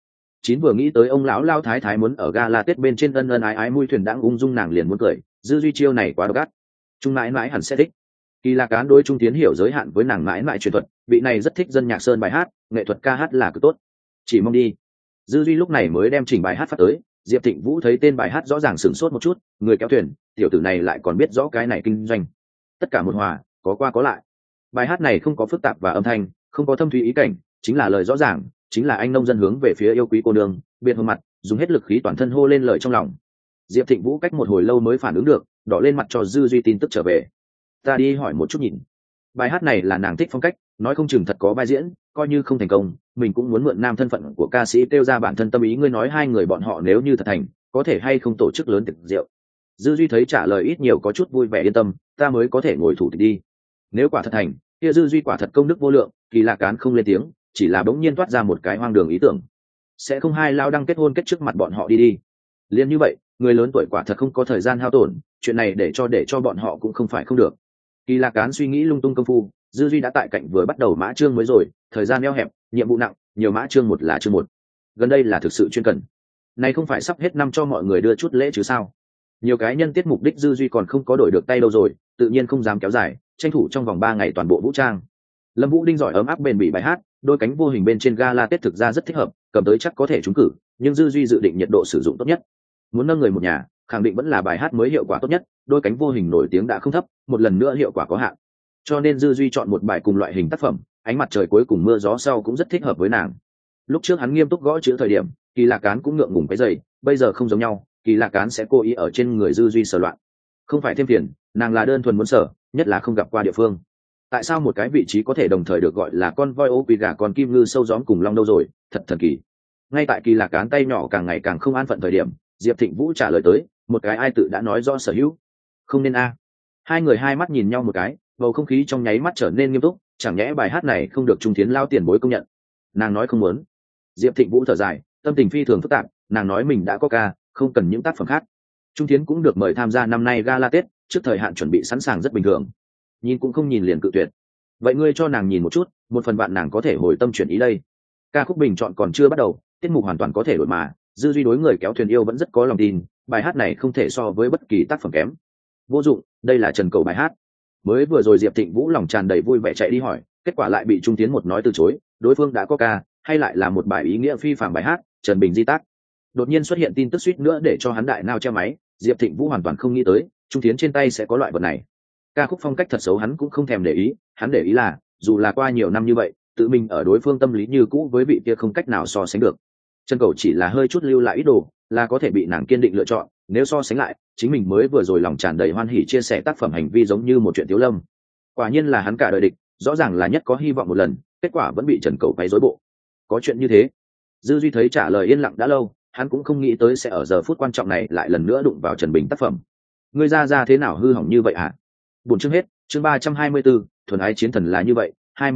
9. Vừa nghĩ tới ông lão lao thái thái muốn ở gala Tết bên trên ân ân ái ái mui thuyền đãng ung dung, nàng liền muốn cười. Dư Duy chiêu này quá độc ác, Trung mãi mãi hẳn sẽ thích. Kỳ Lạc Cán đối Trung Tiến hiểu giới hạn với nàng mãi mãi truyền thuật, vị này rất thích dân nhạc sơn bài hát, nghệ thuật ca hát là cực tốt. Chỉ mong đi. Dư Duy lúc này mới đem chỉnh bài hát phát tới. Diệp Thịnh Vũ thấy tên bài hát rõ ràng sửng sốt một chút, người kéo thuyền, tiểu tử này lại còn biết rõ cái này kinh doanh. Tất cả một hòa, có qua có lại. Bài hát này không có phức tạp và âm thanh, không có thâm thúy ý cảnh, chính là lời rõ ràng, chính là anh nông dân hướng về phía yêu quý cô nương, biệt hương mặt, dùng hết lực khí toàn thân hô lên lời trong lòng. Diệp Thịnh Vũ cách một hồi lâu mới phản ứng được, đỏ lên mặt cho Dư Duy tin tức trở về. Ta đi hỏi một chút nhìn. Bài hát này là nàng thích phong cách, nói không chừng thật có vai diễn, coi như không thành công, mình cũng muốn mượn nam thân phận của ca sĩ kêu ra bản thân tâm ý. Ngươi nói hai người bọn họ nếu như thật thành, có thể hay không tổ chức lớn tiệc rượu? Dư Duy thấy trả lời ít nhiều có chút vui vẻ, yên tâm, ta mới có thể ngồi thủ tịch đi. Nếu quả thật thành, kia Dư Duy quả thật công đức vô lượng. Kỳ Lạc Cán không lên tiếng, chỉ là bỗng nhiên toát ra một cái hoang đường ý tưởng. Sẽ không hai lao đăng kết hôn kết trước mặt bọn họ đi. Liên như vậy, người lớn tuổi quả thật không có thời gian hao tổn, chuyện này để cho bọn họ cũng không phải không được. Kỳ Lạc Cán suy nghĩ lung tung công phu, Dư Duy đã tại cạnh vừa bắt đầu mã chương mới rồi, thời gian eo hẹp, nhiệm vụ nặng, nhiều mã chương một là chương một. Gần đây là thực sự chuyên cần. Này không phải sắp hết năm cho mọi người đưa chút lễ chứ sao? Nhiều cái nhân tiết mục đích Dư Duy còn không có đổi được tay đâu rồi, tự nhiên không dám kéo dài, tranh thủ trong vòng 3 ngày toàn bộ vũ trang. Lâm Vũ Đinh giỏi ấm áp bền bỉ bài hát, đôi cánh vô hình bên trên gala Tết thực ra rất thích hợp, cầm tới chắc có thể trúng cử, nhưng Dư Duy dự định nhiệt độ sử dụng tốt nhất. Muốn nâng người một nhà, khẳng định vẫn là bài hát mới hiệu quả tốt nhất, đôi cánh vô hình nổi tiếng đã không thấp, một lần nữa hiệu quả có hạn. Cho nên Dư Duy chọn một bài cùng loại hình tác phẩm, ánh mặt trời cuối cùng mưa gió sau cũng rất thích hợp với nàng. Lúc trước hắn nghiêm túc gõ chữ thời điểm, Kỳ Lạc Cán cũng ngượng ngùng cái giày, bây giờ không giống nhau, Kỳ Lạc Cán sẽ cố ý ở trên người Dư Duy sờ loạn. Không phải thêm phiền, nàng là đơn thuần muốn sở, nhất là không gặp qua địa phương. Tại sao một cái vị trí có thể đồng thời được gọi là con voi ô quỳ gà con kim ngư sâu gióm cùng long đâu rồi, thật thần kỳ. Ngay tại Kỳ Lạc Cán tay nhỏ càng ngày càng không an phận thời điểm, Diệp Thịnh Vũ trả lời tới, một cái ai tự đã nói rõ sở hữu. Không nên a. Hai người hai mắt nhìn nhau một cái, bầu không khí trong nháy mắt trở nên nghiêm túc, chẳng nhẽ bài hát này không được Trung Tiến lao tiền bối công nhận? Nàng nói không muốn. Diệp Thịnh Vũ thở dài, tâm tình phi thường phức tạp, nàng nói mình đã có ca, không cần những tác phẩm khác. Trung Tiến cũng được mời tham gia năm nay gala Tết, trước thời hạn chuẩn bị sẵn sàng rất bình thường. Nhìn cũng không nhìn liền cự tuyệt. Vậy ngươi cho nàng nhìn một chút, một phần bạn nàng có thể hồi tâm chuyển ý đây. Ca khúc bình chọn còn chưa bắt đầu, tiết mục hoàn toàn có thể đổi mà, Dư Duy đối người kéo thuyền yêu vẫn rất có lòng tin, bài hát này không thể so với bất kỳ tác phẩm kém. Vô dụng, đây là Trần Cầu bài hát. Mới vừa rồi Diệp Thịnh Vũ lòng tràn đầy vui vẻ chạy đi hỏi, kết quả lại bị Trung Tiến một nói từ chối, đối phương đã có ca, hay lại là một bài ý nghĩa phi phàm bài hát, Trần Bình di tác. Đột nhiên xuất hiện tin tức suýt nữa để cho hắn đại nao che máy, Diệp Thịnh Vũ hoàn toàn không nghĩ tới, Trung Tiến trên tay sẽ có loại vật này. Ca khúc phong cách thật xấu hắn cũng không thèm để ý, hắn để ý là, dù là qua nhiều năm như vậy, tự mình ở đối phương tâm lý như cũ với vị kia không cách nào so sánh được. Trần Cầu chỉ là hơi chút lưu lại ít đồ, là có thể bị nàng kiên định lựa chọn, nếu so sánh lại, chính mình mới vừa rồi lòng tràn đầy hoan hỉ chia sẻ tác phẩm hành vi giống như một chuyện thiếu lâm. Quả nhiên là hắn cả đời địch, rõ ràng là nhất có hy vọng một lần, kết quả vẫn bị Trần Cầu quấy rối bộ. Có chuyện như thế? Dư Duy thấy trả lời yên lặng đã lâu, hắn cũng không nghĩ tới sẽ ở giờ phút quan trọng này lại lần nữa đụng vào Trần Bình tác phẩm. Ngươi ra thế nào hư hỏng như vậy hả? Buồn chương hết, chương 324, thuần ái chiến thần là như vậy, 23,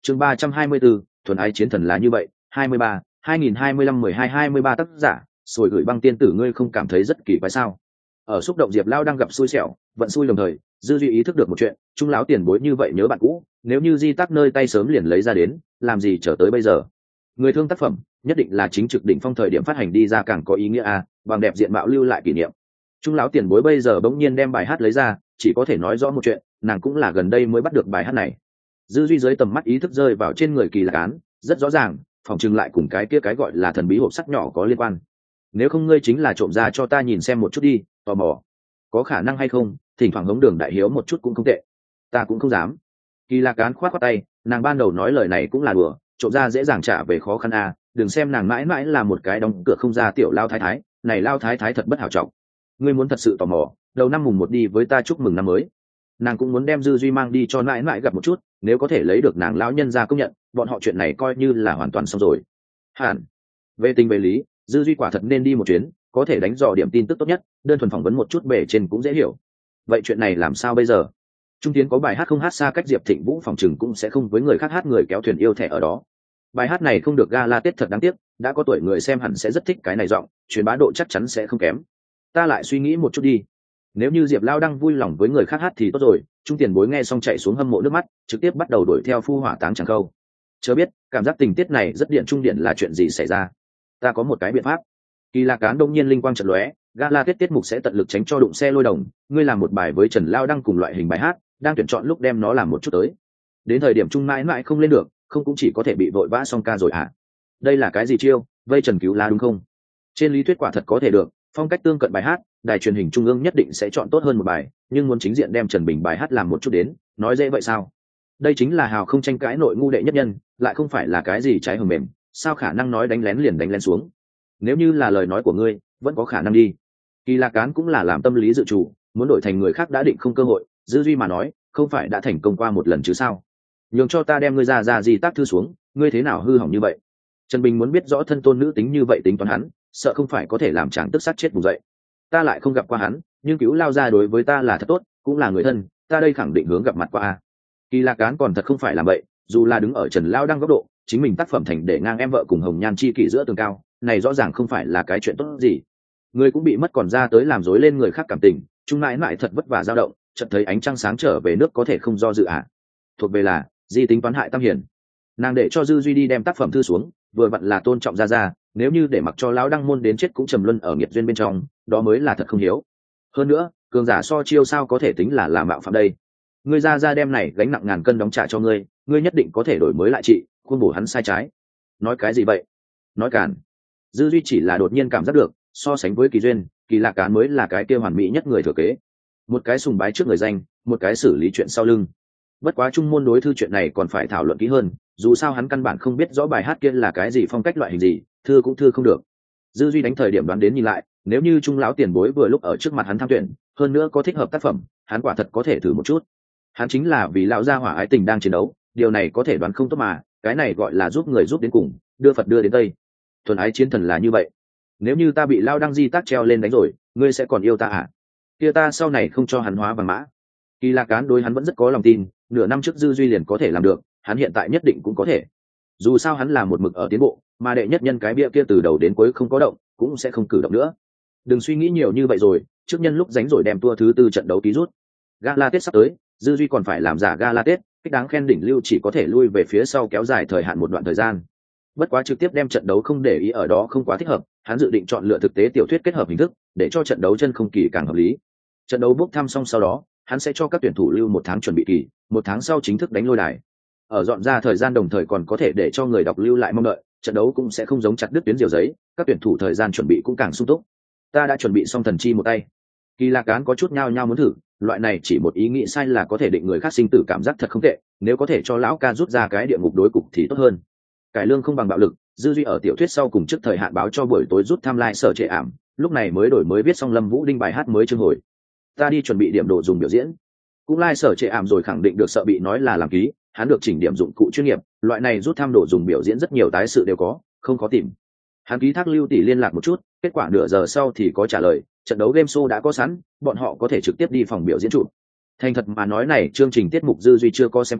chương 324, thuần ái chiến thần là như vậy. 23, 2025 12 23 tác giả, Sồi Gửi Băng Tiên Tử. Ngươi không cảm thấy rất kỳ quái sao? Ở xúc động Diệp Lao đang gặp xui xẻo, vận xui đồng thời, Dư Duy ý thức được một chuyện, Trung lão tiền bối như vậy nhớ bạn cũ, nếu như di tác nơi tay sớm liền lấy ra đến, làm gì trở tới bây giờ? Người thương tác phẩm, nhất định là chính trực đỉnh phong thời điểm phát hành đi ra càng có ý nghĩa a, bằng đẹp diện mạo lưu lại kỷ niệm. Trung lão tiền bối bây giờ bỗng nhiên đem bài hát lấy ra, chỉ có thể nói rõ một chuyện, nàng cũng là gần đây mới bắt được bài hát này. Dư Duy dưới tầm mắt ý thức rơi vào trên người Kỳ Lạc Án, rất rõ ràng, phòng trưng lại cùng cái kia cái gọi là thần bí hộp sắt nhỏ có liên quan. Nếu không ngươi chính là trộm ra cho ta nhìn xem một chút đi, tò mò. Có khả năng hay không, thỉnh thoảng hống đường đại hiếu một chút cũng không tệ. Ta cũng không dám. Kỳ Lạc Án khoát khoát tay, nàng ban đầu nói lời này cũng là đùa, trộm ra dễ dàng trả về khó khăn a, đừng xem nàng mãi mãi là một cái đóng cửa không ra tiểu lao thái thái, này lao thái thái thật bất hảo trọng. Ngươi muốn thật sự tò mò, đầu năm mùng 1 đi với ta chúc mừng năm mới. Nàng cũng muốn đem Dư Duy mang đi cho mãi mãi gặp một chút, nếu có thể lấy được nàng lão nhân ra công nhận, bọn họ chuyện này coi như là hoàn toàn xong rồi. Hẳn. Về tình về lý, Dư Duy quả thật nên đi một chuyến, có thể đánh dò điểm tin tức tốt nhất, đơn thuần phỏng vấn một chút bề trên cũng dễ hiểu. Vậy chuyện này làm sao bây giờ? Trung Tiến có bài hát không hát xa cách Diệp Thịnh Vũ phòng trừng cũng sẽ không với người khác hát người kéo thuyền yêu thẻ ở đó. Bài hát này không được gala Tết thật đáng tiếc, đã có tuổi người xem hẳn sẽ rất thích cái này giọng, truyền bá độ chắc chắn sẽ không kém. Ta lại suy nghĩ một chút đi. Nếu như Diệp Lao đang vui lòng với người khác hát thì tốt rồi. Trung Tiền bối nghe xong chạy xuống hâm mộ nước mắt, trực tiếp bắt đầu đuổi theo phu hỏa táng chẳng câu. Chớ biết, cảm giác tình tiết này rất điện trung điện là chuyện gì xảy ra. Ta có một cái biện pháp. Kỳ Lạc Án đông nhiên linh quang chợt lóe, gala tiết mục sẽ tận lực tránh cho đụng xe lôi đồng. Ngươi làm một bài với Trần Lao đăng cùng loại hình bài hát, đang tuyển chọn lúc đem nó làm một chút tới. Đến thời điểm Trung mãi mãi không lên được, không cũng chỉ có thể bị vội vã xong ca rồi à? Đây là cái gì chiêu? Vây Trần cứu la đúng không? Trên lý thuyết quả thật có thể được, phong cách tương cận bài hát, đài truyền hình trung ương nhất định sẽ chọn tốt hơn một bài, nhưng muốn chính diện đem Trần Bình bài hát làm một chút đến, nói dễ vậy sao? Đây chính là hào không tranh cãi nội ngu đệ nhất nhân, lại không phải là cái gì trái hầm mềm, sao khả năng nói đánh lén liền đánh lén xuống? Nếu như là lời nói của ngươi, vẫn có khả năng đi. Kỳ Lạc Án cũng là làm tâm lý dự chủ, muốn đổi thành người khác đã định không cơ hội, Dư Duy mà nói, không phải đã thành công qua một lần chứ sao? Nhường cho ta đem ngươi ra gì tác thư xuống, ngươi thế nào hư hỏng như vậy? Trần Bình muốn biết rõ thân tôn nữ tính như vậy tính toán hắn, sợ không phải có thể làm chàng tức sát chết vùng dậy. Ta lại không gặp qua hắn, nhưng cứu lao ra đối với ta là thật tốt, cũng là người thân, ta đây khẳng định hướng gặp mặt qua a. Kỳ Lạc Án còn thật không phải làm vậy, dù là đứng ở Trần Lao đăng góc độ, chính mình tác phẩm thành để ngang em vợ cùng Hồng Nhan chi kỷ giữa tường cao, này rõ ràng không phải là cái chuyện tốt gì. Người cũng bị mất còn ra tới làm rối lên người khác cảm tình, Trung mãi mãi thật vất vả dao động, chợt thấy ánh trăng sáng trở về nước có thể không do dự à? Thuộc về là di tính toán hại Tam Hiền. Nàng để cho Dư Duy đi đem tác phẩm thư xuống, vừa vặn là tôn trọng ra, nếu như để mặc cho lão đăng môn đến chết cũng trầm luân ở nghiệt duyên bên trong, đó mới là thật không hiếu. Hơn nữa, cường giả so chiêu sao có thể tính là mạo phạm đây? Ngươi ra đem này gánh nặng ngàn cân đóng trả cho ngươi, ngươi nhất định có thể đổi mới lại chị, khuôn bổ hắn sai trái. Nói cái gì vậy? Nói càn. Dư Duy chỉ là đột nhiên cảm giác được, so sánh với Kỳ Duyên, Kỳ Lạc Án mới là cái kia hoàn mỹ nhất người thừa kế. Một cái sùng bái trước người danh, một cái xử lý chuyện sau lưng. Bất quá trung môn đối thư chuyện này còn phải thảo luận kỹ hơn, dù sao hắn căn bản không biết rõ bài hát kia là cái gì phong cách loại hình gì, thư cũng thư không được. Dư Duy đánh thời điểm đoán đến nhìn lại, nếu như Trung lão tiền bối vừa lúc ở trước mặt hắn tham tuyển, hơn nữa có thích hợp tác phẩm, hắn quả thật có thể thử một chút. Hắn chính là vì lão gia hỏa ái tình đang chiến đấu, điều này có thể đoán không tốt mà, cái này gọi là giúp người giúp đến cùng, đưa Phật đưa đến Tây. Thuần ái chiến thần là như vậy. Nếu như ta bị Lao đăng di tác treo lên đánh rồi, ngươi sẽ còn yêu ta à? Kia ta sau này không cho hắn hóa vàng mã. Kỳ Lạc Án đối hắn vẫn rất có lòng tin, nửa năm trước Dư Duy liền có thể làm được, hắn hiện tại nhất định cũng có thể. Dù sao hắn là một mực ở tiến bộ, mà đệ nhất nhân cái bia kia từ đầu đến cuối không có động, cũng sẽ không cử động nữa. Đừng suy nghĩ nhiều như vậy rồi, trước nhân lúc rảnh rồi đem tour thứ 4 trận đấu ký rút. Gala Tết sắp tới, Dư Duy còn phải làm giả Gala Tết, kích đáng khen đỉnh lưu chỉ có thể lui về phía sau kéo dài thời hạn một đoạn thời gian. Bất quá trực tiếp đem trận đấu không để ý ở đó không quá thích hợp, hắn dự định chọn lựa thực tế tiểu thuyết kết hợp hình thức, để cho trận đấu chân không kỳ càng hợp lý. Trận đấu bốc thăm xong sau đó, hắn sẽ cho các tuyển thủ lưu 1 tháng chuẩn bị kỳ, 1 tháng sau chính thức đánh lôi đài. Ở dọn ra thời gian đồng thời còn có thể để cho người đọc lưu lại mong đợi, trận đấu cũng sẽ không giống chặt đứt tuyến diều giấy, các tuyển thủ thời gian chuẩn bị cũng càng sung túc. Ta đã chuẩn bị xong thần chi một tay. Kỳ Lạc Án có chút nhao nhao muốn thử, loại này chỉ một ý nghĩ sai là có thể định người khác sinh tử cảm giác thật không tệ, nếu có thể cho lão ca rút ra cái địa ngục đối cục thì tốt hơn. Cải lương không bằng bạo lực, Dư Duy ở tiểu thuyết sau cùng trước thời hạn báo cho buổi tối rút tham lai sở trệ ảm, lúc này mới đổi mới viết xong Lâm Vũ Đinh bài hát mới chương hồi. Ta đi chuẩn bị điểm đồ dùng biểu diễn. Cũng lai sở trệ ảm rồi khẳng định được sợ bị nói là làm ký, hắn được chỉnh điểm dụng cụ chuyên nghiệp, loại này rút tham đồ dùng biểu diễn rất nhiều tái sự đều có, không khó tìm. Hắn ký thác Lưu Tỷ liên lạc một chút, kết quả nửa giờ sau thì có trả lời, trận đấu game show đã có sẵn, bọn họ có thể trực tiếp đi phòng biểu diễn chụp. Thành thật mà nói này chương trình tiết mục Dư Duy chưa có xem qua,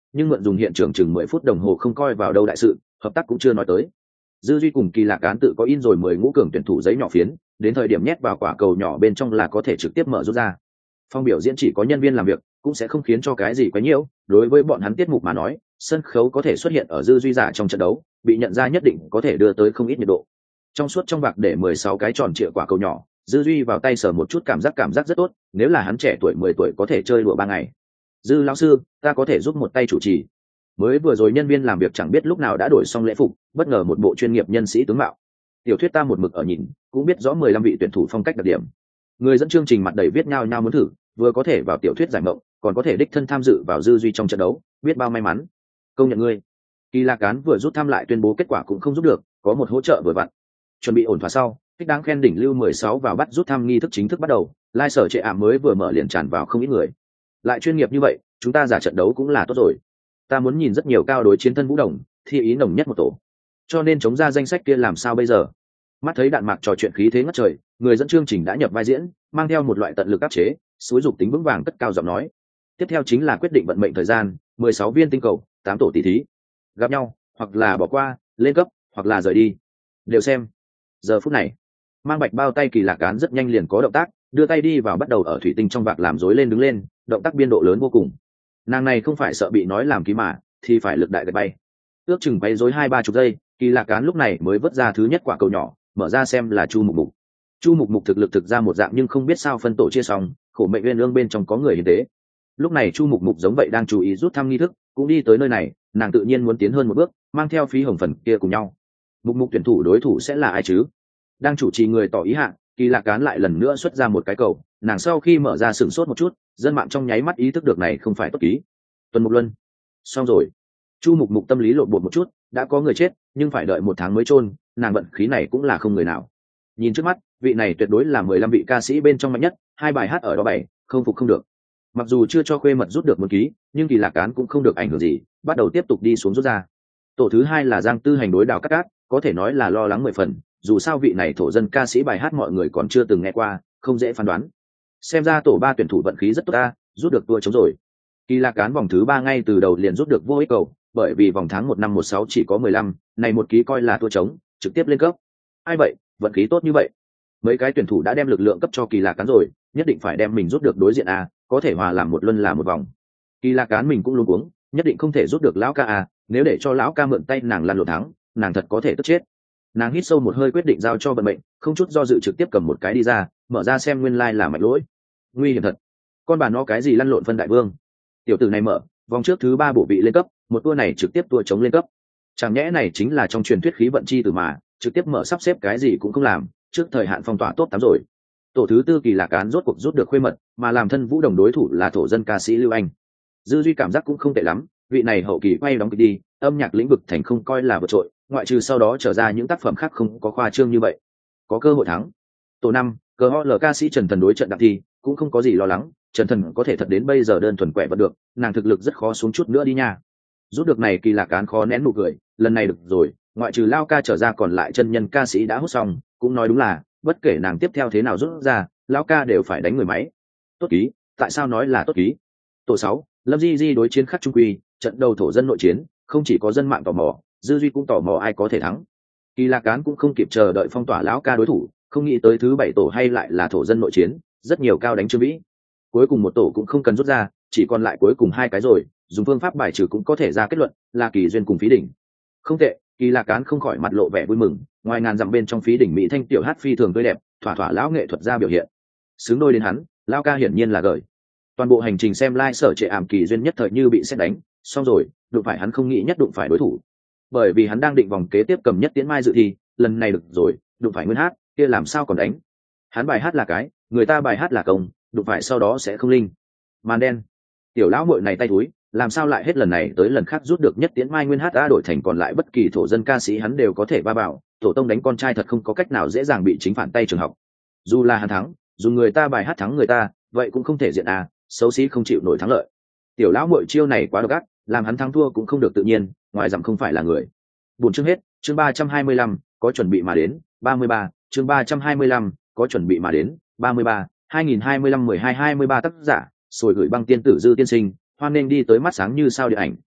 nhưng mượn dùng hiện trường chừng 10 phút đồng hồ không coi vào đâu đại sự, hợp tác cũng chưa nói tới. Dư Duy cùng Kỳ Lạc Án tự có in rồi 10 ngũ cường tuyển thủ giấy nhỏ phiến, đến thời điểm nhét vào quả cầu nhỏ bên trong là có thể trực tiếp mở rút ra. Phòng biểu diễn chỉ có nhân viên làm việc, cũng sẽ không khiến cho cái gì quá nhiều, đối với bọn hắn tiết mục mà nói, sân khấu có thể xuất hiện ở Dư Duy giả trong trận đấu, bị nhận ra nhất định có thể đưa tới không ít nhiệt độ. Trong suốt trong bạc để 16 cái tròn trịa quả cầu nhỏ, Dư Duy vào tay sờ một chút cảm giác rất tốt, nếu là hắn trẻ tuổi 10 tuổi có thể chơi đùa 3 ngày. Dư lão sư, ta có thể giúp một tay chủ trì. Mới vừa rồi nhân viên làm việc chẳng biết lúc nào đã đổi xong lễ phục, bất ngờ một bộ chuyên nghiệp nhân sĩ tướng mạo. Tiểu thuyết ta một mực ở nhìn, cũng biết rõ 15 vị tuyển thủ phong cách đặc điểm. Người dẫn chương trình mặt đầy viết nhao nhao muốn thử, vừa có thể vào tiểu thuyết giải mộng, còn có thể đích thân tham dự vào Dư Duy trong trận đấu, biết bao may mắn. Công nhận ngươi. Kỳ Lạc Án vừa rút thăm lại tuyên bố kết quả cũng không giúp được, có một hỗ trợ vừa vặn. Chuẩn bị ổn thỏa sau, thích đáng khen đỉnh lưu 16 vào bắt rút thăm nghi thức chính thức bắt đầu, lai sở trệ ảm mới vừa mở liền tràn vào không ít người. Lại chuyên nghiệp như vậy, chúng ta giả trận đấu cũng là tốt rồi. Ta muốn nhìn rất nhiều cao đối chiến thân vũ đồng, thi ý nồng nhất một tổ. Cho nên chống ra danh sách kia làm sao bây giờ? Mắt thấy đạn mạc trò chuyện khí thế ngất trời, người dẫn chương trình đã nhập vai diễn, mang theo một loại tận lực áp chế, xúi dục tính vững vàng cất cao giọng nói. Tiếp theo chính là quyết định vận mệnh thời gian, 16 viên tinh cầu, 8 tổ tỷ thí. Gặp nhau, hoặc là bỏ qua, lên cấp, hoặc là rời đi. Đều xem. Giờ phút này, mang bạch bao tay Kỳ Lạc Án rất nhanh liền có động tác, đưa tay đi vào bắt đầu ở thủy tinh trong vạc làm rối lên đứng lên, động tác biên độ lớn vô cùng. Nàng này không phải sợ bị nói làm ký mà, thì phải lực đại gật bay. Ước chừng bay rối 2-3 giây, Kỳ Lạc Án lúc này mới vớt ra thứ nhất quả cầu nhỏ, mở ra xem là Chu Mục Mục. Chu Mục Mục thực lực thực ra một dạng nhưng không biết sao phân tổ chia xong, khổ mệnh uyên ương bên trong có người hiến tế. Lúc này Chu Mục Mục giống vậy đang chú ý rút thăm nghi thức, cũng đi tới nơi này, nàng tự nhiên muốn tiến hơn một bước, mang theo Phí Hồng Phần kia cùng nhau. Mục Mục tuyển thủ đối thủ sẽ là ai chứ? Đang chủ trì người tỏ ý hạ, Kỳ Lạc Án lại lần nữa xuất ra một cái cầu, nàng sau khi mở ra sửng sốt một chút, dân mạng trong nháy mắt ý thức được này không phải tốt ký. Tuần Mục Luân. Xong rồi. Chu Mục Mục tâm lý lộn bột một chút, đã có người chết, nhưng phải đợi 1 tháng mới chôn, nàng vận khí này cũng là không người nào. Nhìn trước mắt, vị này tuyệt đối là 15 vị ca sĩ bên trong mạnh nhất, 2 bài hát ở đó 7, không phục không được. Mặc dù chưa cho khuê mật rút được 1 ký, nhưng Kỳ Lạc Án cũng không được ảnh hưởng gì, bắt đầu tiếp tục đi xuống rút ra. Tổ thứ 2 là Giang Tư Hành đối Đào Cát Cát, có thể nói là lo lắng 10 phần, dù sao vị này thổ dân ca sĩ bài hát mọi người còn chưa từng nghe qua, không dễ phán đoán. Xem ra tổ 3 tuyển thủ vận khí rất tốt ta, rút được tua trống rồi. Kỳ Lạc Án vòng thứ 3 ngay từ đầu liền rút được vô ích cầu, bởi vì vòng tháng 1 năm 16 chỉ có 15, này 1 ký coi là tua trống, trực tiếp lên cấp. Ai vậy, vận khí tốt như vậy. Mấy cái tuyển thủ đã đem lực lượng cấp cho Kỳ Lạc Án rồi, nhất định phải đem mình rút được đối diện a, có thể hòa làm một luân là một vòng. Kỳ Lạc Án mình cũng luống cuống, nhất định không thể rút được lão ca a, nếu để cho lão ca mượn tay nàng lăn lộn thắng, nàng thật có thể tức chết. Nàng hít sâu một hơi quyết định giao cho vận mệnh, không chút do dự trực tiếp cầm một cái đi ra, mở ra xem nguyên lai là mạch lỗi. Nguy hiểm thật. Con bà nó cái gì lăn lộn phân đại vương. Tiểu tử này mở, vòng trước thứ 3 bổ vị lên cấp, một tua này trực tiếp tua chống lên cấp. Chẳng nhẽ này chính là trong truyền thuyết khí vận chi tử mà, trực tiếp mở sắp xếp cái gì cũng không làm, trước thời hạn phong tỏa top 8 rồi. Tổ thứ 4 Kỳ Lạc Án rốt cuộc rút được khuê mật, mà làm thân vũ đồng đối thủ là thổ dân ca sĩ Lưu Anh. Dư Duy cảm giác cũng không tệ lắm, vị này hậu kỳ quay đóng kịch đi, âm nhạc lĩnh vực thành không coi là vượt trội, ngoại trừ sau đó trở ra những tác phẩm khác không có khoa trương như vậy. Có cơ hội thắng. Tổ 5, cờ ho lờ ca sĩ Trần Thần đối trận đặng thi, cũng không có gì lo lắng, Trần Thần có thể thật đến bây giờ đơn thuần quẻ vẫn được, nàng thực lực rất khó xuống chút nữa đi nha. Rút được này Kỳ Lạc Án khó nén nụ cười, lần này được rồi, ngoại trừ Lao ca trở ra còn lại chân nhân ca sĩ đã hút xong, cũng nói đúng là, bất kể nàng tiếp theo thế nào rút ra, Lao ca đều phải đánh người máy. Tốt ký, tại sao nói là tốt ký? Tổ 6, Lâm Di Di đối chiến Khắc Trung Quy, trận đầu thổ dân nội chiến, không chỉ có dân mạng tò mò, Dư Duy cũng tò mò ai có thể thắng. Kỳ Lạc Án cũng không kịp chờ đợi phong tỏa lão ca đối thủ, không nghĩ tới thứ 7 tổ hay lại là thổ dân nội chiến, rất nhiều cao đánh Trương Vĩ. Cuối cùng một tổ cũng không cần rút ra, chỉ còn lại cuối cùng 2 cái rồi, dùng phương pháp bài trừ cũng có thể ra kết luận là Kỳ Duyên cùng Phí Đỉnh. Không tệ, Kỳ Lạc Án không khỏi mặt lộ vẻ vui mừng, ngoài ngàn dặm bên trong Phí Đỉnh mỹ thanh tiểu hát phi thường tươi đẹp, thỏa thỏa lão nghệ thuật ra biểu hiện. Xứng đôi đến hắn, lão ca hiển nhiên là gởi. Toàn bộ hành trình xem live sở trệ ảm Kỳ Duyên nhất thời như bị sét đánh, xong rồi, đụng phải hắn không nghĩ nhất đụng phải đối thủ. Bởi vì hắn đang định vòng kế tiếp cầm nhất tiễn mai dự thi, lần này được rồi, đụng phải Nguyên Hát, kia làm sao còn đánh. Hắn bài hát là cái, người ta bài hát là công, đụng phải sau đó sẽ không linh. Màn đen. Tiểu lão muội này tay túi, làm sao lại hết lần này tới lần khác rút được nhất tiễn mai Nguyên Hát đã đổi thành còn lại bất kỳ thổ dân ca sĩ hắn đều có thể va vào, tổ tông đánh con trai thật không có cách nào dễ dàng bị chính phản tay trường học. Dù là hắn thắng, dù người ta bài hát thắng người ta, vậy cũng không thể diện à, xấu xí không chịu nổi thắng lợi. Tiểu lão muội chiêu này quá độc ác, làm hắn thắng thua cũng không được tự nhiên, ngoài rằng không phải là người. Buồn chương hết, chương 325, có chuẩn bị mà đến, 33, chương 325, có chuẩn bị mà đến, 33, 2025 12 23 tác giả, rồi gửi băng tiên tử Dư tiên sinh, hoan nên đi tới mắt sáng như sao điện ảnh.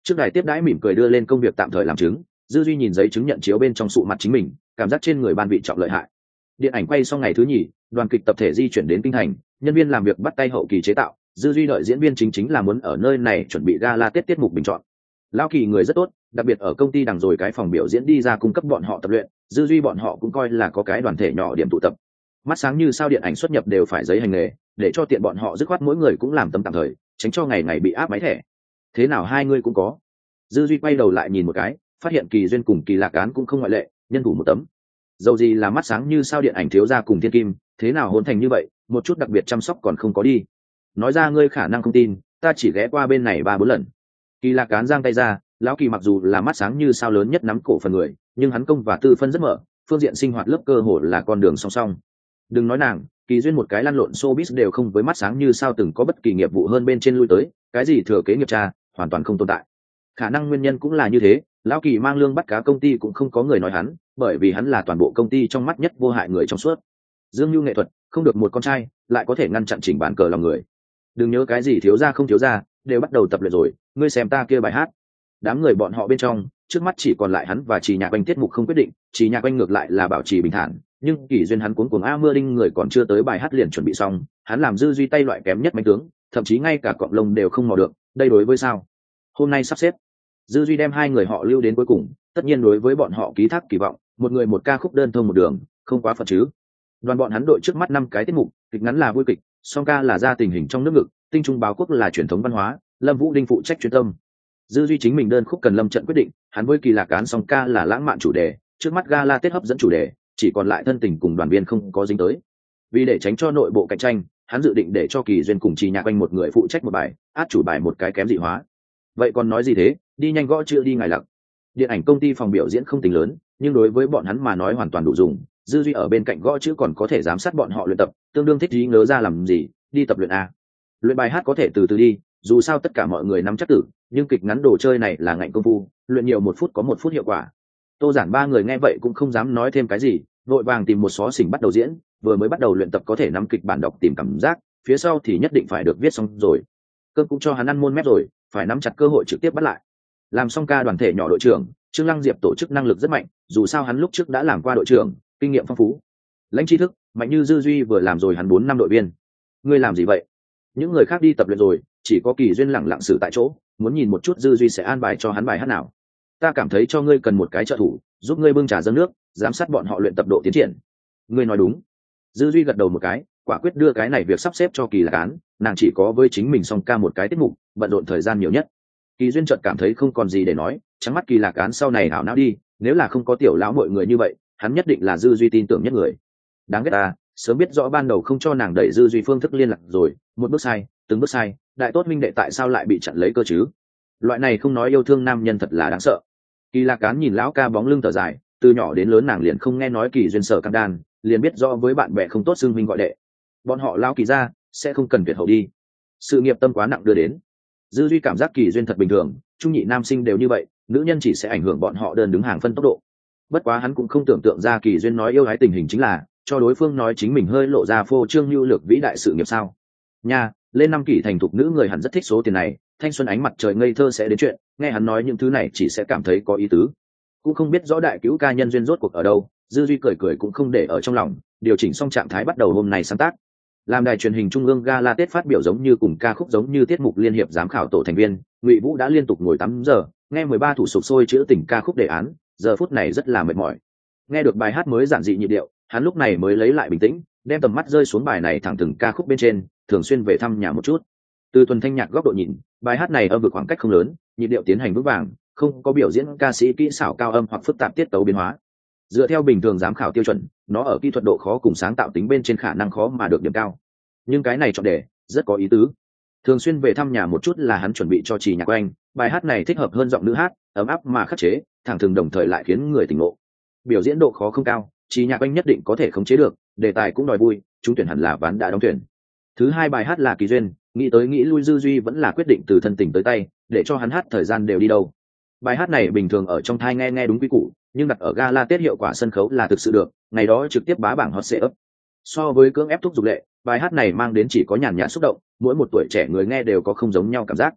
Trước đài tiếp đãi mỉm cười đưa lên công việc tạm thời làm chứng, Dư Duy nhìn giấy chứng nhận chiếu bên trong sụ mặt chính mình, cảm giác trên người ban vị trọng lợi hại. Điện ảnh quay xong ngày thứ nhì, đoàn kịch tập thể di chuyển đến kinh thành, nhân viên làm việc bắt tay hậu kỳ chế tạo. Dư Duy đợi diễn viên chính là muốn ở nơi này chuẩn bị gala Tết tiết mục bình chọn. Lão Kỳ người rất tốt, đặc biệt ở công ty đằng rồi cái phòng biểu diễn đi ra cung cấp bọn họ tập luyện, Dư Duy bọn họ cũng coi là có cái đoàn thể nhỏ điểm tụ tập. Mắt sáng như sao điện ảnh xuất nhập đều phải giấy hành nghề, để cho tiện bọn họ dứt khoát mỗi người cũng làm tấm tạm thời, tránh cho ngày ngày bị áp máy thẻ. Thế nào hai người cũng có? Dư Duy quay đầu lại nhìn một cái, phát hiện Kỳ Duyên cùng Kỳ Lạc Cán cũng không ngoại lệ, nhân thủ một tấm. Dầu gì là mắt sáng như sao điện ảnh thiếu gia cùng thiên kim, thế nào hôn thành như vậy, một chút đặc biệt chăm sóc còn không có đi. Nói ra ngươi khả năng không tin, ta chỉ ghé qua bên này 3-4 lần. Kỳ Lạc Cán giang tay ra, lão Kỳ mặc dù là mắt sáng như sao lớn nhất nắm cổ phần người, nhưng hắn công và tư phân rất mở, phương diện sinh hoạt lớp cơ hội là con đường song song. Đừng nói nàng, Kỳ Duyên một cái lăn lộn showbiz đều không với mắt sáng như sao từng có bất kỳ nghiệp vụ hơn bên trên lui tới, cái gì thừa kế nghiệp cha, hoàn toàn không tồn tại. Khả năng nguyên nhân cũng là như thế, lão Kỳ mang lương bắt cá công ty cũng không có người nói hắn, bởi vì hắn là toàn bộ công ty trong mắt nhất vô hại người trong suốt. Dương Nhu nghệ thuật, không được một con trai, lại có thể ngăn chặn chỉnh bản cờ lòng người. Đừng nhớ cái gì thiếu gia không thiếu gia, đều bắt đầu tập luyện rồi, ngươi xem ta kia bài hát. Đám người bọn họ bên trong, trước mắt chỉ còn lại hắn và Trì Nhạc Oanh tiết mục không quyết định, Trì Nhạc Oanh ngược lại là bảo trì bình thản, nhưng Kỳ Duyên hắn cuống cuồng a mưa đinh người còn chưa tới bài hát liền chuẩn bị xong, hắn làm Dư Duy tay loại kém nhất máy tướng, thậm chí ngay cả cọng lông đều không mò được, đây đối với sao? Hôm nay sắp xếp, Dư Duy đem hai người họ lưu đến cuối cùng, tất nhiên đối với bọn họ ký thác kỳ vọng, một người một ca khúc đơn thông một đường, không quá phận chứ. Đoàn bọn hắn đội trước mắt 5 cái tiết mục, kịch ngắn là vui kịch, song ca là ra tình hình trong nước ngực, tinh trung báo quốc là truyền thống văn hóa, Lâm Vũ Đinh phụ trách truyền tâm. Dư Duy chính mình đơn khúc cần Lâm trận quyết định, hắn với Kỳ Lạc Cán song ca là lãng mạn chủ đề, trước mắt gala Tết hấp dẫn chủ đề, chỉ còn lại thân tình cùng đoàn viên không có dính tới. Vì để tránh cho nội bộ cạnh tranh, hắn dự định để cho Kỳ Duyên cùng Trì Nhạc Oanh một người phụ trách một bài, át chủ bài một cái kém dị hóa. Vậy còn nói gì thế, đi nhanh gõ chữ đi ngài lặc. Điện ảnh công ty phòng biểu diễn không tính lớn, nhưng đối với bọn hắn mà nói hoàn toàn đủ dùng. Dư Duy ở bên cạnh gõ chữ còn có thể giám sát bọn họ luyện tập, tương đương thích trí nhớ ra làm gì, đi tập luyện a. Luyện bài hát có thể từ từ đi, dù sao tất cả mọi người nắm chắc tử, nhưng kịch ngắn đồ chơi này là ngạnh công phu, luyện nhiều 1 phút có 1 phút hiệu quả. Tô Giản ba người nghe vậy cũng không dám nói thêm cái gì, vội vàng tìm một xó xỉnh bắt đầu diễn, vừa mới bắt đầu luyện tập có thể nắm kịch bản đọc tìm cảm giác, phía sau thì nhất định phải được viết xong rồi. Cơn cũng cho hắn ăn môn mép rồi, phải nắm chặt cơ hội trực tiếp bắt lại. Làm xong ca đoàn thể nhỏ đội trưởng, Trương Lăng Diệp tổ chức năng lực rất mạnh, dù sao hắn lúc trước đã làm qua đội trưởng, kinh nghiệm phong phú. Lãnh tri thức, mạnh như Dư Duy vừa làm rồi hắn 4 năm đội viên. Ngươi làm gì vậy? Những người khác đi tập luyện rồi, chỉ có Kỳ Duyên lẳng lặng xử tại chỗ, muốn nhìn một chút Dư Duy sẽ an bài cho hắn bài hát nào. Ta cảm thấy cho ngươi cần một cái trợ thủ, giúp ngươi bưng trà dâng nước, giám sát bọn họ luyện tập độ tiến triển. Ngươi nói đúng. Dư Duy gật đầu một cái, quả quyết đưa cái này việc sắp xếp cho Kỳ Lạc Cán, nàng chỉ có với chính mình song ca một cái tiết mục, bận rộn thời gian nhiều nhất. Kỳ Duyên chợt cảm thấy không còn gì để nói, trắng mắt Kỳ Lạc Cán sau này hảo não đi, nếu là không có tiểu lão mọi người như vậy, hắn nhất định là Dư Duy tin tưởng nhất người. Đáng ghét ta, sớm biết rõ ban đầu không cho nàng đẩy Dư Duy phương thức liên lạc rồi, một bước sai, từng bước sai, đại tốt minh đệ tại sao lại bị chặn lấy cơ chứ? Loại này không nói yêu thương nam nhân thật là đáng sợ. Kỳ Lạc Cán nhìn lão ca bóng lưng thở dài, từ nhỏ đến lớn nàng liền không nghe nói Kỳ Duyên sở căng đan, liền biết rõ với bạn bè không tốt xưng huynh gọi đệ. Bọn họ lão Kỳ ra, sẽ không cần tuyệt hậu đi. Sự nghiệp tâm quá nặng đưa đến. Dư Duy cảm giác Kỳ Duyên thật bình thường, trung nhị nam sinh đều như vậy, nữ nhân chỉ sẽ ảnh hưởng bọn họ đơn đứng hàng phân tốc độ. Bất quá hắn cũng không tưởng tượng ra Kỳ Duyên nói yêu ái tình hình chính là cho đối phương nói chính mình hơi lộ ra phô trương nhu lược vĩ đại sự nghiệp sao. Nha, lên 5 kỷ thành thục nữ người hẳn rất thích số tiền này, thanh xuân ánh mặt trời ngây thơ sẽ đến chuyện, nghe hắn nói những thứ này chỉ sẽ cảm thấy có ý tứ. Cũng không biết rõ đại cứu ca nhân duyên rốt cuộc ở đâu, Dư Duy cười cười cũng không để ở trong lòng, điều chỉnh xong trạng thái bắt đầu hôm nay sáng tác. Làm đài truyền hình trung ương gala Tết phát biểu giống như cùng ca khúc giống như tiết mục liên hiệp giám khảo tổ thành viên, Ngụy Vũ đã liên tục ngồi 8 giờ, nghe 13 thủ sục sôi chữ tình ca khúc đề án, giờ phút này rất là mệt mỏi. Nghe được bài hát mới giản dị nhịp điệu, hắn lúc này mới lấy lại bình tĩnh, đem tầm mắt rơi xuống bài này thẳng từng ca khúc bên trên, thường xuyên về thăm nhà một chút. Từ thuần thanh nhạc góc độ nhìn, bài hát này âm vực khoảng cách không lớn, nhịp điệu tiến hành vững vàng, không có biểu diễn ca sĩ kỹ xảo cao âm hoặc phức tạp tiết tấu biến hóa. Dựa theo bình thường giám khảo tiêu chuẩn, nó ở kỹ thuật độ khó cùng sáng tạo tính bên trên khả năng khó mà được điểm cao. Nhưng cái này chọn đề rất có ý tứ. Thường xuyên về thăm nhà một chút là hắn chuẩn bị cho Trì Nhạc Oanh, bài hát này thích hợp hơn giọng nữ hát, ấm áp mà khắc chế, thẳng thừng đồng thời lại khiến người tỉnh ngộ. Biểu diễn độ khó không cao, Trì Nhạc Oanh nhất định có thể khống chế được, đề tài cũng đòi vui, chúng tuyển hẳn là ván đã đóng tuyển. Thứ hai bài hát là Kỳ Duyên, nghĩ tới nghĩ lui Dư Duy vẫn là quyết định từ thân tình tới tay, để cho hắn hát thời gian đều đi đâu. Bài hát này bình thường ở trong thai nghe nghe đúng quy củ, nhưng đặt ở gala Tết hiệu quả sân khấu là thực sự được, ngày đó trực tiếp bá bảng hot sẽ ấp. So với cưỡng ép thúc dục lệ, bài hát này mang đến chỉ có nhàn nhạt xúc động, mỗi một tuổi trẻ người nghe đều có không giống nhau cảm giác.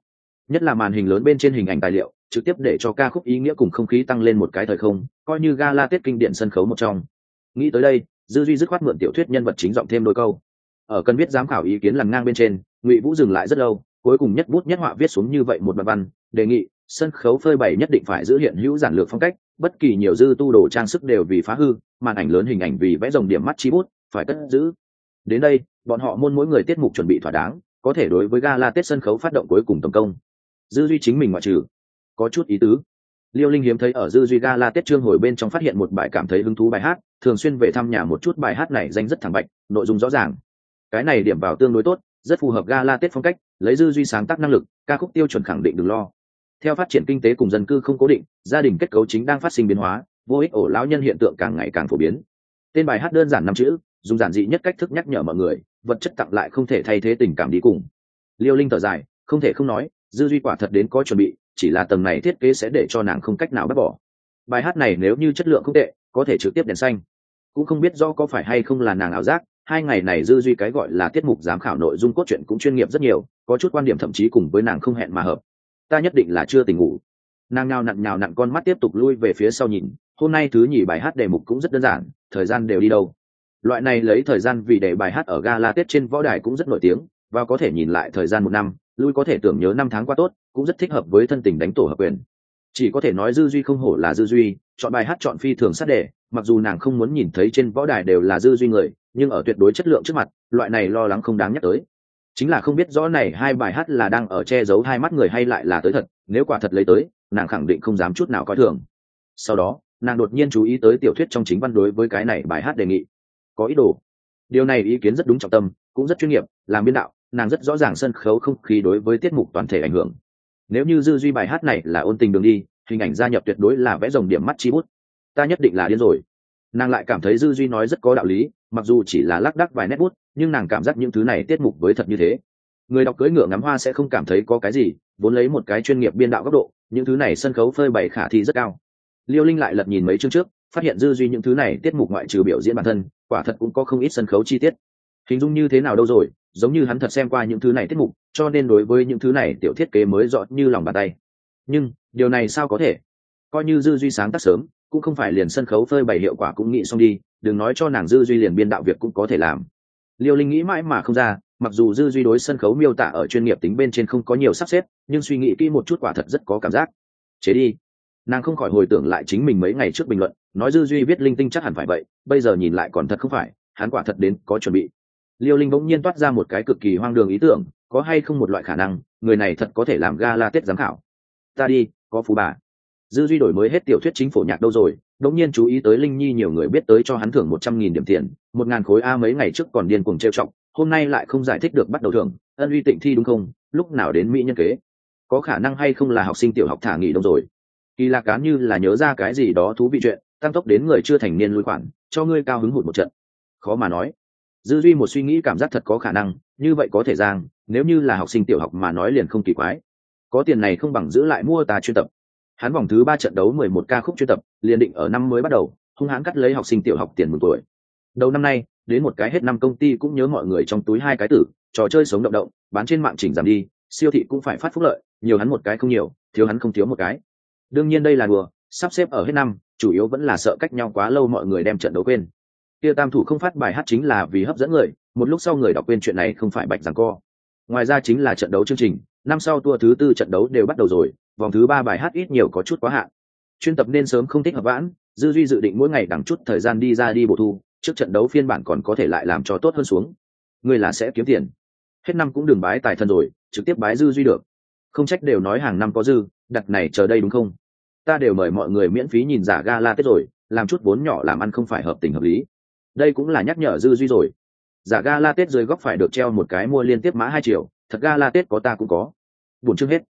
nhất là màn hình lớn bên trên hình ảnh tài liệu trực tiếp để cho ca khúc ý nghĩa cùng không khí tăng lên một cái thời không, coi như gala Tết kinh điển sân khấu một trong. Nghĩ tới đây, dư duy dứt khoát mượn tiểu thuyết nhân vật chính giọng thêm đôi câu. Ở cần viết giám khảo ý kiến lằn ngang bên trên, Ngụy Vũ dừng lại rất lâu, cuối cùng nhất bút nhất họa viết xuống như vậy một đoạn văn, đề nghị sân khấu phơi bày nhất định phải giữ hiện hữu giản lược phong cách, bất kỳ nhiều dư tu đồ trang sức đều vì phá hư, màn ảnh lớn hình ảnh vì vẽ rồng điểm mắt chi bút phải cất giữ. Đến đây, bọn họ môn mỗi người tiết mục chuẩn bị thỏa đáng, có thể đối với gala Tết sân khấu phát động cuối cùng tổng công. Dư duy chính mình ngoại trừ, có chút ý tứ. Liêu Linh hiếm thấy ở dư duy gala Tết trương hồi bên trong phát hiện một bài cảm thấy hứng thú bài hát, thường xuyên về thăm nhà một chút, bài hát này danh rất thẳng bạch, nội dung rõ ràng. Cái này điểm vào tương đối tốt, rất phù hợp gala Tết phong cách, lấy dư duy sáng tác năng lực, ca khúc tiêu chuẩn khẳng định đừng lo. Theo phát triển kinh tế cùng dân cư không cố định, gia đình kết cấu chính đang phát sinh biến hóa, vô ích ổ lão nhân hiện tượng càng ngày càng phổ biến. Tên bài hát đơn giản 5 chữ, dùng giản dị nhất cách thức nhắc nhở mọi người, vật chất tặng lại không thể thay thế tình cảm đi cùng. Liêu Linh thở dài, không thể không nói, dư duy quả thật đến có chuẩn bị, chỉ là tầng này thiết kế sẽ để cho nàng không cách nào bắt bỏ. Bài hát này nếu như chất lượng không tệ, có thể trực tiếp đèn xanh. Cũng không biết do có phải hay không là nàng ảo giác, 2 ngày này dư duy cái gọi là tiết mục giám khảo nội dung cốt truyện cũng chuyên nghiệp rất nhiều, có chút quan điểm thậm chí cùng với nàng không hẹn mà hợp. Ta nhất định là chưa tỉnh ngủ. Nàng nhào nặn con mắt tiếp tục lui về phía sau nhìn, hôm nay thứ nhì bài hát đề mục cũng rất đơn giản, thời gian đều đi đâu. Loại này lấy thời gian vì để bài hát ở gala Tết trên võ đài cũng rất nổi tiếng, và có thể nhìn lại thời gian 1 năm, lui có thể tưởng nhớ 5 tháng qua tốt, cũng rất thích hợp với thân tình đánh tổ hợp quyền. Chỉ có thể nói dư duy không hổ là dư duy, chọn bài hát chọn phi thường sát đề, mặc dù nàng không muốn nhìn thấy trên võ đài đều là dư duy người, nhưng ở tuyệt đối chất lượng trước mặt, loại này lo lắng không đáng nhắc tới. Chính là không biết rõ này 2 bài hát là đang ở che giấu hai mắt người hay lại là tới thật, nếu quả thật lấy tới, nàng khẳng định không dám chút nào coi thường. Sau đó, nàng đột nhiên chú ý tới tiểu thuyết trong chính văn đối với cái này bài hát đề nghị có ý đồ. Điều này ý kiến rất đúng trọng tâm, cũng rất chuyên nghiệp, làm biên đạo, nàng rất rõ ràng sân khấu không khí đối với tiết mục toàn thể ảnh hưởng. Nếu như dư duy bài hát này là ôn tình đường đi, hình ảnh gia nhập tuyệt đối là vẽ rồng điểm mắt chi bút. Ta nhất định là điên rồi. Nàng lại cảm thấy dư duy nói rất có đạo lý, mặc dù chỉ là lác đác vài nét bút, nhưng nàng cảm giác những thứ này tiết mục với thật như thế. Người đọc cưỡi ngựa ngắm hoa sẽ không cảm thấy có cái gì, vốn lấy một cái chuyên nghiệp biên đạo góc độ, những thứ này sân khấu phơi bày khả thi rất cao. Liêu Linh lại lật nhìn mấy chương trước, phát hiện dư duy những thứ này tiết mục ngoại trừ biểu diễn bản thân, quả thật cũng có không ít sân khấu chi tiết. Hình dung như thế nào đâu rồi, giống như hắn thật xem qua những thứ này tiết mục, cho nên đối với những thứ này tiểu thiết kế mới rõ như lòng bàn tay. Nhưng điều này sao có thể? Coi như dư duy sáng tác sớm, cũng không phải liền sân khấu phơi bày hiệu quả cũng nghĩ xong đi, đừng nói cho nàng dư duy liền biên đạo việc cũng có thể làm. Liêu Linh nghĩ mãi mà không ra, mặc dù dư duy đối sân khấu miêu tả ở chuyên nghiệp tính bên trên không có nhiều sắp xếp, nhưng suy nghĩ kỹ một chút quả thật rất có cảm giác. Chế đi. Nàng không khỏi hồi tưởng lại chính mình mấy ngày trước bình luận, nói dư duy viết linh tinh chắc hẳn phải vậy, bây giờ nhìn lại còn thật không phải, hắn quả thật đến có chuẩn bị. Liêu Linh bỗng nhiên toát ra một cái cực kỳ hoang đường ý tưởng, có hay không một loại khả năng, người này thật có thể làm gala Tết giám khảo. Ta đi, có phú bà. Dư duy đổi mới hết tiểu thuyết chính phổ nhạc đâu rồi, đống nhiên chú ý tới Linh Nhi nhiều người biết tới cho hắn thưởng 100.000 điểm tiền, 1.000 khối A mấy ngày trước còn điên cuồng trêu chọc, hôm nay lại không giải thích được bắt đầu thưởng, ân uy tịnh thi đúng không, lúc nào đến mỹ nhân kế. Có khả năng hay không là học sinh tiểu học thả nghỉ đâu rồi. Kỳ Lạc Cán như là nhớ ra cái gì đó thú vị chuyện, tăng tốc đến người chưa thành niên lui khoản, cho ngươi cao hứng hụt một trận. Khó mà nói. Dư duy một suy nghĩ cảm giác thật có khả năng, như vậy có thể giang, nếu như là học sinh tiểu học mà nói liền không kỳ quái. Có tiền này không bằng giữ lại mua ta chuyên tập. Hắn vòng thứ 3 trận đấu 11 ca khúc chuyên tập, liền định ở năm mới bắt đầu, hung hãn cắt lấy học sinh tiểu học tiền mừng tuổi. Đầu năm nay, đến một cái hết năm công ty cũng nhớ mọi người trong túi 2 cái tử, trò chơi sống động động, bán trên mạng chỉnh giảm đi, siêu thị cũng phải phát phúc lợi, nhiều hắn một cái không nhiều, thiếu hắn không thiếu một cái. Đương nhiên đây là đùa, sắp xếp ở hết năm, chủ yếu vẫn là sợ cách nhau quá lâu mọi người đem trận đấu quên. Kia tam thủ không phát bài hát chính là vì hấp dẫn người, một lúc sau người đọc quên chuyện này không phải bạch giằng co. Ngoài ra chính là trận đấu chương trình, năm sau tour thứ 4 trận đấu đều bắt đầu rồi, vòng thứ 3 bài hát ít nhiều có chút quá hạn. Chuyên tập nên sớm không thích hợp vãn, dư duy dự định mỗi ngày đằng chút thời gian đi ra đi bổ thu, trước trận đấu phiên bản còn có thể lại làm cho tốt hơn xuống. Người là sẽ kiếm tiền. Hết năm cũng đừng bái tài thần rồi, trực tiếp bái dư duy được. Không trách đều nói hàng năm có dư, đặt này chờ đây đúng không? Ta đều mời mọi người miễn phí nhìn giả gala Tết rồi, làm chút vốn nhỏ làm ăn không phải hợp tình hợp lý. Đây cũng là nhắc nhở dư duy rồi. Giả gala Tết dưới góc phải được treo một cái mua liên tiếp mã 2 triệu, thật gala Tết có ta cũng có. Buồn chương hết.